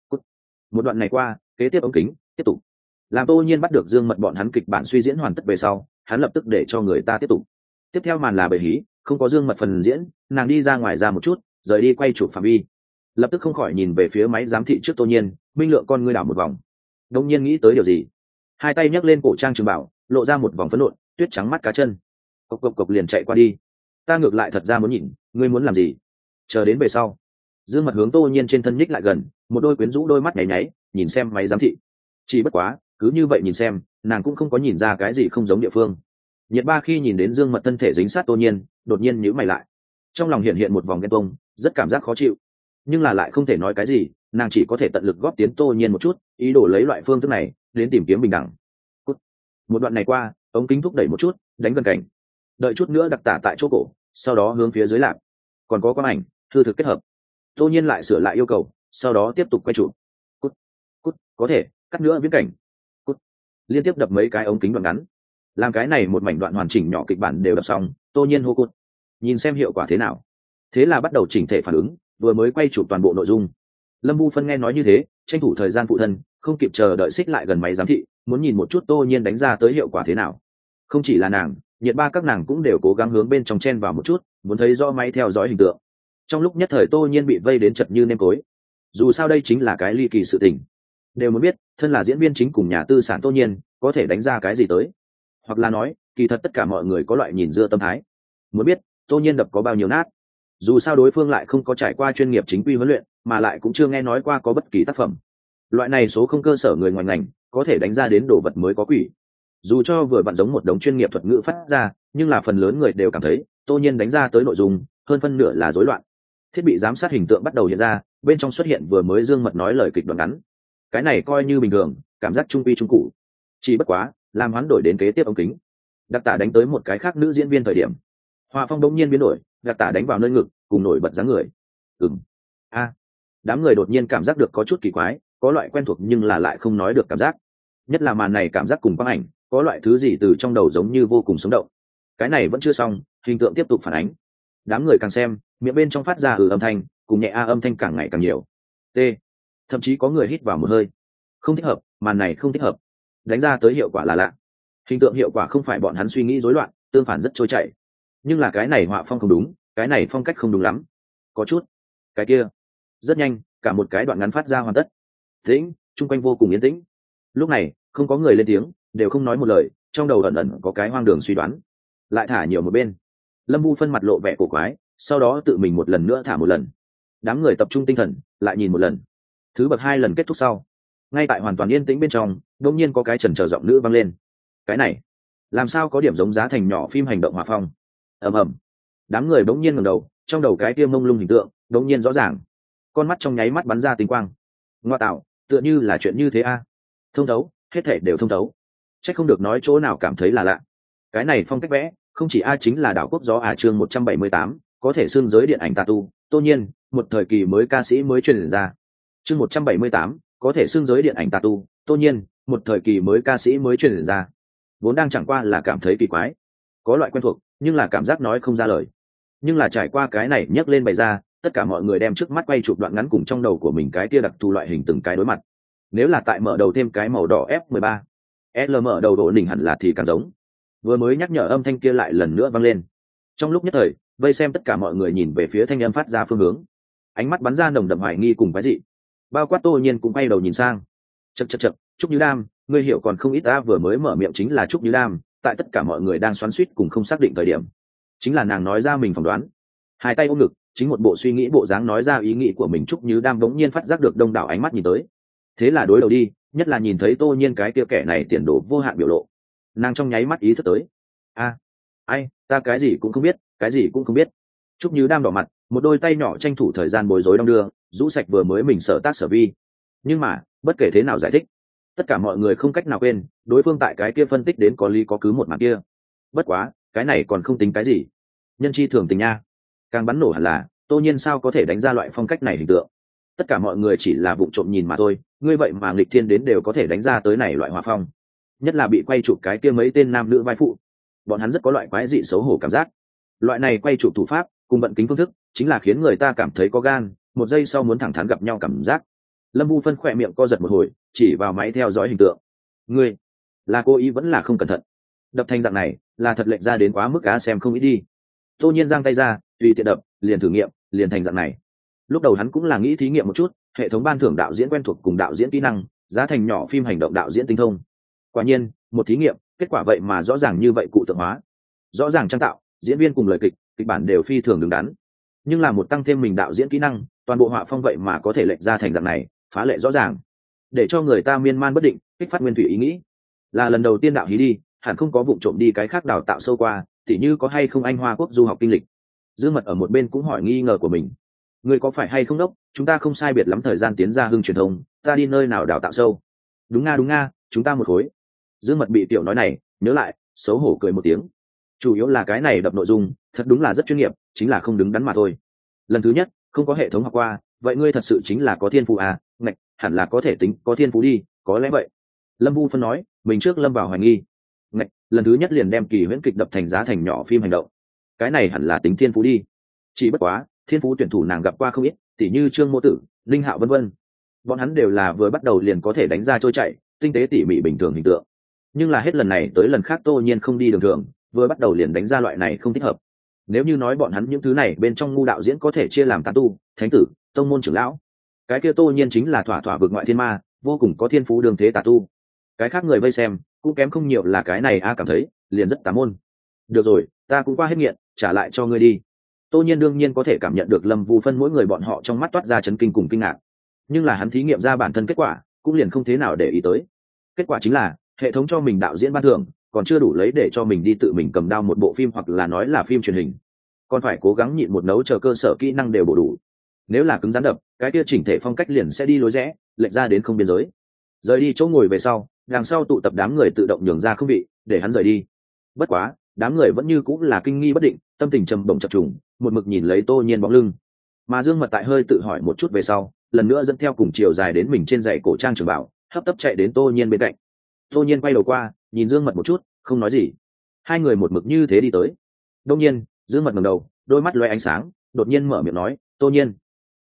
Một đoạn này qua, kế tiếp ống kính, tiếp tục. Làm Tô Nhiên bắt được Dương Mật bọn hắn kịch bản suy diễn hoàn tất về sau, hắn lập tức để cho người ta tiếp tục. Tiếp theo màn là bầy hí, không có Dương Mật phần diễn, nàng đi ra ngoài ra một chút, rời đi quay chụp phạm vi. Lập tức không khỏi nhìn về phía máy giám thị trước Tô Nhiên, minh lượng con ngươi đảo một vòng. Đông nhiên nghĩ tới điều gì, hai tay nhấc lên cổ trang trường bảo, lộ ra một vòng phấn nộn, tuyết trắng mắt cá chân. Cộc cộc cộc liền chạy qua đi. Ta ngược lại thật ra muốn nhìn, ngươi muốn làm gì? Chờ đến về sau, Dương Mật hướng Tô Nhiên trên thân nhích lại gần, một đôi quyến rũ đôi mắt nháy nháy, nhìn xem máy giám thị. Chỉ bất quá, cứ như vậy nhìn xem, nàng cũng không có nhìn ra cái gì không giống địa phương. Nhiệt Ba khi nhìn đến Dương Mật thân thể dính sát Tô Nhiên, đột nhiên nhíu mày lại. Trong lòng hiện hiện một vòng ghen tuông, rất cảm giác khó chịu. Nhưng là lại không thể nói cái gì, nàng chỉ có thể tận lực góp tiến Tô Nhiên một chút, ý đồ lấy loại phương thức này đến tìm kiếm bình đẳng. Cút. Một đoạn này qua, ống kính thúc đẩy một chút, đánh gần cảnh. Đợi chút nữa đặc tả tại chỗ cổ, sau đó hướng phía dưới lạc. Còn có quang ảnh, thư thực kết hợp. Tô Nhiên lại sửa lại yêu cầu, sau đó tiếp tục quay chụp. Cút. Cút, có thể, cắt nữa viễn cảnh. Cút. Liên tiếp đập mấy cái ống kính đoạn ngắn. Làm cái này một mảnh đoạn hoàn chỉnh nhỏ kịch bản đều đập xong, Tô Nhiên hô cút. Nhìn xem hiệu quả thế nào. Thế là bắt đầu chỉnh thể phản ứng, vừa mới quay chụp toàn bộ nội dung. Lâm Vu Phân nghe nói như thế, tranh thủ thời gian phụ thân, không kịp chờ đợi xích lại gần máy giám thị, muốn nhìn một chút Tô Nhiên đánh ra tới hiệu quả thế nào. Không chỉ là nàng, Nhiệt Ba các nàng cũng đều cố gắng hướng bên trong chen vào một chút, muốn thấy rõ máy theo dõi hình tượng. Trong lúc nhất thời Tô Nhiên bị vây đến chật như nêm tối. Dù sao đây chính là cái ly kỳ sự tình, đều muốn biết thân là diễn viên chính cùng nhà tư sản Tô Nhiên có thể đánh ra cái gì tới, hoặc là nói kỳ thật tất cả mọi người có loại nhìn dưa tâm thái, muốn biết Tô Nhiên đập có bao nhiêu nát. Dù sao đối phương lại không có trải qua chuyên nghiệp chính quy huấn luyện, mà lại cũng chưa nghe nói qua có bất kỳ tác phẩm. Loại này số không cơ sở người ngoài ngành có thể đánh ra đến đồ vật mới có quỷ. Dù cho vừa vặn giống một đống chuyên nghiệp thuật ngữ phát ra, nhưng là phần lớn người đều cảm thấy Tô Nhiên đánh ra tới nội dung hơn phân nửa là rối loạn. Thiết bị giám sát hình tượng bắt đầu hiện ra, bên trong xuất hiện vừa mới Dương Mật nói lời kịch đoạn ngắn. Cái này coi như bình thường, cảm giác trung quy trung cụ. Chỉ bất quá, làm hắn đổi đến kế tiếp ống kính. Đặc tả đánh tới một cái khác nữ diễn viên thời điểm, Hoa phong đống nhiên biến đổi, đặc tả đánh vào nơi ngực, cùng nổi bật dáng người. Ừm. A. Đám người đột nhiên cảm giác được có chút kỳ quái, có loại quen thuộc nhưng là lại không nói được cảm giác. Nhất là màn này cảm giác cùng quang ảnh, có loại thứ gì từ trong đầu giống như vô cùng sống động. Cái này vẫn chưa xong, hình tượng tiếp tục phản ánh. Đám người càng xem, miệng bên trong phát ra ừ âm thanh, cùng nhẹ a âm thanh càng ngày càng nhiều. T. Thậm chí có người hít vào một hơi. Không thích hợp, màn này không thích hợp. Đánh ra tới hiệu quả là lạ. Hình tượng hiệu quả không phải bọn hắn suy nghĩ rối loạn, tương phản rất trôi chảy. Nhưng là cái này họa phong không đúng, cái này phong cách không đúng lắm. Có chút. Cái kia. Rất nhanh, cả một cái đoạn ngắn phát ra hoàn tất. Tĩnh, chung quanh vô cùng yên tĩnh. Lúc này, không có người lên tiếng, đều không nói một lời, trong đầu ẩn ẩn có cái hoang đường suy đoán. Lại thả nhiều một bên. Lâm Vu phân mặt lộ vẻ cổ quái, sau đó tự mình một lần nữa thả một lần. Đám người tập trung tinh thần, lại nhìn một lần. Thứ bậc hai lần kết thúc sau, ngay tại hoàn toàn yên tĩnh bên trong, đột nhiên có cái chần chờ giọng nữ vang lên. Cái này, làm sao có điểm giống giá thành nhỏ phim hành động hỏa phong? Ầm ầm. Đám người bỗng nhiên ngẩng đầu, trong đầu cái kia mông lung hình tượng, bỗng nhiên rõ ràng. Con mắt trong nháy mắt bắn ra tinh quang. Ngoa tạo, tựa như là chuyện như thế a. Thông thấu, hết thảy đều thông thấu. Chắc không được nói chỗ nào cảm thấy là lạ. Cái này phong cách vẽ, không chỉ a chính là đảo quốc gió à chương một trăm bảy mươi tám, có thể xương giới điện ảnh tà tu, Tô Nhiên, một thời kỳ mới ca sĩ mới truyền ra. Chương một trăm bảy mươi tám, có thể xương giới điện ảnh tà tu, Tô Nhiên, một thời kỳ mới ca sĩ mới truyền ra. Vốn đang chẳng qua là cảm thấy kỳ quái, có loại quen thuộc, nhưng là cảm giác nói không ra lời. Nhưng là trải qua cái này nhấc lên bày ra, tất cả mọi người đem trước mắt quay chụp đoạn ngắn cùng trong đầu của mình cái kia đặc thù loại hình từng cái đối mặt. Nếu là tại mở đầu thêm cái màu đỏ F mười ba, L mở đầu độ đỉnh hẳn là thì càng giống. Vừa mới nhắc nhở âm thanh kia lại lần nữa vang lên. Trong lúc nhất thời, vây xem tất cả mọi người nhìn về phía thanh âm phát ra phương hướng, ánh mắt bắn ra nồng đậm hoài nghi cùng cái gì. Bao quát Tô Nhiên cũng quay đầu nhìn sang. Chậc chậc chậc, Trúc Như Đam, ngươi hiểu còn không ít ta vừa mới mở miệng chính là Trúc Như Đam, tại tất cả mọi người đang xoắn xuýt cùng không xác định thời điểm, chính là nàng nói ra mình phỏng đoán. Hai tay ôm ngực, chính một bộ suy nghĩ bộ dáng nói ra ý nghĩ của mình. Trúc Như Đam bỗng nhiên phát giác được đông đảo ánh mắt nhìn tới. Thế là đối đầu đi, nhất là nhìn thấy Tô Nhiên cái kia kẻ này tiền đồ vô hạn biểu lộ, nàng trong nháy mắt ý thức tới. A, ai, ta cái gì cũng không biết, cái gì cũng không biết. Trúc Như Đam đỏ mặt, một đôi tay nhỏ tranh thủ thời gian bối rối đong đưa, rũ sạch vừa mới mình sở tác sở vi. Nhưng mà, bất kể thế nào giải thích, tất cả mọi người không cách nào quên, đối phương tại cái kia phân tích đến có lý có cứ một mặt kia. Bất quá, cái này còn không tính cái gì. Nhân chi thường tình nha. Càng bắn nổ hẳn là, Tô Nhiên sao có thể đánh ra loại phong cách này hình tượng. Tất cả mọi người chỉ là vụng trộm nhìn mà thôi, ngươi vậy mà nghịch thiên đến đều có thể đánh ra tới này loại hỏa phong. Nhất là bị quay chụp cái kia mấy tên nam nữ vai phụ, bọn hắn rất có loại quái dị xấu hổ cảm giác. Loại này quay chụp thủ pháp cùng vận kính phương thức chính là khiến người ta cảm thấy có gan, một giây sau muốn thẳng thắn gặp nhau cảm giác. Lâm Vu phân khỏe miệng co giật một hồi, chỉ vào máy theo dõi hình tượng. Ngươi là cố ý vẫn là không cẩn thận? Đập thành dạng này là thật lệnh ra đến quá mức cá xem không ít đi. Tô Nhiên giang tay ra, tùy tiện đập, liền thử nghiệm, liền thành dạng này. Lúc đầu hắn cũng là nghĩ thí nghiệm một chút, hệ thống ban thưởng đạo diễn quen thuộc cùng đạo diễn kỹ năng, giá thành nhỏ phim hành động đạo diễn tinh thông. Quả nhiên, một thí nghiệm, kết quả vậy mà rõ ràng như vậy cụ tượng hóa. Rõ ràng trang tạo, diễn viên cùng lời kịch, kịch bản đều phi thường đứng đắn. Nhưng là một tăng thêm mình đạo diễn kỹ năng, toàn bộ họa phong vậy mà có thể lệch ra thành dạng này, phá lệ rõ ràng, để cho người ta miên man bất định, kích phát nguyên thủy ý nghĩ. Là lần đầu tiên đạo hí đi, hẳn không có vụ trộm đi cái khác đào tạo sâu qua, tỉ như có hay không anh Hoa Quốc du học kinh lịch. Dương Mật ở một bên cũng hỏi nghi ngờ của mình. Người có phải hay không đốc, chúng ta không sai biệt lắm thời gian tiến ra hưng truyền thông, ta đi nơi nào đào tạo sâu? Đúng nga đúng nga, chúng ta một khối. Dương Mật bị tiểu nói này nhớ lại, xấu hổ cười một tiếng. Chủ yếu là cái này đập nội dung thật đúng là rất chuyên nghiệp, chính là không đứng đắn mà thôi. Lần thứ nhất không có hệ thống học qua, vậy ngươi thật sự chính là có thiên phú à? Ngạch, hẳn là có thể tính có thiên phú đi, có lẽ vậy. Lâm Vu phân nói, mình trước lâm vào hoài nghi. Ngạch, lần thứ nhất liền đem kỳ huyễn kịch đập thành giá thành nhỏ phim hành động, cái này hẳn là tính thiên phú đi. Chỉ bất quá thiên phú tuyển thủ nàng gặp qua không ít, tỉ như Trương Mô Tử, Linh Hạo vân vân. Bọn hắn đều là vừa bắt đầu liền có thể đánh ra trôi chảy, tinh tế tỉ mỉ bình thường hình tượng. Nhưng là hết lần này tới lần khác Tô Nhiên không đi đường thường, vừa bắt đầu liền đánh ra loại này không thích hợp. Nếu như nói bọn hắn những thứ này bên trong ngu đạo diễn có thể chia làm tán tu, thánh tử, tông môn trưởng lão, cái kia Tô Nhiên chính là thỏa thỏa vượt ngoại thiên ma, vô cùng có thiên phú đường thế tà tu. Cái khác người vây xem cũng kém không nhiều là cái này a cảm thấy liền rất tà môn. Được rồi, ta cũng qua hết nghiện, trả lại cho ngươi đi. Tô Nhiên đương nhiên có thể cảm nhận được Lâm Vu phân mỗi người bọn họ trong mắt toát ra chấn kinh cùng kinh ngạc, nhưng là hắn thí nghiệm ra bản thân kết quả cũng liền không thế nào để ý tới. Kết quả chính là hệ thống cho mình đạo diễn ban thưởng còn chưa đủ lấy để cho mình đi tự mình cầm đao một bộ phim hoặc là nói là phim truyền hình, còn phải cố gắng nhịn một nấu chờ cơ sở kỹ năng đều bổ đủ. Nếu là cứng rắn đập, cái kia chỉnh thể phong cách liền sẽ đi lối rẽ, lệch ra đến không biên giới. Rời đi chỗ ngồi về sau, đằng sau tụ tập đám người tự động nhường ra không vị để hắn rời đi. Bất quá đám người vẫn như cũng là kinh nghi bất định, tâm tình trầm bổng chập trùng, một mực nhìn lấy Tô Nhiên bóng lưng. Mà Dương Mật tại hơi tự hỏi một chút về sau, lần nữa dẫn theo cùng chiều dài đến mình trên giày cổ trang trường bảo, hấp tấp chạy đến Tô Nhiên bên cạnh. Tô Nhiên quay đầu qua, nhìn Dương Mật một chút, không nói gì. Hai người một mực như thế đi tới. Đột nhiên, Dương Mật ngẩng đầu, đôi mắt lóe ánh sáng, đột nhiên mở miệng nói, "Tô Nhiên."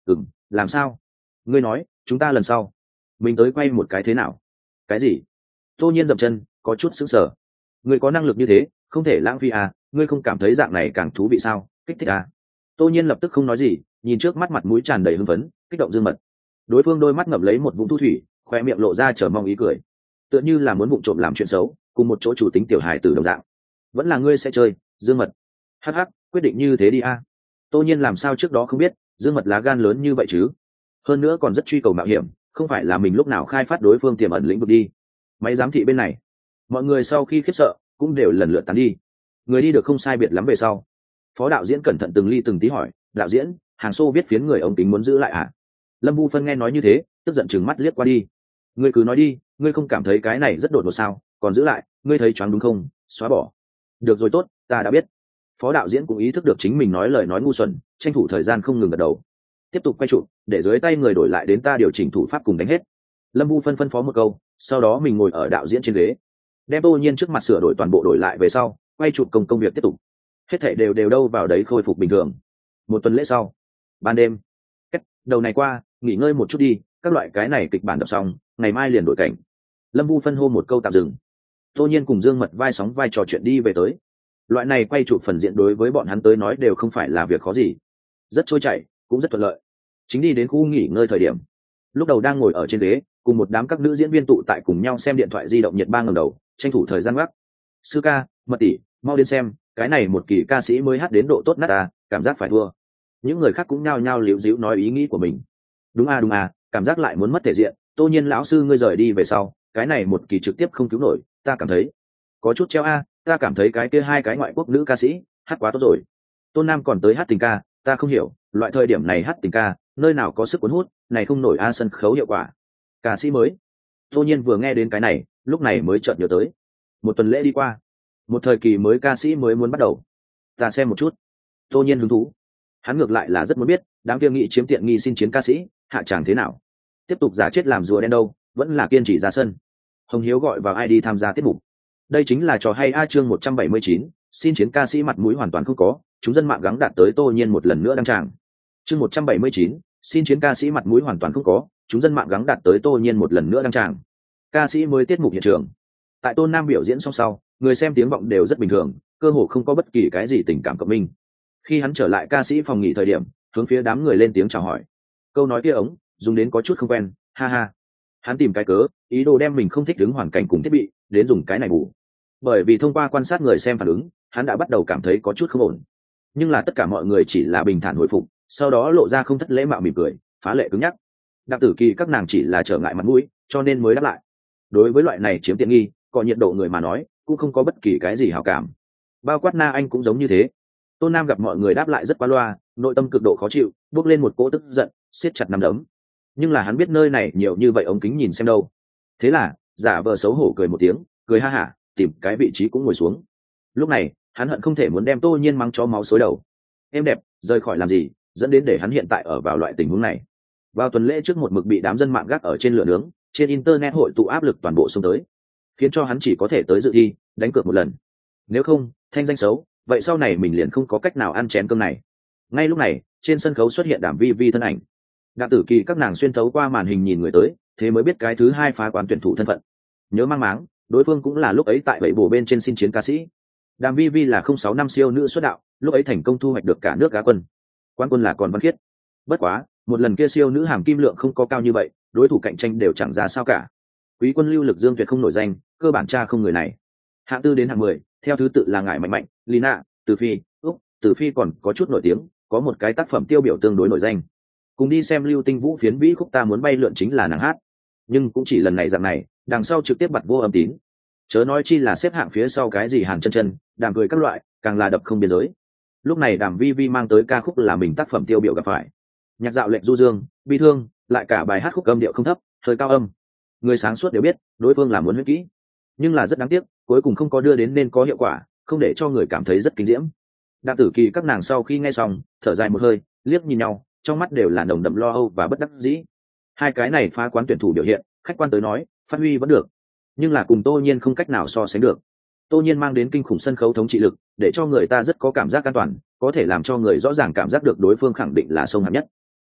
ừm làm sao? Ngươi nói chúng ta lần sau mình tới quay một cái thế nào? Cái gì? Tô nhiên dậm chân có chút sững sờ. Ngươi có năng lực như thế không thể lãng phí à, ngươi không cảm thấy dạng này càng thú vị sao? Kích thích à? Tô nhiên lập tức không nói gì, nhìn trước mắt mặt mũi tràn đầy hưng phấn kích động dương mật. Đối phương đôi mắt ngập lấy một vũng thu thủy, khoe miệng lộ ra chờ mong ý cười, tựa như là muốn vụng trộm làm chuyện xấu, cùng một chỗ chủ tính tiểu hài từ đồng dạng. Vẫn là ngươi sẽ chơi dương mật? Hắc hắc, quyết định như thế đi a. Tô nhiên làm sao trước đó không biết dương mật lá gan lớn như vậy chứ, hơn nữa còn rất truy cầu mạo hiểm, không phải là mình lúc nào khai phát đối phương tiềm ẩn lĩnh vực đi. Máy giám thị bên này mọi người sau khi khiếp sợ cũng đều lần lượt tán đi. Người đi được không sai biệt lắm về sau, phó đạo diễn cẩn thận từng ly từng tí hỏi đạo diễn, hàng xô viết phiến người ống kính muốn giữ lại à? Lâm Vu Phân nghe nói như thế tức giận chừng mắt liếc qua đi. Ngươi cứ nói đi, ngươi không cảm thấy cái này rất đột ngột sao? Còn giữ lại, ngươi thấy choáng đúng không? Xóa bỏ. Được rồi, tốt, ta đã biết. Phó đạo diễn cũng ý thức được chính mình nói lời nói ngu xuẩn, tranh thủ thời gian không ngừng gật đầu. Tiếp tục quay chụp, để dưới tay người đổi lại đến ta điều chỉnh thủ pháp cùng đánh hết. Lâm Vu Phân phân phó một câu, sau đó mình ngồi ở đạo diễn trên ghế, đem Tô Nhiên trước mặt sửa đổi toàn bộ đổi lại về sau, quay chụp công công việc tiếp tục. Hết thảy đều đều đâu vào đấy khôi phục bình thường. Một tuần lễ sau, ban đêm, cách đầu này qua, nghỉ ngơi một chút đi, các loại cái này kịch bản đọc xong, ngày mai liền đổi cảnh. Lâm Vu Phân hô một câu tạm dừng. Tô Nhiên cùng Dương Mật vai sóng vai trò chuyện đi về tới. Loại này quay chụp phần diện đối với bọn hắn tới nói đều không phải là việc khó gì, rất trôi chảy, cũng rất thuận lợi. Chính đi đến khu nghỉ ngơi thời điểm, lúc đầu đang ngồi ở trên ghế cùng một đám các nữ diễn viên tụ tại cùng nhau xem điện thoại di động nhiệt ba ngẩng đầu, tranh thủ thời gian gác. Sư ca, Mật tỷ, mau đến xem, cái này một kỳ ca sĩ mới hát đến độ tốt nát à, cảm giác phải thua. Những người khác cũng nhao nhao liễu díu nói ý nghĩ của mình. Đúng à đúng à, cảm giác lại muốn mất thể diện. Tô Nhiên lão sư ngươi rời đi về sau, cái này một kỳ trực tiếp không cứu nổi, ta cảm thấy có chút treo a. Ta cảm thấy cái kia hai cái ngoại quốc nữ ca sĩ hát quá tốt rồi. Tôn Nam còn tới hát tình ca, ta không hiểu loại thời điểm này hát tình ca nơi nào có sức cuốn hút, này không nổi a sân khấu hiệu quả. Ca sĩ mới. Tô Nhiên vừa nghe đến cái này lúc này mới chợt nhớ tới, một tuần lễ đi qua, một thời kỳ mới ca sĩ mới muốn bắt đầu. Ta xem một chút. Tô Nhiên hứng thú, hắn ngược lại là rất muốn biết đám kia nghị chiếm tiện nghi xin chiến ca sĩ hạ tràng thế nào, tiếp tục giả chết làm rùa đen đâu vẫn là kiên trì ra sân. Hồng Hiếu gọi vào ai đi tham gia tiết mục. Đây chính là trò hay a. Chương một trăm bảy mươi chín, xin chiến ca sĩ mặt mũi hoàn toàn không có, chúng dân mạng gắng đạt tới Tô Nhiên một lần nữa đăng tràng. Chương một trăm bảy mươi chín, xin chiến ca sĩ mặt mũi hoàn toàn không có, chúng dân mạng gắng đạt tới Tô Nhiên một lần nữa đăng tràng. Ca sĩ mới tiết mục hiện trường. Tại Tôn Nam biểu diễn xong sau, người xem tiếng vọng đều rất bình thường, cơ hồ không có bất kỳ cái gì tình cảm cộng minh. Khi hắn trở lại ca sĩ phòng nghỉ thời điểm, hướng phía đám người lên tiếng chào hỏi. Câu nói kia ống dùng đến có chút không quen, ha ha. Hắn tìm cái cớ, ý đồ đem mình không thích ứng hoàn cảnh cùng thiết bị đến dùng cái này bù. Bởi vì thông qua quan sát người xem phản ứng, hắn đã bắt đầu cảm thấy có chút không ổn. Nhưng là tất cả mọi người chỉ là bình thản hồi phục, sau đó lộ ra không thất lễ mạo mỉm cười, phá lệ cứng nhắc. Đặng Tử Kỳ các nàng chỉ là trở ngại mặt mũi, cho nên mới đáp lại. Đối với loại này chiếm tiện nghi, có nhiệt độ người mà nói, cũng không có bất kỳ cái gì hảo cảm. Bao quát Na Anh cũng giống như thế. Tôn Nam gặp mọi người đáp lại rất qua loa, nội tâm cực độ khó chịu, bước lên một cỗ tức giận, siết chặt nắm đấm. Nhưng là hắn biết nơi này nhiều như vậy ống kính nhìn xem đâu, thế là giả vờ xấu hổ cười một tiếng, cười ha hả, tìm cái vị trí cũng ngồi xuống. Lúc này hắn hận không thể muốn đem Tô Nhiên mắng cho máu xối đầu. Em đẹp, rời khỏi làm gì, dẫn đến để hắn hiện tại ở vào loại tình huống này. Vào tuần lễ trước một mực bị đám dân mạng gác ở trên lửa nướng, trên internet hội tụ áp lực toàn bộ xông tới, khiến cho hắn chỉ có thể tới dự thi, đánh cược một lần. Nếu không, thanh danh xấu, vậy sau này mình liền không có cách nào ăn chén cơm này. Ngay lúc này, trên sân khấu xuất hiện Đàm Vi Vi thân ảnh. Đặng Tử Kỳ các nàng xuyên thấu qua màn hình nhìn người tới, thế mới biết cái thứ hai phá quán tuyển thủ thân phận. Nhớ mang máng, đối phương cũng là lúc ấy tại bảy bổ bên trên xin chiến ca sĩ. Đàm Vi Vi là không sáu năm siêu nữ xuất đạo, lúc ấy thành công thu hoạch được cả nước Á quân. Quán quân là còn Văn Khiết. Bất quá, một lần kia siêu nữ hàm kim lượng không có cao như vậy, đối thủ cạnh tranh đều chẳng ra sao cả. Quý quân lưu lực Dương Tuyệt không nổi danh, cơ bản tra không người này. Hạng tư đến hạng mười, theo thứ tự là Ngải Mạnh Mạnh, Lina, Từ Phi, Úc, Từ Phi còn có chút nổi tiếng, có một cái tác phẩm tiêu biểu tương đối nổi danh. Cùng đi xem Lưu Tinh Vũ phiến vĩ khúc ta muốn bay lượn chính là nàng hát, nhưng cũng chỉ lần này dạng này, đằng sau trực tiếp bật vô âm tín. Chớ nói chi là xếp hạng phía sau cái gì Hàn Chân Chân, Đàm cười các loại, càng là đập không biên giới. Lúc này Đàm Vi Vi mang tới ca khúc là mình tác phẩm tiêu biểu gặp phải. Nhạc dạo lệnh du dương, bi thương, lại cả bài hát khúc âm điệu không thấp, hơi cao âm. Người sáng suốt đều biết, đối phương là muốn huyết kỹ, nhưng là rất đáng tiếc, cuối cùng không có đưa đến nên có hiệu quả, không để cho người cảm thấy rất kinh diễm. Đặng Tử Kỳ các nàng sau khi nghe xong, thở dài một hơi, liếc nhìn nhau, trong mắt đều là nồng đậm lo âu và bất đắc dĩ. Hai cái này phá quán tuyển thủ biểu hiện, khách quan tới nói, phát huy vẫn được, nhưng là cùng Tô Nhiên không cách nào so sánh được. Tô Nhiên mang đến kinh khủng sân khấu thống trị lực, để cho người ta rất có cảm giác an toàn, có thể làm cho người rõ ràng cảm giác được đối phương khẳng định là sông hạng nhất.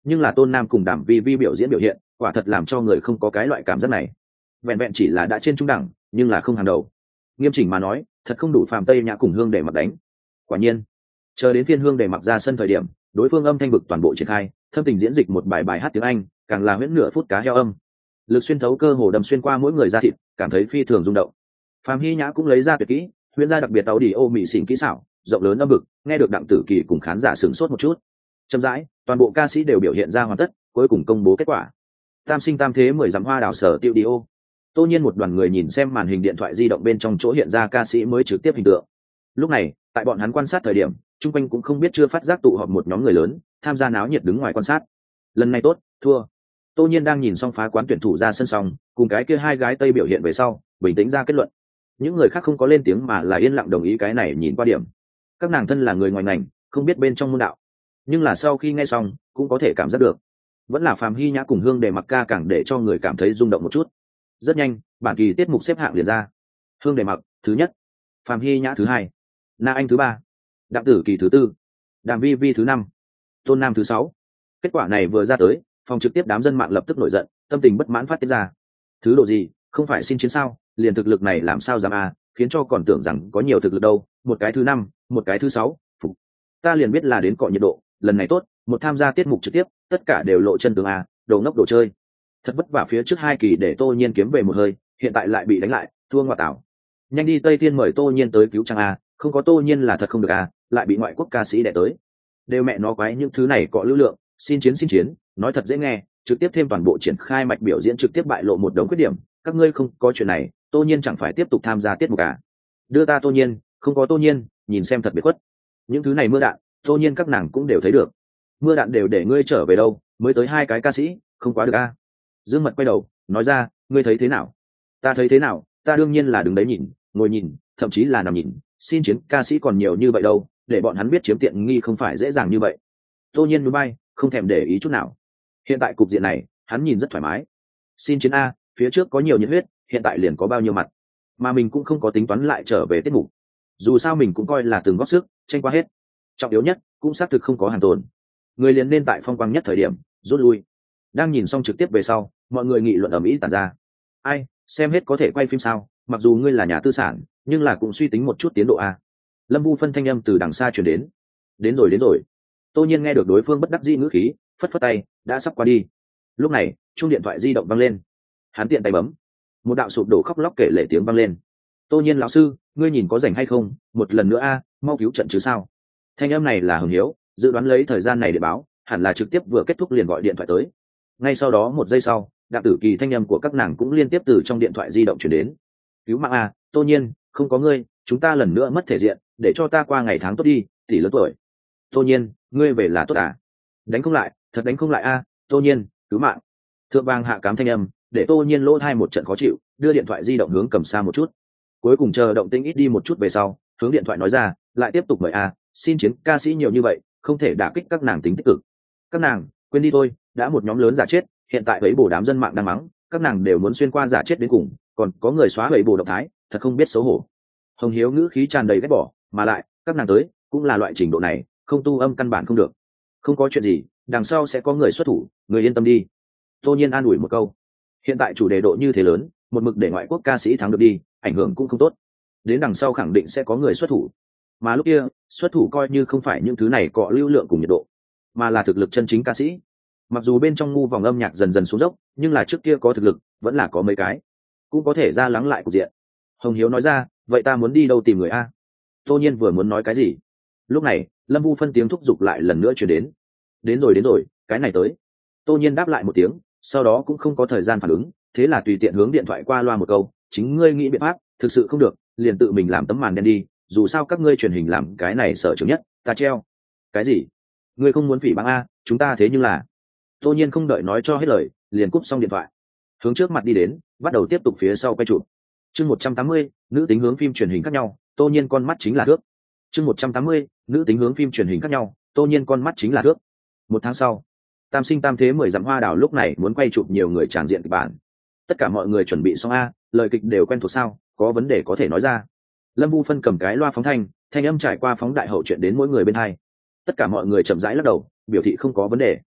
nhưng là Tôn Nam cùng Đàm Vi Vi biểu diễn biểu hiện quả thật làm cho người không có cái loại cảm giác này. Vẹn vẹn chỉ là đã trên trung đẳng nhưng là không hàng đầu. Nghiêm chỉnh mà nói thật không đủ Phạm Tây Nhã cùng Hương Để Mặc đánh. Quả nhiên chờ đến phiên Hương Để Mặc ra sân thời điểm, đối phương âm thanh vực toàn bộ triển khai, thâm tình diễn dịch một bài bài hát tiếng Anh, càng là huyễn nửa phút cá heo âm, lực xuyên thấu cơ hồ đâm xuyên qua mỗi người da thịt, cảm thấy phi thường rung động. Phạm Hy Nhã cũng lấy ra tuyệt kỹ, huyễn ra đặc biệt tấu đi ô mị xỉn kỹ xảo, rộng lớn âm vực, nghe được Đặng Tử Kỳ cùng khán giả sửng sốt một chút. Chậm rãi, toàn bộ ca sĩ đều biểu hiện ra hoàn tất, cuối cùng công bố kết quả. Tam sinh tam thế mười dặm hoa đảo sở tiêu đi ô. Tô nhiên một đoàn người nhìn xem màn hình điện thoại di động bên trong chỗ hiện ra ca sĩ mới trực tiếp hình tượng. Lúc này, tại bọn hắn quan sát thời điểm, chung quanh cũng không biết chưa phát giác tụ họp một nhóm người lớn, tham gia náo nhiệt đứng ngoài quan sát. Lần này tốt, thua. Tô nhiên đang nhìn xong phá quán tuyển thủ ra sân xong, cùng cái kia hai gái Tây biểu hiện về sau, bình tĩnh ra kết luận. Những người khác không có lên tiếng mà là yên lặng đồng ý cái này nhìn qua điểm. Các nàng thân là người ngoài ngành, không biết bên trong môn đạo, nhưng là sau khi nghe xong, cũng có thể cảm giác được. Vẫn là Phạm Hy Nhã cùng Hương Để Mặc ca càng để cho người cảm thấy rung động một chút. Rất nhanh, bản kỳ tiết mục xếp hạng liền ra. Hương Để Mặc thứ nhất, Phạm Hy Nhã thứ hai, Na Anh thứ ba, Đặng Tử Kỳ thứ tư, Đàm Vi Vi thứ năm, Tôn Nam thứ sáu. Kết quả này vừa ra tới, phòng trực tiếp đám dân mạng lập tức nổi giận, tâm tình bất mãn phát tiết ra. Thứ độ gì, không phải xin chiến sao, liền thực lực này làm sao dám à, khiến cho còn tưởng rằng có nhiều thực lực đâu, một cái thứ năm, một cái thứ sáu, phục. Ta liền biết là đến cọ nhiệt độ, lần này tốt, một tham gia tiết mục trực tiếp, tất cả đều lộ chân tướng à, đồ ngốc đồ chơi. Thật vất vả phía trước hai kỳ để Tô Nhiên kiếm về một hơi, hiện tại lại bị đánh lại, thua ngoại tảo. Nhanh đi Tây Thiên mời Tô Nhiên tới cứu trang à, không có Tô Nhiên là thật không được à, lại bị ngoại quốc ca sĩ đè tới. Đều mẹ nó quái những thứ này cọ lưu lượng, xin chiến xin chiến, nói thật dễ nghe, trực tiếp thêm toàn bộ triển khai mạch biểu diễn trực tiếp bại lộ một đống khuyết điểm, các ngươi không có chuyện này, Tô Nhiên chẳng phải tiếp tục tham gia tiết mục à? Đưa ta Tô Nhiên, không có Tô Nhiên, nhìn xem thật biệt khuất. Những thứ này mưa đạn, Tô Nhiên các nàng cũng đều thấy được. Mưa đạn đều để ngươi trở về đâu, mới tới hai cái ca sĩ, không quá được à? Dương Mật quay đầu, nói ra, ngươi thấy thế nào? Ta thấy thế nào? Ta đương nhiên là đứng đấy nhìn, ngồi nhìn, thậm chí là nằm nhìn, xin chiến ca sĩ còn nhiều như vậy đâu, để bọn hắn biết chiếm tiện nghi không phải dễ dàng như vậy. Tô Nhiên núi bay, không thèm để ý chút nào. Hiện tại cục diện này, hắn nhìn rất thoải mái. Xin chiến a, phía trước có nhiều nhiệt huyết, hiện tại liền có bao nhiêu mặt, mà mình cũng không có tính toán lại trở về tiết mục. Dù sao mình cũng coi là từng góp sức, tranh qua hết. Trọng yếu nhất, cũng xác thực không có hàng tồn. Người liền nên tại phong quang nhất thời điểm rút lui. Đang nhìn xong trực tiếp về sau, mọi người nghị luận ầm ĩ tản ra. Ai, xem hết có thể quay phim sao? Mặc dù ngươi là nhà tư sản, nhưng là cũng suy tính một chút tiến độ a. Lâm Vu phân thanh âm từ đằng xa truyền đến. Đến rồi đến rồi. Tô Nhiên nghe được đối phương bất đắc dĩ ngữ khí, phất phất tay, đã sắp qua đi. Lúc này, chuông điện thoại di động vang lên. Hắn tiện tay bấm, một đạo sụp đổ khóc lóc kể lể tiếng vang lên. Tô Nhiên lão sư, ngươi nhìn có rảnh hay không, một lần nữa a, mau cứu trận chứ sao? Thanh âm này là Hồng Hiếu, dự đoán lấy thời gian này để báo, hẳn là trực tiếp vừa kết thúc liền gọi điện thoại tới. Ngay sau đó một giây sau, Đặng Tử Kỳ thanh âm của các nàng cũng liên tiếp từ trong điện thoại di động truyền đến. Cứu mạng a, Tô Nhiên, không có ngươi, chúng ta lần nữa mất thể diện, để cho ta qua ngày tháng tốt đi, tỷ lớn tuổi. Tô Nhiên, ngươi về là tốt à? Đánh không lại, thật đánh không lại a, Tô Nhiên, cứu mạng. Thượng vang hạ cám thanh âm, để Tô Nhiên lỗ thai một trận khó chịu, đưa điện thoại di động hướng cầm xa một chút. Cuối cùng chờ động tĩnh ít đi một chút về sau, hướng điện thoại nói ra, lại tiếp tục mời a, xin chiến ca sĩ nhiều như vậy, không thể đả kích các nàng tính tích cực. Các nàng, quên đi thôi, đã một nhóm lớn giả chết, hiện tại ấy bổ đám dân mạng đang mắng, các nàng đều muốn xuyên qua giả chết đến cùng, còn có người xóa ấy bổ động thái, thật không biết xấu hổ. Hồng Hiếu ngữ khí tràn đầy ghét bỏ, mà lại, các nàng tới, cũng là loại trình độ này, không tu âm căn bản không được. Không có chuyện gì, đằng sau sẽ có người xuất thủ, người yên tâm đi. Tô Nhiên an ủi một câu. Hiện tại chủ đề độ như thế lớn, một mực để ngoại quốc ca sĩ thắng được đi, ảnh hưởng cũng không tốt. Đến đằng sau khẳng định sẽ có người xuất thủ. Mà lúc kia, xuất thủ coi như không phải những thứ này cọ lưu lượng cùng nhiệt độ, mà là thực lực chân chính ca sĩ. Mặc dù bên trong ngu vòng âm nhạc dần dần xuống dốc, nhưng là trước kia có thực lực, vẫn là có mấy cái, cũng có thể ra lắng lại cục diện. Hồng Hiếu nói ra, vậy ta muốn đi đâu tìm người a? Tô Nhiên vừa muốn nói cái gì, lúc này Lâm Vu phân tiếng thúc giục lại lần nữa truyền đến. Đến rồi đến rồi, cái này tới. Tô Nhiên đáp lại một tiếng, sau đó cũng không có thời gian phản ứng, thế là tùy tiện hướng điện thoại qua loa một câu, chính ngươi nghĩ biện pháp, thực sự không được, liền tự mình làm tấm màn đen đi, dù sao các ngươi truyền hình làm cái này sở trường nhất, ta treo. Cái gì? Ngươi không muốn phỉ báng a, chúng ta thế nhưng là. Tô Nhiên không đợi nói cho hết lời, liền cúp xong điện thoại, hướng trước mặt đi đến, bắt đầu tiếp tục phía sau quay chụp. Chương một trăm tám mươi, nữ tính hướng phim truyền hình khác nhau, Tô Nhiên con mắt chính là thước. Chương một trăm tám mươi, nữ tính hướng phim truyền hình khác nhau, Tô Nhiên con mắt chính là thước. Một tháng sau, Tam sinh tam thế mười dặm hoa đào lúc này muốn quay chụp nhiều người tràng diện kịch bản. Tất cả mọi người chuẩn bị xong a, lời kịch đều quen thuộc sao, có vấn đề có thể nói ra. Lâm Vu phân cầm cái loa phóng thanh, thanh âm trải qua phóng đại hậu chuyện đến mỗi người bên hai. Tất cả mọi người chậm rãi lắc đầu, biểu thị không có vấn đề.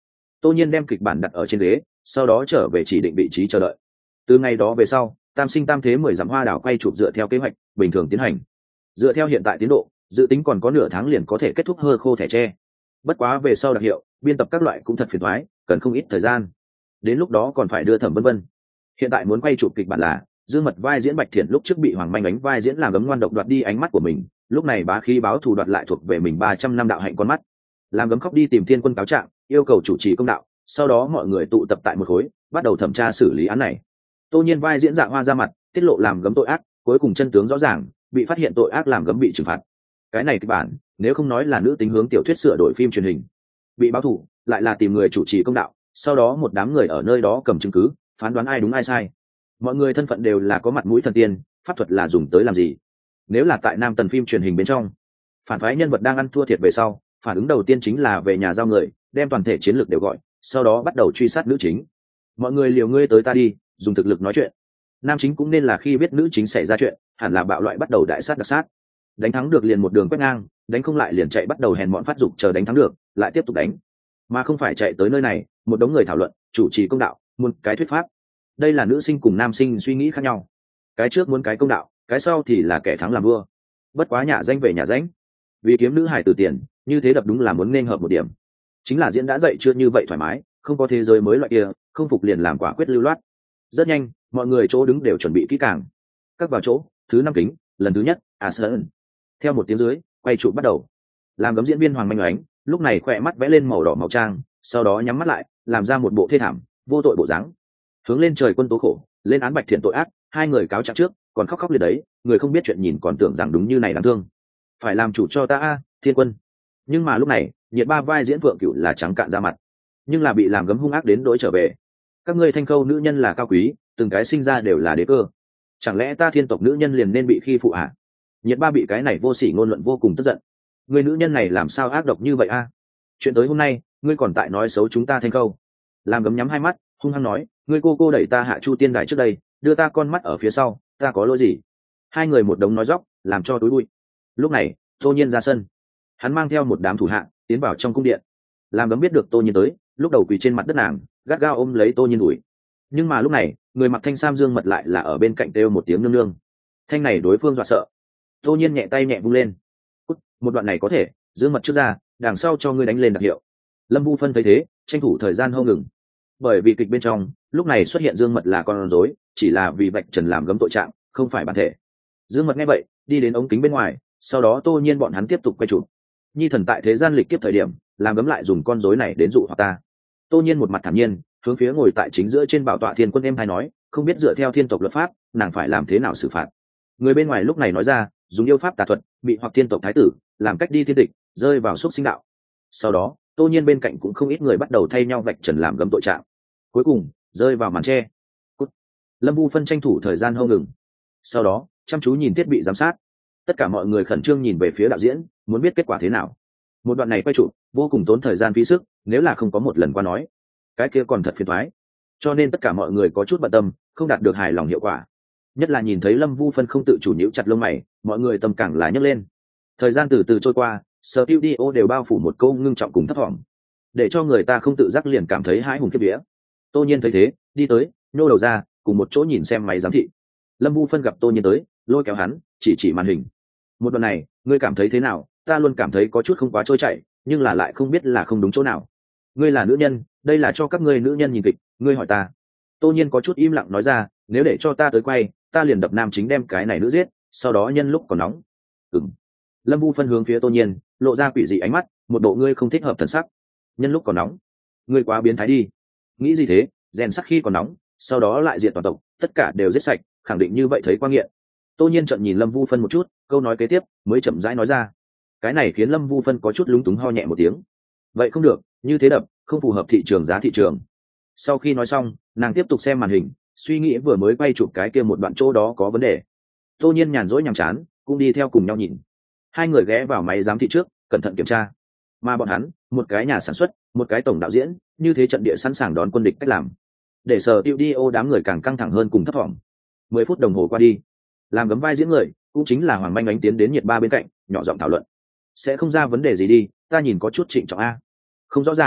Tô Nhiên đem kịch bản đặt ở trên ghế, sau đó trở về chỉ định vị trí chờ đợi. Từ ngày đó về sau, tam sinh tam thế mười dặm hoa đảo quay chụp dựa theo kế hoạch bình thường tiến hành. Dựa theo hiện tại tiến độ, dự tính còn có nửa tháng liền có thể kết thúc hơ khô thẻ tre. Bất quá về sau đặc hiệu, biên tập các loại cũng thật phiền toái, cần không ít thời gian. Đến lúc đó còn phải đưa thẩm vân vân. Hiện tại muốn quay chụp kịch bản là Dương Mật vai diễn Bạch Thiện lúc trước bị Hoàng Manh ánh vai diễn làm gấm ngoan độc đoạt đi ánh mắt của mình, lúc này bá khí báo thù đoạt lại thuộc về mình ba trăm năm đạo hạnh con mắt. Làm gấm khóc đi tìm Thiên Quân cáo trạng, yêu cầu chủ trì công đạo, sau đó mọi người tụ tập tại một khối, bắt đầu thẩm tra xử lý án này. Tô Nhiên vai diễn Dạ Hoa ra mặt, tiết lộ làm gấm tội ác, cuối cùng chân tướng rõ ràng, bị phát hiện tội ác làm gấm bị trừng phạt. Cái này kịch bản, nếu không nói là nữ tính hướng tiểu thuyết sửa đổi phim truyền hình, bị báo thù, lại là tìm người chủ trì công đạo, sau đó một đám người ở nơi đó cầm chứng cứ, phán đoán ai đúng ai sai. Mọi người thân phận đều là có mặt mũi thần tiên, pháp thuật là dùng tới làm gì? Nếu là tại Nam Tần phim truyền hình bên trong, phản phái nhân vật đang ăn thua thiệt về sau, phản ứng đầu tiên chính là về nhà giao người, đem toàn thể chiến lược đều gọi, sau đó bắt đầu truy sát nữ chính. Mọi người liều ngươi tới ta đi, dùng thực lực nói chuyện. Nam chính cũng nên là khi biết nữ chính xảy ra chuyện, hẳn là bạo loại bắt đầu đại sát đặc sát. Đánh thắng được liền một đường quét ngang, đánh không lại liền chạy bắt đầu hèn mọn phát dục chờ đánh thắng được, lại tiếp tục đánh. Mà không phải chạy tới nơi này, một đống người thảo luận, chủ trì công đạo, muốn cái thuyết pháp. Đây là nữ sinh cùng nam sinh suy nghĩ khác nhau. Cái trước muốn cái công đạo, cái sau thì là kẻ thắng làm vua. Bất quá nhà danh về nhà danh, vì kiếm nữ hải từ tiền, như thế đập đúng là muốn nên hợp một điểm. Chính là diễn đã dạy chưa như vậy thoải mái, không có thế giới mới loại kia, không phục liền làm quả quyết lưu loát. Rất nhanh, mọi người chỗ đứng đều chuẩn bị kỹ càng. Các vào chỗ, thứ năm kính, lần thứ nhất, à sơn. Theo một tiếng dưới, quay trụ bắt đầu. Làm gấm diễn viên Hoàng Manh Oánh, lúc này khỏe mắt vẽ lên màu đỏ màu trang, sau đó nhắm mắt lại, làm ra một bộ thê thảm, vô tội bộ dáng. Hướng lên trời quân tố khổ, lên án Bạch Thiện tội ác, hai người cáo trạng trước, còn khóc khóc liệt đấy, người không biết chuyện nhìn còn tưởng rằng đúng như này đáng thương. Phải làm chủ cho ta a, Thiên Quân. Nhưng mà lúc này, Nhiệt Ba vai diễn Vượng Cửu là trắng cạn ra mặt, nhưng là bị làm gấm hung ác đến đỗi trở về. Các ngươi Thanh Khâu nữ nhân là cao quý, từng cái sinh ra đều là đế cơ, chẳng lẽ ta thiên tộc nữ nhân liền nên bị khi phụ à? Nhiệt Ba bị cái này vô sỉ ngôn luận vô cùng tức giận. Người nữ nhân này làm sao ác độc như vậy a? Chuyện tới hôm nay, ngươi còn tại nói xấu chúng ta Thanh Khâu. Làm gấm nhắm hai mắt, hung hăng nói, ngươi cô cô đẩy ta hạ Chu Tiên Đài trước đây, đưa ta con mắt ở phía sau, ta có lỗi gì? Hai người một đống nói dóc, làm cho túi bụi. Lúc này, Tô Nhiên ra sân, hắn mang theo một đám thủ hạ tiến vào trong cung điện. Làm gấm biết được Tô Nhiên tới, lúc đầu quỳ trên mặt đất nàng, gắt gao ôm lấy Tô Nhiên đuổi. Nhưng mà lúc này, người mặc thanh sam Dương Mật lại là ở bên cạnh kêu một tiếng nương nương. Thanh này đối phương dọa sợ. Tô Nhiên nhẹ tay nhẹ vung lên. Cút, một đoạn này có thể, Dương Mật trước ra, đằng sau cho ngươi đánh lên đặc hiệu. Lâm Vu Phân thấy thế, tranh thủ thời gian hô ngừng. Bởi vì kịch bên trong, lúc này xuất hiện Dương Mật là con rối, chỉ là vì Bạch Trần làm gấm tội trạng, không phải bản thể. Dương Mật nghe vậy, đi đến ống kính bên ngoài, sau đó Tô Nhiên bọn hắn tiếp tục quay chụp. Nhi thần tại thế gian lịch kiếp thời điểm, làm gấm lại dùng con rối này đến dụ hoặc ta. Tô Nhiên một mặt thản nhiên, hướng phía ngồi tại chính giữa trên bảo tọa Thiên Quân em hay nói, không biết dựa theo thiên tộc luật pháp, nàng phải làm thế nào xử phạt. Người bên ngoài lúc này nói ra, dùng yêu pháp tà thuật, bị hoặc thiên tộc thái tử, làm cách đi thiên địch, rơi vào xúc sinh đạo. Sau đó, Tô Nhiên bên cạnh cũng không ít người bắt đầu thay nhau vạch trần làm gấm tội trạng. Cuối cùng, rơi vào màn tre. Cút. Lâm Vu Phân tranh thủ thời gian hô ngừng. Sau đó, chăm chú nhìn thiết bị giám sát. Tất cả mọi người khẩn trương nhìn về phía đạo diễn, muốn biết kết quả thế nào. Một đoạn này quay chụp, vô cùng tốn thời gian phí sức, nếu là không có một lần qua nói, cái kia còn thật phiền toái. Cho nên tất cả mọi người có chút bận tâm, không đạt được hài lòng hiệu quả. Nhất là nhìn thấy Lâm Vu Phân không tự chủ nhíu chặt lông mày, mọi người tâm càng là nhấc lên. Thời gian từ từ trôi qua, studio đều bao phủ một câu ngưng trọng cùng thấp thỏm, để cho người ta không tự giác liền cảm thấy hãi hùng khiếp vía. Tô Nhiên thấy thế, đi tới, nhô đầu ra, cùng một chỗ nhìn xem máy giám thị. Lâm Vu Phân gặp Tô Nhiên tới, lôi kéo hắn, chỉ chỉ màn hình. Một đoạn này, ngươi cảm thấy thế nào? Ta luôn cảm thấy có chút không quá trôi chảy, nhưng là lại không biết là không đúng chỗ nào. Ngươi là nữ nhân, đây là cho các ngươi nữ nhân nhìn kịch, ngươi hỏi ta. Tô Nhiên có chút im lặng nói ra, nếu để cho ta tới quay, ta liền đập nam chính đem cái này nữ giết, sau đó nhân lúc còn nóng. Ừm. Lâm Vu Phân hướng phía Tô Nhiên, lộ ra quỷ dị ánh mắt, một bộ ngươi không thích hợp thần sắc. Nhân lúc còn nóng, ngươi quá biến thái đi. Nghĩ gì thế, rèn sắc khi còn nóng, sau đó lại diệt toàn tộc, tất cả đều giết sạch, khẳng định như vậy thấy quan nghiện. Tô Nhiên trợn nhìn Lâm Vu Phân một chút, câu nói kế tiếp mới chậm rãi nói ra. Cái này khiến Lâm Vu Phân có chút lúng túng ho nhẹ một tiếng. Vậy không được, như thế đập không phù hợp thị trường giá thị trường. Sau khi nói xong, nàng tiếp tục xem màn hình, suy nghĩ vừa mới quay chụp cái kia một đoạn chỗ đó có vấn đề. Tô Nhiên nhàn rỗi nhàm chán, cũng đi theo cùng nhau nhìn. Hai người ghé vào máy giám thị trước, cẩn thận kiểm tra. Mà bọn hắn, một cái nhà sản xuất, một cái tổng đạo diễn, như thế trận địa sẵn sàng đón quân địch cách làm. Để sở studio đám người càng căng thẳng hơn cùng thấp thỏm. Mười phút đồng hồ qua đi, làm gấm vai diễn người, cũng chính là Hoàng Manh Ánh tiến đến Nhiệt Ba bên cạnh, nhỏ giọng thảo luận. Sẽ không ra vấn đề gì đi, ta nhìn có chút trịnh trọng a. Không rõ ràng,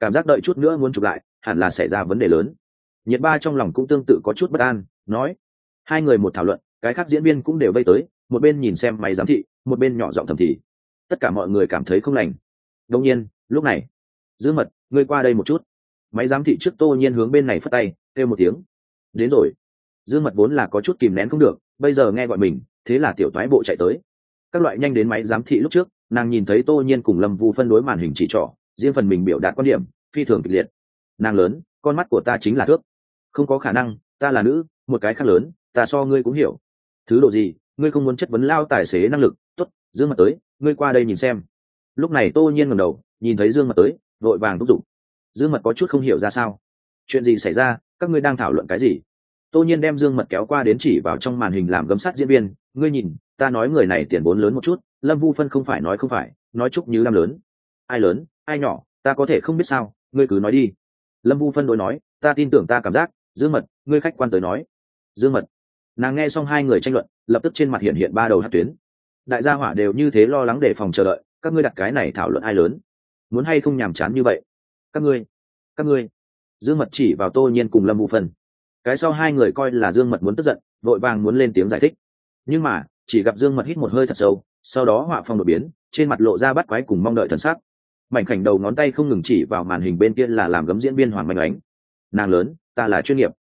cảm giác đợi chút nữa muốn chụp lại hẳn là xảy ra vấn đề lớn. Nhiệt Ba trong lòng cũng tương tự có chút bất an, nói. Hai người một thảo luận, cái khác diễn viên cũng đều vây tới, một bên nhìn xem máy giám thị, một bên nhỏ giọng thầm thì. Tất cả mọi người cảm thấy không lành. Đương nhiên, lúc này, Dương Mật, ngươi qua đây một chút. Máy giám thị trước Tô Nhiên hướng bên này phất tay, kêu một tiếng. Đến rồi. Dương Mật vốn là có chút kìm nén không được, bây giờ nghe gọi mình, thế là tiểu toái bộ chạy tới. Các loại nhanh đến máy giám thị lúc trước, nàng nhìn thấy Tô Nhiên cùng Lâm Vu phân đối màn hình chỉ trỏ, riêng phần mình biểu đạt quan điểm, phi thường kịch liệt. Nàng lớn, con mắt của ta chính là thước. Không có khả năng, ta là nữ, một cái khác lớn, ta so ngươi cũng hiểu. Thứ độ gì, ngươi không muốn chất vấn lao tài xế năng lực, tốt, Dương Mật tới, ngươi qua đây nhìn xem. Lúc này Tô Nhiên ngẩng đầu, nhìn thấy Dương Mật tới, vội vàng thúc giục. Dương Mật có chút không hiểu ra sao. Chuyện gì xảy ra, các ngươi đang thảo luận cái gì? Tô Nhiên đem Dương Mật kéo qua đến chỉ vào trong màn hình làm gấm sát diễn viên, ngươi nhìn, ta nói người này tiền vốn lớn một chút, Lâm Vu Phân không phải nói không phải, nói Trúc Như Lam lớn. Ai lớn, ai nhỏ, ta có thể không biết sao, ngươi cứ nói đi. Lâm Vu Phân đối nói, ta tin tưởng ta cảm giác, Dương Mật, ngươi khách quan tới nói. Dương Mật. Nàng nghe xong hai người tranh luận, lập tức trên mặt hiện hiện ba đầu hắc tuyến. Đại gia hỏa đều như thế lo lắng để phòng chờ đợi, các ngươi đặt cái này thảo luận ai lớn, muốn hay không nhàm chán như vậy. Các ngươi, các ngươi. Dương Mật chỉ vào Tô Nhiên cùng Lâm Vu Phân. Cái sau hai người coi là Dương Mật muốn tức giận, vội vàng muốn lên tiếng giải thích. Nhưng mà, chỉ gặp Dương Mật hít một hơi thật sâu, sau đó họa phong đột biến, trên mặt lộ ra bắt quái cùng mong đợi thần sắc. Mảnh khảnh đầu ngón tay không ngừng chỉ vào màn hình bên kia là làm gấm diễn viên Hoàng Minh Ánh. Nàng lớn, ta là chuyên nghiệp.